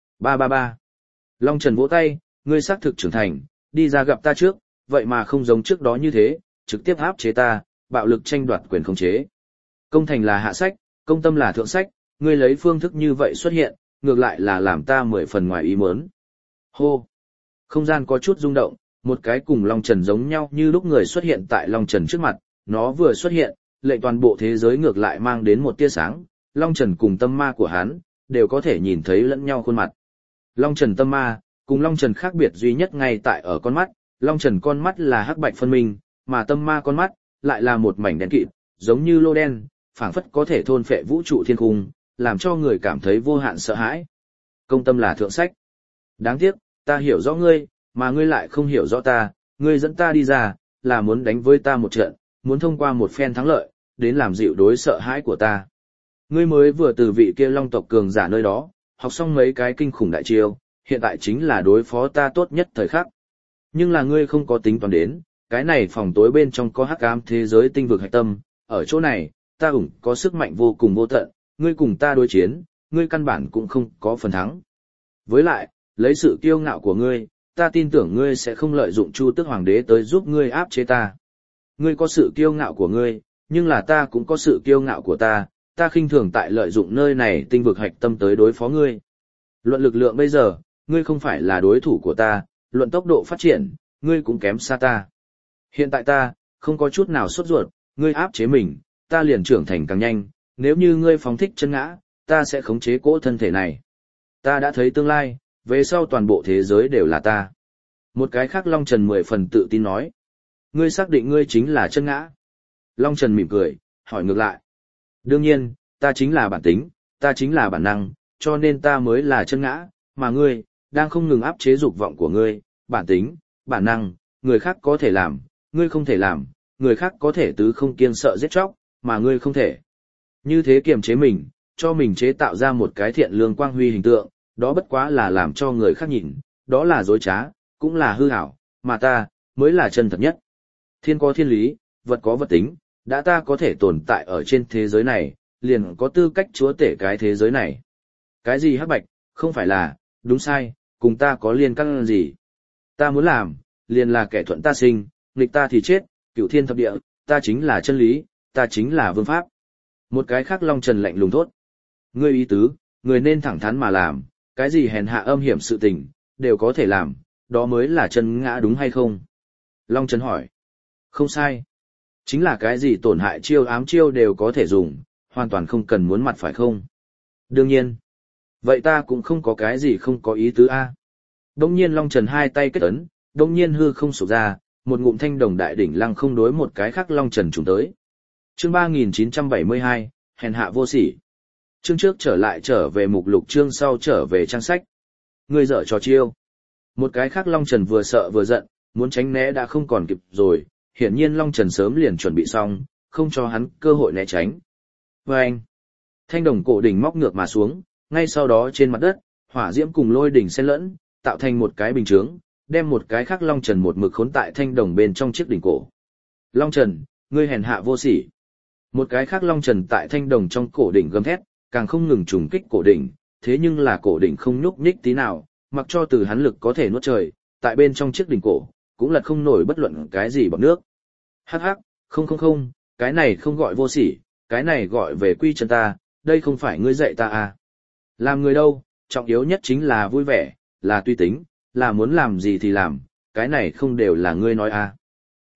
333. Long Trần vỗ tay, ngươi xác thực trưởng thành, đi ra gặp ta trước, vậy mà không giống trước đó như thế, trực tiếp áp chế ta, bạo lực tranh đoạt quyền khống chế. Công thành là hạ sách, công tâm là thượng sách, ngươi lấy phương thức như vậy xuất hiện, ngược lại là làm ta 10 phần ngoài ý muốn. Hô! Không gian có chút rung động, một cái cùng Long Trần giống nhau như lúc người xuất hiện tại Long Trần trước mặt, nó vừa xuất hiện, lệnh toàn bộ thế giới ngược lại mang đến một tia sáng, Long Trần cùng tâm ma của hắn, đều có thể nhìn thấy lẫn nhau khuôn mặt. Long Trần tâm ma, cùng Long Trần khác biệt duy nhất ngay tại ở con mắt, Long Trần con mắt là hắc bạch phân minh, mà tâm ma con mắt, lại là một mảnh đen kịt, giống như lô đen, phảng phất có thể thôn phệ vũ trụ thiên cung, làm cho người cảm thấy vô hạn sợ hãi. Công tâm là thượng sách. Đáng tiếc, ta hiểu rõ ngươi, mà ngươi lại không hiểu rõ ta, ngươi dẫn ta đi ra, là muốn đánh với ta một trận, muốn thông qua một phen thắng lợi, đến làm dịu đối sợ hãi của ta. Ngươi mới vừa từ vị kia Long tộc cường giả nơi đó, học xong mấy cái kinh khủng đại chiêu, hiện tại chính là đối phó ta tốt nhất thời khắc. Nhưng là ngươi không có tính toán đến, cái này phòng tối bên trong có hắc ám thế giới tinh vực hạch tâm, ở chỗ này, ta ủng có sức mạnh vô cùng vô tận, ngươi cùng ta đối chiến, ngươi căn bản cũng không có phần thắng. Với lại, lấy sự kiêu ngạo của ngươi, ta tin tưởng ngươi sẽ không lợi dụng Chu Tước Hoàng đế tới giúp ngươi áp chế ta. Ngươi có sự kiêu ngạo của ngươi, nhưng là ta cũng có sự kiêu ngạo của ta khinh thường tại lợi dụng nơi này tinh vực hạch tâm tới đối phó ngươi. Luận lực lượng bây giờ, ngươi không phải là đối thủ của ta, luận tốc độ phát triển, ngươi cũng kém xa ta. Hiện tại ta, không có chút nào sốt ruột, ngươi áp chế mình, ta liền trưởng thành càng nhanh, nếu như ngươi phóng thích chân ngã, ta sẽ khống chế cỗ thân thể này. Ta đã thấy tương lai, về sau toàn bộ thế giới đều là ta. Một cái khác Long Trần 10 phần tự tin nói. Ngươi xác định ngươi chính là chân ngã. Long Trần mỉm cười, hỏi ngược lại. Đương nhiên, ta chính là bản tính, ta chính là bản năng, cho nên ta mới là chân ngã, mà ngươi, đang không ngừng áp chế dục vọng của ngươi, bản tính, bản năng, người khác có thể làm, ngươi không thể làm, người khác có thể tứ không kiêng sợ giết chóc, mà ngươi không thể. Như thế kiềm chế mình, cho mình chế tạo ra một cái thiện lương quang huy hình tượng, đó bất quá là làm cho người khác nhìn, đó là dối trá, cũng là hư ảo, mà ta, mới là chân thật nhất. Thiên có thiên lý, vật có vật tính, đã ta có thể tồn tại ở trên thế giới này, liền có tư cách chúa tể cái thế giới này. Cái gì hắc bạch, không phải là, đúng sai, cùng ta có liên căn gì. Ta muốn làm, liền là kẻ thuận ta sinh, nghịch ta thì chết, cửu thiên thập địa, ta chính là chân lý, ta chính là vương pháp. Một cái khác Long Trần lạnh lùng thốt. Ngươi ý tứ, người nên thẳng thắn mà làm, cái gì hèn hạ âm hiểm sự tình, đều có thể làm, đó mới là chân ngã đúng hay không? Long Trần hỏi. Không sai. Chính là cái gì tổn hại chiêu ám chiêu đều có thể dùng, hoàn toàn không cần muốn mặt phải không? Đương nhiên. Vậy ta cũng không có cái gì không có ý tứ a. Đông nhiên Long Trần hai tay kết ấn, đông nhiên hư không sụp ra, một ngụm thanh đồng đại đỉnh lăng không đối một cái khác Long Trần trùng tới. Chương 3972, hèn hạ vô sỉ. Chương trước trở về mục lục, chương sau trở về trang sách. Ngươi dở trò chiêu. Một cái khác Long Trần vừa sợ vừa giận, muốn tránh né đã không còn kịp rồi, hiển nhiên Long Trần sớm liền chuẩn bị xong, không cho hắn cơ hội né tránh. Vâng! Thanh đồng cổ đỉnh móc ngược mà xuống, ngay sau đó trên mặt đất, hỏa diễm cùng lôi đỉnh xen lẫn, tạo thành một cái bình chướng, đem một cái khác Long Trần một mực khốn tại thanh đồng bên trong chiếc đỉnh cổ. Long Trần, ngươi hèn hạ vô sỉ. Một cái khác Long Trần tại thanh đồng trong cổ đỉnh gầm thét, càng không ngừng trùng kích cổ đỉnh, thế nhưng là cổ đỉnh không nhúc nhích tí nào, mặc cho từ hắn lực có thể nuốt trời, tại bên trong chiếc đỉnh cổ, cũng lật không nổi bất luận cái gì bằng nước. Hắc hắc, không, cái này không gọi vô sỉ, cái này gọi về quy chân ta, đây không phải ngươi dạy ta à. Làm người đâu, trọng yếu nhất chính là vui vẻ, là tùy tính, là muốn làm gì thì làm, cái này không đều là ngươi nói à.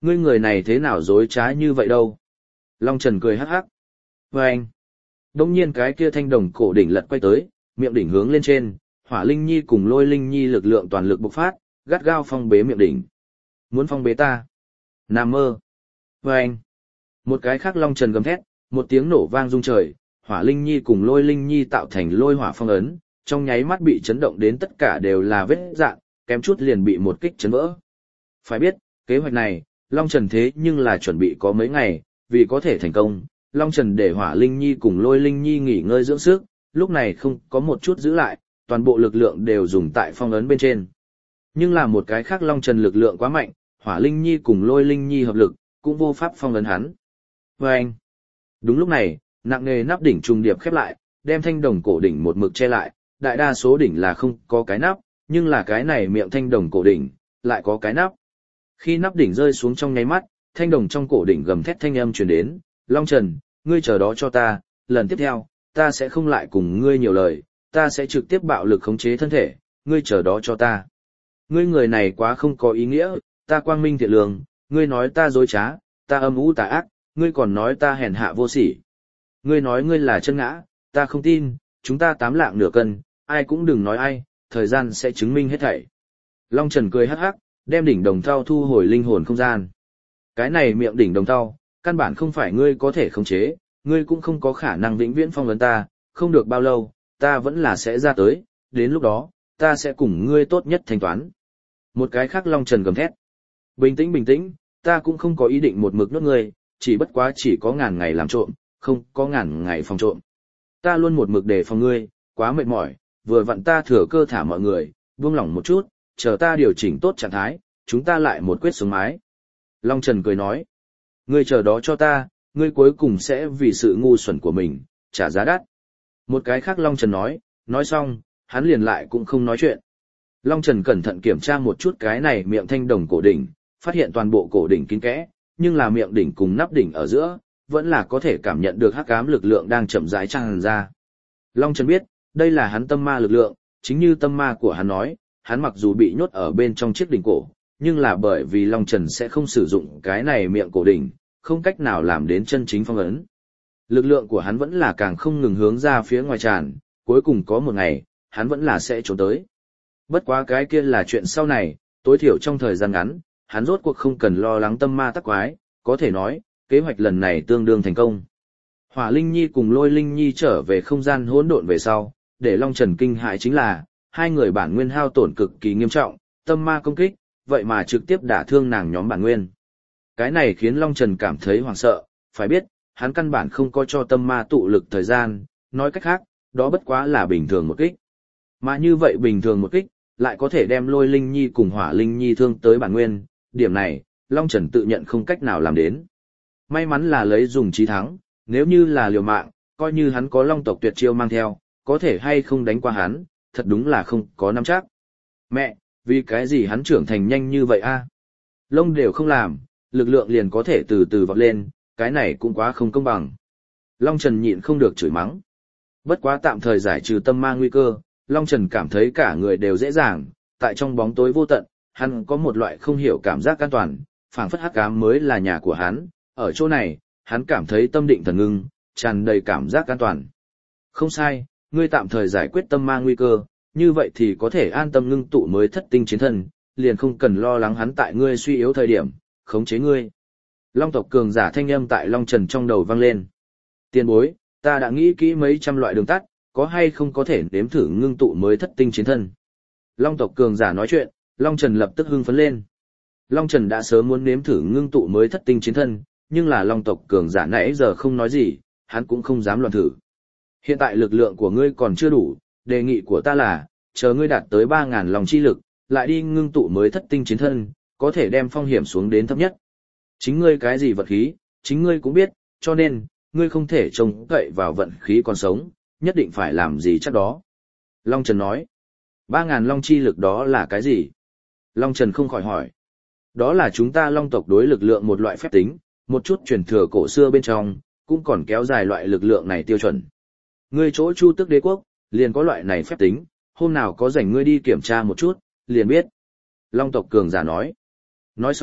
Ngươi người này thế nào dối trá như vậy đâu? Long Trần cười hắc hắc. Và anh. Đông nhiên cái kia thanh đồng cổ đỉnh lật quay tới, miệng đỉnh hướng lên trên, Hỏa Linh Nhi cùng Lôi Linh Nhi lực lượng toàn lực bộc phát, gắt gao phong bế miệng đỉnh. Muốn phong bế ta? Nằm mơ. Và anh. Một cái khác Long Trần gầm thét, một tiếng nổ vang rung trời, Hỏa Linh Nhi cùng Lôi Linh Nhi tạo thành lôi hỏa phong ấn, trong nháy mắt bị chấn động đến tất cả đều là vết rạn, kém chút liền bị một kích chấn vỡ. Phải biết, kế hoạch này, Long Trần thế nhưng là chuẩn bị có mấy ngày, vì có thể thành công, Long Trần để Hỏa Linh Nhi cùng Lôi Linh Nhi nghỉ ngơi dưỡng sức, lúc này không có một chút giữ lại, toàn bộ lực lượng đều dùng tại phong ấn bên trên. Nhưng là một cái khác Long Trần lực lượng quá mạnh, Hỏa Linh Nhi cùng Lôi Linh Nhi hợp lực, cũng vô pháp phong ấn hắn. Và anh, đúng lúc này, nặng nề nắp đỉnh trùng điệp khép lại, đem thanh đồng cổ đỉnh một mực che lại, đại đa số đỉnh là không có cái nắp, nhưng là cái này miệng thanh đồng cổ đỉnh, lại có cái nắp. Khi nắp đỉnh rơi xuống trong nháy mắt, thanh đồng trong cổ đỉnh gầm thét thanh âm truyền đến, Long Trần, ngươi chờ đó cho ta, lần tiếp theo, ta sẽ không lại cùng ngươi nhiều lời, ta sẽ trực tiếp bạo lực khống chế thân thể, ngươi chờ đó cho ta. Ngươi người này quá không có ý nghĩa, ta quang minh thiện lương, ngươi nói ta dối trá, ta âm u tà ác, ngươi còn nói ta hèn hạ vô sỉ. Ngươi nói ngươi là chân ngã, ta không tin, chúng ta 8 lạng nửa cân, ai cũng đừng nói ai, thời gian sẽ chứng minh hết thảy. Long Trần cười hắc hắc, đem đỉnh đồng thau thu hồi linh hồn không gian. Cái này miệng đỉnh đồng thau, căn bản không phải ngươi có thể khống chế, ngươi cũng không có khả năng vĩnh viễn phong ấn ta, không được bao lâu, ta vẫn là sẽ ra tới, đến lúc đó, ta sẽ cùng ngươi tốt nhất thanh toán. Một cái khác Long Trần gầm thét. Bình tĩnh, ta cũng không có ý định một mực nuốt ngươi, chỉ bất quá chỉ có ngàn ngày làm trộm, không có ngàn ngày phòng trộm. Ta luôn một mực để phòng ngươi, quá mệt mỏi, vừa vặn ta thừa cơ thả mọi người, buông lỏng một chút, chờ ta điều chỉnh tốt trạng thái, chúng ta lại một quyết sống mái. Long Trần cười nói, ngươi chờ đó cho ta, ngươi cuối cùng sẽ vì sự ngu xuẩn của mình, trả giá đắt. Một cái khác Long Trần nói xong, hắn liền lại cũng không nói chuyện. Long Trần cẩn thận kiểm tra một chút cái này miệng thanh đồng cổ đỉnh, phát hiện toàn bộ cổ đỉnh kín kẽ, nhưng là miệng đỉnh cùng nắp đỉnh ở giữa, vẫn là có thể cảm nhận được hắc ám lực lượng đang chậm rãi tràn ra. Long Trần biết, đây là hắn tâm ma lực lượng, chính như tâm ma của hắn nói, hắn mặc dù bị nhốt ở bên trong chiếc đỉnh cổ, nhưng là bởi vì Long Trần sẽ không sử dụng cái này miệng cổ đỉnh, không cách nào làm đến chân chính phong ấn. Lực lượng của hắn vẫn là càng không ngừng hướng ra phía ngoài tràn, cuối cùng có một ngày, hắn vẫn là sẽ trốn tới. Bất quá cái kia là chuyện sau này, tối thiểu trong thời gian ngắn, hắn rốt cuộc không cần lo lắng tâm ma tắc quái, có thể nói, kế hoạch lần này tương đương thành công. Hỏa Linh Nhi cùng Lôi Linh Nhi trở về không gian hỗn độn về sau, để Long Trần kinh hại chính là, hai người bản nguyên hao tổn cực kỳ nghiêm trọng, tâm ma công kích, vậy mà trực tiếp đả thương nàng nhóm bản nguyên. Cái này khiến Long Trần cảm thấy hoảng sợ, phải biết, hắn căn bản không có cho tâm ma tụ lực thời gian, nói cách khác, đó bất quá là bình thường một kích. Mà như vậy bình thường một kích, lại có thể đem Lôi Linh Nhi cùng Hỏa Linh Nhi thương tới bản nguyên, điểm này, Long Trần tự nhận không cách nào làm đến. May mắn là lấy dùng chí thắng, nếu như là liều mạng, coi như hắn có Long tộc tuyệt chiêu mang theo, có thể hay không đánh qua hắn, thật đúng là không có nắm chắc. Mẹ, vì cái gì hắn trưởng thành nhanh như vậy a? Lông đều không làm, lực lượng liền có thể từ từ vọt lên, cái này cũng quá không công bằng. Long Trần nhịn không được chửi mắng. Bất quá tạm thời giải trừ tâm ma nguy cơ, Long Trần cảm thấy cả người đều dễ dàng, tại trong bóng tối vô tận, hắn có một loại không hiểu cảm giác an toàn, phảng phất hắc ám mới là nhà của hắn, ở chỗ này, hắn cảm thấy tâm định thần ngưng, tràn đầy cảm giác an toàn. Không sai, ngươi tạm thời giải quyết tâm ma nguy cơ, như vậy thì có thể an tâm ngưng tụ mới thất tinh chiến thân, liền không cần lo lắng hắn tại ngươi suy yếu thời điểm, khống chế ngươi. Long tộc cường giả thanh âm tại Long Trần trong đầu vang lên. Tiền bối, ta đã nghĩ kỹ mấy trăm loại đường tắt, có hay không có thể nếm thử ngưng tụ mới thất tinh chiến thân. Long tộc cường giả nói chuyện, Long Trần lập tức hưng phấn lên. Long Trần đã sớm muốn nếm thử ngưng tụ mới thất tinh chiến thân, nhưng là Long tộc cường giả nãy giờ không nói gì, hắn cũng không dám loạn thử. Hiện tại lực lượng của ngươi còn chưa đủ, đề nghị của ta là, chờ ngươi đạt tới 3.000 lòng chi lực, lại đi ngưng tụ mới thất tinh chiến thân, có thể đem phong hiểm xuống đến thấp nhất. Chính ngươi cái gì vật khí, chính ngươi cũng biết, cho nên, ngươi không thể trông cậy vào vận khí còn sống, nhất định phải làm gì chắc đó. Long Trần nói, 3.000 long chi lực đó là cái gì? Long Trần không khỏi hỏi. Đó là chúng ta Long tộc đối lực lượng một loại phép tính, một chút truyền thừa cổ xưa bên trong, cũng còn kéo dài loại lực lượng này tiêu chuẩn. Ngươi chỗ Chu Tước Đế quốc, liền có loại này phép tính, hôm nào có rảnh ngươi đi kiểm tra một chút, liền biết. Long tộc cường giả nói. Nói xong,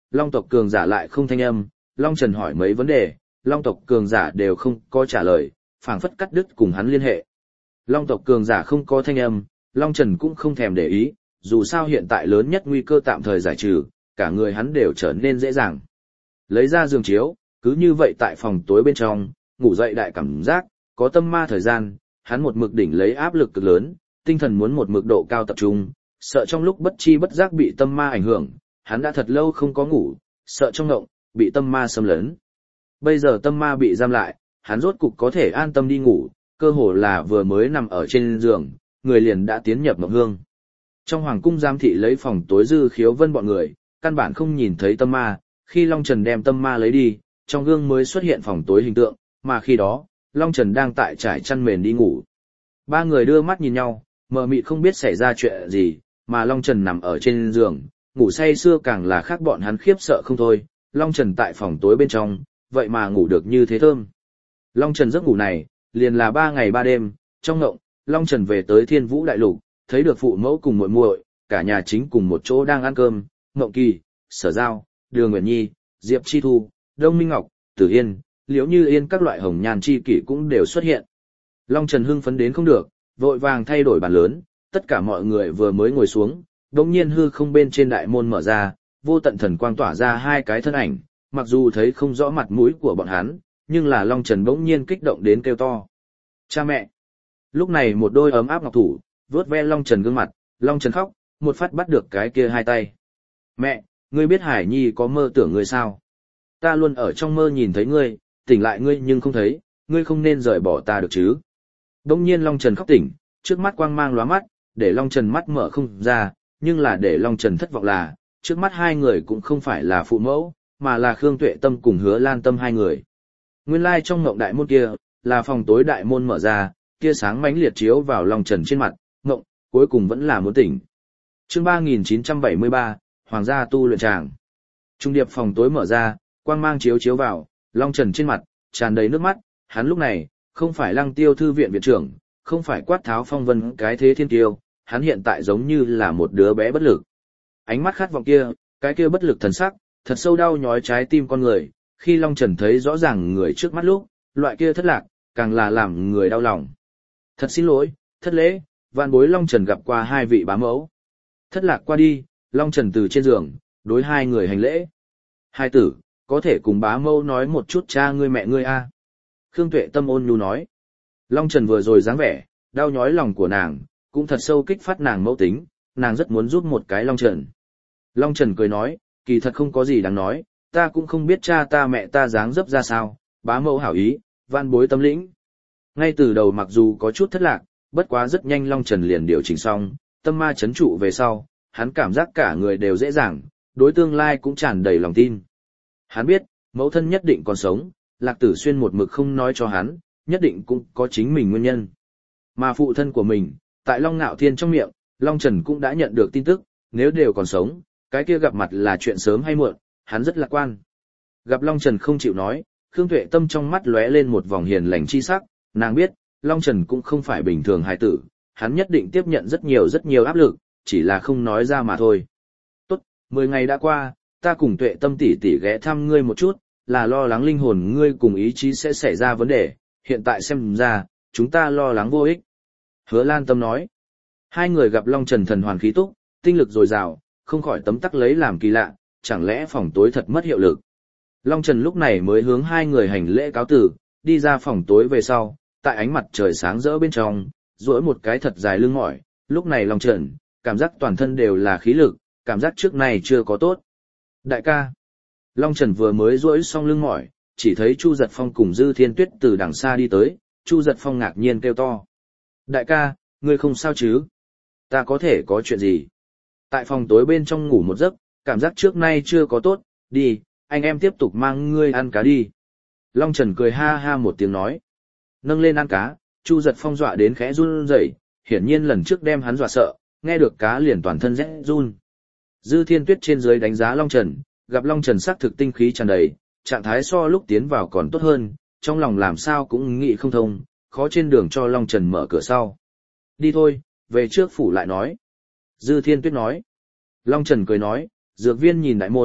Long tộc cường giả lại không thanh âm, Long Trần hỏi mấy vấn đề, Long tộc cường giả đều không có trả lời, phảng phất cắt đứt cùng hắn liên hệ. Long tộc cường giả không có thanh âm, Long Trần cũng không thèm để ý, dù sao hiện tại lớn nhất nguy cơ tạm thời giải trừ, cả người hắn đều trở nên dễ dàng. Lấy ra giường chiếu, cứ như vậy tại phòng tối bên trong, ngủ dậy đại cảm giác, có tâm ma thời gian, hắn một mực đỉnh lấy áp lực cực lớn, tinh thần muốn một mực độ cao tập trung, sợ trong lúc bất chi bất giác bị tâm ma ảnh hưởng, hắn đã thật lâu không có ngủ, sợ trong ngộng, bị tâm ma xâm lấn. Bây giờ tâm ma bị giam lại, hắn rốt cục có thể an tâm đi ngủ, cơ hồ là vừa mới nằm ở trên giường, người liền đã tiến nhập mộng hương. Trong hoàng cung giám thị lấy phòng tối Dư Khiếu Vân bọn người, căn bản không nhìn thấy tâm ma, khi Long Trần đem tâm ma lấy đi, trong gương mới xuất hiện phòng tối hình tượng, mà khi đó, Long Trần đang tại trải chăn mền đi ngủ. Ba người đưa mắt nhìn nhau, mờ mịt không biết xảy ra chuyện gì, mà Long Trần nằm ở trên giường, ngủ say sưa càng là khác bọn hắn khiếp sợ không thôi. Long Trần tại phòng tối bên trong, vậy mà ngủ được như thế thơm. Long Trần giấc ngủ này, liền là 3 ngày 3 đêm, trong ngộng, Long Trần về tới Thiên Vũ Đại Lục, thấy được phụ mẫu cùng muội muội, cả nhà chính cùng một chỗ đang ăn cơm, Ngộng Kỳ, Sở Giao, Đường Nguyệt Nhi, Diệp Chi Thu, Đông Minh Ngọc, Tử Yên, Liễu Như Yên các loại hồng nhan chi kỷ cũng đều xuất hiện. Long Trần hưng phấn đến không được, vội vàng thay đổi bàn lớn, tất cả mọi người vừa mới ngồi xuống, đột nhiên hư không bên trên đại môn mở ra, vô tận thần quang tỏa ra hai cái thân ảnh, mặc dù thấy không rõ mặt mũi của bọn hắn, nhưng là Long Trần bỗng nhiên kích động đến kêu to. Cha mẹ! Lúc này một đôi ấm áp ngọc thủ, vướt ve Long Trần gương mặt, Long Trần khóc, một phát bắt được cái kia hai tay. Mẹ, ngươi biết Hải Nhi có mơ tưởng ngươi sao? Ta luôn ở trong mơ nhìn thấy ngươi, tỉnh lại ngươi nhưng không thấy, ngươi không nên rời bỏ ta được chứ? Bỗng nhiên Long Trần khóc tỉnh, trước mắt quang mang lóa mắt, để Long Trần mắt mở không ra, nhưng là để Long Trần thất vọng là, trước mắt hai người cũng không phải là phụ mẫu, mà là Khương Tuệ Tâm cùng Hứa Lan Tâm hai người. Nguyên lai trong ngộng đại môn kia, là phòng tối đại môn mở ra, tia sáng mãnh liệt chiếu vào Long Trần trên mặt, ngộng, cuối cùng vẫn là muốn tỉnh. Chương 3973, Hoàng gia tu luyện tràng. Trung điệp phòng tối mở ra, quang mang chiếu chiếu vào, Long Trần trên mặt, tràn đầy nước mắt, hắn lúc này, không phải Lăng Tiêu thư viện viện trưởng, không phải Quát Tháo phong vân cái thế thiên tiêu, hắn hiện tại giống như là một đứa bé bất lực. Ánh mắt khát vọng kia, cái kia bất lực thần sắc, thật sâu đau nhói trái tim con người, khi Long Trần thấy rõ ràng người trước mắt lúc, loại kia thất lạc, càng là làm người đau lòng. Thật xin lỗi, thất lễ, vạn bối Long Trần gặp qua hai vị bá mẫu. Thất lạc qua đi, Long Trần từ trên giường, đối hai người hành lễ. Hai tử, có thể cùng bá mẫu nói một chút cha ngươi mẹ ngươi a? Khương Tuệ Tâm ôn nhu nói. Long Trần vừa rồi dáng vẻ, đau nhói lòng của nàng, cũng thật sâu kích phát nàng mẫu tính, nàng rất muốn giúp một cái Long Trần. Long Trần cười nói, kỳ thật không có gì đáng nói, ta cũng không biết cha ta mẹ ta dáng dấp ra sao, bá mẫu hảo ý, van bối tâm lĩnh. Ngay từ đầu mặc dù có chút thất lạc, bất quá rất nhanh Long Trần liền điều chỉnh xong, tâm ma chấn trụ về sau, hắn cảm giác cả người đều dễ dàng, đối tương lai cũng tràn đầy lòng tin. Hắn biết, mẫu thân nhất định còn sống, Lạc Tử Xuyên một mực không nói cho hắn, nhất định cũng có chính mình nguyên nhân. Mà phụ thân của mình, tại Long Nạo Thiên trong miệng, Long Trần cũng đã nhận được tin tức, nếu đều còn sống, cái kia gặp mặt là chuyện sớm hay muộn, hắn rất lạc quan. Gặp Long Trần không chịu nói, Khương Tuệ Tâm trong mắt lóe lên một vòng hiền lành chi sắc, nàng biết, Long Trần cũng không phải bình thường hài tử, hắn nhất định tiếp nhận rất nhiều áp lực, chỉ là không nói ra mà thôi. Tốt, 10 ngày đã qua, ta cùng Tuệ Tâm tỷ tỷ ghé thăm ngươi một chút, là lo lắng linh hồn ngươi cùng ý chí sẽ xảy ra vấn đề, hiện tại xem ra, chúng ta lo lắng vô ích. Hứa Lan Tâm nói, hai người gặp Long Trần thần hoàn khí túc, tinh lực dồi dào, không khỏi tấm tắc lấy làm kỳ lạ, chẳng lẽ phòng tối thật mất hiệu lực. Long Trần lúc này mới hướng hai người hành lễ cáo tử, đi ra phòng tối về sau, tại ánh mặt trời sáng rỡ bên trong, duỗi một cái thật dài lưng mỏi, lúc này Long Trần, cảm giác toàn thân đều là khí lực, cảm giác trước này chưa có tốt. Đại ca, Long Trần vừa mới duỗi xong lưng mỏi, chỉ thấy Chu Giật Phong cùng Dư Thiên Tuyết từ đằng xa đi tới, Chu Giật Phong ngạc nhiên kêu to. Đại ca, ngươi không sao chứ? Ta có thể có chuyện gì? Tại phòng tối bên trong ngủ một giấc, cảm giác trước nay chưa có tốt, đi, anh em tiếp tục mang ngươi ăn cá đi. Long Trần cười ha ha một tiếng nói. Nâng lên ăn cá, Chu Giật Phong dọa đến khẽ run rẩy, hiển nhiên lần trước đem hắn dọa sợ, nghe được cá liền toàn thân rẽ run. Dư Thiên Tuyết trên dưới đánh giá Long Trần, gặp Long Trần sắc thực tinh khí tràn đầy, trạng thái so lúc tiến vào còn tốt hơn, trong lòng làm sao cũng nghĩ không thông, khó trên đường cho Long Trần mở cửa sau. Đi thôi, về trước phủ lại nói. Dư Thiên Tuyết nói. Long Trần cười nói, dược viên nhìn đại môn,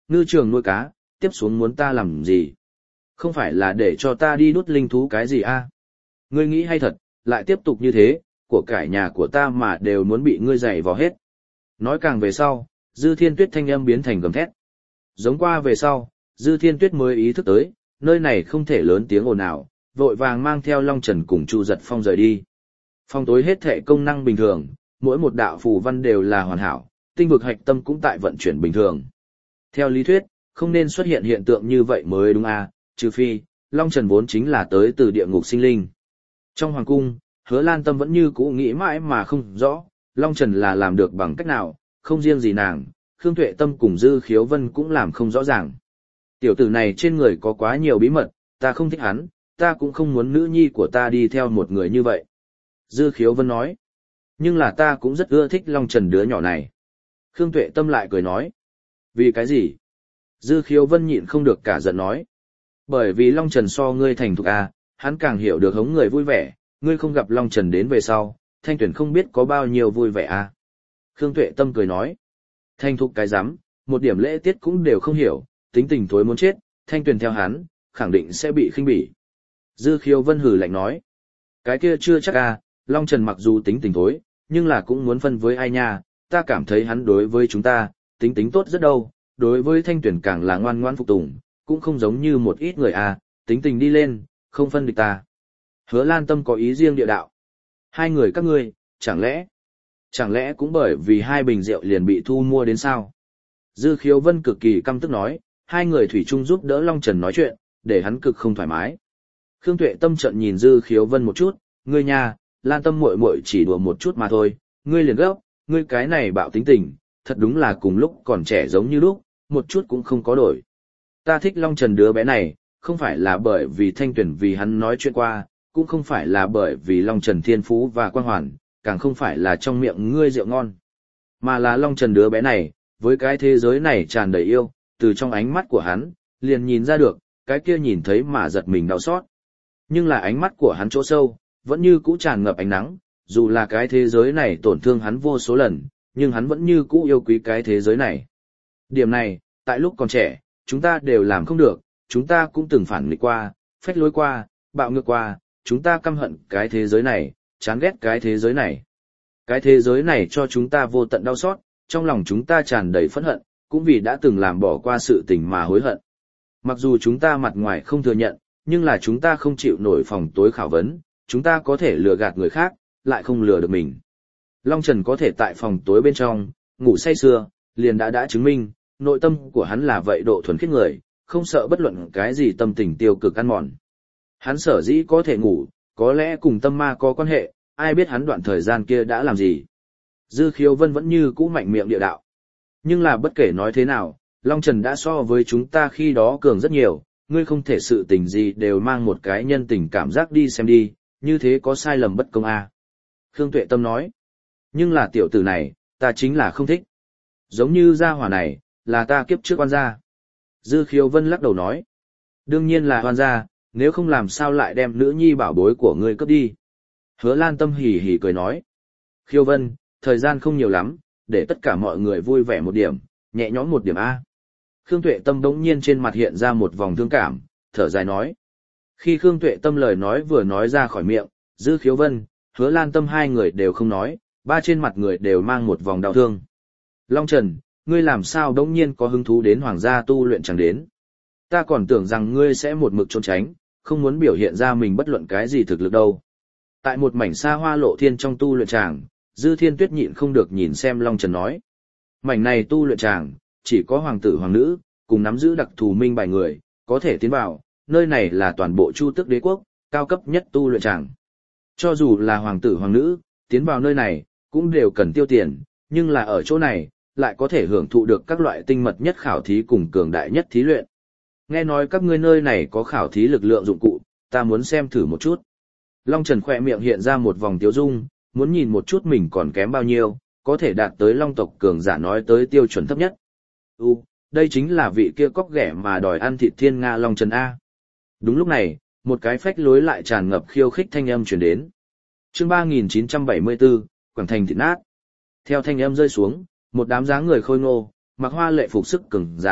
ngư trường nuôi cá, tiếp xuống muốn ta làm gì? Không phải là để cho ta đi đút linh thú cái gì a? Ngươi nghĩ hay thật, lại tiếp tục như thế, của cải nhà của ta mà đều muốn bị ngươi giày vò hết. Nói càng về sau, Dư Thiên Tuyết thanh âm biến thành gầm thét. Giống qua về sau, Dư Thiên Tuyết mới ý thức tới, nơi này không thể lớn tiếng ồn ào, vội vàng mang theo Long Trần cùng Chu Giật Phong rời đi. Phong tối hết thệ công năng bình thường, mỗi một đạo phù văn đều là hoàn hảo, tinh vực hạch tâm cũng tại vận chuyển bình thường. Theo lý thuyết, không nên xuất hiện hiện tượng như vậy mới đúng à, trừ phi, Long Trần vốn chính là tới từ địa ngục sinh linh. Trong hoàng cung, Hứa Lan Tâm vẫn như cũ nghĩ mãi mà không rõ, Long Trần là làm được bằng cách nào, không riêng gì nàng, Khương Tuệ Tâm cùng Dư Khiếu Vân cũng làm không rõ ràng. Tiểu tử này trên người có quá nhiều bí mật, ta không thích hắn, ta cũng không muốn nữ nhi của ta đi theo một người như vậy. Dư Khiếu Vân nói, nhưng là ta cũng rất ưa thích Long Trần đứa nhỏ này. Khương Tuệ Tâm lại cười nói, vì cái gì? Dư Khiếu Vân nhịn không được cả giận nói, bởi vì Long Trần so ngươi thành thục à, hắn càng hiểu được hống người vui vẻ, ngươi không gặp Long Trần đến về sau, Thanh Tuyển không biết có bao nhiêu vui vẻ à. Khương Tuệ Tâm cười nói, thành thục cái rắm, một điểm lễ tiết cũng đều không hiểu, tính tình thối muốn chết, Thanh Tuyển theo hắn, khẳng định sẽ bị khinh bỉ. Dư Khiếu Vân hừ lạnh nói, cái kia chưa chắc à, Long Trần mặc dù tính tình thối, nhưng là cũng muốn phân với ai nha, ta cảm thấy hắn đối với chúng ta, tính tính tốt rất đâu, đối với Thanh Tuyển càng là ngoan ngoãn phục tùng, cũng không giống như một ít người à, tính tình đi lên, không phân địch ta. Hứa Lan Tâm có ý riêng địa đạo. Hai người các ngươi, chẳng lẽ cũng bởi vì hai bình rượu liền bị thu mua đến sao? Dư Khiếu Vân cực kỳ căm tức nói, hai người thủy chung giúp đỡ Long Trần nói chuyện, để hắn cực không thoải mái. Khương Tuệ Tâm trợn nhìn Dư Khiếu Vân một chút, ngươi nha, Lan Tâm muội muội chỉ đùa một chút mà thôi, ngươi liền gấp, ngươi cái này bạo tính tình, thật đúng là cùng lúc còn trẻ giống như lúc, một chút cũng không có đổi. Ta thích Long Trần đứa bé này, không phải là bởi vì Thanh Tuyển vì hắn nói chuyện qua, cũng không phải là bởi vì Long Trần thiên phú và quan hoàn, càng không phải là trong miệng ngươi rượu ngon. Mà là Long Trần đứa bé này, với cái thế giới này tràn đầy yêu, từ trong ánh mắt của hắn, liền nhìn ra được, cái kia nhìn thấy mà giật mình đau xót. Nhưng là ánh mắt của hắn chỗ sâu, vẫn như cũ tràn ngập ánh nắng, dù là cái thế giới này tổn thương hắn vô số lần, nhưng hắn vẫn như cũ yêu quý cái thế giới này. Điểm này, tại lúc còn trẻ, chúng ta đều làm không được, chúng ta cũng từng phản nghịch qua, phách lối qua, bạo ngược qua, chúng ta căm hận cái thế giới này, chán ghét cái thế giới này. Cái thế giới này cho chúng ta vô tận đau xót, trong lòng chúng ta tràn đầy phẫn hận, cũng vì đã từng làm bỏ qua sự tình mà hối hận. Mặc dù chúng ta mặt ngoài không thừa nhận, nhưng là chúng ta không chịu nổi phòng tối khảo vấn, chúng ta có thể lừa gạt người khác, lại không lừa được mình. Long Trần có thể tại phòng tối bên trong, ngủ say sưa, liền đã chứng minh, nội tâm của hắn là vậy độ thuần khiết người, không sợ bất luận cái gì tâm tình tiêu cực ăn mòn. Hắn sở dĩ có thể ngủ, có lẽ cùng tâm ma có quan hệ, ai biết hắn đoạn thời gian kia đã làm gì. Dư Khiếu Vân vẫn như cũ mạnh miệng địa đạo. Nhưng là bất kể nói thế nào, Long Trần đã so với chúng ta khi đó cường rất nhiều, ngươi không thể sự tình gì đều mang một cái nhân tình cảm giác đi xem đi, như thế có sai lầm bất công à. Khương Tuệ Tâm nói, nhưng là tiểu tử này, ta chính là không thích. Giống như gia hỏa này, là ta kiếp trước oan gia. Dư Khiếu Vân lắc đầu nói, đương nhiên là oan gia, nếu không làm sao lại đem nữ nhi bảo bối của ngươi cướp đi. Hứa Lan Tâm hỉ hỉ cười nói, Khiếu Vân, thời gian không nhiều lắm, để tất cả mọi người vui vẻ một điểm, nhẹ nhõm một điểm A. Khương Tuệ Tâm đống nhiên trên mặt hiện ra một vòng thương cảm, thở dài nói. Khi Khương Tuệ Tâm lời nói vừa nói ra khỏi miệng, Dư Khiếu Vân, Hứa Lan Tâm hai người đều không nói, ba trên mặt người đều mang một vòng đau thương. Long Trần, ngươi làm sao đống nhiên có hứng thú đến hoàng gia tu luyện chẳng đến. Ta còn tưởng rằng ngươi sẽ một mực trốn tránh, không muốn biểu hiện ra mình bất luận cái gì thực lực đâu. Tại một mảnh xa hoa lộ thiên trong tu luyện tràng, Dư Thiên Tuyết nhịn không được nhìn xem Long Trần nói. Mảnh này tu luyện tràng, chỉ có hoàng tử hoàng nữ, cùng nắm giữ đặc thù minh bài người, có thể tiến vào, nơi này là toàn bộ Chu Tước Đế quốc, cao cấp nhất tu luyện tràng. Cho dù là hoàng tử hoàng nữ, tiến vào nơi này, cũng đều cần tiêu tiền, nhưng là ở chỗ này, lại có thể hưởng thụ được các loại tinh mật nhất khảo thí cùng cường đại nhất thí luyện. Nghe nói các ngươi nơi này có khảo thí lực lượng dụng cụ, ta muốn xem thử một chút. Long Trần khỏe miệng hiện ra một vòng tiếu dung, muốn nhìn một chút mình còn kém bao nhiêu, có thể đạt tới Long tộc cường giả nói tới tiêu chuẩn thấp nhất. Đây chính là vị kia cóc ghẻ mà đòi ăn thịt thiên nga Long Trần A. Đúng lúc này, một cái phách lối lại tràn ngập khiêu khích thanh âm truyền đến. Chương 3974, Quảng Thành thịt nát. Theo thanh âm rơi xuống, một đám dáng người khôi ngô, mặc hoa lệ phục sức cường giả,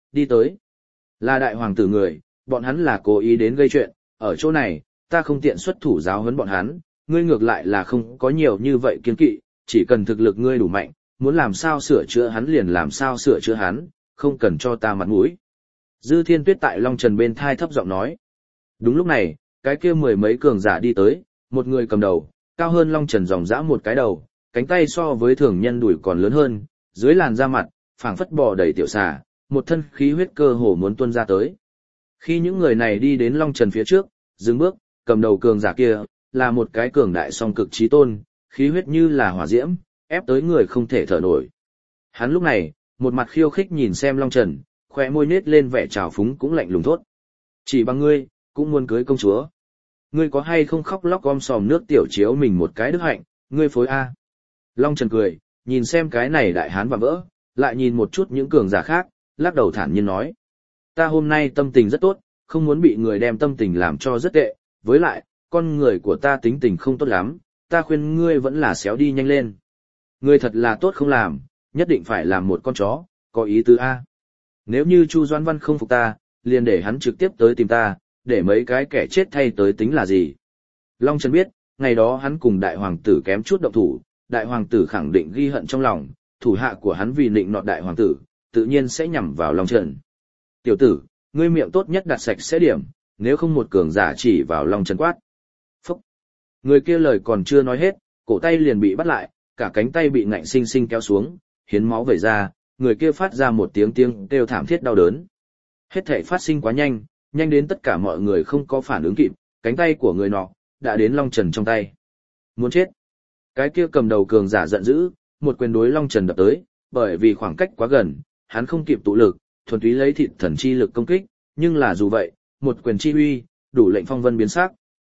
đi tới. Là đại hoàng tử người, bọn hắn là cố ý đến gây chuyện, ở chỗ này, ta không tiện xuất thủ giáo huấn bọn hắn, ngươi ngược lại là không có nhiều như vậy kiên kỵ, chỉ cần thực lực ngươi đủ mạnh, muốn làm sao sửa chữa hắn liền làm sao sửa chữa hắn, không cần cho ta mặt mũi. Dư Thiên Tuyết tại Long Trần bên thai thấp giọng nói. Đúng lúc này, cái kia mười mấy cường giả đi tới, một người cầm đầu, cao hơn Long Trần dòng dã một cái đầu, cánh tay so với thường nhân đùi còn lớn hơn, dưới làn da mặt, phảng phất bò đầy tiểu xà, một thân khí huyết cơ hồ muốn tuôn ra tới. Khi những người này đi đến Long Trần phía trước, dừng bước, cầm đầu cường giả kia, là một cái cường đại song cực chí tôn, khí huyết như là hỏa diễm, ép tới người không thể thở nổi. Hắn lúc này, một mặt khiêu khích nhìn xem Long Trần, khóe môi nết lên vẻ trào phúng cũng lạnh lùng thốt. Chỉ bằng ngươi, cũng muốn cưới công chúa. Ngươi có hay không khóc lóc gom sòm nước tiểu chiếu mình một cái đức hạnh, ngươi phối A. Long Trần cười, nhìn xem cái này đại hán và vỡ, lại nhìn một chút những cường giả khác, lắc đầu thản nhiên nói. Ta hôm nay tâm tình rất tốt, không muốn bị người đem tâm tình làm cho rất tệ, với lại, con người của ta tính tình không tốt lắm, ta khuyên ngươi vẫn là xéo đi nhanh lên. Ngươi thật là tốt không làm, nhất định phải làm một con chó, có ý tứ A. Nếu như Chu Doãn Văn không phục ta, liền để hắn trực tiếp tới tìm ta, để mấy cái kẻ chết thay tới tính là gì. Long Trần biết, ngày đó hắn cùng đại hoàng tử kém chút động thủ, đại hoàng tử khẳng định ghi hận trong lòng, thủ hạ của hắn vì nịnh nọt đại hoàng tử, tự nhiên sẽ nhằm vào Long Trần. Tiểu tử, ngươi miệng tốt nhất đặt sạch sẽ điểm, nếu không một cường giả chỉ vào Long Trần quát. Phúc! Người kia lời còn chưa nói hết, cổ tay liền bị bắt lại, cả cánh tay bị ngạnh sinh sinh kéo xuống, hiến máu vẩy ra, người kia phát ra một tiếng kêu thảm thiết đau đớn. Hết thảy phát sinh quá nhanh, nhanh đến tất cả mọi người không có phản ứng kịp, cánh tay của người nọ đã đến Long Trần trong tay. Muốn chết! Cái kia cầm đầu cường giả giận dữ, một quyền đối Long Trần đập tới, bởi vì khoảng cách quá gần, hắn không kịp tụ lực, thuần túy lấy thịt thần chi lực công kích, nhưng là dù vậy, một quyền chi uy, đủ lệnh phong vân biến sắc.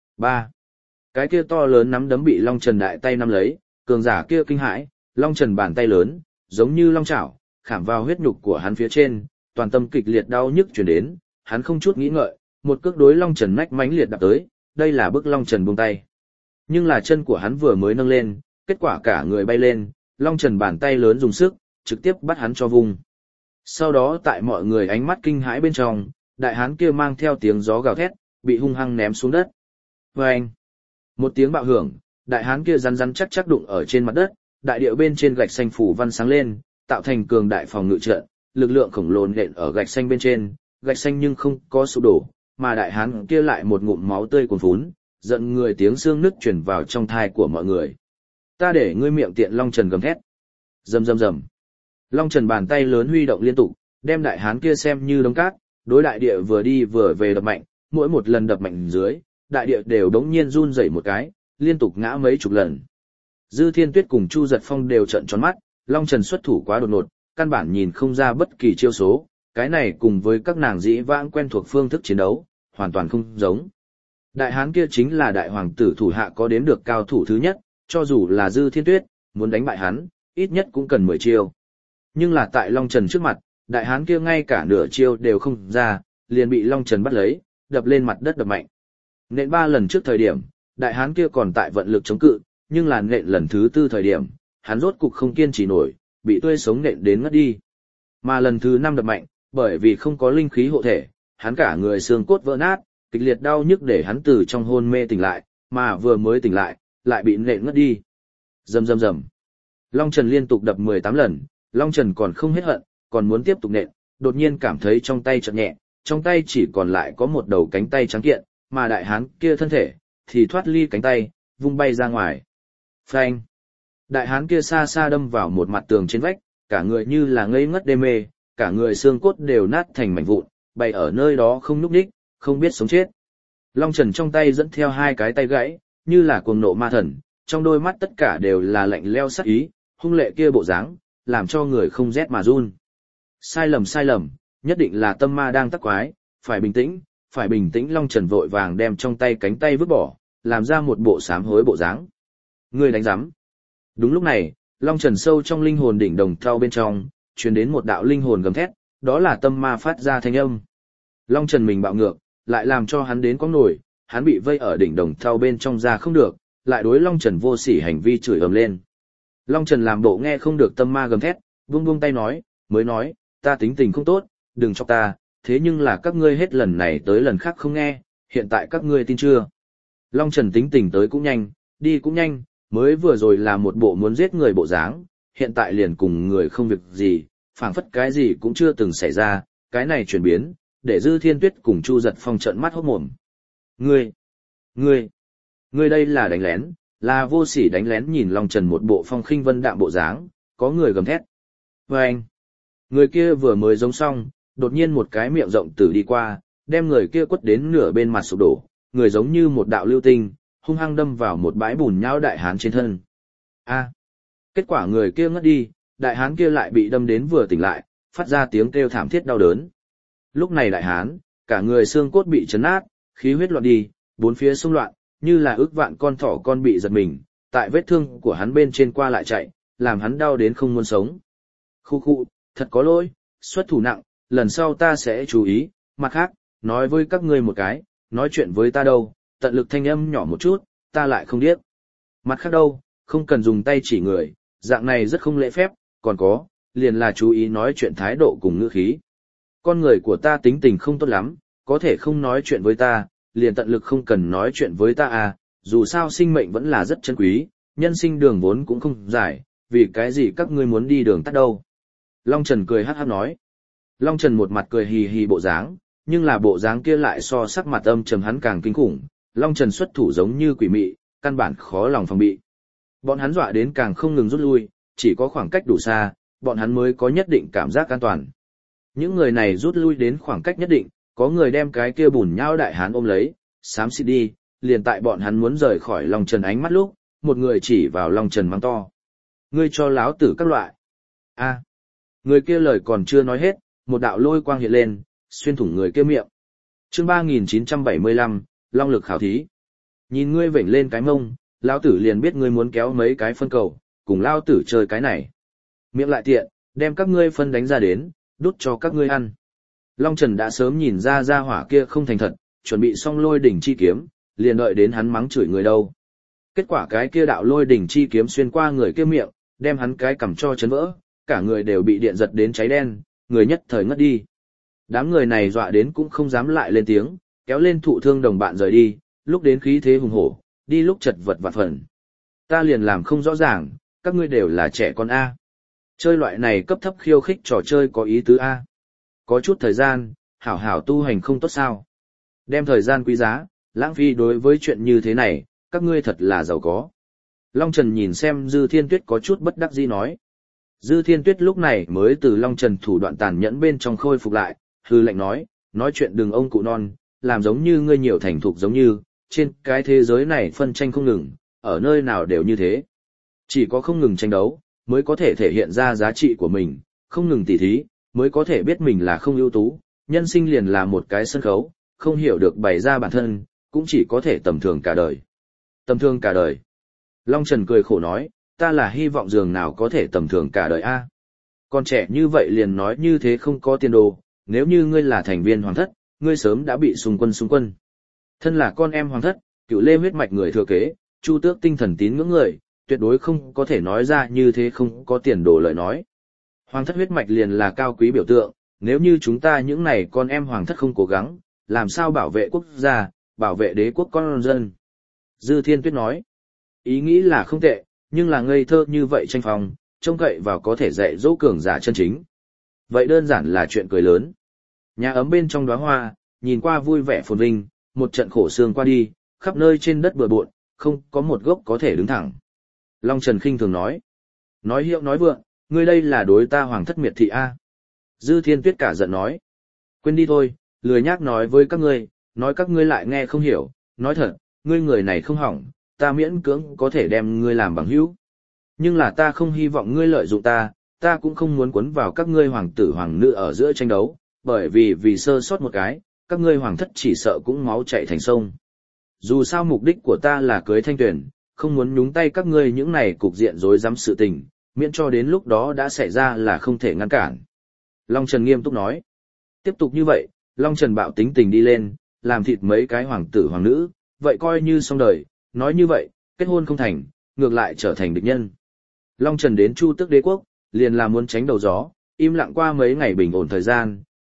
3. Cái kia to lớn nắm đấm bị Long Trần đại tay nắm lấy, cường giả kia kinh hãi, Long Trần bàn tay lớn, giống như long chảo, khảm vào huyết nhục của hắn phía trên, toàn tâm kịch liệt đau nhức truyền đến, hắn không chút nghĩ ngợi, một cước đối Long Trần nách mãnh liệt đạp tới, đây là bức Long Trần buông tay. Nhưng là chân của hắn vừa mới nâng lên, kết quả cả người bay lên, Long Trần bàn tay lớn dùng sức, trực tiếp bắt hắn cho vùng. Sau đó tại mọi người ánh mắt kinh hãi bên trong, đại hán kia mang theo tiếng gió gào thét, bị hung hăng ném xuống đất. Vâng! Một tiếng bạo hưởng, đại hán kia rắn rắn chắc chắc đụng ở trên mặt đất, đại điệu bên trên gạch xanh phủ văn sáng lên, tạo thành cường đại phòng ngự trận, lực lượng khổng lồ nện ở gạch xanh bên trên, gạch xanh nhưng không có sụp đổ, mà đại hán kia lại một ngụm máu tươi cuồn phún, giận người tiếng xương nứt truyền vào trong thai của mọi người. Ta để ngươi miệng tiện Long Trần gầm thét. Rầm rầm rầm. Long Trần bàn tay lớn huy động liên tục, đem đại hán kia xem như đống cát, đối đại địa vừa đi vừa về đập mạnh, mỗi một lần đập mạnh dưới, đại địa đều đống nhiên run rẩy một cái, liên tục ngã mấy chục lần. Dư Thiên Tuyết cùng Chu Giật Phong đều trợn tròn mắt, Long Trần xuất thủ quá đột ngột, căn bản nhìn không ra bất kỳ chiêu số, cái này cùng với các nàng dĩ vãng quen thuộc phương thức chiến đấu, hoàn toàn không giống. Đại hán kia chính là đại hoàng tử thủ hạ có đếm được cao thủ thứ nhất, cho dù là Dư Thiên Tuyết, muốn đánh bại hắn, ít nhất cũng cần 10 chiêu. Nhưng là tại Long Trần trước mặt, đại hán kia ngay cả nửa chiêu đều không ra, liền bị Long Trần bắt lấy, đập lên mặt đất đập mạnh. Nện 3 lần trước thời điểm, đại hán kia còn tại vận lực chống cự, nhưng là nện lần thứ 4 thời điểm, hắn rốt cục không kiên trì nổi, bị tươi sống nện đến ngất đi. Mà lần thứ 5 đập mạnh, bởi vì không có linh khí hộ thể, hắn cả người xương cốt vỡ nát, kịch liệt đau nhức để hắn từ trong hôn mê tỉnh lại, mà vừa mới tỉnh lại, lại bị nện ngất đi. Rầm rầm rầm. Long Trần liên tục đập 18 lần, Long Trần còn không hết hận, còn muốn tiếp tục nện, đột nhiên cảm thấy trong tay chợt nhẹ, trong tay chỉ còn lại có một đầu cánh tay trắng kiện, mà đại hán kia thân thể thì thoát ly cánh tay, vung bay ra ngoài. Phanh! Đại hán kia xa xa đâm vào một mặt tường trên vách, cả người như là ngây ngất đê mê, cả người xương cốt đều nát thành mảnh vụn, bay ở nơi đó không nhúc nhích, không biết sống chết. Long Trần trong tay dẫn theo 2 cái tay gãy, như là cuồng nộ ma thần, trong đôi mắt tất cả đều là lạnh lẽo sắc ý, hung lệ kia bộ dáng, làm cho người không rét mà run. Sai lầm, nhất định là tâm ma đang tác quái, phải bình tĩnh Long Trần vội vàng đem trong tay cánh tay vứt bỏ, làm ra một bộ sám hối bộ dáng. Ngươi đánh rắm. Đúng lúc này, Long Trần sâu trong linh hồn đỉnh đồng thau bên trong, truyền đến một đạo linh hồn gầm thét, đó là tâm ma phát ra thanh âm. Long Trần mình bạo ngược, lại làm cho hắn đến quáng nổi, hắn bị vây ở đỉnh đồng thau bên trong ra không được, lại đối Long Trần vô sỉ hành vi chửi ầm lên. Long Trần làm bộ nghe không được tâm ma gầm thét, buông tay nói, mới nói, ta tính tình không tốt, đừng chọc ta, thế nhưng là các ngươi hết lần này tới lần khác không nghe, hiện tại các ngươi tin chưa? Long Trần tính tình tới cũng nhanh, đi cũng nhanh, mới vừa rồi là một bộ muốn giết người bộ dáng, hiện tại liền cùng người không việc gì, phảng phất cái gì cũng chưa từng xảy ra, cái này chuyển biến, để Dư Thiên Tuyết cùng Chu Giật Phong trợn mắt hốt mồm. Ngươi đây là đánh lén, là vô sỉ đánh lén, nhìn Long Trần một bộ phong khinh vân đạm bộ dáng, có người gầm thét. Vâng! Người kia vừa mới giống xong, đột nhiên một cái miệng rộng tử đi qua, đem người kia quất đến nửa bên mặt sụp đổ, người giống như một đạo lưu tinh, hung hăng đâm vào một bãi bùn nhão đại hán trên thân. A! Kết quả người kia ngất đi, đại hán kia lại bị đâm đến vừa tỉnh lại, phát ra tiếng kêu thảm thiết đau đớn. Lúc này đại hán, cả người xương cốt bị chấn nát, khí huyết loạn đi, bốn phía xung loạn, như là ức vạn con thỏ con bị giật mình, tại vết thương của hắn bên trên qua lại chạy, làm hắn đau đến không muốn sống. Khu khu, thật có lỗi, xuất thủ nặng, lần sau ta sẽ chú ý, mặt khác, nói với các ngươi một cái, nói chuyện với ta đâu, tận lực thanh âm nhỏ một chút, ta lại không điếc. Mặt khác đâu, không cần dùng tay chỉ người, dạng này rất không lễ phép, còn có, liền là chú ý nói chuyện thái độ cùng ngữ khí. Con người của ta tính tình không tốt lắm, có thể không nói chuyện với ta, liền tận lực không cần nói chuyện với ta à, dù sao sinh mệnh vẫn là rất chân quý, nhân sinh đường vốn cũng không dài, vì cái gì các ngươi muốn đi đường tắt đâu. Long Trần cười hát hát nói. Long Trần một mặt cười hì hì bộ dáng, nhưng là bộ dáng kia lại so sắc mặt âm trầm hắn càng kinh khủng. Long Trần xuất thủ giống như quỷ mị, căn bản khó lòng phòng bị. Bọn hắn dọa đến càng không ngừng rút lui, chỉ có khoảng cách đủ xa, bọn hắn mới có nhất định cảm giác an toàn. Những người này rút lui đến khoảng cách nhất định, có người đem cái kia bùn nhão đại hán ôm lấy, xám xịt đi, liền tại bọn hắn muốn rời khỏi Long Trần ánh mắt lúc, một người chỉ vào Long Trần mắng to. Ngươi cho láo tử các loại. A. Người kia lời còn chưa nói hết, một đạo lôi quang hiện lên, xuyên thủng người kia miệng. Chương 3975, Long lực khảo thí. Nhìn ngươi vểnh lên cái mông, lão tử liền biết ngươi muốn kéo mấy cái phân cầu, cùng lão tử chơi cái này. Miệng lại tiện, đem các ngươi phân đánh ra đến, đút cho các ngươi ăn. Long Trần đã sớm nhìn ra gia hỏa kia không thành thật, chuẩn bị xong lôi đỉnh chi kiếm, liền đợi đến hắn mắng chửi người đâu. Kết quả cái kia đạo lôi đỉnh chi kiếm xuyên qua người kia miệng, đem hắn cái cằm cho chấn vỡ, cả người đều bị điện giật đến cháy đen, người nhất thời ngất đi. Đám người này dọa đến cũng không dám lại lên tiếng, kéo lên thụ thương đồng bạn rời đi, lúc đến khí thế hùng hổ, đi lúc chật vật vạn phần. Ta liền làm không rõ ràng, các ngươi đều là trẻ con A. Chơi loại này cấp thấp khiêu khích trò chơi có ý tứ A. Có chút thời gian, hảo hảo tu hành không tốt sao. Đem thời gian quý giá, lãng phí đối với chuyện như thế này, các ngươi thật là giàu có. Long Trần nhìn xem Dư Thiên Tuyết có chút bất đắc dĩ nói. Dư Thiên Tuyết lúc này mới từ Long Trần thủ đoạn tàn nhẫn bên trong khôi phục lại, hư lệnh nói chuyện đừng ông cụ non, làm giống như ngươi nhiều thành thục giống như, trên cái thế giới này phân tranh không ngừng, ở nơi nào đều như thế. Chỉ có không ngừng tranh đấu, mới có thể thể hiện ra giá trị của mình, không ngừng tỉ thí, mới có thể biết mình là không ưu tú, nhân sinh liền là một cái sân khấu, không hiểu được bày ra bản thân, cũng chỉ có thể tầm thường cả đời. Tầm thường cả đời. Long Trần cười khổ nói, ta là hy vọng giường nào có thể tầm thường cả đời a. Con trẻ như vậy liền nói như thế không có tiền đồ, nếu như ngươi là thành viên hoàng thất, ngươi sớm đã bị xung quân. Thân là con em hoàng thất, cựu lê huyết mạch người thừa kế, Chu Tước tinh thần tín ngưỡng người, tuyệt đối không có thể nói ra như thế không có tiền đồ lời nói. Hoàng thất huyết mạch liền là cao quý biểu tượng, nếu như chúng ta những này con em hoàng thất không cố gắng, làm sao bảo vệ quốc gia, bảo vệ đế quốc con dân. Dư Thiên Tuyết nói, ý nghĩ là không tệ, nhưng là ngây thơ như vậy tranh phòng, trông cậy vào có thể dạy dỗ cường giả chân chính. Vậy đơn giản là chuyện cười lớn. Nhà ấm bên trong đóa hoa, nhìn qua vui vẻ phồn vinh, một trận khổ sương qua đi, khắp nơi trên đất bừa bộn, không có một gốc có thể đứng thẳng. Long Trần khinh thường nói hiệu nói vượng, ngươi đây là đối ta hoàng thất miệt thị a. Dư Thiên Tuyết cả giận nói, quên đi thôi, lười nhác nói với các ngươi, nói các ngươi lại nghe không hiểu, nói thật, ngươi người này không hỏng, ta miễn cưỡng có thể đem ngươi làm bằng hữu. Nhưng là ta không hy vọng ngươi lợi dụng ta cũng không muốn cuốn vào các ngươi hoàng tử hoàng nữ ở giữa tranh đấu, bởi vì sơ sót một cái, các ngươi hoàng thất chỉ sợ cũng máu chảy thành sông. Dù sao mục đích của ta là cưới Thanh Tuyền, không muốn nhúng tay các ngươi những này cục diện rối rắm sự tình, miễn cho đến lúc đó đã xảy ra là không thể ngăn cản. Long Trần nghiêm túc nói. Tiếp tục như vậy, Long Trần bạo tính tình đi lên, làm thịt mấy cái hoàng tử hoàng nữ, vậy coi như xong đời, nói như vậy, kết hôn không thành, ngược lại trở thành địch nhân. Long Trần đến Chu Tước đế quốc, liền là muốn tránh đầu gió, im lặng qua mấy ngày bình ổn thời gian,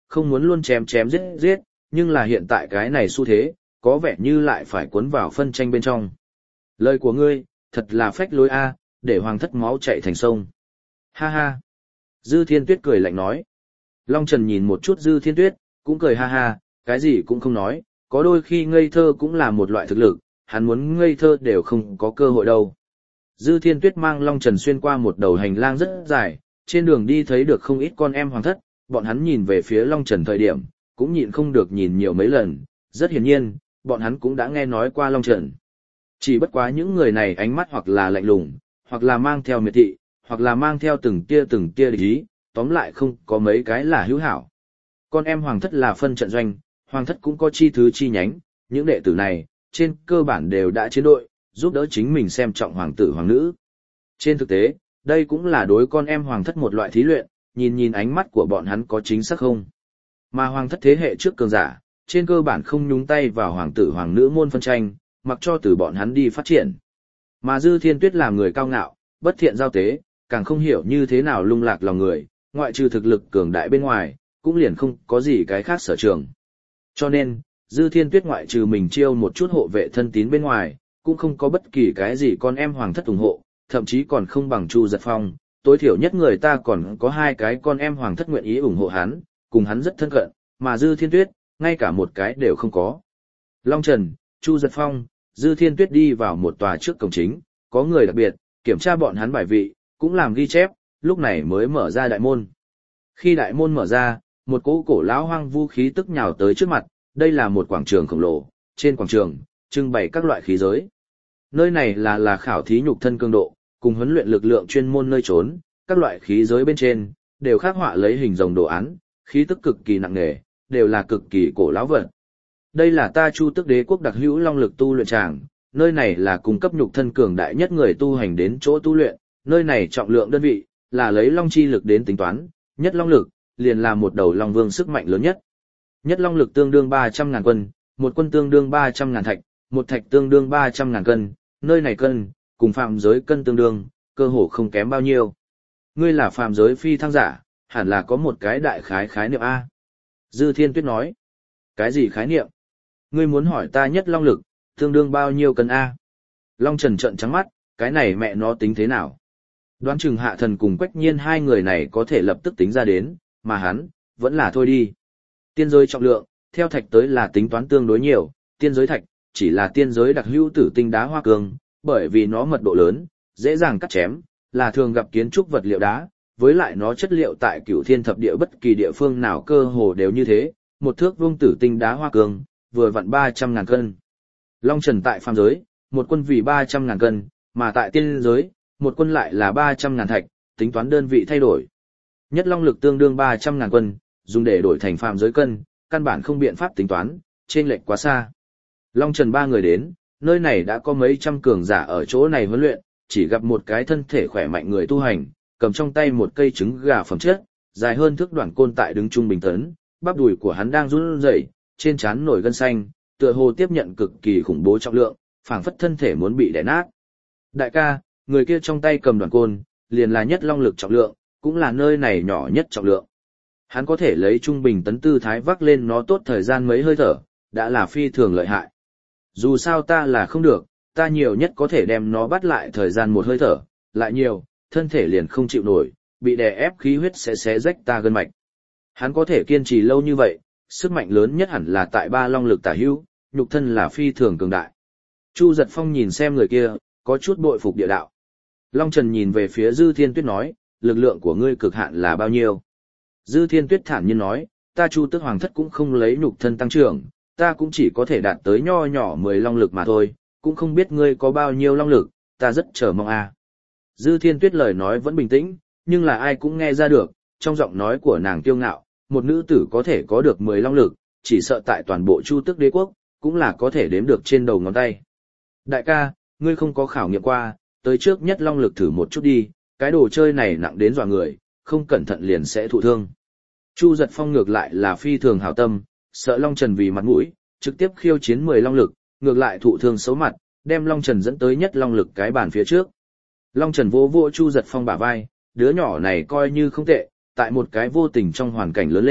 không muốn luôn chém chém giết giết, nhưng là hiện tại cái này xu thế, có vẻ như lại phải cuốn vào phân tranh bên trong. Lời của ngươi, thật là phách lối a, để hoàng thất máu chạy thành sông. Ha ha. Dư Thiên Tuyết cười lạnh nói. Long Trần nhìn một chút Dư Thiên Tuyết, cũng cười ha ha, cái gì cũng không nói, có đôi khi ngây thơ cũng là một loại thực lực, hắn muốn ngây thơ đều không có cơ hội đâu. Dư Thiên Tuyết mang Long Trần xuyên qua một đầu hành lang rất dài, trên đường đi thấy được không ít con em hoàng thất, bọn hắn nhìn về phía Long Trần thời điểm, cũng nhịn không được nhìn nhiều mấy lần, rất hiển nhiên, bọn hắn cũng đã nghe nói qua Long Trần. Chỉ bất quá những người này ánh mắt hoặc là lạnh lùng, hoặc là mang theo miệt thị, hoặc là mang theo từng tia địch ý, tóm lại không có mấy cái là hữu hảo. Con em hoàng thất là phân trận doanh, hoàng thất cũng có chi thứ chi nhánh, những đệ tử này, trên cơ bản đều đã chiến đội, giúp đỡ chính mình xem trọng hoàng tử hoàng nữ. Trên thực tế, đây cũng là đối con em hoàng thất một loại thí luyện, nhìn ánh mắt của bọn hắn có chính xác không. Mà hoàng thất thế hệ trước cường giả, trên cơ bản không nhúng tay vào hoàng tử hoàng nữ môn phân tranh, mặc cho từ bọn hắn đi phát triển. Mà Dư Thiên Tuyết làm người cao ngạo, bất thiện giao tế, càng không hiểu như thế nào lung lạc lòng người, ngoại trừ thực lực cường đại bên ngoài, cũng liền không có gì cái khác sở trường. Cho nên, Dư Thiên Tuyết ngoại trừ mình chiêu một chút hộ vệ thân tín bên ngoài, cũng không có bất kỳ cái gì con em hoàng thất ủng hộ, thậm chí còn không bằng Chu Giật Phong, tối thiểu nhất người ta còn có 2 cái con em hoàng thất nguyện ý ủng hộ hắn, cùng hắn rất thân cận, mà Dư Thiên Tuyết, ngay cả một cái đều không có. Long Trần, Chu Giật Phong, Dư Thiên Tuyết đi vào một tòa trước cổng chính, có người đặc biệt, kiểm tra bọn hắn bài vị, cũng làm ghi chép, lúc này mới mở ra đại môn. Khi đại môn mở ra, một cỗ cổ lão hoang vu khí tức nhào tới trước mặt, đây là một quảng trường khổng lồ, trên quảng trường, trưng bày các loại khí giới. Nơi này là khảo thí nhục thân cường độ, cùng huấn luyện lực lượng chuyên môn nơi trốn, các loại khí giới bên trên, đều khắc họa lấy hình rồng đồ án, khí tức cực kỳ nặng nề, đều là cực kỳ cổ lão vật. Đây là ta Chu Tước Đế quốc đặc hữu long lực tu luyện tràng, nơi này là cung cấp nhục thân cường đại nhất người tu hành đến chỗ tu luyện, nơi này trọng lượng đơn vị, là lấy long chi lực đến tính toán, nhất long lực, liền là một đầu long vương sức mạnh lớn nhất. Nhất long lực tương đương 300.000 quân, một quân tương đương 300.000 thạch, một thạch tương đương 300.000 cân, nơi này cân, cùng phạm giới cân tương đương, cơ hồ không kém bao nhiêu. Ngươi là phạm giới phi thăng giả, hẳn là có một cái đại khái niệm A. Dư Thiên Tuyết nói. Cái gì khái niệm? Ngươi muốn hỏi ta nhất long lực, tương đương bao nhiêu cân A? Long Trần trợn trắng mắt, cái này mẹ nó tính thế nào? Đoán chừng Hạ Thần cùng Quách Nhiên 2 người này có thể lập tức tính ra đến, mà hắn, vẫn là thôi đi. Tiên giới trọng lượng, theo thạch tới là tính toán tương đối nhiều, tiên giới thạch, chỉ là tiên giới đặc hữu tử tinh đá hoa cương, bởi vì nó mật độ lớn, dễ dàng cắt chém, là thường gặp kiến trúc vật liệu đá, với lại nó chất liệu tại Cửu Thiên thập địa bất kỳ địa phương nào cơ hồ đều như thế, một thước vuông tử tinh đá hoa cương, vừa vặn 300.000 cân. Long Trần tại phàm giới, một quân vì 300.000 cân, mà tại tiên giới, một quân lại là 300.000 thạch, tính toán đơn vị thay đổi. Nhất long lực tương đương 300.000 quân, dùng để đổi thành phàm giới cân, căn bản không biện pháp tính toán, chênh lệch quá xa. Long Trần 3 người đến, nơi này đã có mấy trăm cường giả ở chỗ này huấn luyện, chỉ gặp một cái thân thể khỏe mạnh người tu hành, cầm trong tay một cây trứng gà phẩm chất, dài hơn thước đoạn côn tại đứng trung bình tấn, bắp đùi của hắn đang run rẩy, trên trán nổi gân xanh, tựa hồ tiếp nhận cực kỳ khủng bố trọng lượng, phảng phất thân thể muốn bị đè nát. Đại ca, người kia trong tay cầm đoạn côn, liền là nhất long lực trọng lượng, cũng là nơi này nhỏ nhất trọng lượng. Hắn có thể lấy trung bình tấn tư thái vác lên nó tốt thời gian mấy hơi thở, đã là phi thường lợi hại. Dù sao ta là không được, ta nhiều nhất có thể đem nó bắt lại thời gian một hơi thở, lại nhiều, thân thể liền không chịu nổi, bị đè ép khí huyết sẽ xé rách ta gân mạch. Hắn có thể kiên trì lâu như vậy, sức mạnh lớn nhất hẳn là tại 3 long lực tả hữu, nhục thân là phi thường cường đại. Chu Giật Phong nhìn xem người kia, có chút bội phục địa đạo. Long Trần nhìn về phía Dư Thiên Tuyết nói, lực lượng của ngươi cực hạn là bao nhiêu? Dư Thiên Tuyết thản nhiên nói, ta Chu Tước Hoàng thất cũng không lấy nhục thân tăng trưởng, ta cũng chỉ có thể đạt tới nho nhỏ 10 long lực mà thôi, cũng không biết ngươi có bao nhiêu long lực, ta rất chờ mong a. Dư Thiên Tuyết lời nói vẫn bình tĩnh, nhưng là ai cũng nghe ra được, trong giọng nói của nàng kiêu ngạo, một nữ tử có thể có được 10 long lực, chỉ sợ tại toàn bộ Chu Tước Đế quốc, cũng là có thể đếm được trên đầu ngón tay. Đại ca, ngươi không có khảo nghiệm qua, tới trước nhất long lực thử một chút đi, cái đồ chơi này nặng đến dọa người, không cẩn thận liền sẽ thụ thương. Chu Giật Phong ngược lại là phi thường hảo tâm, sợ Long Trần vì mặt mũi, trực tiếp khiêu chiến 10 long lực, ngược lại thụ thương xấu mặt, đem Long Trần dẫn tới nhất long lực cái bàn phía trước. Long Trần vỗ vỗ Chu Giật Phong bả vai, đứa nhỏ này coi như không tệ, tại một cái vô tình trong hoàn cảnh lớn lên,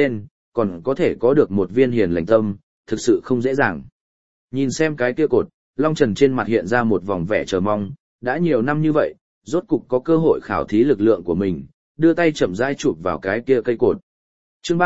còn có thể có được một viên hiền lành tâm, thực sự không dễ dàng. Nhìn xem cái kia cột, Long Trần trên mặt hiện ra một vòng vẻ chờ mong, đã nhiều năm như vậy, rốt cục có cơ hội khảo thí lực lượng của mình, đưa tay chậm rãi chụp vào cái kia cây cột. Chương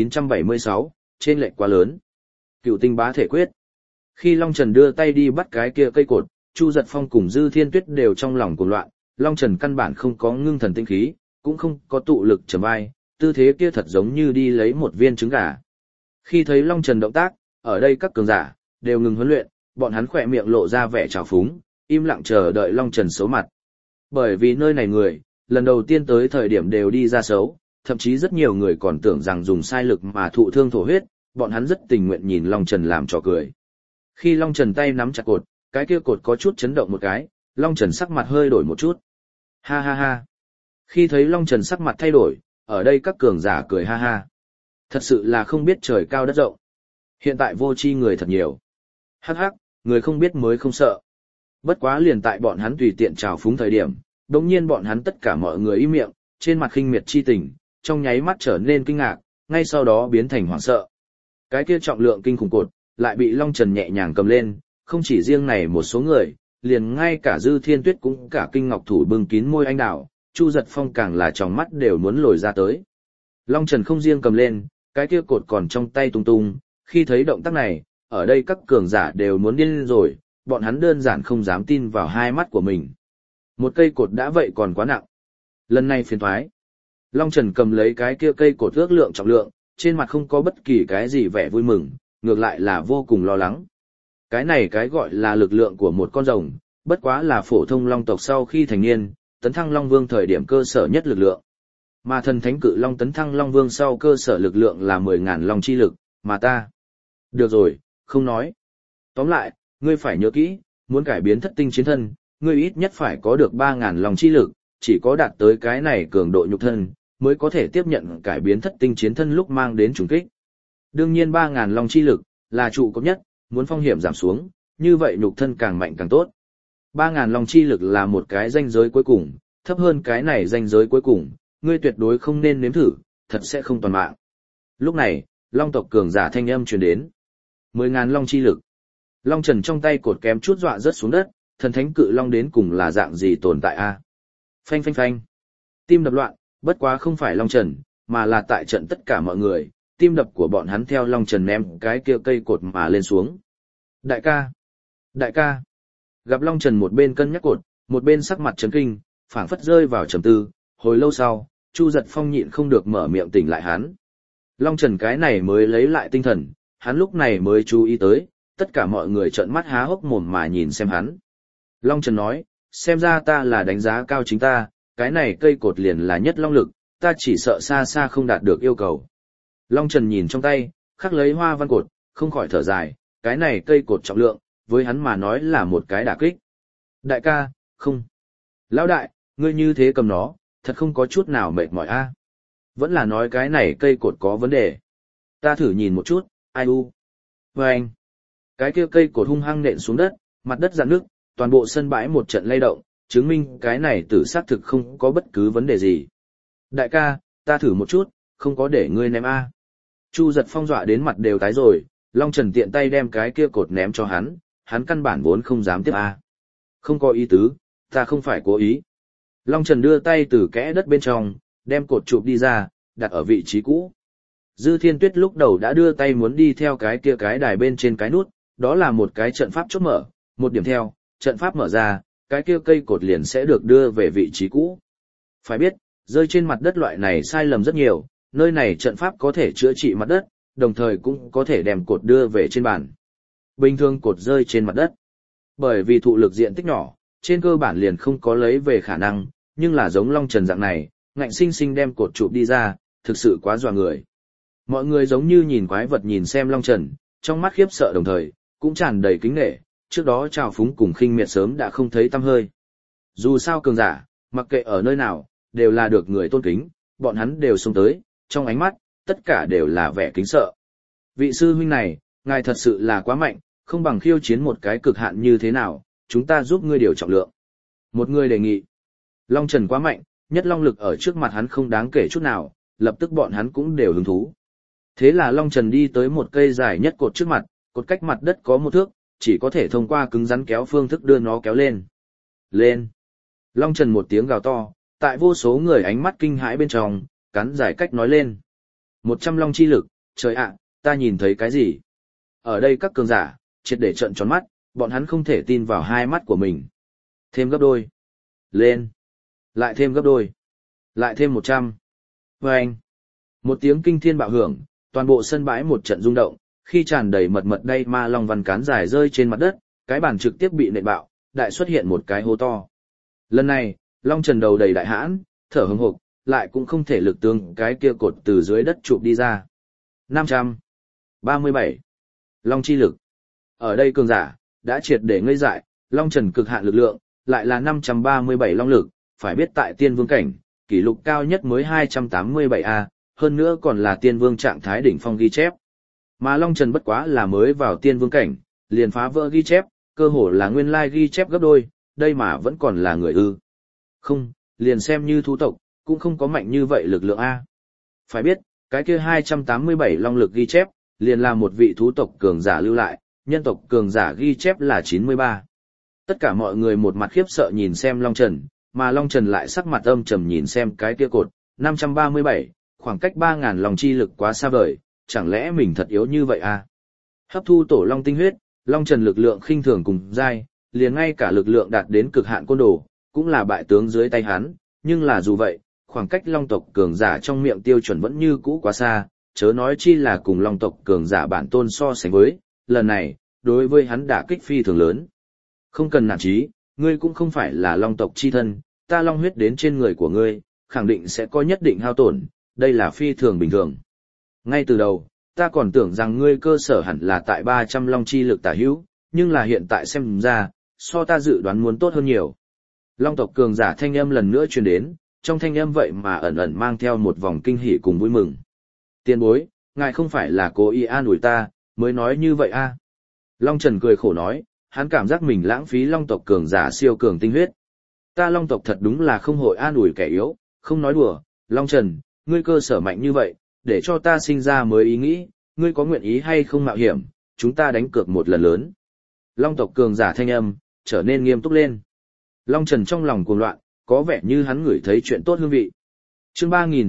3976, trên lệch quá lớn. Cựu tinh bá thể quyết. Khi Long Trần đưa tay đi bắt cái kia cây cột, Chu Giật Phong cùng Dư Thiên Tuyết đều trong lòng cuồng loạn, Long Trần căn bản không có ngưng thần tinh khí, cũng không có tụ lực trầm vai, tư thế kia thật giống như đi lấy một viên trứng gà. Khi thấy Long Trần động tác, ở đây các cường giả đều ngừng huấn luyện, bọn hắn khỏe miệng lộ ra vẻ trào phúng, im lặng chờ đợi Long Trần xấu mặt. Bởi vì nơi này người, lần đầu tiên tới thời điểm đều đi ra xấu, thậm chí rất nhiều người còn tưởng rằng dùng sai lực mà thụ thương thổ huyết, bọn hắn rất tình nguyện nhìn Long Trần làm trò cười. Khi Long Trần tay nắm chặt cột, cái kia cột có chút chấn động một cái, Long Trần sắc mặt hơi đổi một chút. Ha ha ha. Khi thấy Long Trần sắc mặt thay đổi, ở đây các cường giả cười ha ha. Thật sự là không biết trời cao đất rộng. Hiện tại vô tri người thật nhiều. Hắc hắc, người không biết mới không sợ. Bất quá liền tại bọn hắn tùy tiện trào phúng thời điểm, đột nhiên bọn hắn tất cả mọi người im miệng, trên mặt khinh miệt chi tình, trong nháy mắt trở nên kinh ngạc, ngay sau đó biến thành hoảng sợ. Cái kia trọng lượng kinh khủng cột, lại bị Long Trần nhẹ nhàng cầm lên, không chỉ riêng này một số người, liền ngay cả Dư Thiên Tuyết cũng cả kinh ngọc thủ bưng kín môi anh đào, Chu Giật Phong càng là tròng mắt đều muốn lồi ra tới. Long Trần không riêng cầm lên, cái kia cột còn trong tay tung tung, khi thấy động tác này, ở đây các cường giả đều muốn điên lên rồi, bọn hắn đơn giản không dám tin vào hai mắt của mình. Một cây cột đã vậy còn quá nặng. Lần này phiền thoái. Long Trần cầm lấy cái kia cây cột ước lượng trọng lượng, trên mặt không có bất kỳ cái gì vẻ vui mừng, ngược lại là vô cùng lo lắng. Cái này cái gọi là lực lượng của một con rồng, bất quá là phổ thông long tộc sau khi thành niên, tấn thăng long vương thời điểm cơ sở nhất lực lượng. Mà thần thánh cự long tấn thăng long vương sau cơ sở lực lượng là 10.000 long chi lực, mà ta. Được rồi, không nói. Tóm lại, ngươi phải nhớ kỹ, muốn cải biến thất tinh chiến thân, ngươi ít nhất phải có được 3.000 long chi lực, chỉ có đạt tới cái này cường độ nhục thân, mới có thể tiếp nhận cải biến thất tinh chiến thân lúc mang đến trùng kích. Đương nhiên 3.000 long chi lực là trụ cấp nhất, muốn phong hiểm giảm xuống, như vậy nhục thân càng mạnh càng tốt. 3.000 long chi lực là một cái ranh giới cuối cùng, thấp hơn cái này ranh giới cuối cùng, ngươi tuyệt đối không nên nếm thử, thật sẽ không toàn mạng. Lúc này, long tộc cường giả thanh âm truyền đến. 10.000 long chi lực. Long Trần trong tay cột kém chút dọa rớt xuống đất, thần thánh cự long đến cùng là dạng gì tồn tại a? Phanh phanh phanh. Tim đập loạn, bất quá không phải Long Trần, mà là tại trận tất cả mọi người, tim đập của bọn hắn theo Long Trần ném cái kia cây cột mà lên xuống. Đại ca! Đại ca! Gặp Long Trần một bên cân nhắc cột, một bên sắc mặt chấn kinh, phảng phất rơi vào trầm tư, hồi lâu sau, Chu Giật Phong nhịn không được mở miệng tỉnh lại hắn. Long Trần cái này mới lấy lại tinh thần, hắn lúc này mới chú ý tới, tất cả mọi người trợn mắt há hốc mồm mà nhìn xem hắn. Long Trần nói, xem ra ta là đánh giá cao chính ta, cái này cây cột liền là nhất long lực, ta chỉ sợ xa xa không đạt được yêu cầu. Long Trần nhìn trong tay, khắc lấy hoa văn cột, không khỏi thở dài, cái này cây cột trọng lượng, với hắn mà nói là một cái đả kích. Đại ca, không. Lão đại, ngươi như thế cầm nó, thật không có chút nào mệt mỏi a. Vẫn là nói cái này cây cột có vấn đề. Ta thử nhìn một chút, ai u. Và anh. Cái kia cây cột hung hăng nện xuống đất, mặt đất rạn nước, toàn bộ sân bãi một trận lay động, chứng minh cái này tử xác thực không có bất cứ vấn đề gì. Đại ca, ta thử một chút, không có để ngươi ném a. Chu Giật Phong dọa đến mặt đều tái rồi, Long Trần tiện tay đem cái kia cột ném cho hắn căn bản vốn không dám tiếp a. Không có ý tứ, ta không phải cố ý. Long Trần đưa tay từ kẽ đất bên trong, đem cột chụp đi ra, đặt ở vị trí cũ. Dư Thiên Tuyết lúc đầu đã đưa tay muốn đi theo cái kia cái đài bên trên cái nút, đó là một cái trận pháp chốt mở, một điểm theo, trận pháp mở ra, cái kia cây cột liền sẽ được đưa về vị trí cũ. Phải biết, rơi trên mặt đất loại này sai lầm rất nhiều, nơi này trận pháp có thể chữa trị mặt đất, đồng thời cũng có thể đem cột đưa về trên bàn. Bình thường cột rơi trên mặt đất, bởi vì thụ lực diện tích nhỏ, trên cơ bản liền không có lấy về khả năng, nhưng là giống Long Trần dạng này, ngạnh sinh sinh đem cột chụp đi ra, thực sự quá dọa người. Mọi người giống như nhìn quái vật nhìn xem Long Trần, trong mắt khiếp sợ đồng thời, cũng tràn đầy kính nể, trước đó trào phúng cùng khinh miệt sớm đã không thấy tăm hơi. Dù sao cường giả, mặc kệ ở nơi nào, đều là được người tôn kính, bọn hắn đều xông tới, trong ánh mắt, tất cả đều là vẻ kính sợ. Vị sư huynh này, ngài thật sự là quá mạnh, không bằng khiêu chiến một cái cực hạn như thế nào, chúng ta giúp ngươi điều trọng lượng. Một người đề nghị. Long Trần quá mạnh, nhất long lực ở trước mặt hắn không đáng kể chút nào, lập tức bọn hắn cũng đều hứng thú. Thế là Long Trần đi tới một cây dài nhất cột trước mặt, cột cách mặt đất có 1 thước, chỉ có thể thông qua cứng rắn kéo phương thức đưa nó kéo lên. Lên! Long Trần một tiếng gào to, tại vô số người ánh mắt kinh hãi bên trong, cắn giải cách nói lên. 100 long chi lực, trời ạ, ta nhìn thấy cái gì? Ở đây các cường giả, triệt để trợn tròn mắt, bọn hắn không thể tin vào hai mắt của mình. Thêm gấp đôi. Lên. Lại thêm gấp đôi. Lại thêm 100. Vâng. Một tiếng kinh thiên bạo hưởng, toàn bộ sân bãi một trận rung động, khi tràn đầy mật mật đây ma long văn cán dài rơi trên mặt đất, cái bàn trực tiếp bị nện bạo, đại xuất hiện một cái hố to. Lần này, Long Trần đầu đầy đại hãn, thở hừng hực, lại cũng không thể lực tương cái kia cột từ dưới đất chụp đi ra. 537. Long chi lực. Ở đây cường giả, đã triệt để ngây dại, Long Trần cực hạn lực lượng, lại là 537 long lực, phải biết tại tiên vương cảnh, kỷ lục cao nhất mới 287A, hơn nữa còn là tiên vương trạng thái đỉnh phong ghi chép. Mà Long Trần bất quá là mới vào tiên vương cảnh, liền phá vỡ ghi chép, cơ hồ là nguyên lai ghi chép gấp đôi, đây mà vẫn còn là người ư. Không, liền xem như thú tộc, cũng không có mạnh như vậy lực lượng A. Phải biết, cái kia 287 long lực ghi chép, liền là một vị thú tộc cường giả lưu lại, nhân tộc cường giả ghi chép là 93. Tất cả mọi người một mặt khiếp sợ nhìn xem Long Trần, mà Long Trần lại sắc mặt âm trầm nhìn xem cái kia cột, 537, khoảng cách 3.000 long chi lực quá xa vời, chẳng lẽ mình thật yếu như vậy à? Hấp thu tổ long tinh huyết, Long Trần lực lượng khinh thường cùng dai, liền ngay cả lực lượng đạt đến cực hạn côn đồ, cũng là bại tướng dưới tay hắn, nhưng là dù vậy, khoảng cách long tộc cường giả trong miệng tiêu chuẩn vẫn như cũ quá xa, chớ nói chi là cùng long tộc cường giả bản tôn so sánh với, lần này, đối với hắn đả kích phi thường lớn. Không cần nản chí, ngươi cũng không phải là long tộc chi thân, ta long huyết đến trên người của ngươi, khẳng định sẽ có nhất định hao tổn, đây là phi thường bình thường. Ngay từ đầu, ta còn tưởng rằng ngươi cơ sở hẳn là tại 300 long chi lực tả hữu, nhưng là hiện tại xem ra, so ta dự đoán muốn tốt hơn nhiều. Long tộc cường giả thanh âm lần nữa truyền đến, trong thanh âm vậy mà ẩn ẩn mang theo một vòng kinh hỉ cùng vui mừng. Tiền bối, ngài không phải là cố ý an ủi ta, mới nói như vậy a? Long Trần cười khổ nói, hắn cảm giác mình lãng phí long tộc cường giả siêu cường tinh huyết. Ta long tộc thật đúng là không hội an ủi kẻ yếu, không nói đùa, Long Trần, ngươi cơ sở mạnh như vậy, để cho ta sinh ra mới ý nghĩ, ngươi có nguyện ý hay không mạo hiểm, chúng ta đánh cược một lần lớn. Long tộc cường giả thanh âm, trở nên nghiêm túc lên. Long Trần trong lòng cuồng loạn, có vẻ như hắn ngửi thấy chuyện tốt hương vị. Chương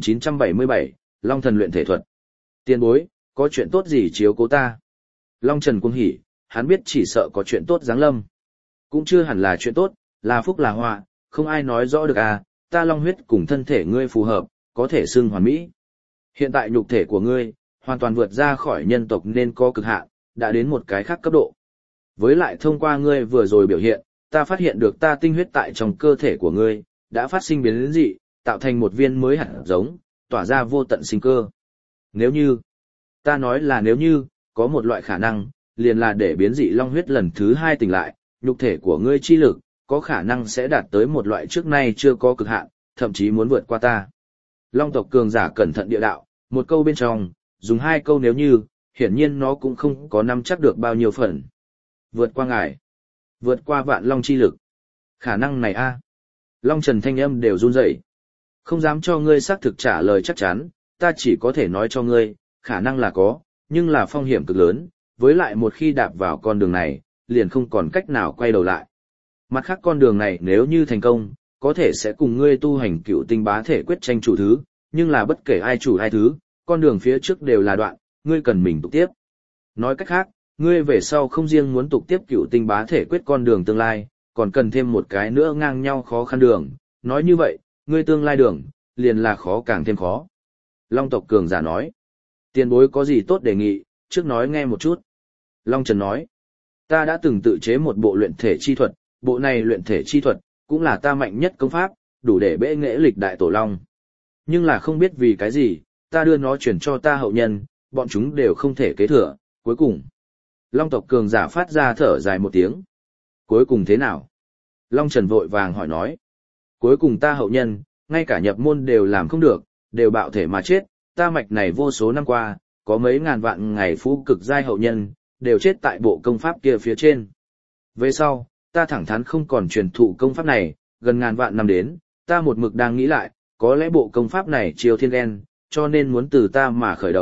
3977, Long Thần luyện thể thuật. Tiền bối, có chuyện tốt gì chiếu cố ta? Long Trần cuồng hỉ, hắn biết chỉ sợ có chuyện tốt giáng lâm. Cũng chưa hẳn là chuyện tốt, là phúc là họa, không ai nói rõ được à, ta long huyết cùng thân thể ngươi phù hợp, có thể xưng hoàn mỹ. Hiện tại nhục thể của ngươi, hoàn toàn vượt ra khỏi nhân tộc nên có cực hạn, đã đến một cái khác cấp độ. Với lại thông qua ngươi vừa rồi biểu hiện, ta phát hiện được ta tinh huyết tại trong cơ thể của ngươi, đã phát sinh biến dị, tạo thành một viên mới hạt giống, tỏa ra vô tận sinh cơ. Nếu như, ta nói là nếu như, có một loại khả năng, liền là để biến dị long huyết lần thứ 2 tỉnh lại, nhục thể của ngươi chi lực, có khả năng sẽ đạt tới một loại trước nay chưa có cực hạn, thậm chí muốn vượt qua ta. Long tộc cường giả cẩn thận địa đạo, một câu bên trong, dùng 2 câu nếu như, hiển nhiên nó cũng không có nắm chắc được bao nhiêu phần. Vượt qua ngài, vượt qua vạn long chi lực. Khả năng này a? Long Trần thanh âm đều run rẩy. Không dám cho ngươi xác thực trả lời chắc chắn, ta chỉ có thể nói cho ngươi, khả năng là có, nhưng là phong hiểm cực lớn, với lại một khi đạp vào con đường này, liền không còn cách nào quay đầu lại. Mặt khác con đường này nếu như thành công, có thể sẽ cùng ngươi tu hành cựu tinh bá thể quyết tranh chủ thứ, nhưng là bất kể ai chủ ai thứ, con đường phía trước đều là đoạn, ngươi cần mình tục tiếp. Nói cách khác, ngươi về sau không riêng muốn tục tiếp cựu tinh bá thể quyết con đường tương lai, còn cần thêm một cái nữa ngang nhau khó khăn đường, nói như vậy, ngươi tương lai đường, liền là khó càng thêm khó. Long tộc cường giả nói, tiền bối có gì tốt đề nghị, trước nói nghe một chút. Long Trần nói, ta đã từng tự chế một bộ luyện thể chi thuật, bộ này luyện thể chi thuật, cũng là ta mạnh nhất công pháp, đủ để bệ nghệ lịch đại tổ long. Nhưng là không biết vì cái gì, ta đưa nó chuyển cho ta hậu nhân, bọn chúng đều không thể kế thừa, cuối cùng. Long tộc cường giả phát ra thở dài một tiếng. Cuối cùng thế nào? Long Trần vội vàng hỏi nói. Cuối cùng ta hậu nhân, ngay cả nhập môn đều làm không được, đều bạo thể mà chết, ta mạch này vô số năm qua, có mấy ngàn vạn ngày phú cực giai hậu nhân, đều chết tại bộ công pháp kia phía trên. Về sau, ta thẳng thắn không còn truyền thụ công pháp này, gần ngàn vạn năm đến, ta một mực đang nghĩ lại, có lẽ bộ công pháp này chiêu thiên đen, cho nên muốn từ ta mà khởi đầu,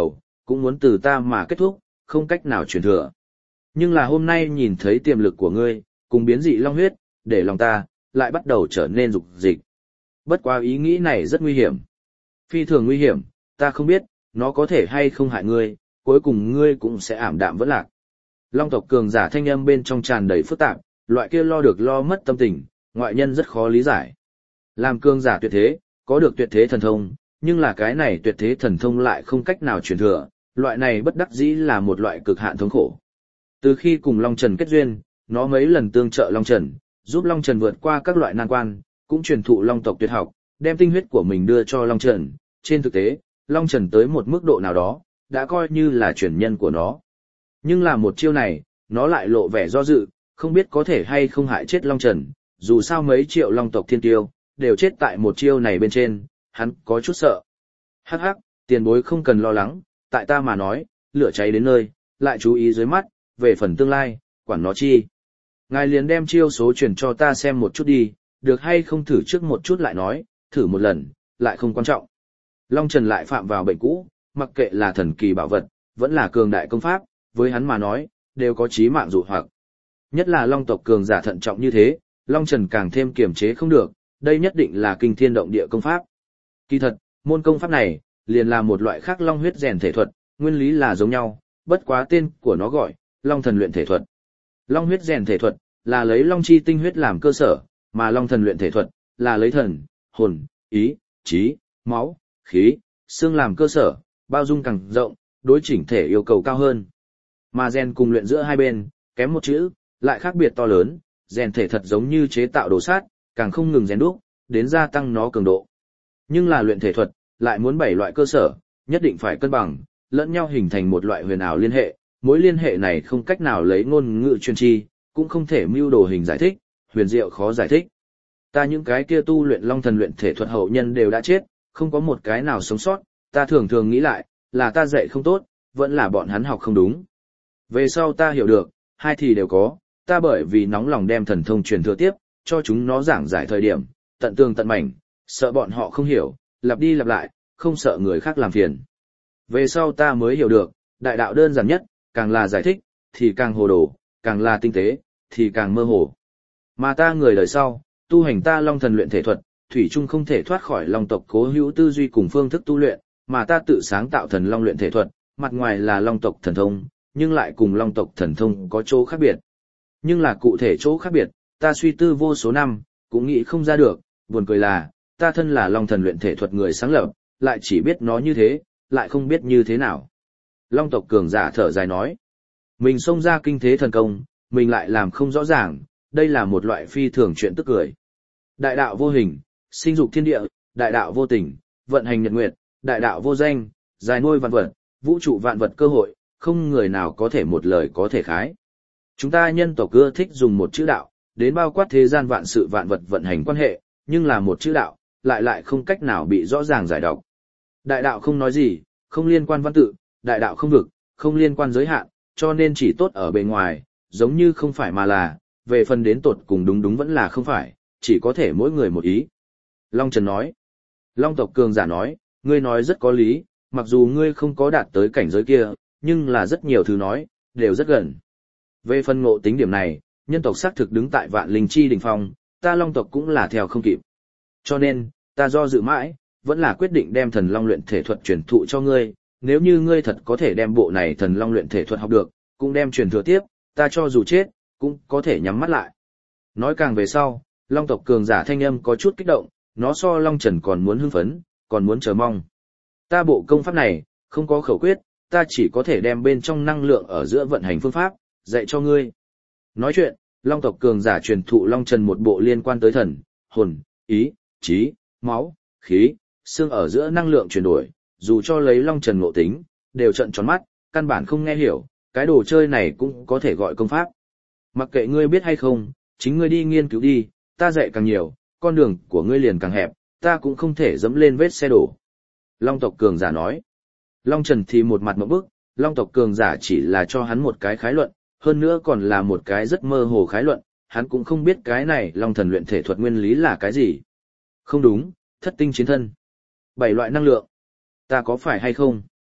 cũng muốn từ ta mà kết thúc, không cách nào truyền thừa. Nhưng là hôm nay nhìn thấy tiềm lực của ngươi, cùng biến dị long huyết, để lòng ta, lại bắt đầu trở nên dục dịch. Bất quá ý nghĩ này rất nguy hiểm. Phi thường nguy hiểm, ta không biết, nó có thể hay không hại ngươi, cuối cùng ngươi cũng sẽ ảm đạm vẫn lạc. Long tộc cường giả thanh âm bên trong tràn đầy phức tạp, loại kia lo được lo mất tâm tình, ngoại nhân rất khó lý giải. Làm cường giả tuyệt thế, có được tuyệt thế thần thông, nhưng là cái này tuyệt thế thần thông lại không cách nào truyền thừa, loại này bất đắc dĩ là một loại cực hạn thống khổ. Từ khi cùng Long Trần kết duyên, nó mấy lần tương trợ Long Trần, giúp Long Trần vượt qua các loại nan quan, cũng truyền thụ Long tộc tuyệt học, đem tinh huyết của mình đưa cho Long Trần. Trên thực tế, Long Trần tới một mức độ nào đó, đã coi như là truyền nhân của nó. Nhưng là một chiêu này, nó lại lộ vẻ do dự, không biết có thể hay không hại chết Long Trần, dù sao mấy triệu Long tộc thiên tiêu, đều chết tại một chiêu này bên trên, hắn có chút sợ. Hắc hắc, tiền bối không cần lo lắng, tại ta mà nói, lửa cháy đến nơi, lại chú ý dưới mắt, về phần tương lai, quản nó chi. Ngài liền đem chiêu số truyền cho ta xem một chút đi, được hay không thử trước một chút lại nói, thử một lần, lại không quan trọng. Long Trần lại phạm vào bệnh cũ, mặc kệ là thần kỳ bảo vật, vẫn là cường đại công pháp, với hắn mà nói, đều có chí mạng dụ hoặc. Nhất là Long tộc cường giả thận trọng như thế, Long Trần càng thêm kiềm chế không được, đây nhất định là kinh thiên động địa công pháp. Kỳ thật, môn công pháp này, liền là một loại khác long huyết rèn thể thuật, nguyên lý là giống nhau, bất quá tên của nó gọi, Long thần luyện thể thuật. Long huyết rèn thể thuật, là lấy long chi tinh huyết làm cơ sở, mà long thần luyện thể thuật, là lấy thần, hồn, ý, trí, máu, khí, xương làm cơ sở, bao dung càng rộng, đối chỉnh thể yêu cầu cao hơn. Mà rèn cùng luyện giữa hai bên, kém một chữ, lại khác biệt to lớn, rèn thể thật giống như chế tạo đồ sát, càng không ngừng rèn đúc, đến gia tăng nó cường độ. Nhưng là luyện thể thuật, lại muốn 7 loại cơ sở, nhất định phải cân bằng, lẫn nhau hình thành một loại huyền ảo liên hệ, mối liên hệ này không cách nào lấy ngôn ngữ truyền chi, cũng không thể mưu đồ hình giải thích, huyền diệu khó giải thích. Ta những cái kia tu luyện long thần luyện thể thuật hậu nhân đều đã chết, không có một cái nào sống sót, ta thường thường nghĩ lại, là ta dạy không tốt, vẫn là bọn hắn học không đúng. Về sau ta hiểu được, hai thì đều có, ta bởi vì nóng lòng đem thần thông truyền thừa tiếp, cho chúng nó giảng giải thời điểm, tận tường tận mảnh, sợ bọn họ không hiểu, lặp đi lặp lại, không sợ người khác làm phiền. Về sau ta mới hiểu được, đại đạo đơn giản nhất, càng là giải thích, thì càng hồ đồ, càng là tinh tế, thì càng mơ hồ. Mà ta người đời sau, tu hành ta long thần luyện thể thuật, thủy chung không thể thoát khỏi long tộc cố hữu tư duy cùng phương thức tu luyện, mà ta tự sáng tạo thần long luyện thể thuật, mặt ngoài là long tộc thần thông, nhưng lại cùng long tộc thần thông có chỗ khác biệt. Nhưng là cụ thể chỗ khác biệt, ta suy tư vô số năm, cũng nghĩ không ra được, buồn cười là, ta thân là long thần luyện thể thuật người sáng lập, lại chỉ biết nó như thế, lại không biết như thế nào. Long tộc cường giả thở dài nói, mình xông ra kinh thế thần công, mình lại làm không rõ ràng, đây là một loại phi thường chuyện tức cười. Đại đạo vô hình, sinh dục thiên địa, đại đạo vô tình, vận hành nhật nguyệt, đại đạo vô danh, dài nuôi vạn vật, vũ trụ vạn vật cơ hội, không người nào có thể một lời có thể khái. Chúng ta nhân tộc ưa thích dùng một chữ đạo, đến bao quát thế gian vạn sự vạn vật vận hành quan hệ, nhưng là một chữ đạo, lại không cách nào bị rõ ràng giải đọc. Đại đạo không nói gì, không liên quan văn tự, đại đạo không vực, không liên quan giới hạn, cho nên chỉ tốt ở bề ngoài, giống như không phải mà là, về phần đến tột cùng đúng đúng vẫn là không phải, chỉ có thể mỗi người một ý. Long Trần nói, Long tộc cường giả nói, ngươi nói rất có lý, mặc dù ngươi không có đạt tới cảnh giới kia, nhưng là rất nhiều thứ nói, đều rất gần. Về phần ngộ tính điểm này, nhân tộc xác thực đứng tại vạn linh chi đỉnh phong, ta long tộc cũng là theo không kịp. Cho nên, ta do dự mãi, vẫn là quyết định đem thần long luyện thể thuật truyền thụ cho ngươi, nếu như ngươi thật có thể đem bộ này thần long luyện thể thuật học được, cũng đem truyền thừa tiếp, ta cho dù chết, cũng có thể nhắm mắt lại. Nói càng về sau, long tộc cường giả thanh âm có chút kích động, nó so Long Trần còn muốn hưng phấn, còn muốn chờ mong. Ta bộ công pháp này, không có khẩu quyết, ta chỉ có thể đem bên trong năng lượng ở giữa vận hành phương pháp, dạy cho ngươi. Nói chuyện, long tộc cường giả truyền thụ Long Trần một bộ liên quan tới thần, hồn, ý, trí, máu, khí, xương ở giữa năng lượng chuyển đổi, dù cho lấy Long Trần ngộ tính, đều trợn tròn mắt, căn bản không nghe hiểu, cái đồ chơi này cũng có thể gọi công pháp. Mặc kệ ngươi biết hay không, chính ngươi đi nghiên cứu đi, ta dạy càng nhiều, con đường của ngươi liền càng hẹp, ta cũng không thể dẫm lên vết xe đổ. Long tộc cường giả nói. Long Trần thì một mặt ngộp bức, long tộc cường giả chỉ là cho hắn một cái khái luận, hơn nữa còn là một cái rất mơ hồ khái luận, hắn cũng không biết cái này long thần luyện thể thuật nguyên lý là cái gì. Không đúng, thất tinh chiến thân. 7 loại năng lượng. Ta có phải hay không?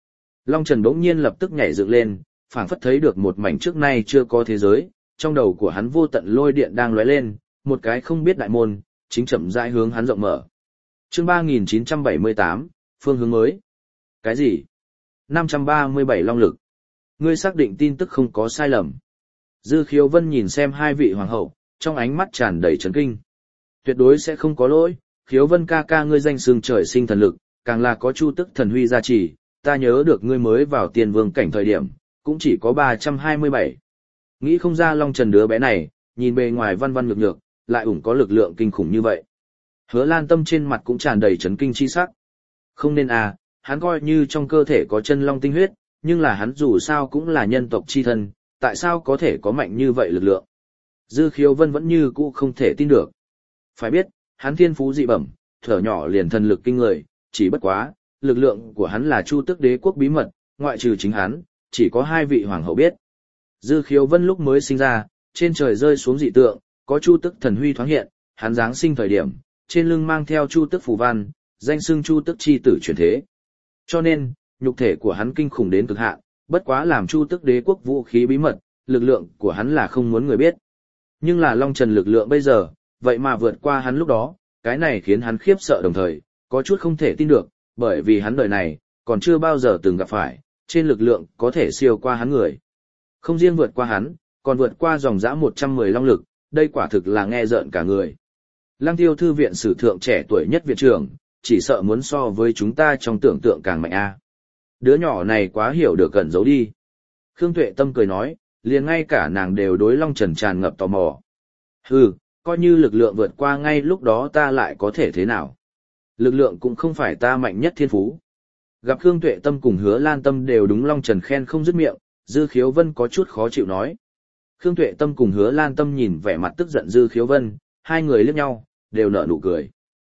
Long Trần bỗng nhiên lập tức nhảy dựng lên, phảng phất thấy được một mảnh trước nay chưa có thế giới, trong đầu của hắn vô tận lôi điện đang lóe lên, một cái không biết đại môn, chính chậm rãi hướng hắn rộng mở. Chương 3978, phương hướng mới. Cái gì? 537 long lực. Ngươi xác định tin tức không có sai lầm. Dư Khiếu Vân nhìn xem hai vị hoàng hậu, trong ánh mắt tràn đầy chấn kinh. Tuyệt đối sẽ không có lỗi, Khiếu Vân ca ca ngươi danh xưng trời sinh thần lực, càng là có chu tức thần huy gia trì, ta nhớ được ngươi mới vào tiên vương cảnh thời điểm, cũng chỉ có 327. Nghĩ không ra Long Trần đứa bé này, nhìn bề ngoài văn văn nhược nhược, lại ủng có lực lượng kinh khủng như vậy. Hứa Lan Tâm trên mặt cũng tràn đầy chấn kinh chi sắc. Không nên à, hắn coi như trong cơ thể có chân long tinh huyết, nhưng là hắn dù sao cũng là nhân tộc chi thân, tại sao có thể có mạnh như vậy lực lượng? Dư Khiếu Vân vẫn như cũ không thể tin được. Phải biết, hắn thiên phú dị bẩm, thở nhỏ liền thần lực kinh người, chỉ bất quá, lực lượng của hắn là Chu Tước Đế quốc bí mật, ngoại trừ chính hắn, chỉ có hai vị hoàng hậu biết. Dư Khiếu Vân lúc mới sinh ra, trên trời rơi xuống dị tượng, có Chu Tước thần huy thoáng hiện, hắn giáng sinh thời điểm, trên lưng mang theo Chu Tước phù văn, danh xưng Chu Tước chi tử chuyển thế. Cho nên, nhục thể của hắn kinh khủng đến cực hạn, bất quá làm Chu Tước Đế quốc vũ khí bí mật, lực lượng của hắn là không muốn người biết. Nhưng là Long Trần lực lượng bây giờ, vậy mà vượt qua hắn lúc đó, cái này khiến hắn khiếp sợ đồng thời, có chút không thể tin được, bởi vì hắn đời này, còn chưa bao giờ từng gặp phải, trên lực lượng có thể siêu qua hắn người. Không riêng vượt qua hắn, còn vượt qua dòng dã 110 long lực, đây quả thực là nghe rợn cả người. Lăng Tiêu thư viện sử thượng trẻ tuổi nhất viện trưởng, chỉ sợ muốn so với chúng ta trong tưởng tượng càng mạnh a. Đứa nhỏ này quá hiểu được cẩn giấu đi. Khương Tuệ Tâm cười nói, liền ngay cả nàng đều đối Long Trần tràn ngập tò mò. Hừ, coi như lực lượng vượt qua ngay lúc đó ta lại có thể thế nào. Lực lượng cũng không phải ta mạnh nhất thiên phú. Gặp Khương Tuệ Tâm cùng Hứa Lan Tâm đều đúng Long Trần khen không dứt miệng, Dư Khiếu Vân có chút khó chịu nói. Khương Tuệ Tâm cùng Hứa Lan Tâm nhìn vẻ mặt tức giận Dư Khiếu Vân, hai người liếc nhau, đều nở nụ cười.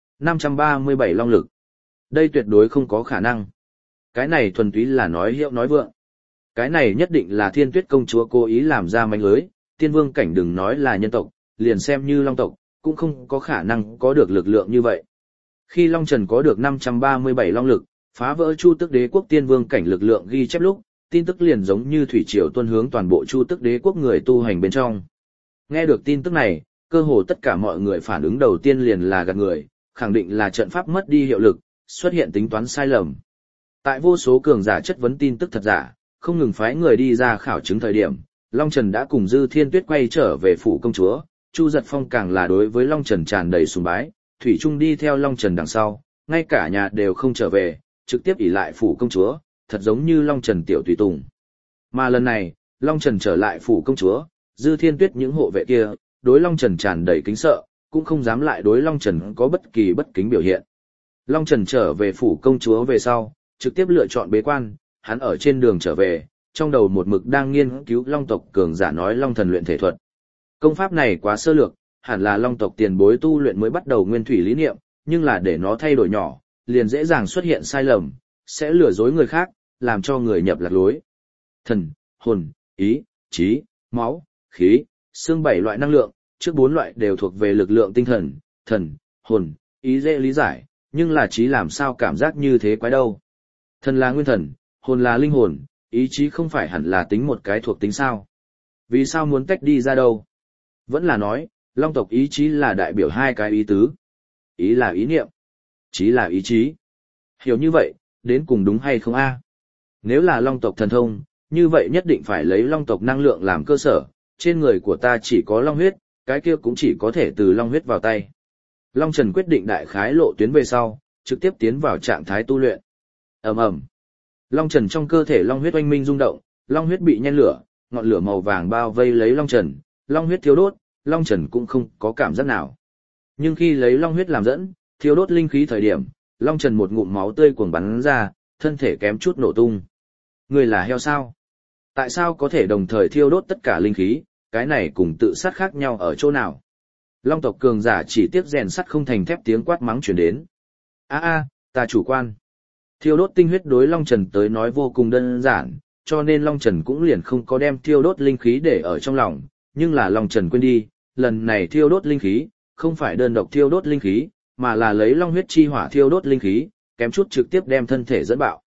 537 long lực. Đây tuyệt đối không có khả năng. Cái này thuần túy là nói hiệu nói vượng. Cái này nhất định là Thiên Tuyết công chúa cố ý làm ra manh lưới, tiên vương cảnh đừng nói là nhân tộc, liền xem như long tộc, cũng không có khả năng có được lực lượng như vậy. Khi Long Trần có được 537 long lực, phá vỡ Chu Tước Đế quốc tiên vương cảnh lực lượng ghi chép lúc, tin tức liền giống như thủy triều tuôn hướng toàn bộ Chu Tước Đế quốc người tu hành bên trong. Nghe được tin tức này, cơ hồ tất cả mọi người phản ứng đầu tiên liền là gạt người, khẳng định là trận pháp mất đi hiệu lực, xuất hiện tính toán sai lầm. Tại vô số cường giả chất vấn tin tức thật giả, không ngừng phái người đi ra khảo chứng thời điểm, Long Trần đã cùng Dư Thiên Tuyết quay trở về phủ công chúa, Chu Giật Phong càng là đối với Long Trần tràn đầy sùng bái, thủy chung đi theo Long Trần đằng sau, ngay cả nhà đều không trở về, trực tiếp ỷ lại phủ công chúa, thật giống như Long Trần tiểu tùy tùng. Mà lần này, Long Trần trở lại phủ công chúa, Dư Thiên Tuyết những hộ vệ kia, đối Long Trần tràn đầy kính sợ, cũng không dám lại đối Long Trần có bất kỳ bất kính biểu hiện. Long Trần trở về phủ công chúa về sau, trực tiếp lựa chọn bế quan, hắn ở trên đường trở về, trong đầu một mực đang nghiên cứu Long tộc cường giả nói Long thần luyện thể thuật. Công pháp này quá sơ lược, hẳn là Long tộc tiền bối tu luyện mới bắt đầu nguyên thủy lý niệm, nhưng là để nó thay đổi nhỏ, liền dễ dàng xuất hiện sai lầm, sẽ lừa dối người khác, làm cho người nhập lạc lối. Thần, hồn, ý, trí, máu, khí, xương 7 loại năng lượng, trước 4 loại đều thuộc về lực lượng tinh thần, thần, hồn, ý dễ lý giải, nhưng là trí làm sao cảm giác như thế quái đâu. Thần là nguyên thần, hồn là linh hồn, ý chí không phải hẳn là tính một cái thuộc tính sao. Vì sao muốn tách đi ra đâu? Vẫn là nói, Long tộc ý chí là đại biểu hai cái ý tứ. Ý là ý niệm, chí là ý chí. Hiểu như vậy, đến cùng đúng hay không a? Nếu là Long tộc thần thông, như vậy nhất định phải lấy Long tộc năng lượng làm cơ sở, trên người của ta chỉ có Long huyết, cái kia cũng chỉ có thể từ Long huyết vào tay. Long Trần quyết định đại khái lộ tuyến về sau, trực tiếp tiến vào trạng thái tu luyện. Ầm ầm. Long Trần trong cơ thể Long huyết oanh minh rung động, Long huyết bị nhen lửa, ngọn lửa màu vàng bao vây lấy Long Trần, Long huyết thiêu đốt, Long Trần cũng không có cảm giác nào. Nhưng khi lấy Long huyết làm dẫn, thiêu đốt linh khí thời điểm, Long Trần một ngụm máu tươi cuồng bắn ra, thân thể kém chút nổ tung. Người là heo sao? Tại sao có thể đồng thời thiêu đốt tất cả linh khí, cái này cùng tự sát khác nhau ở chỗ nào? Long tộc cường giả chỉ tiếc rèn sắt không thành thép tiếng quát mắng truyền đến. Ta chủ quan. Thiêu đốt tinh huyết đối Long Trần tới nói vô cùng đơn giản, cho nên Long Trần cũng liền không có đem thiêu đốt linh khí để ở trong lòng, nhưng là Long Trần quên đi, lần này thiêu đốt linh khí, không phải đơn độc thiêu đốt linh khí, mà là lấy Long huyết chi hỏa thiêu đốt linh khí, kém chút trực tiếp đem thân thể dẫn bạo.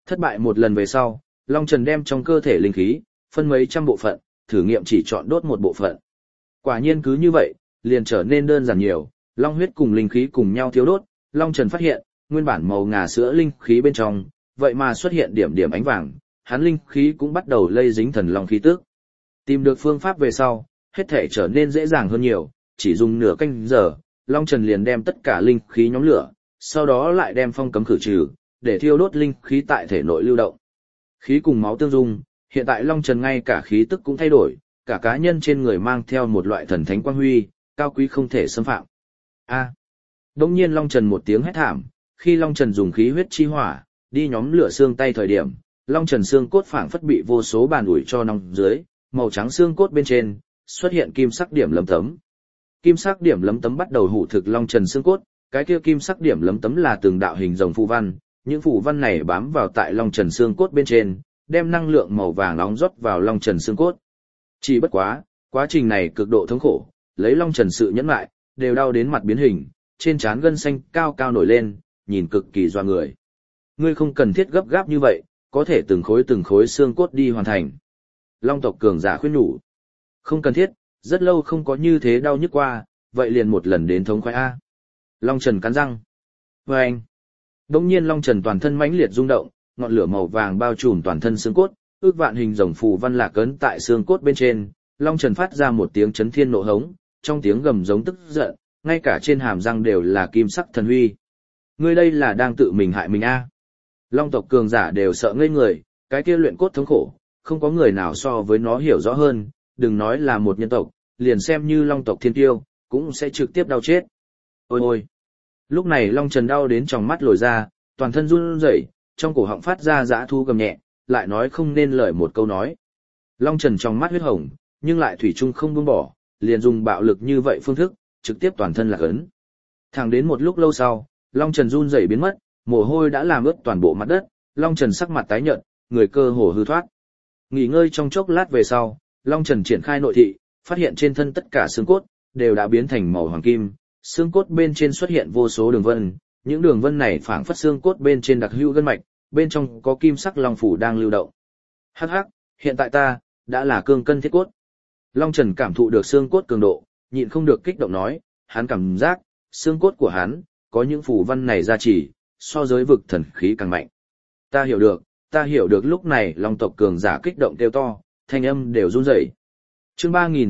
Thất bại một lần về sau, Long Trần đem trong cơ thể linh khí, phân mấy trăm bộ phận, thử nghiệm chỉ chọn đốt một bộ phận. Quả nhiên cứ như vậy, liền trở nên đơn giản nhiều, long huyết cùng linh khí cùng nhau thiếu đốt, Long Trần phát hiện, nguyên bản màu ngà sữa linh khí bên trong, vậy mà xuất hiện điểm điểm ánh vàng, hắn linh khí cũng bắt đầu lây dính thần long khí tức. Tìm được phương pháp về sau, hết thể trở nên dễ dàng hơn nhiều, chỉ dùng nửa canh giờ, Long Trần liền đem tất cả linh khí nhóm lửa, sau đó lại đem phong cấm khử trừ, để thiêu đốt linh khí tại thể nội lưu động. Khí cùng máu tương dung, hiện tại Long Trần ngay cả khí tức cũng thay đổi, cả cá nhân trên người mang theo một loại thần thánh quang huy, cao quý không thể xâm phạm. A. Đống nhiên Long Trần một tiếng hét thảm, khi Long Trần dùng khí huyết chi hỏa, đi nhóm lửa xương tay thời điểm, Long Trần xương cốt phảng phất bị vô số bàn ủi cho nóng dưới, màu trắng xương cốt bên trên, xuất hiện kim sắc điểm lấm tấm. Kim sắc điểm lấm tấm bắt đầu hủ thực Long Trần xương cốt, cái kia kim sắc điểm lấm tấm là từng đạo hình rồng phù văn, những phù văn này bám vào tại Long Trần xương cốt bên trên, đem năng lượng màu vàng nóng rót vào Long Trần xương cốt. Chỉ bất quá, quá trình này cực độ thống khổ, lấy Long Trần sự nhẫn nại, đều đau đến mặt biến hình, trên trán gân xanh cao cao nổi lên, nhìn cực kỳ doa người. Ngươi không cần thiết gấp gáp như vậy, có thể từng khối xương cốt đi hoàn thành. Long tộc cường giả khuyên nhủ. Không cần thiết, rất lâu không có như thế đau nhức qua, vậy liền một lần đến thống khoái A. Long Trần cắn răng. Và anh. Đông nhiên Long Trần toàn thân mãnh liệt rung động, ngọn lửa màu vàng bao trùm toàn thân xương cốt, ước vạn hình rồng phù văn lạc ấn tại xương cốt bên trên, Long Trần phát ra một tiếng chấn thiên nộ hống, trong tiếng gầm giống tức giận, ngay cả trên hàm răng đều là kim sắc thần huy. Ngươi đây là đang tự mình hại mình a. Long tộc cường giả đều sợ ngây người, cái kia luyện cốt thống khổ, không có người nào so với nó hiểu rõ hơn, đừng nói là một nhân tộc, liền xem như Long tộc thiên tiêu, cũng sẽ trực tiếp đau chết. Ôi ôi! Lúc này Long Trần đau đến tròng mắt lồi ra, toàn thân run rẩy, trong cổ họng phát ra dã thu gầm nhẹ, lại nói không nên lời một câu nói. Long Trần trong mắt huyết hồng, nhưng lại thủy chung không buông bỏ, liền dùng bạo lực như vậy phương thức, trực tiếp toàn thân lạc ấn. Thẳng đến một lúc lâu sau, Long Trần run rẩy biến mất, mồ hôi đã làm ướt toàn bộ mặt đất, Long Trần sắc mặt tái nhợt, người cơ hồ hư thoát. Nghỉ ngơi trong chốc lát về sau, Long Trần triển khai nội thị, phát hiện trên thân tất cả xương cốt đều đã biến thành màu hoàng kim, xương cốt bên trên xuất hiện vô số đường vân, những đường vân này phảng phất xương cốt bên trên đặc hữu gân mạch, bên trong có kim sắc long phủ đang lưu động. Hắc hắc, hiện tại ta đã là cương cân thiết cốt. Long Trần cảm thụ được xương cốt cường độ, nhịn không được kích động nói, hắn cảm giác xương cốt của hắn có những phù văn này gia trì, so giới vực thần khí càng mạnh. Ta hiểu được lúc này Long tộc cường giả kích động kêu to, thanh âm đều run rẩy. Chương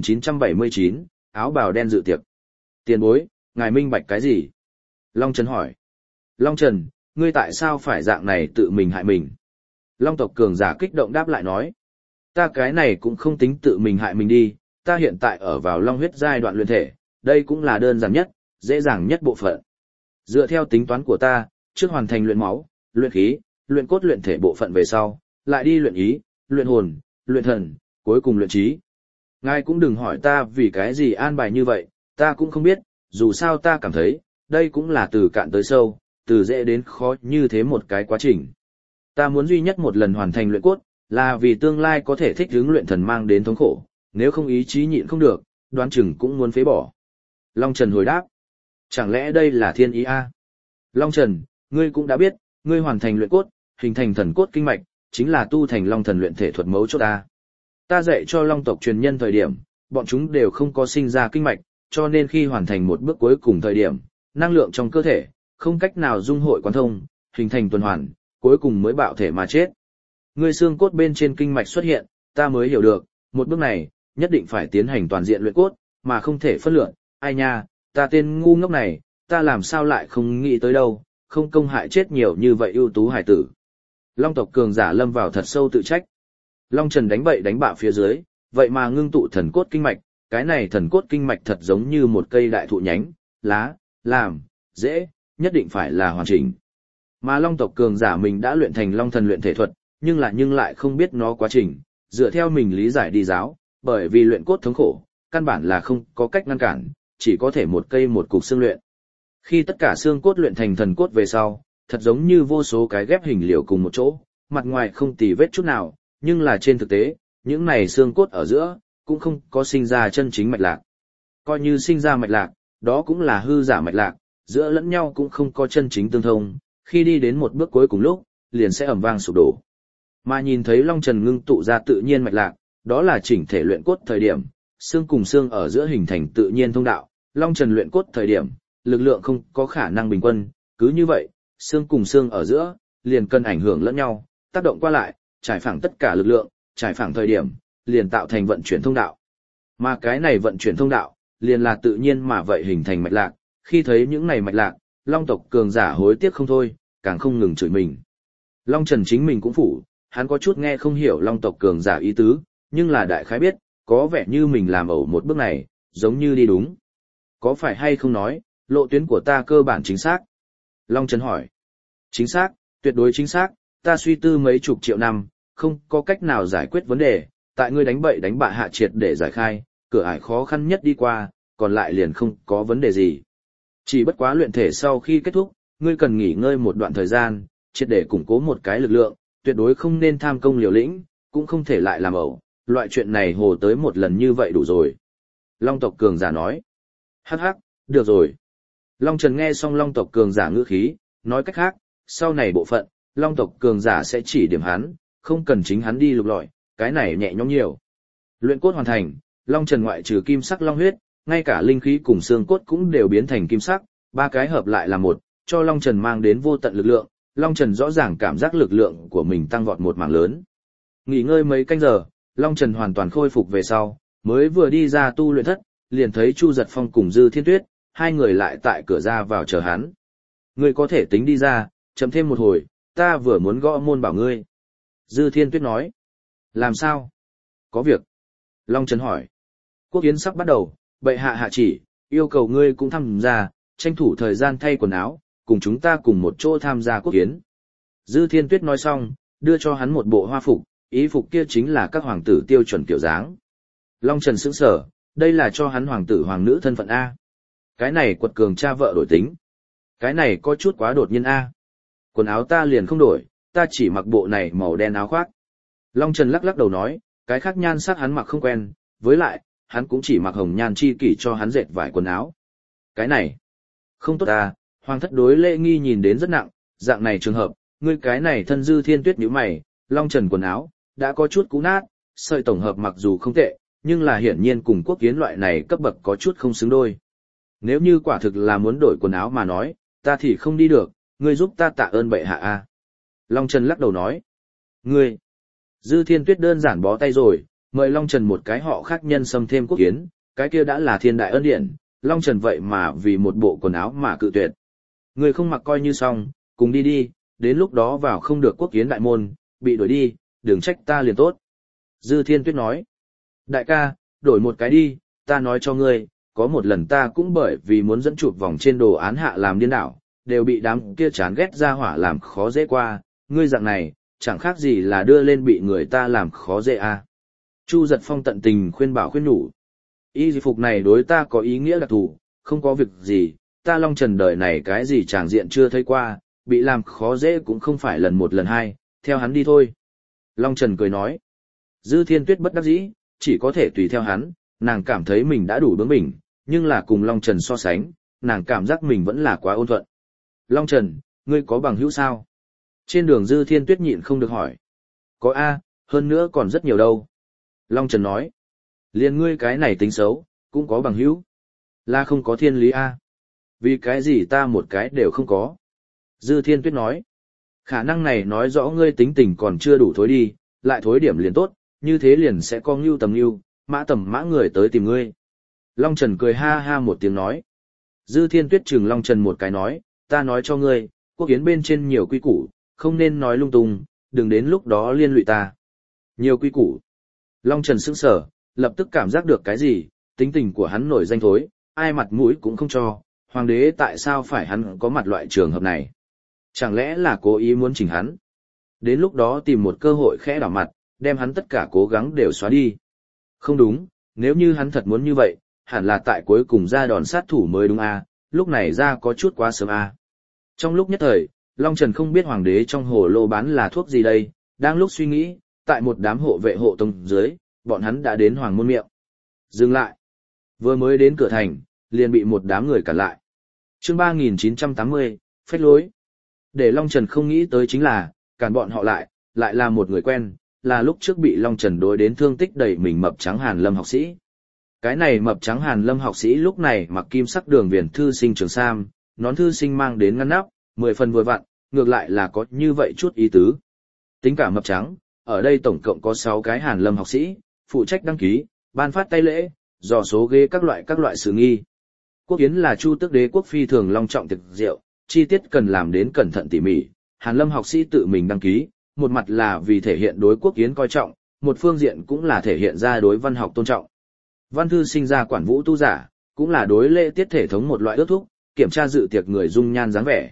3979, áo bào đen dự tiệc. Tiền bối, ngài minh bạch cái gì? Long Trần hỏi. Long Trần, ngươi tại sao phải dạng này tự mình hại mình? Long tộc cường giả kích động đáp lại nói. Ta cái này cũng không tính tự mình hại mình đi, ta hiện tại ở vào long huyết giai đoạn luyện thể, đây cũng là đơn giản nhất, dễ dàng nhất bộ phận. Dựa theo tính toán của ta, trước hoàn thành luyện máu, luyện khí, luyện cốt luyện thể bộ phận về sau, lại đi luyện ý, luyện hồn, luyện thần, cuối cùng luyện trí. Ngài cũng đừng hỏi ta vì cái gì an bài như vậy, ta cũng không biết, dù sao ta cảm thấy, đây cũng là từ cạn tới sâu, từ dễ đến khó như thế một cái quá trình. Ta muốn duy nhất một lần hoàn thành luyện cốt, là vì tương lai có thể thích ứng luyện thần mang đến thống khổ, nếu không ý chí nhịn không được, đoán chừng cũng muốn phế bỏ. Long Trần hồi đáp. Chẳng lẽ đây là thiên ý a? Long Trần, ngươi cũng đã biết, ngươi hoàn thành luyện cốt, hình thành thần cốt kinh mạch, chính là tu thành long thần luyện thể thuật mấu chốt ta. Ta dạy cho long tộc truyền nhân thời điểm, bọn chúng đều không có sinh ra kinh mạch, cho nên khi hoàn thành một bước cuối cùng thời điểm, năng lượng trong cơ thể không cách nào dung hội quán thông, hình thành tuần hoàn, cuối cùng mới bạo thể mà chết. Ngươi xương cốt bên trên kinh mạch xuất hiện, ta mới hiểu được, một bước này nhất định phải tiến hành toàn diện luyện cốt, mà không thể phân lượn. Ai nha, ta tên ngu ngốc này, ta làm sao lại không nghĩ tới đâu, không công hại chết nhiều như vậy ưu tú hải tử. Long tộc cường giả lâm vào thật sâu tự trách. Long Trần đánh bậy đánh bạ phía dưới, vậy mà ngưng tụ thần cốt kinh mạch, cái này thần cốt kinh mạch thật giống như một cây đại thụ nhánh, lá, làm, dễ, nhất định phải là hoàn chỉnh. Mà Long tộc cường giả mình đã luyện thành Long thần luyện thể thuật, nhưng lại không biết nó quá trình, dựa theo mình lý giải đi giáo, bởi vì luyện cốt thống khổ, căn bản là không có cách ngăn cản, chỉ có thể một cây một cục xương luyện. Khi tất cả xương cốt luyện thành thần cốt về sau, thật giống như vô số cái ghép hình liều cùng một chỗ, mặt ngoài không tì vết chút nào, nhưng là trên thực tế, những này xương cốt ở giữa, cũng không có sinh ra chân chính mạch lạc. Coi như sinh ra mạch lạc, đó cũng là hư giả mạch lạc, giữa lẫn nhau cũng không có chân chính tương thông, khi đi đến một bước cuối cùng lúc, liền sẽ ầm vang sụp đổ. Mà nhìn thấy Long Trần ngưng tụ ra tự nhiên mạch lạc, đó là chỉnh thể luyện cốt thời điểm, xương cùng xương ở giữa hình thành tự nhiên thông đạo, Long Trần luyện cốt thời điểm, lực lượng không có khả năng bình quân, cứ như vậy, xương cùng xương ở giữa, liền cần ảnh hưởng lẫn nhau, tác động qua lại, trải phẳng tất cả lực lượng, trải phẳng thời điểm, liền tạo thành vận chuyển thông đạo. Mà cái này vận chuyển thông đạo, liền là tự nhiên mà vậy hình thành mạch lạc, khi thấy những này mạch lạc, Long tộc cường giả hối tiếc không thôi, càng không ngừng chửi mình. Long Trần chính mình cũng phủ, hắn có chút nghe không hiểu Long tộc cường giả ý tứ, nhưng là đại khái biết, có vẻ như mình làm ẩu một bước này, giống như đi đúng. Có phải hay không nói, lộ tuyến của ta cơ bản chính xác? Long Trần hỏi. Chính xác, tuyệt đối chính xác, ta suy tư mấy chục triệu năm, không có cách nào giải quyết vấn đề, tại ngươi đánh bậy đánh bạ hạ triệt để giải khai, cửa ải khó khăn nhất đi qua, còn lại liền không có vấn đề gì. Chỉ bất quá luyện thể sau khi kết thúc, ngươi cần nghỉ ngơi một đoạn thời gian, triệt để củng cố một cái lực lượng, tuyệt đối không nên tham công liều lĩnh, cũng không thể lại làm ẩu, loại chuyện này hồ tới một lần như vậy đủ rồi. Long tộc cường giả nói. Hắc hắc, được rồi. Long Trần nghe xong Long tộc cường giả ngữ khí, nói cách khác, sau này bộ phận, Long tộc cường giả sẽ chỉ điểm hắn, không cần chính hắn đi lục lọi, cái này nhẹ nhõm nhiều. Luyện cốt hoàn thành, Long Trần ngoại trừ kim sắc long huyết, ngay cả linh khí cùng xương cốt cũng đều biến thành kim sắc, ba cái hợp lại là một, cho Long Trần mang đến vô tận lực lượng, Long Trần rõ ràng cảm giác lực lượng của mình tăng vọt một mảng lớn. Nghỉ ngơi mấy canh giờ, Long Trần hoàn toàn khôi phục về sau, mới vừa đi ra tu luyện thất, liền thấy Chu Giật Phong cùng Dư Thiên Tuyết, hai người lại tại cửa ra vào chờ hắn. Ngươi có thể tính đi ra, chậm thêm một hồi, ta vừa muốn gõ môn bảo ngươi. Dư Thiên Tuyết nói. Làm sao? Có việc. Long Trần hỏi. Quốc yến sắp bắt đầu, bệ hạ hạ chỉ, yêu cầu ngươi cũng tham gia, tranh thủ thời gian thay quần áo, cùng chúng ta cùng một chỗ tham gia quốc yến. Dư Thiên Tuyết nói xong, đưa cho hắn một bộ hoa phục, ý phục kia chính là các hoàng tử tiêu chuẩn kiểu dáng. Long Trần sững sờ, đây là cho hắn hoàng tử hoàng nữ thân phận A. Cái này quật cường cha vợ đổi tính. Cái này có chút quá đột nhiên A. Quần áo ta liền không đổi, ta chỉ mặc bộ này màu đen áo khoác. Long Trần lắc lắc đầu nói, cái khác nhan sắc hắn mặc không quen, với lại, hắn cũng chỉ mặc hồng nhan chi kỷ cho hắn dệt vải quần áo. Cái này, không tốt à, hoàng thất đối lễ nghi nhìn đến rất nặng, dạng này trường hợp, ngươi cái này thân Dư Thiên Tuyết nhíu mày, Long Trần quần áo, đã có chút cũ nát, sợi tổng hợp mặc dù không tệ, nhưng là hiển nhiên cùng quốc kiến loại này cấp bậc có chút không xứng đôi. Nếu như quả thực là muốn đổi quần áo mà nói, ta thì không đi được, ngươi giúp ta tạ ơn bệ hạ a. Long Trần lắc đầu nói, ngươi, Dư Thiên Tuyết đơn giản bó tay rồi, mời Long Trần một cái họ khác nhân xâm thêm quốc kiến, cái kia đã là thiên đại ân điển, Long Trần vậy mà vì một bộ quần áo mà cự tuyệt. Ngươi không mặc coi như xong, cùng đi đi, đến lúc đó vào không được quốc kiến đại môn, bị đuổi đi, đừng trách ta liền tốt. Dư Thiên Tuyết nói, đại ca, đổi một cái đi, ta nói cho ngươi, có một lần ta cũng bởi vì muốn dẫn chụp vòng trên đồ án hạ làm điên đảo, đều bị đám kia chán ghét ra hỏa làm khó dễ qua, ngươi dạng này, chẳng khác gì là đưa lên bị người ta làm khó dễ à. Chu Giật Phong tận tình khuyên bảo khuyên nhủ. Y phục này đối ta có ý nghĩa đặc thù, không có việc gì, ta Long Trần đời này cái gì tràng diện chưa thấy qua, bị làm khó dễ cũng không phải lần một lần hai, theo hắn đi thôi. Long Trần cười nói. Dư Thiên Tuyết bất đắc dĩ, chỉ có thể tùy theo hắn, nàng cảm thấy mình đã đủ bướng bỉnh, nhưng là cùng Long Trần so sánh, nàng cảm giác mình vẫn là quá ôn thuận. Long Trần, ngươi có bằng hữu sao? Trên đường Dư Thiên Tuyết nhịn không được hỏi. Có A, hơn nữa còn rất nhiều đâu. Long Trần nói. Liên ngươi cái này tính xấu, cũng có bằng hữu. Là không có thiên lý A. Vì cái gì ta một cái đều không có. Dư Thiên Tuyết nói. Khả năng này nói rõ ngươi tính tình còn chưa đủ thối đi, lại thối điểm liền tốt, như thế liền sẽ có ngưu tầm ngưu, mã tầm mã người tới tìm ngươi. Long Trần cười ha ha một tiếng nói. Dư Thiên Tuyết chừng Long Trần một cái nói, ta nói cho ngươi, quốc yến bên trên nhiều quy củ, không nên nói lung tung, đừng đến lúc đó liên lụy ta. Nhiều quy củ. Long Trần sững sờ, lập tức cảm giác được cái gì, tính tình của hắn nổi danh thối, ai mặt mũi cũng không cho, hoàng đế tại sao phải hắn có mặt loại trường hợp này. Chẳng lẽ là cố ý muốn chỉnh hắn? Đến lúc đó tìm một cơ hội khẽ đảo mặt, đem hắn tất cả cố gắng đều xóa đi. Không đúng, nếu như hắn thật muốn như vậy, hẳn là tại cuối cùng ra đòn sát thủ mới đúng a, lúc này ra có chút quá sớm a. Trong lúc nhất thời, Long Trần không biết hoàng đế trong hồ lô bán là thuốc gì đây, đang lúc suy nghĩ, tại một đám hộ vệ hộ tông dưới, bọn hắn đã đến hoàng môn miệng. Dừng lại. Vừa mới đến cửa thành, liền bị một đám người cản lại. Chương 3980, phách lối. Để Long Trần không nghĩ tới chính là, cản bọn họ lại là một người quen, là lúc trước bị Long Trần đối đến thương tích đầy mình mập trắng Hàn Lâm học sĩ. Cái này mập trắng Hàn Lâm học sĩ lúc này mặc kim sắc đường viền thư sinh trường sam, nón thư sinh mang đến ngăn nắp, 10 phần vừa vặn, ngược lại là có như vậy chút ý tứ. Tính cả mập trắng, ở đây tổng cộng có 6 cái Hàn Lâm học sĩ, phụ trách đăng ký, ban phát tay lễ, dò số ghế các loại sự nghi. Quốc yến là Chu Tước Đế quốc phi thường long trọng tiệc rượu, chi tiết cần làm đến cẩn thận tỉ mỉ. Hàn Lâm học sĩ tự mình đăng ký, một mặt là vì thể hiện đối quốc yến coi trọng, một phương diện cũng là thể hiện ra đối văn học tôn trọng. Văn thư sinh ra quản vũ tu giả, cũng là đối lễ tiết thể thống một loại ước thúc, kiểm tra dự tiệc người dung nhan dáng vẻ.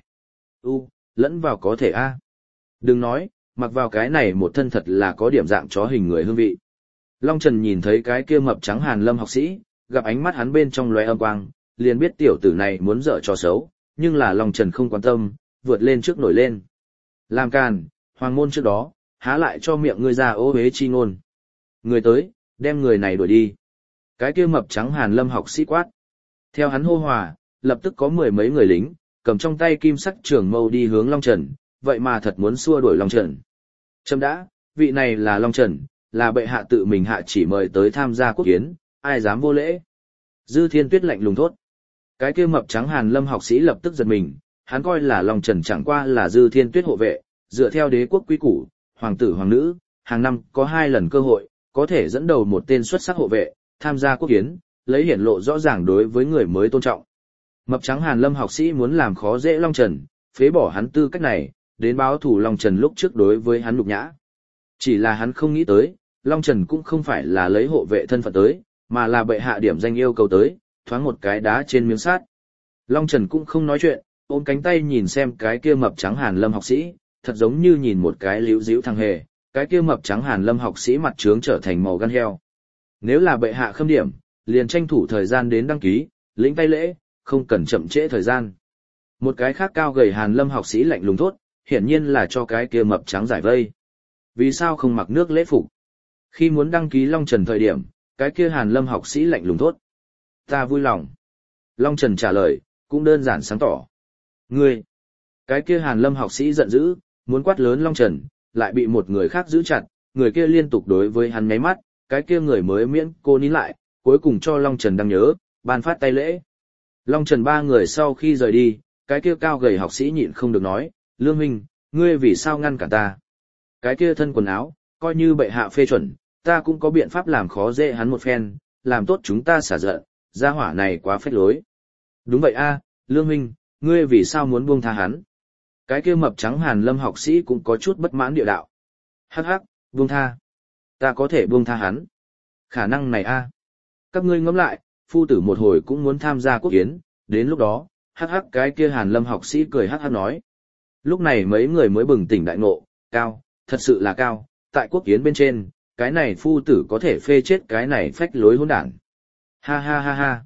Lẫn vào có thể a. Đừng nói, mặc vào cái này một thân thật là có điểm dạng chó hình người hương vị. Long Trần nhìn thấy cái kia mập trắng Hàn Lâm học sĩ, gặp ánh mắt hắn bên trong lóe âm quang, liền biết tiểu tử này muốn dở trò xấu, nhưng là Long Trần không quan tâm, vượt lên trước nổi lên. Làm càn, hoàng môn trước đó, há lại cho miệng ngươi ra ô hế chi ngôn. Người tới, đem người này đuổi đi. Cái kia mập trắng Hàn Lâm học sĩ quát. Theo hắn hô hòa, lập tức có 10 mấy người lính, cầm trong tay kim sắc trường mâu đi hướng Long Trần, vậy mà thật muốn xua đuổi Long Trần. Chấm đã, vị này là Long Trần, là bệ hạ tự mình hạ chỉ mời tới tham gia quốc yến, ai dám vô lễ. Dư Thiên Tuyết lạnh lùng thốt. Cái kia mập trắng Hàn Lâm học sĩ lập tức giật mình, hắn coi là Long Trần chẳng qua là Dư Thiên Tuyết hộ vệ, dựa theo đế quốc quy củ, hoàng tử hoàng nữ, hàng năm có 2 lần cơ hội, có thể dẫn đầu một tên xuất sắc hộ vệ, tham gia quốc yến, lấy hiển lộ rõ ràng đối với người mới tôn trọng. Mập trắng Hàn Lâm học sĩ muốn làm khó dễ Long Trần, phế bỏ hắn tư cách này, đến báo thù Long Trần lúc trước đối với hắn nhục nhã. Chỉ là hắn không nghĩ tới, Long Trần cũng không phải là lấy hộ vệ thân phận tới, mà là bệ hạ điểm danh yêu cầu tới, thoáng một cái đá trên miếng sắt. Long Trần cũng không nói chuyện, ôm cánh tay nhìn xem cái kia mập trắng Hàn Lâm học sĩ, thật giống như nhìn một cái líu díu thằng hề, cái kia mập trắng Hàn Lâm học sĩ mặt trướng trở thành màu gan heo. Nếu là bệ hạ khâm điểm, liền tranh thủ thời gian đến đăng ký, lĩnh tay lễ, không cần chậm trễ thời gian. Một cái khác cao gầy Hàn Lâm học sĩ lạnh lùng thốt, hiển nhiên là cho cái kia mập trắng giải vây. Vì sao không mặc nước lễ phục? Khi muốn đăng ký Long Trần thời điểm, cái kia Hàn Lâm học sĩ lạnh lùng thốt. Ta vui lòng. Long Trần trả lời, cũng đơn giản sáng tỏ. Ngươi! Cái kia Hàn Lâm học sĩ giận dữ, muốn quát lớn Long Trần, lại bị một người khác giữ chặt, người kia liên tục đối với hắn nháy mắt, cái kia người mới miễn cô nín lại, cuối cùng cho Long Trần đăng nhớ, ban phát tay lễ. Long Trần 3 người sau khi rời đi, cái kia cao gầy học sĩ nhịn không được nói, Lương Minh, ngươi vì sao ngăn cản ta? Cái kia thân quần áo, coi như bệ hạ phê chuẩn, ta cũng có biện pháp làm khó dễ hắn một phen, làm tốt chúng ta xả giận, gia hỏa này quá phết lối. Đúng vậy a, Lương Minh, ngươi vì sao muốn buông tha hắn? Cái kia mập trắng Hàn Lâm học sĩ cũng có chút bất mãn địa đạo. Hắc hắc, buông tha. Ta có thể buông tha hắn. Khả năng này a. Các ngươi ngẫm lại, phu tử một hồi cũng muốn tham gia quốc yến, đến lúc đó, hắc hắc cái kia Hàn Lâm học sĩ cười hắc hắc nói. Lúc này mấy người mới bừng tỉnh đại ngộ, cao, thật sự là cao, tại quốc yến bên trên, cái này phu tử có thể phê chết cái này phách lối hỗn đản. Ha ha ha ha.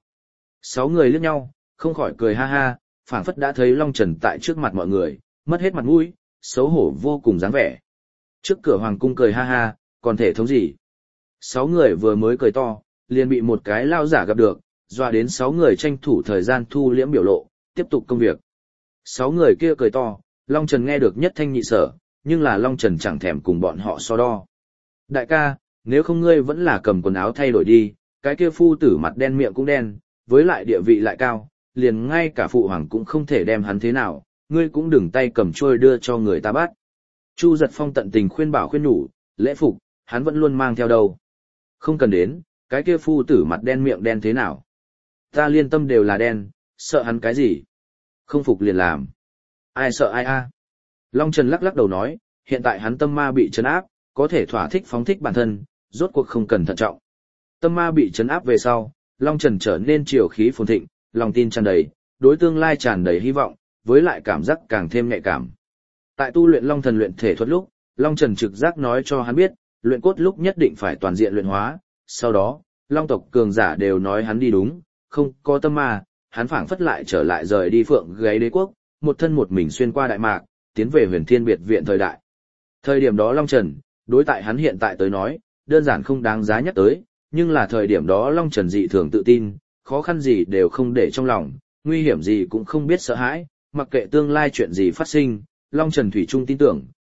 6 người liếc nhau, không khỏi cười ha ha, phảng phất đã thấy Long Trần tại trước mặt mọi người, mất hết mặt mũi, xấu hổ vô cùng dáng vẻ. Trước cửa hoàng cung cười ha ha, còn thể thống gì? 6 người vừa mới cười to, liền bị một cái lao giả gặp được, dọa đến 6 người tranh thủ thời gian thu liễm biểu lộ, tiếp tục công việc. 6 người kia cười to, Long Trần nghe được nhất thanh nhị sở, nhưng là Long Trần chẳng thèm cùng bọn họ so đo. Đại ca, nếu không ngươi vẫn là cầm quần áo thay đổi đi, cái kia phu tử mặt đen miệng cũng đen, với lại địa vị lại cao, liền ngay cả phụ hoàng cũng không thể đem hắn thế nào, ngươi cũng đừng tay cầm trôi đưa cho người ta bắt. Chu Giật Phong tận tình khuyên bảo khuyên nhủ, lễ phục, hắn vẫn luôn mang theo đầu. Không cần đến, cái kia phu tử mặt đen miệng đen thế nào. Ta liên tâm đều là đen, sợ hắn cái gì. Không phục liền làm. Ai sợ ai a? Long Trần lắc lắc đầu nói, hiện tại hắn tâm ma bị trấn áp, có thể thỏa thích phóng thích bản thân, rốt cuộc không cần thận trọng. Tâm ma bị trấn áp về sau, Long Trần trở nên triều khí phồn thịnh, lòng tin tràn đầy, đối tương lai tràn đầy hy vọng, với lại cảm giác càng thêm nhạy cảm. Tại tu luyện Long Thần luyện thể thuật lúc, Long Trần trực giác nói cho hắn biết, luyện cốt lúc nhất định phải toàn diện luyện hóa, sau đó, Long tộc cường giả đều nói hắn đi đúng, không có tâm ma, hắn phảng phất lại trở lại rời đi Phượng Gáy Đế quốc, một thân một mình xuyên qua đại mạc, tiến về Huyền Thiên Biệt viện thời đại. Thời điểm đó Long Trần, đối tại hắn hiện tại tới nói, đơn giản không đáng giá nhắc tới, nhưng là thời điểm đó Long Trần dị thường tự tin, khó khăn gì đều không để trong lòng, nguy hiểm gì cũng không biết sợ hãi, mặc kệ tương lai chuyện gì phát sinh, Long Trần thủy chung tin tưởng,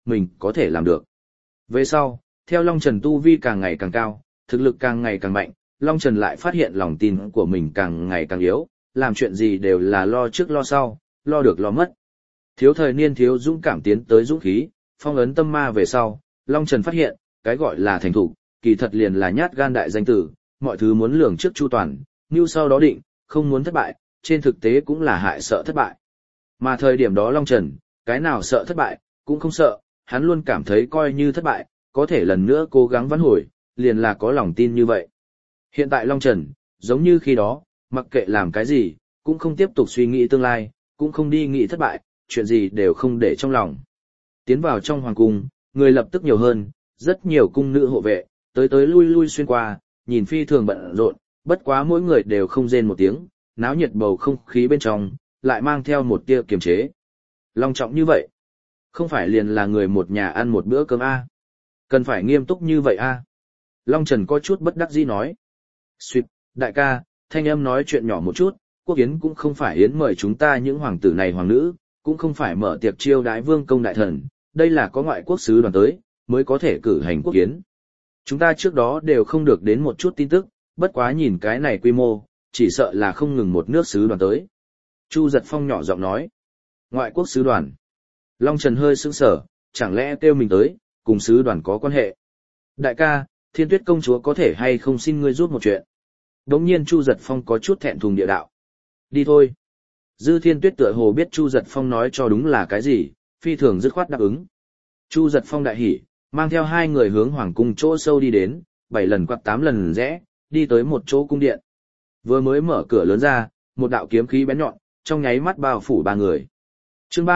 mình có thể làm được. Về sau, theo Long Trần tu vi càng ngày càng cao, thực lực càng ngày càng mạnh, Long Trần lại phát hiện lòng tin của mình càng ngày càng yếu, làm chuyện gì đều là lo trước lo sau, lo được lo mất. Thiếu thời niên thiếu dũng cảm tiến tới dũng khí, phong ấn tâm ma về sau, Long Trần phát hiện, cái gọi là thành thủ, kỳ thật liền là nhát gan đại danh tử, mọi thứ muốn lường trước chu toàn, như sau đó định, không muốn thất bại, trên thực tế cũng là hại sợ thất bại. Mà thời điểm đó Long Trần, cái nào sợ thất bại, cũng không sợ, hắn luôn cảm thấy coi như thất bại, có thể lần nữa cố gắng vãn hồi, liền là có lòng tin như vậy. Hiện tại Long Trần, giống như khi đó, mặc kệ làm cái gì, cũng không tiếp tục suy nghĩ tương lai, cũng không đi nghĩ thất bại, chuyện gì đều không để trong lòng. Tiến vào trong hoàng cung, người lập tức nhiều hơn, rất nhiều cung nữ hộ vệ, tới tới lui lui xuyên qua, nhìn phi thường bận rộn, bất quá mỗi người đều không rên một tiếng, náo nhiệt bầu không khí bên trong, lại mang theo một tia kiềm chế. Long trọng như vậy, không phải liền là người một nhà ăn một bữa cơm a? Cần phải nghiêm túc như vậy a? Long Trần có chút bất đắc dĩ nói. Xuyệt, đại ca, thanh âm nói chuyện nhỏ một chút, quốc yến cũng không phải yến mời chúng ta những hoàng tử này hoàng nữ, cũng không phải mở tiệc chiêu đái vương công đại thần, đây là có ngoại quốc sứ đoàn tới, mới có thể cử hành quốc yến. Chúng ta trước đó đều không được đến một chút tin tức, bất quá nhìn cái này quy mô, chỉ sợ là không ngừng một nước sứ đoàn tới. Chu Giật Phong nhỏ giọng nói. Ngoại quốc sứ đoàn. Long Trần hơi sững sờ, chẳng lẽ kêu mình tới, cùng sứ đoàn có quan hệ. Đại ca, Thiên Tuyết công chúa có thể hay không xin ngươi giúp một chuyện. Đống nhiên Chu Giật Phong có chút thẹn thùng địa đạo. Đi thôi. Dư Thiên Tuyết tựa hồ biết Chu Giật Phong nói cho đúng là cái gì, phi thường dứt khoát đáp ứng. Chu Giật Phong đại hỉ, mang theo hai người hướng hoàng cung chỗ sâu đi đến, 7 lần quạt 8 lần rẽ, đi tới một chỗ cung điện. Vừa mới mở cửa lớn ra, một đạo kiếm khí bén nhọn, trong nháy mắt bao phủ ba người. Chương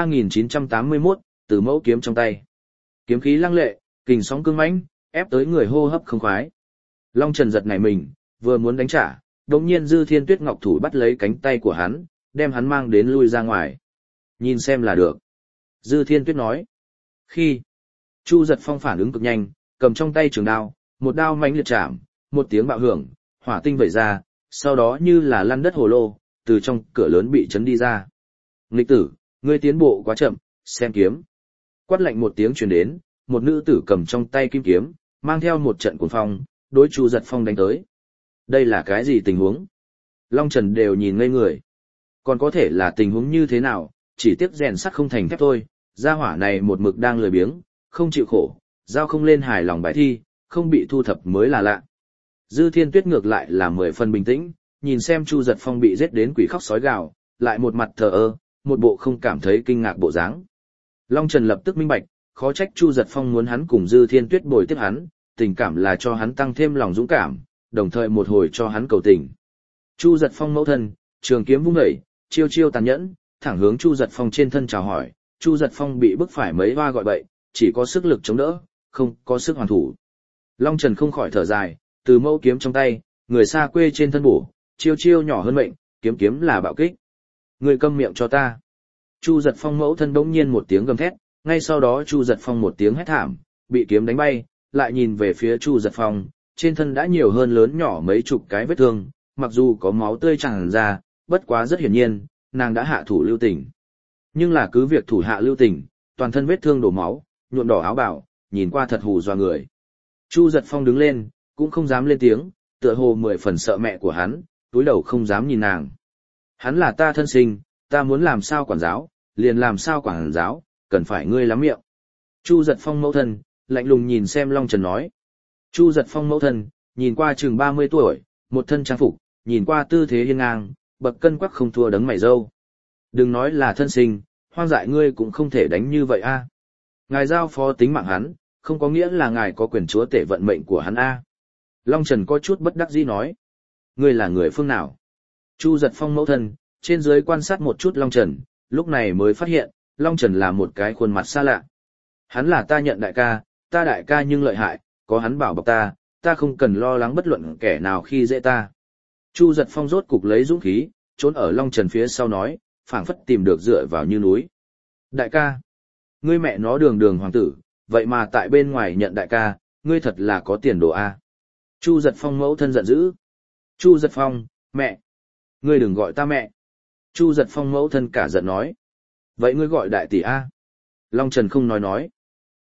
3981, Từ mẫu kiếm trong tay. Kiếm khí lăng lệ, kình sóng cương mãnh, ép tới người hô hấp không khoái. Long Trần giật nảy mình, vừa muốn đánh trả, đột nhiên Dư Thiên Tuyết ngọc thủ bắt lấy cánh tay của hắn, đem hắn mang đến lui ra ngoài. Nhìn xem là được. Dư Thiên Tuyết nói. Khi Chu Giật Phong phản ứng cực nhanh, cầm trong tay trường đao, một đao mãnh liệt chạm, một tiếng bạo hưởng, hỏa tinh vẩy ra, sau đó như là lăn đất hồ lô, từ trong cửa lớn bị chấn đi ra. Nghịch tử, ngươi tiến bộ quá chậm, xem kiếm. Quát lạnh một tiếng truyền đến, một nữ tử cầm trong tay kim kiếm, mang theo một trận cuồng phong, đối Chu Giật Phong đánh tới. Đây là cái gì tình huống? Long Trần đều nhìn ngây người. Còn có thể là tình huống như thế nào, chỉ tiếc rèn sắt không thành thép thôi, gia hỏa này một mực đang lười biếng, không chịu khổ, giao không lên hài lòng bài thi, không bị thu thập mới là lạ. Dư Thiên Tuyết ngược lại là 10 phần bình tĩnh, nhìn xem Chu Giật Phong bị giết đến quỷ khóc sói gào, lại một mặt thờ ơ, một bộ không cảm thấy kinh ngạc bộ dáng. Long Trần lập tức minh bạch, khó trách Chu Giật Phong muốn hắn cùng Dư Thiên Tuyết bồi tiếp hắn, tình cảm là cho hắn tăng thêm lòng dũng cảm, đồng thời một hồi cho hắn cầu tình. Chu Giật Phong mẫu thân, trường kiếm vung dậy, chiêu chiêu tàn nhẫn, thẳng hướng Chu Giật Phong trên thân chào hỏi. Chu Giật Phong bị bức phải mấy hoa gọi bậy, chỉ có sức lực chống đỡ, không có sức hoàn thủ. Long Trần không khỏi thở dài, từ mẫu kiếm trong tay, người xa quê trên thân bổ, chiêu chiêu nhỏ hơn mệnh, kiếm kiếm là bạo kích. Người câm miệng cho ta. Chu Giật Phong mẫu thân bỗng nhiên một tiếng gầm thét, ngay sau đó Chu Giật Phong một tiếng hét thảm, bị kiếm đánh bay, lại nhìn về phía Chu Giật Phong, trên thân đã nhiều hơn lớn nhỏ mấy chục cái vết thương, mặc dù có máu tươi tràn ra, bất quá rất hiển nhiên, nàng đã hạ thủ lưu tình. Nhưng là cứ việc thủ hạ lưu tình, toàn thân vết thương đổ máu, nhuộm đỏ áo bào, nhìn qua thật hù dọa người. Chu Giật Phong đứng lên, cũng không dám lên tiếng, tựa hồ 10 phần sợ mẹ của hắn, túi đầu không dám nhìn nàng. Hắn là ta thân sinh, ta muốn làm sao quản giáo, liền làm sao quản giáo, cần phải ngươi lắm miệng. Chu Giật Phong mẫu thân, lạnh lùng nhìn xem Long Trần nói. Chu Giật Phong mẫu thân, nhìn qua chừng 30 tuổi, một thân trang phục, nhìn qua tư thế hiên ngang, bậc cân quắc không thua đấng mày râu. Đừng nói là thân sinh, hoang dại ngươi cũng không thể đánh như vậy a. Ngài giao phó tính mạng hắn, không có nghĩa là ngài có quyền chúa tể vận mệnh của hắn a. Long Trần có chút bất đắc dĩ nói. Ngươi là người phương nào? Chu Giật Phong mẫu thân, trên dưới quan sát một chút Long Trần, lúc này mới phát hiện, Long Trần là một cái khuôn mặt xa lạ. Hắn là ta nhận đại ca, ta đại ca nhưng lợi hại, có hắn bảo bọc ta, ta không cần lo lắng bất luận kẻ nào khi dễ ta. Chu Giật Phong rốt cục lấy dũng khí, trốn ở Long Trần phía sau nói, phảng phất tìm được dựa vào như núi. Đại ca, ngươi mẹ nó đường đường hoàng tử, vậy mà tại bên ngoài nhận đại ca, ngươi thật là có tiền đồ a. Chu Giật Phong mẫu thân giận dữ. Chu Giật Phong, mẹ, ngươi đừng gọi ta mẹ. Chu Giật Phong mẫu thân cả giận nói. Vậy ngươi gọi đại tỷ a. Long Trần không nói.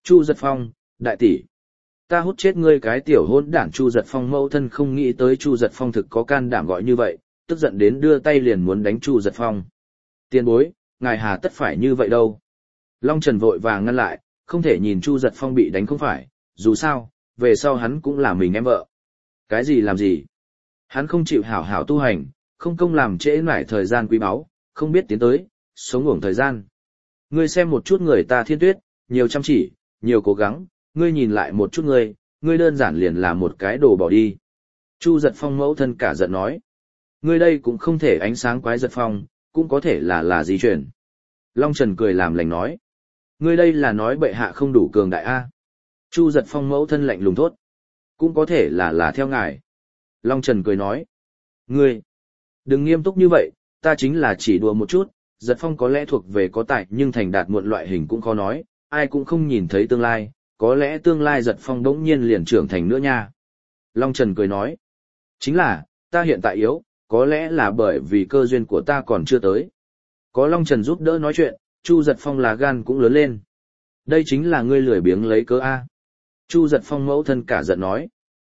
Chu Giật Phong, đại tỷ. Ta hút chết ngươi cái tiểu hỗn đản. Chu Giật Phong mẫu thân không nghĩ tới Chu Giật Phong thực có can đảm gọi như vậy, tức giận đến đưa tay liền muốn đánh Chu Giật Phong. Tiền bối, ngài hà tất phải như vậy đâu. Long Trần vội vàng ngăn lại, không thể nhìn Chu Giật Phong bị đánh không phải, dù sao, về sau hắn cũng là mình em vợ. Cái gì làm gì? Hắn không chịu hảo hảo tu hành, không công làm trễ nải thời gian quý báu, không biết tiến tới, sống uổng thời gian. Ngươi xem một chút người ta Thiên Tuyết, nhiều chăm chỉ, nhiều cố gắng, ngươi nhìn lại một chút ngươi đơn giản liền là một cái đồ bỏ đi. Chu Giật Phong mẫu thân cả giận nói. Ngươi đây cũng không thể ánh sáng quái Giật Phong, cũng có thể là di chuyển. Long Trần cười làm lành nói. Ngươi đây là nói bệ hạ không đủ cường đại A. Chu Giật Phong mẫu thân lạnh lùng thốt. Cũng có thể là theo ngài. Long Trần cười nói. Ngươi, đừng nghiêm túc như vậy, ta chính là chỉ đùa một chút, Giật Phong có lẽ thuộc về có tài nhưng thành đạt muộn loại hình cũng khó nói, ai cũng không nhìn thấy tương lai, có lẽ tương lai Giật Phong đống nhiên liền trưởng thành nữa nha. Long Trần cười nói. Chính là, ta hiện tại yếu, có lẽ là bởi vì cơ duyên của ta còn chưa tới. Có Long Trần giúp đỡ nói chuyện, Chu Giật Phong là gan cũng lớn lên. Đây chính là ngươi lười biếng lấy cớ A. Chu Giật Phong mẫu thân cả giận nói.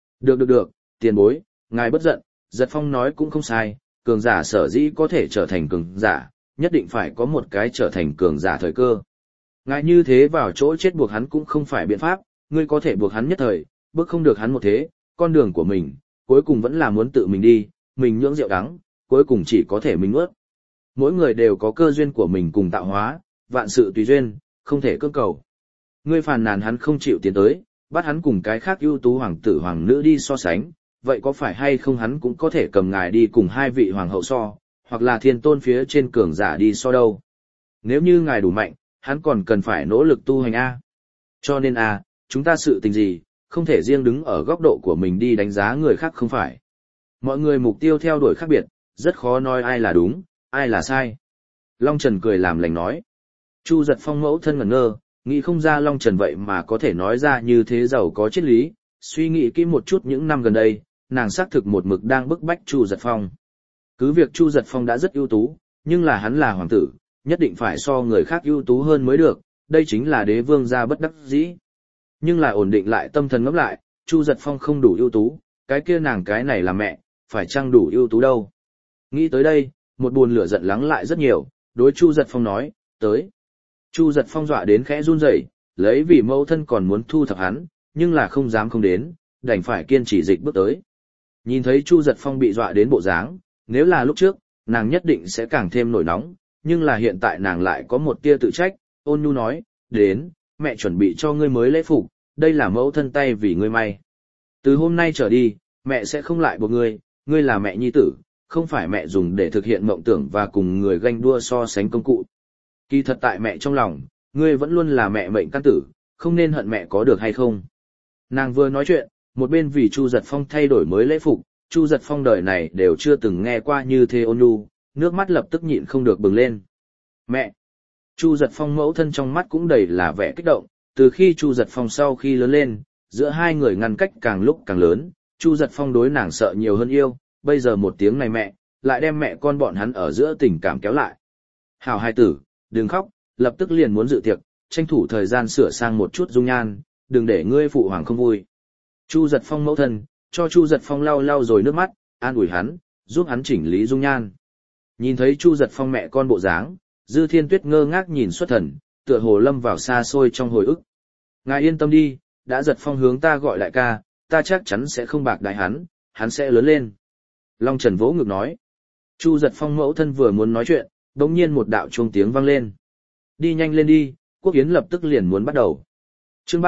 Được, tiền bối, ngài bất giận, Giật Phong nói cũng không sai, cường giả sở dĩ có thể trở thành cường giả, nhất định phải có một cái trở thành cường giả thời cơ. Ngài như thế vào chỗ chết buộc hắn cũng không phải biện pháp, ngươi có thể buộc hắn nhất thời, bước không được hắn một thế, con đường của mình, cuối cùng vẫn là muốn tự mình đi, mình nhưỡng rượu đắng, cuối cùng chỉ có thể mình ướt. Mỗi người đều có cơ duyên của mình cùng tạo hóa, vạn sự tùy duyên, không thể cưỡng cầu. Ngươi phàn nàn hắn không chịu tiến tới, bắt hắn cùng cái khác ưu tú hoàng tử hoàng nữ đi so sánh, vậy có phải hay không hắn cũng có thể cầm ngài đi cùng hai vị hoàng hậu so, hoặc là thiên tôn phía trên cường giả đi so đâu. Nếu như ngài đủ mạnh, hắn còn cần phải nỗ lực tu hành A. Cho nên A, chúng ta sự tình gì, không thể riêng đứng ở góc độ của mình đi đánh giá người khác không phải. Mọi người mục tiêu theo đuổi khác biệt, rất khó nói ai là đúng, ai là sai. Long Trần cười làm lành nói. Chu Giật Phong mẫu thân ngẩn ngơ, nghĩ không ra Long Trần vậy mà có thể nói ra như thế giàu có triết lý, suy nghĩ kỹ một chút những năm gần đây, nàng xác thực một mực đang bức bách Chu Giật Phong. Cứ việc Chu Giật Phong đã rất ưu tú, nhưng là hắn là hoàng tử, nhất định phải so người khác ưu tú hơn mới được, đây chính là đế vương gia bất đắc dĩ. Nhưng lại ổn định lại tâm thần ngẫm lại, Chu Giật Phong không đủ ưu tú, cái kia nàng cái này là mẹ, phải chăng đủ ưu tú đâu. Nghĩ tới đây, một buồn lửa giận lắng lại rất nhiều, đối Chu Giật Phong nói, tới. Chu Giật Phong dọa đến khẽ run rẩy, lấy vì mẫu thân còn muốn thu thập hắn, nhưng là không dám không đến, đành phải kiên trì dịch bước tới. Nhìn thấy Chu Giật Phong bị dọa đến bộ dáng, nếu là lúc trước, nàng nhất định sẽ càng thêm nổi nóng, nhưng là hiện tại nàng lại có một tia tự trách, ôn nhu nói, đến, mẹ chuẩn bị cho ngươi mới lễ phục, đây là mẫu thân tay vì ngươi may. Từ hôm nay trở đi, mẹ sẽ không lại buộc ngươi là mẹ nhi tử, không phải mẹ dùng để thực hiện mộng tưởng và cùng người ganh đua so sánh công cụ. Kỳ thật tại mẹ trong lòng, ngươi vẫn luôn là mẹ mệnh căn tử, không nên hận mẹ có được hay không. Nàng vừa nói chuyện, một bên vì Chu Giật Phong thay đổi mới lễ phục, Chu Giật Phong đời này đều chưa từng nghe qua như thế ôn nhu, nước mắt lập tức nhịn không được bừng lên. Mẹ! Chu Giật Phong mẫu thân trong mắt cũng đầy là vẻ kích động, từ khi Chu Giật Phong sau khi lớn lên, giữa hai người ngăn cách càng lúc càng lớn, Chu Giật Phong đối nàng sợ nhiều hơn yêu, bây giờ một tiếng này mẹ, lại đem mẹ con bọn hắn ở giữa tình cảm kéo lại. Hảo hai tử, đừng khóc, lập tức liền muốn dự tiệc, tranh thủ thời gian sửa sang một chút dung nhan, đừng để ngươi phụ hoàng không vui. Chu Giật Phong mẫu thân, cho Chu Giật Phong lau lau rồi nước mắt, an ủi hắn, giúp hắn chỉnh lý dung nhan. Nhìn thấy Chu Giật Phong mẹ con bộ dáng, Dư Thiên Tuyết ngơ ngác nhìn xuất thần, tựa hồ lâm vào xa xôi trong hồi ức. Ngài yên tâm đi, đã Giật Phong hướng ta gọi đại ca, ta chắc chắn sẽ không bạc đại hắn sẽ lớn lên. Long Trần vỗ ngực nói. Chu Giật Phong mẫu thân vừa muốn nói chuyện, đột nhiên một đạo chuông tiếng vang lên. Đi nhanh lên đi, quốc yến lập tức liền muốn bắt đầu. Chương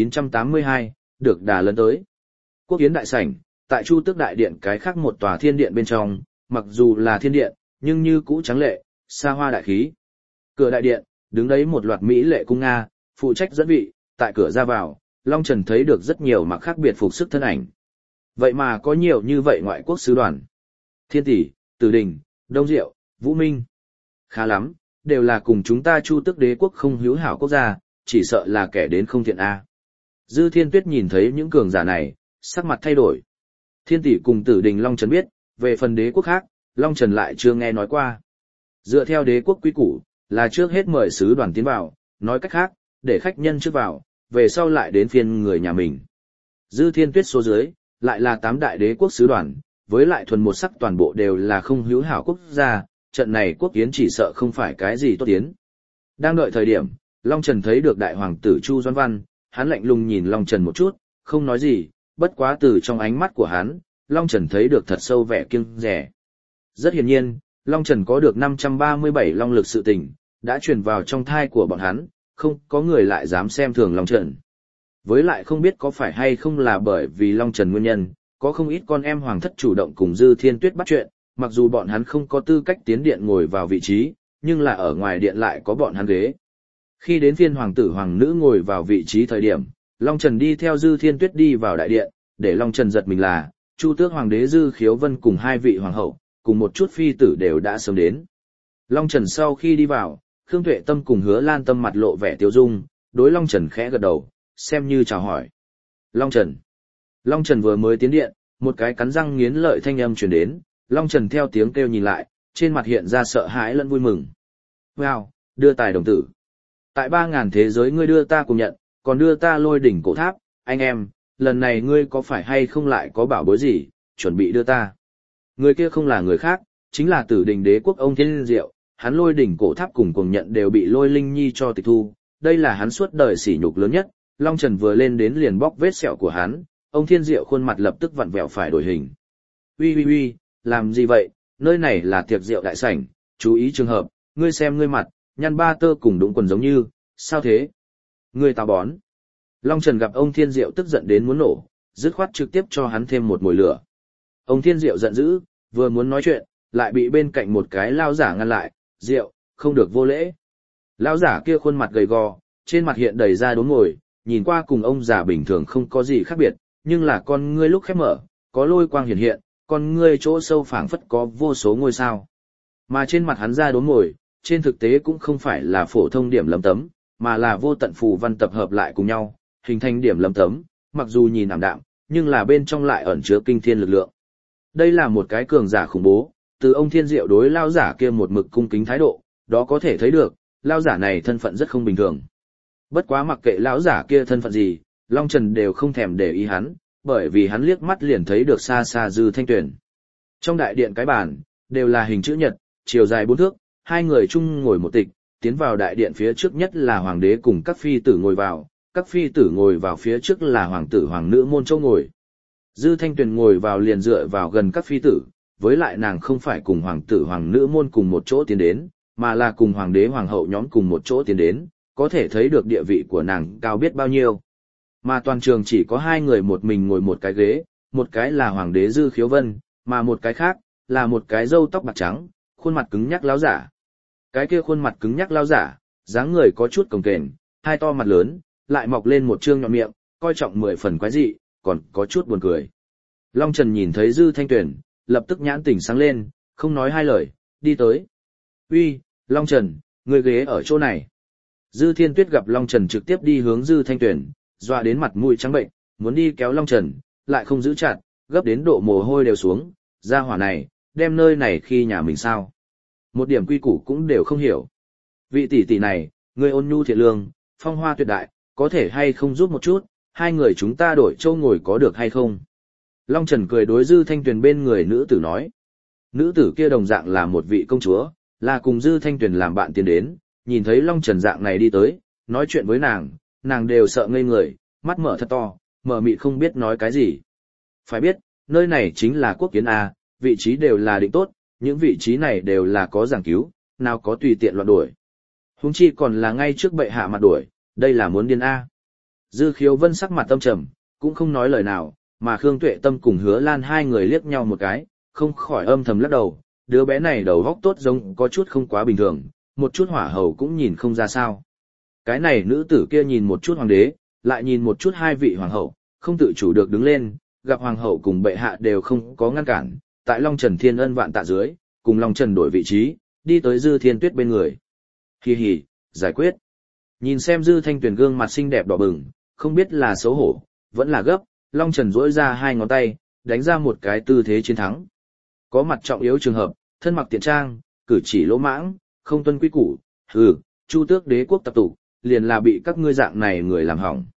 3982, được đà lớn tới. Quốc yến đại sảnh, tại Chu Tước đại điện cái khác một tòa thiên điện bên trong, mặc dù là thiên điện, nhưng như cũ trắng lệ, xa hoa đại khí. Cửa đại điện, đứng đấy một loạt mỹ lệ cung nga, phụ trách dẫn vị, tại cửa ra vào, Long Trần thấy được rất nhiều mặc khác biệt phục sức thân ảnh. Vậy mà có nhiều như vậy ngoại quốc sứ đoàn. Thiên Tỷ, Tử Đình, Đông Diệu, Vũ Minh. Khá lắm, đều là cùng chúng ta Chu Tước đế quốc không hữu hảo quốc gia, chỉ sợ là kẻ đến không thiện a. Dư Thiên Tuyết nhìn thấy những cường giả này, sắc mặt thay đổi. Thiên Tỷ cùng Tử Đình Long Trần biết, về phần đế quốc khác, Long Trần lại chưa nghe nói qua. Dựa theo đế quốc quy củ, là trước hết mời sứ đoàn tiến vào, nói cách khác, để khách nhân trước vào, về sau lại đến phiên người nhà mình. Dư Thiên Tuyết số dưới, lại là 8 đại đế quốc sứ đoàn, với lại thuần một sắc toàn bộ đều là không hữu hảo quốc gia, trận này quốc kiến chỉ sợ không phải cái gì tốt tiến. Đang đợi thời điểm, Long Trần thấy được đại hoàng tử Chu Doãn Văn, hắn lạnh lùng nhìn Long Trần một chút, không nói gì, bất quá từ trong ánh mắt của hắn, Long Trần thấy được thật sâu vẻ kiêng dè. Rất hiển nhiên, Long Trần có được 537 long lực sự tình, đã truyền vào trong thai của bọn hắn, không có người lại dám xem thường Long Trần. Với lại không biết có phải hay không là bởi vì Long Trần nguyên nhân, có không ít con em hoàng thất chủ động cùng Dư Thiên Tuyết bắt chuyện, mặc dù bọn hắn không có tư cách tiến điện ngồi vào vị trí, nhưng là ở ngoài điện lại có bọn hắn ghế. Khi đến phiên hoàng tử hoàng nữ ngồi vào vị trí thời điểm, Long Trần đi theo Dư Thiên Tuyết đi vào đại điện, để Long Trần giật mình là, Chu Tước hoàng đế Dư Khiếu Vân cùng 2 vị hoàng hậu, cùng một chút phi tử đều đã sớm đến. Long Trần sau khi đi vào, Khương Tuệ Tâm cùng Hứa Lan Tâm mặt lộ vẻ tiêu dung, đối Long Trần khẽ gật đầu, xem như chào hỏi. Long Trần vừa mới tiến điện, một cái cắn răng nghiến lợi thanh âm truyền đến, Long Trần theo tiếng kêu nhìn lại, trên mặt hiện ra sợ hãi lẫn vui mừng. Wow, đưa tài đồng tử. Tại 3.000 thế giới ngươi đưa ta cùng nhận, còn đưa ta Lôi Đỉnh Cổ Tháp, anh em, lần này ngươi có phải hay không lại có bảo bối gì, chuẩn bị đưa ta. Người kia không là người khác, chính là Tử Đình Đế quốc ông Thiên Diệu, hắn Lôi Đỉnh Cổ Tháp cùng cùng nhận đều bị Lôi Linh Nhi cho tịch thu, đây là hắn suốt đời sỉ nhục lớn nhất. Long Trần vừa lên đến liền bóc vết sẹo của hắn, ông Thiên Diệu khuôn mặt lập tức vặn vẹo phải đổi hình. Uy, làm gì vậy, nơi này là tiệc rượu đại sảnh, chú ý trường hợp, ngươi xem ngươi mặt, nhăn ba tơ cùng đũng quần giống như, sao thế? Ngươi táo bón. Long Trần gặp ông Thiên Diệu tức giận đến muốn nổ, dứt khoát trực tiếp cho hắn thêm một mồi lửa. Ông Thiên Diệu giận dữ, vừa muốn nói chuyện, lại bị bên cạnh một cái lao giả ngăn lại, Diệu, không được vô lễ. Lao giả kia khuôn mặt gầy gò, trên mặt hiện đầy da đốm ngồi, nhìn qua cùng ông già bình thường không có gì khác biệt, nhưng là con ngươi lúc khép mở, có lôi quang hiện hiện, con ngươi chỗ sâu phảng phất có vô số ngôi sao. Mà trên mặt hắn da đốm ngồi, trên thực tế cũng không phải là phổ thông điểm lấm tấm, mà là vô tận phù văn tập hợp lại cùng nhau, hình thành điểm lấm tấm, mặc dù nhìn ảm đạm, nhưng là bên trong lại ẩn chứa kinh thiên lực lượng. Đây là một cái cường giả khủng bố, từ ông Thiên Diệu đối lao giả kia một mực cung kính thái độ, đó có thể thấy được, lao giả này thân phận rất không bình thường. Bất quá mặc kệ lão giả kia thân phận gì, Long Trần đều không thèm để ý hắn, bởi vì hắn liếc mắt liền thấy được xa xa Dư Thanh Tuyền. Trong đại điện cái bàn, đều là hình chữ nhật, chiều dài 4 thước, 2 người chung ngồi một tịch, tiến vào đại điện phía trước nhất là hoàng đế cùng các phi tử ngồi vào, các phi tử ngồi vào phía trước là hoàng tử hoàng nữ môn châu ngồi. Dư Thanh Tuyền ngồi vào liền dựa vào gần các phi tử, với lại nàng không phải cùng hoàng tử hoàng nữ môn cùng một chỗ tiến đến, mà là cùng hoàng đế hoàng hậu nhóm cùng một chỗ tiến đến, có thể thấy được địa vị của nàng cao biết bao nhiêu. Mà toàn trường chỉ có 2 người một mình ngồi một cái ghế, một cái là hoàng đế Dư Khiếu Vân, mà một cái khác là một cái râu tóc bạc trắng, khuôn mặt cứng nhắc láo giả. Cái kia khuôn mặt cứng nhắc láo giả, dáng người có chút cồng kềnh, hai to mặt lớn, lại mọc lên một trương nhọn miệng, coi trọng 10 phần quái dị, còn có chút buồn cười. Long Trần nhìn thấy Dư Thanh Tuyền, lập tức nhãn tỉnh sáng lên, không nói hai lời, đi tới. Uy, Long Trần, người ghế ở chỗ này. Dư Thiên Tuyết gặp Long Trần trực tiếp đi hướng Dư Thanh Tuyền, dọa đến mặt mũi trắng bệnh, muốn đi kéo Long Trần, lại không giữ chặt, gấp đến độ mồ hôi đều xuống, ra hỏa này, đem nơi này khi nhà mình sao. Một điểm quy củ cũng đều không hiểu. Vị tỷ tỷ này, người ôn nhu thiện lương, phong hoa tuyệt đại, có thể hay không giúp một chút, 2 người chúng ta đổi châu ngồi có được hay không? Long Trần cười đối Dư Thanh Tuyền bên người nữ tử nói. Nữ tử kia đồng dạng là một vị công chúa, là cùng Dư Thanh Tuyền làm bạn tiến đến, nhìn thấy Long Trần dạng này đi tới, nói chuyện với nàng đều sợ ngây người, mắt mở thật to, mở mịt không biết nói cái gì. Phải biết, nơi này chính là quốc kiến A, vị trí đều là định tốt, những vị trí này đều là có giảng cứu, nào có tùy tiện loạn đuổi. Huống chi còn là ngay trước bệ hạ mặt đuổi, đây là muốn điên A. Dư Khiếu Vân sắc mặt tâm trầm, cũng không nói lời nào, mà Khương Tuệ Tâm cùng Hứa Lan 2 người liếc nhau một cái, không khỏi âm thầm lắc đầu, đứa bé này đầu óc tốt giống có chút không quá bình thường, một chút hỏa hầu cũng nhìn không ra sao. Cái này nữ tử kia nhìn một chút hoàng đế, lại nhìn một chút 2 vị hoàng hậu, không tự chủ được đứng lên, gặp hoàng hậu cùng bệ hạ đều không có ngăn cản, tại Long Trần thiên ân vạn tạ dưới, cùng Long Trần đổi vị trí, đi tới Dư Thiên Tuyết bên người. Hi hi, giải quyết. Nhìn xem Dư Thanh Tuyền gương mặt xinh đẹp đỏ bừng, không biết là xấu hổ, vẫn là gấp, Long Trần duỗi ra 2 ngón tay, đánh ra một cái tư thế chiến thắng. Có mặt trọng yếu trường hợp, thân mặc tiện trang, cử chỉ lỗ mãng, không tuân quy củ, Chu Tước Đế quốc tập tục, liền là bị các ngươi dạng này người làm hỏng.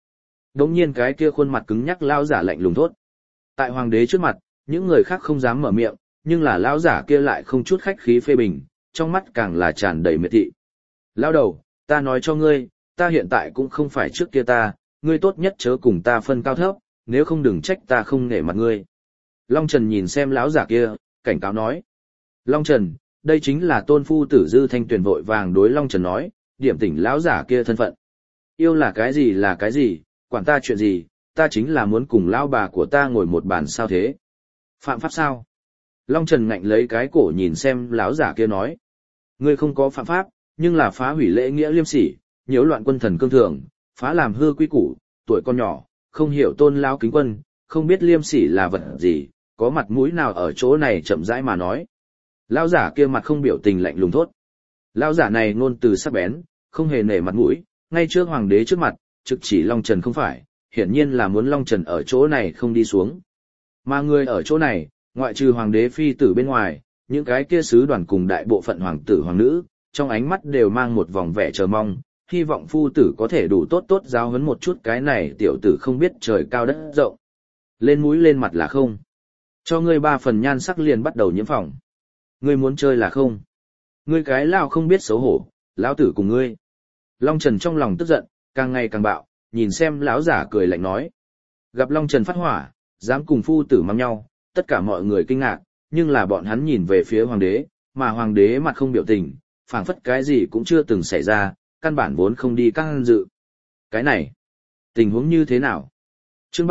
đống nhiên cái kia khuôn mặt cứng nhắc lão giả lạnh lùng thốt. Tại hoàng đế trước mặt, những người khác không dám mở miệng, nhưng là lão giả kia lại không chút khách khí phê bình, trong mắt càng là tràn đầy miệt thị. Lão đầu, ta nói cho ngươi, ta hiện tại cũng không phải trước kia ta, ngươi tốt nhất chớ cùng ta phân cao thấp, nếu không đừng trách ta không nể mặt ngươi. Long Trần nhìn xem lão giả kia, cảnh cáo nói. Long Trần, đây chính là tôn phu tử Dư Thanh Tuyền vội vàng đối Long Trần nói, điểm tỉnh lão giả kia thân phận. Yêu là cái gì, quản ta chuyện gì, ta chính là muốn cùng lão bà của ta ngồi một bàn sao thế. Phạm pháp sao? Long Trần ngạnh lấy cái cổ nhìn xem lão giả kia nói. Ngươi không có phạm pháp, nhưng là phá hủy lễ nghĩa liêm sỉ, nhiễu loạn quân thần cương thường, phá làm hư quy củ, tuổi con nhỏ, không hiểu tôn lão kính quân, không biết liêm sỉ là vật gì, có mặt mũi nào ở chỗ này chậm rãi mà nói. Lão giả kia mặt không biểu tình lạnh lùng thốt. Lão giả này ngôn từ sắc bén, không hề nể mặt mũi, ngay trước hoàng đế trước mặt, trực chỉ Long Trần không phải, hiển nhiên là muốn Long Trần ở chỗ này không đi xuống. Mà người ở chỗ này, ngoại trừ hoàng đế phi tử bên ngoài, những cái kia sứ đoàn cùng đại bộ phận hoàng tử hoàng nữ, trong ánh mắt đều mang một vòng vẻ chờ mong, hy vọng phu tử có thể đủ tốt tốt giáo huấn một chút cái này tiểu tử không biết trời cao đất rộng. Lên mũi lên mặt là không. Cho ngươi 3 phần nhan sắc liền bắt đầu nhiễm phòng. Ngươi muốn chơi là không. Ngươi cái lao không biết xấu hổ, lão tử cùng ngươi. Long Trần trong lòng tức giận, càng ngày càng bạo, nhìn xem lão giả cười lạnh nói. Gặp Long Trần phát hỏa, dám cùng phu tử mắng nhau, tất cả mọi người kinh ngạc, nhưng là bọn hắn nhìn về phía hoàng đế, mà hoàng đế mặt không biểu tình, phảng phất cái gì cũng chưa từng xảy ra, căn bản vốn không đi can dự. Cái này, tình huống như thế nào? Chương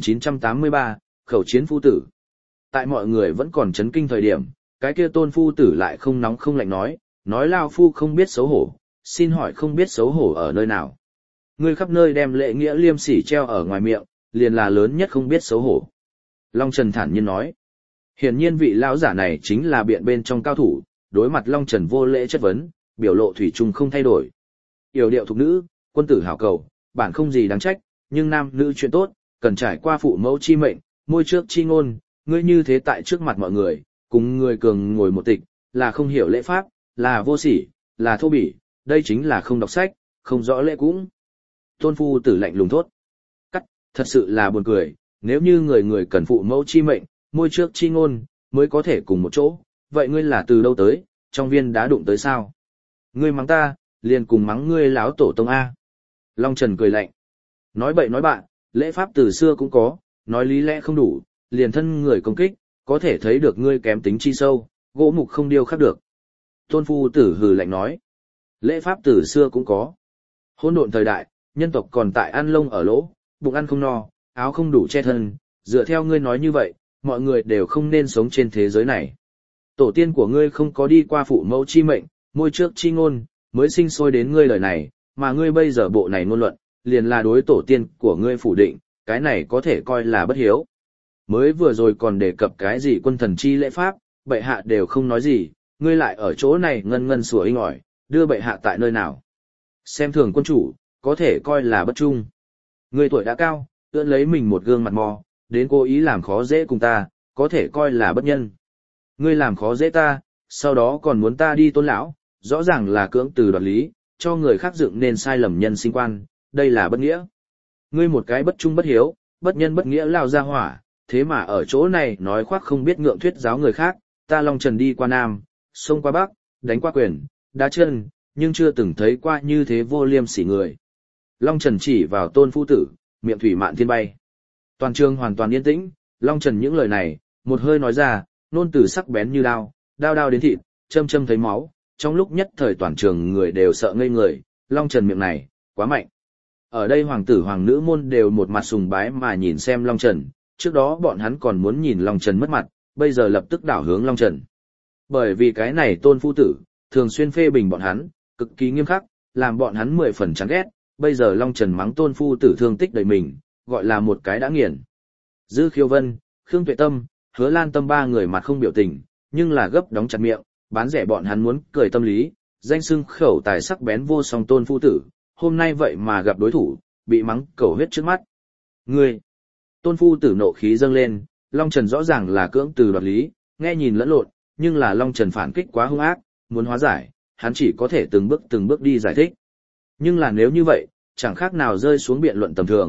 3983, khẩu chiến phu tử. Tại mọi người vẫn còn chấn kinh thời điểm, cái kia tôn phu tử lại không nóng không lạnh nói lao phu không biết xấu hổ, xin hỏi không biết xấu hổ ở nơi nào. Ngươi khắp nơi đem lễ nghĩa liêm sỉ treo ở ngoài miệng, liền là lớn nhất không biết xấu hổ. Long Trần thản nhiên nói. Hiển nhiên vị lão giả này chính là biện bên trong cao thủ, đối mặt Long Trần vô lễ chất vấn, biểu lộ thủy chung không thay đổi. Yểu điệu thục nữ, quân tử hảo cầu, bản không gì đáng trách, nhưng nam nữ chuyện tốt, cần trải qua phụ mẫu chi mệnh, môi trước chi ngôn, ngươi như thế tại trước mặt mọi người, cùng người cường ngồi một tịch, là không hiểu lễ pháp, là vô sỉ, là thô bỉ, đây chính là không đọc sách, không rõ lễ cũng. Tôn phu tử lạnh lùng thốt. Cắt, thật sự là buồn cười, nếu như người cần phụ mẫu chi mệnh, môi trước chi ngôn, mới có thể cùng một chỗ, vậy ngươi là từ đâu tới, trong viên đá đụng tới sao? Ngươi mắng ta, liền cùng mắng ngươi láo tổ tông A. Long Trần cười lạnh. Nói bậy nói bạn, lễ pháp từ xưa cũng có, nói lý lẽ không đủ, liền thân người công kích, có thể thấy được ngươi kém tính chi sâu, gỗ mục không điêu khắc được. Tôn phu tử hừ lạnh nói. Lễ pháp từ xưa cũng có. Hỗn độn thời đại, nhân tộc còn tại ăn lông ở lỗ, bụng ăn không no, áo không đủ che thân, dựa theo ngươi nói như vậy, mọi người đều không nên sống trên thế giới này. Tổ tiên của ngươi không có đi qua phụ mẫu chi mệnh, môi trước chi ngôn, mới sinh sôi đến ngươi lời này, mà ngươi bây giờ bộ này ngôn luận, liền là đối tổ tiên của ngươi phủ định, cái này có thể coi là bất hiếu. Mới vừa rồi còn đề cập cái gì quân thần chi lễ pháp, bệ hạ đều không nói gì, ngươi lại ở chỗ này ngân ngân sủa inh ỏi, đưa bệ hạ tại nơi nào. Xem thường quân chủ, có thể coi là bất trung. Ngươi tuổi đã cao, ưỡn lấy mình một gương mặt mò, đến cố ý làm khó dễ cùng ta, có thể coi là bất nhân. Ngươi làm khó dễ ta, sau đó còn muốn ta đi tôn lão, rõ ràng là cưỡng từ đoạt lý, cho người khác dựng nên sai lầm nhân sinh quan, đây là bất nghĩa. Ngươi một cái bất trung bất hiếu, bất nhân bất nghĩa lao ra hỏa, thế mà ở chỗ này nói khoác không biết ngượng thuyết giáo người khác, ta Long Trần đi qua Nam, xông qua Bắc, đánh qua quyền, đá chân, nhưng chưa từng thấy qua như thế vô liêm sỉ người. Long Trần chỉ vào tôn phu tử, miệng thủy mạn thiên bay. Toàn trường hoàn toàn yên tĩnh, Long Trần những lời này, một hơi nói ra, nôn từ sắc bén như đao, đao đao đến thịt, châm châm thấy máu, trong lúc nhất thời toàn trường người đều sợ ngây người, Long Trần miệng này, quá mạnh. Ở đây hoàng tử hoàng nữ môn đều một mặt sùng bái mà nhìn xem Long Trần, trước đó bọn hắn còn muốn nhìn Long Trần mất mặt, bây giờ lập tức đảo hướng Long Trần. Bởi vì cái này tôn phu tử, thường xuyên phê bình bọn hắn, cực kỳ nghiêm khắc, làm bọn hắn 10 phần chán ghét, bây giờ Long Trần mắng tôn phu tử thương tích đầy mình, gọi là một cái đã nghiền. Dư Khiêu Vân, Khương Tuệ Tâm, Hứa Lan Tâm 3 người mặt không biểu tình, nhưng là gấp đóng chặt miệng, bán rẻ bọn hắn muốn cười tâm lý, danh xưng khẩu tài sắc bén vô song tôn phu tử, hôm nay vậy mà gặp đối thủ, bị mắng cầu huyết trước mắt. Ngươi! Tôn phu tử nộ khí dâng lên, Long Trần rõ ràng là cưỡng từ đoạt lý, nghe nhìn lẫn lộn, nhưng là Long Trần phản kích quá hung ác, muốn hóa giải, hắn chỉ có thể từng bước đi giải thích. Nhưng là nếu như vậy, chẳng khác nào rơi xuống biện luận tầm thường,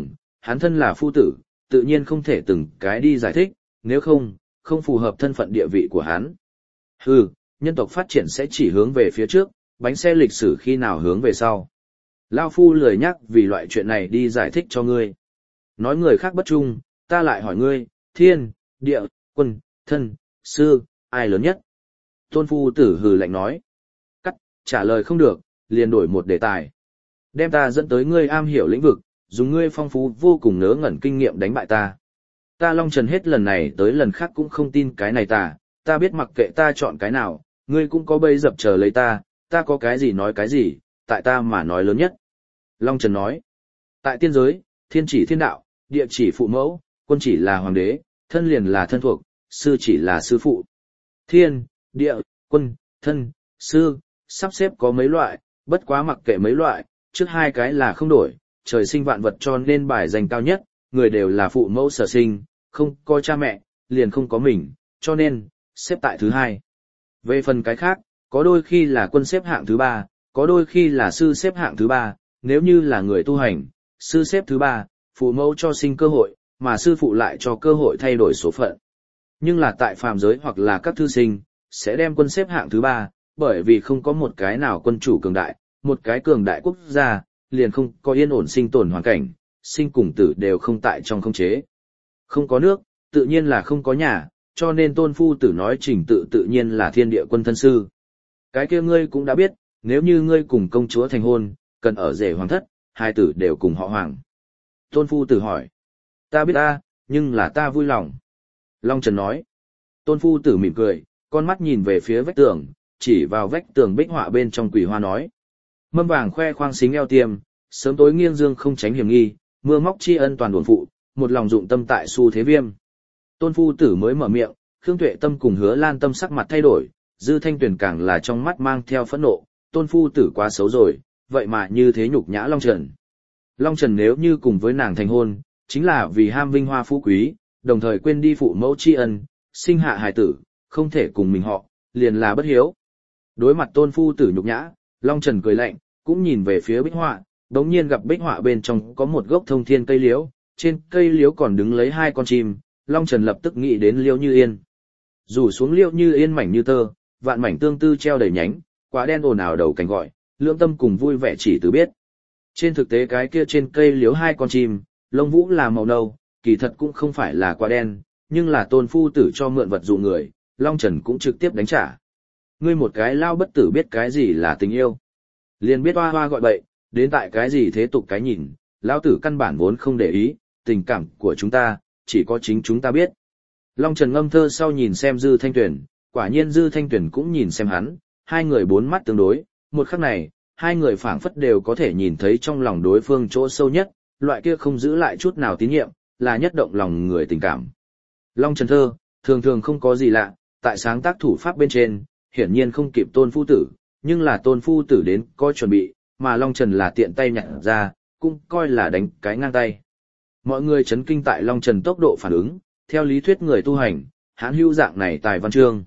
hắn thân là phu tử, tự nhiên không thể từng cái đi giải thích, nếu không phù hợp thân phận địa vị của hắn. Hừ, nhân tộc phát triển sẽ chỉ hướng về phía trước, bánh xe lịch sử khi nào hướng về sau. Lao phu lười nhắc vì loại chuyện này đi giải thích cho ngươi. Nói người khác bất trung, ta lại hỏi ngươi, thiên, địa, quân, thân, sư, ai lớn nhất? Tôn phu tử hừ lạnh nói. Cắt, trả lời không được, liền đổi một đề tài. Đem ta dẫn tới ngươi am hiểu lĩnh vực, dùng ngươi phong phú vô cùng ngớ ngẩn kinh nghiệm đánh bại ta. Ta Long Trần hết lần này tới lần khác cũng không tin cái này ta biết mặc kệ ta chọn cái nào, ngươi cũng có bấy dập chờ lấy ta có cái gì nói cái gì, tại ta mà nói lớn nhất. Long Trần nói, tại tiên giới, thiên chỉ thiên đạo, địa chỉ phụ mẫu, quân chỉ là hoàng đế, thân liền là thân thuộc, sư chỉ là sư phụ. Thiên, địa, quân, thân, sư, sắp xếp có mấy loại, bất quá mặc kệ mấy loại, trước hai cái là không đổi, trời sinh vạn vật cho nên bài danh cao nhất, người đều là phụ mẫu sở sinh, không có cha mẹ, liền không có mình, cho nên, xếp tại thứ hai. Về phần cái khác, có đôi khi là quân xếp hạng thứ ba, có đôi khi là sư xếp hạng thứ ba, nếu như là người tu hành, sư xếp thứ ba, phụ mẫu cho sinh cơ hội, mà sư phụ lại cho cơ hội thay đổi số phận. Nhưng là tại phàm giới hoặc là các thư sinh, sẽ đem quân xếp hạng thứ ba, bởi vì không có một cái nào quân chủ cường đại, một cái cường đại quốc gia, liền không có yên ổn sinh tồn hoàn cảnh, sinh cùng tử đều không tại trong khống chế. Không có nước, tự nhiên là không có nhà, cho nên tôn phu tử nói trình tự tự nhiên là thiên địa quân thân sư. Cái kia ngươi cũng đã biết, nếu như ngươi cùng công chúa thành hôn, cần ở rể hoàng thất, hai tử đều cùng họ hoàng. Tôn phu tử hỏi. Ta biết nhưng là ta vui lòng. Long Trần nói. Tôn phu tử mỉm cười, con mắt nhìn về phía vách tường, chỉ vào vách tường bích họa bên trong quỷ hoa nói. Mâm vàng khoe khoang xính eo tiêm, sớm tối nghiêng dương không tránh hiểm nghi, mưa móc tri ân toàn đồn phụ, một lòng dụng tâm tại xu thế viêm. Tôn phu tử mới mở miệng, Khương Tuệ Tâm cùng Hứa Lan Tâm sắc mặt thay đổi, Dư Thanh Tuyền càng là trong mắt mang theo phẫn nộ, tôn phu tử quá xấu rồi, vậy mà như thế nhục nhã Long Trần. Long Trần nếu như cùng với nàng thành hôn, chính là vì ham vinh hoa phú quý, đồng thời quên đi phụ mẫu tri ân, sinh hạ hài tử, không thể cùng mình họ, liền là bất hiếu. Đối mặt tôn phu tử nhục nhã, Long Trần cười lạnh, cũng nhìn về phía bích họa, đống nhiên gặp bích họa bên trong có một gốc thông thiên cây liễu, trên cây liễu còn đứng lấy hai con chim, Long Trần lập tức nghĩ đến Liễu Như Yên. Rủ xuống Liễu Như Yên mảnh như tơ, vạn mảnh tương tư treo đầy nhánh, quả đen ồn ào đầu cánh gọi, lưỡng tâm cùng vui vẻ chỉ từ biết. Trên thực tế cái kia trên cây liễu hai con chim, lông vũ là màu nâu, kỳ thật cũng không phải là quả đen, nhưng là tôn phu tử cho mượn vật dụ người, Long Trần cũng trực tiếp đánh trả. Ngươi một cái lao bất tử biết cái gì là tình yêu. Liền biết hoa hoa gọi bậy, đến tại cái gì thế tục cái nhìn, lão tử căn bản vốn không để ý, tình cảm của chúng ta, chỉ có chính chúng ta biết. Long Trần ngâm thơ sau nhìn xem Dư Thanh Tuyền, quả nhiên Dư Thanh Tuyền cũng nhìn xem hắn, hai người bốn mắt tương đối, một khắc này, hai người phảng phất đều có thể nhìn thấy trong lòng đối phương chỗ sâu nhất, loại kia không giữ lại chút nào tín nhiệm, là nhất động lòng người tình cảm. Long Trần thơ, thường thường không có gì lạ, tại sáng tác thủ pháp bên trên, hiển nhiên không kịp tôn phu tử, nhưng là tôn phu tử đến coi chuẩn bị, mà Long Trần là tiện tay nhặt ra, cũng coi là đánh cái ngang tay. Mọi người chấn kinh tại Long Trần tốc độ phản ứng, theo lý thuyết người tu hành, hãn hữu dạng này tài văn chương.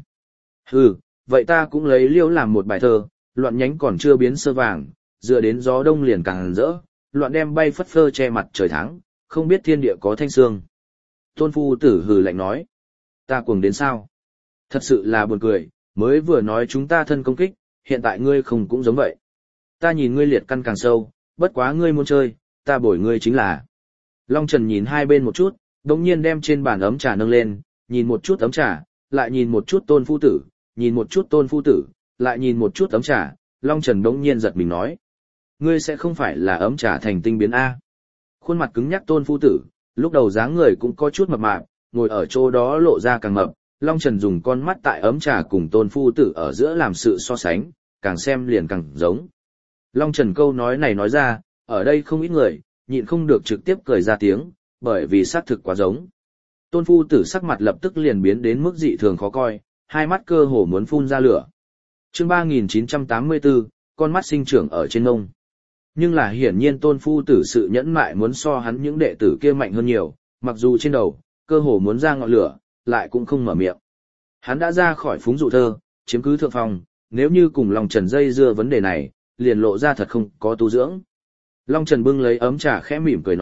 Vậy ta cũng lấy Liễu làm một bài thơ, loạn nhánh còn chưa biến sơ vàng, dựa đến gió đông liền càng rỡ, loạn đem bay phất phơ che mặt trời tháng, không biết thiên địa có thanh sương. Tôn phu tử hừ lạnh nói, ta cuồng đến sao? Thật sự là buồn cười, mới vừa nói chúng ta thân công kích, hiện tại ngươi không cũng giống vậy. Ta nhìn ngươi liệt căn càng sâu, bất quá ngươi muốn chơi, ta bồi ngươi chính là. Long Trần nhìn hai bên một chút, đồng nhiên đem trên bàn ấm trà nâng lên, nhìn một chút ấm trà, lại nhìn một chút tôn phu tử, nhìn một chút tôn phu tử, lại nhìn một chút ấm trà, Long Trần đống nhiên giật mình nói. Ngươi sẽ không phải là ấm trà thành tinh biến A. Khuôn mặt cứng nhắc tôn phu tử, lúc đầu dáng người cũng có chút mập mạp, ngồi ở chỗ đó lộ ra càng mập, Long Trần dùng con mắt tại ấm trà cùng tôn phu tử ở giữa làm sự so sánh, càng xem liền càng giống. Long Trần câu nói này nói ra, ở đây không ít người, nhịn không được trực tiếp cười ra tiếng, bởi vì xác thực quá giống. Tôn phu tử sắc mặt lập tức liền biến đến mức dị thường khó coi, hai mắt cơ hồ muốn phun ra lửa. Chương 3984, con mắt sinh trưởng ở trên ngông. Nhưng là hiển nhiên tôn phu tử sự nhẫn mại muốn so hắn những đệ tử kia mạnh hơn nhiều, mặc dù trên đầu, cơ hồ muốn ra ngọn lửa, lại cũng không mở miệng. Hắn đã ra khỏi phúng dụ thơ, chiếm cứ thượng phong, nếu như cùng Long Trần dây dưa vấn đề này, liền lộ ra thật không có tu dưỡng. Long Trần bưng lấy ấm trà khẽ mỉm cười nói,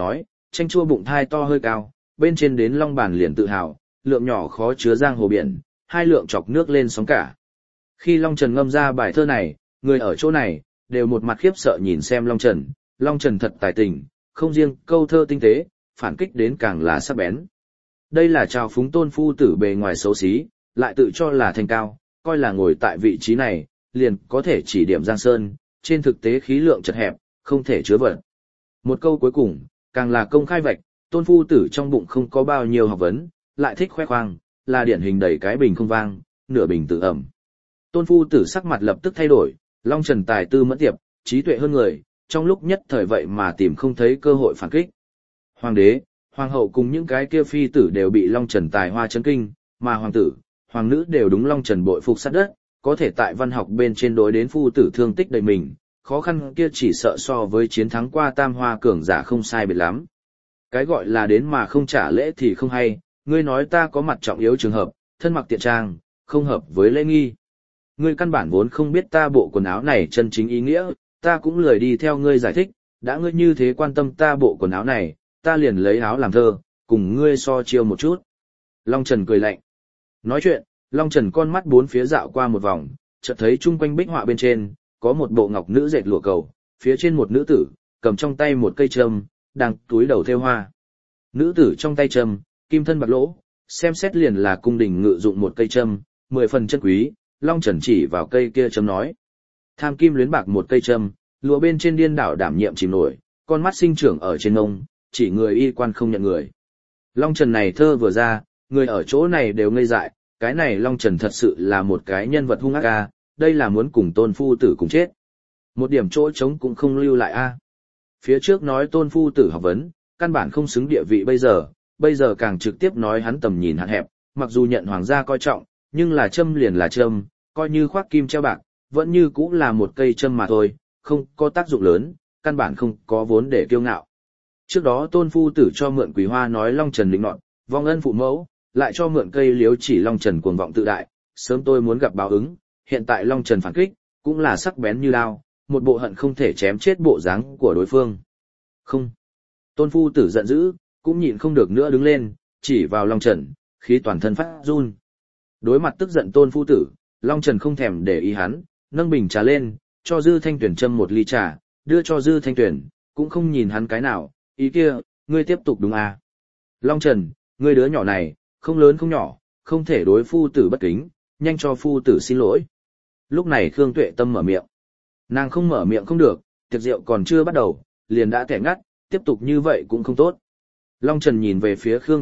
chanh chua bụng thai to hơi cao, bên trên đến long bàn liền tự hào, lượng nhỏ khó chứa giang hồ biển, hai lượng chọc nước lên sóng cả. Khi Long Trần ngâm ra bài thơ này, người ở chỗ này, đều một mặt khiếp sợ nhìn xem Long Trần thật tài tình, không riêng câu thơ tinh tế, phản kích đến càng là sắc bén. Đây là trào phúng Tôn phu tử bề ngoài xấu xí, lại tự cho là thành cao, coi là ngồi tại vị trí này, liền có thể chỉ điểm Giang Sơn, trên thực tế khí lượng chật hẹp, không thể chứa vật. Một câu cuối cùng, càng là công khai vạch, Tôn phu tử trong bụng không có bao nhiêu học vấn, lại thích khoe khoang, là điển hình đẩy cái bình không vang, nửa bình tự ẩm. Tôn phu tử sắc mặt lập tức thay đổi, Long Trần tài tư mẫn tiệp, trí tuệ hơn người, trong lúc nhất thời vậy mà tìm không thấy cơ hội phản kích. Hoàng đế, hoàng hậu cùng những cái kia phi tử đều bị Long Trần tài hoa chấn kinh, mà hoàng tử, hoàng nữ đều đúng Long Trần bội phục sát đất, có thể tại văn học bên trên đối đến phu tử thương tích đầy mình, khó khăn kia chỉ sợ so với chiến thắng qua tam hoa cường giả không sai biệt lắm. Cái gọi là đến mà không trả lễ thì không hay, ngươi nói ta có mặt trọng yếu trường hợp, thân mặc tiện trang, không hợp với lễ nghi. Ngươi căn bản vốn không biết ta bộ quần áo này chân chính ý nghĩa, ta cũng lười đi theo ngươi giải thích, đã ngươi như thế quan tâm ta bộ quần áo này, ta liền lấy áo làm thơ, cùng ngươi so chiêu một chút. Long Trần cười lạnh. Nói chuyện, Long Trần con mắt bốn phía dạo qua một vòng, chợt thấy chung quanh bích họa bên trên, có một bộ ngọc nữ dệt lụa cầu, phía trên một nữ tử, cầm trong tay một cây trâm, đang túi đầu thêu hoa. Nữ tử trong tay trâm, kim thân bạc lỗ, xem xét liền là cung đình ngự dụng một cây trâm, 10 phần chân quý. Long Trần chỉ vào cây kia châm nói. Tham kim luyến bạc một cây châm, lụa bên trên điên đảo đảm nhiệm chìm nổi, con mắt sinh trưởng ở trên ngông, chỉ người y quan không nhận người. Long Trần này thơ vừa ra, người ở chỗ này đều ngây dại, cái này Long Trần thật sự là một cái nhân vật hung ác a, đây là muốn cùng Tôn phu tử cùng chết. Một điểm chỗ trống cũng không lưu lại a. Phía trước nói Tôn phu tử học vấn, căn bản không xứng địa vị bây giờ càng trực tiếp nói hắn tầm nhìn hạn hẹp, mặc dù nhận hoàng gia coi trọng, nhưng là châm liền là châm, coi như khoác kim treo bạc, vẫn như cũng là một cây châm mà thôi, không có tác dụng lớn, căn bản không có vốn để kiêu ngạo. Trước đó Tôn phu tử cho mượn Quý Hoa nói Long Trần định nọt, vong ân phụ mẫu, lại cho mượn cây liếu chỉ Long Trần cuồng vọng tự đại, sớm tôi muốn gặp báo ứng, hiện tại Long Trần phản kích, cũng là sắc bén như đao, một bộ hận không thể chém chết bộ dáng của đối phương. Không. Tôn phu tử giận dữ, cũng nhịn không được nữa đứng lên, chỉ vào Long Trần, khí toàn thân phát run. Đối mặt tức giận Tôn phu tử, Long Trần không thèm để ý hắn, nâng bình trà lên, cho Dư Thanh Tuyển châm một ly trà, đưa cho Dư Thanh Tuyển, cũng không nhìn hắn cái nào, ý kia, ngươi tiếp tục đúng à. Long Trần, ngươi đứa nhỏ này, không lớn không nhỏ, không thể đối phu tử bất kính, nhanh cho phu tử xin lỗi. Lúc này Khương Tuệ Tâm mở miệng. Nàng không mở miệng không được, tiệc rượu còn chưa bắt đầu, liền đã tẻ ngắt, tiếp tục như vậy cũng không tốt. Long Trần nhìn về phía Khương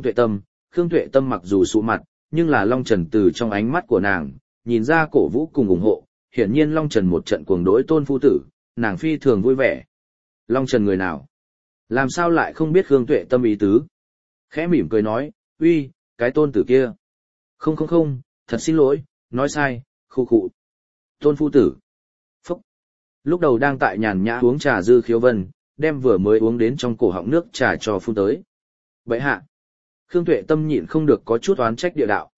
Tuệ Tâm mặc dù sụ mặt, nhưng là Long Trần từ trong ánh mắt của nàng, nhìn ra cổ vũ cùng ủng hộ, hiển nhiên Long Trần một trận cuồng đối Tôn phu tử, nàng phi thường vui vẻ. Long Trần người nào? Làm sao lại không biết Khương Tuệ Tâm ý tứ? Khẽ mỉm cười nói, uy, cái Tôn tử kia. Không, thật xin lỗi, nói sai, khu. Tôn phu tử. Phúc. Lúc đầu đang tại nhàn nhã uống trà Dư Khiếu Vân, đem vừa mới uống đến trong cổ họng nước trà cho phun tới. Vậy hạ. Khương Tuệ Tâm nhịn không được có chút oán trách địa đạo.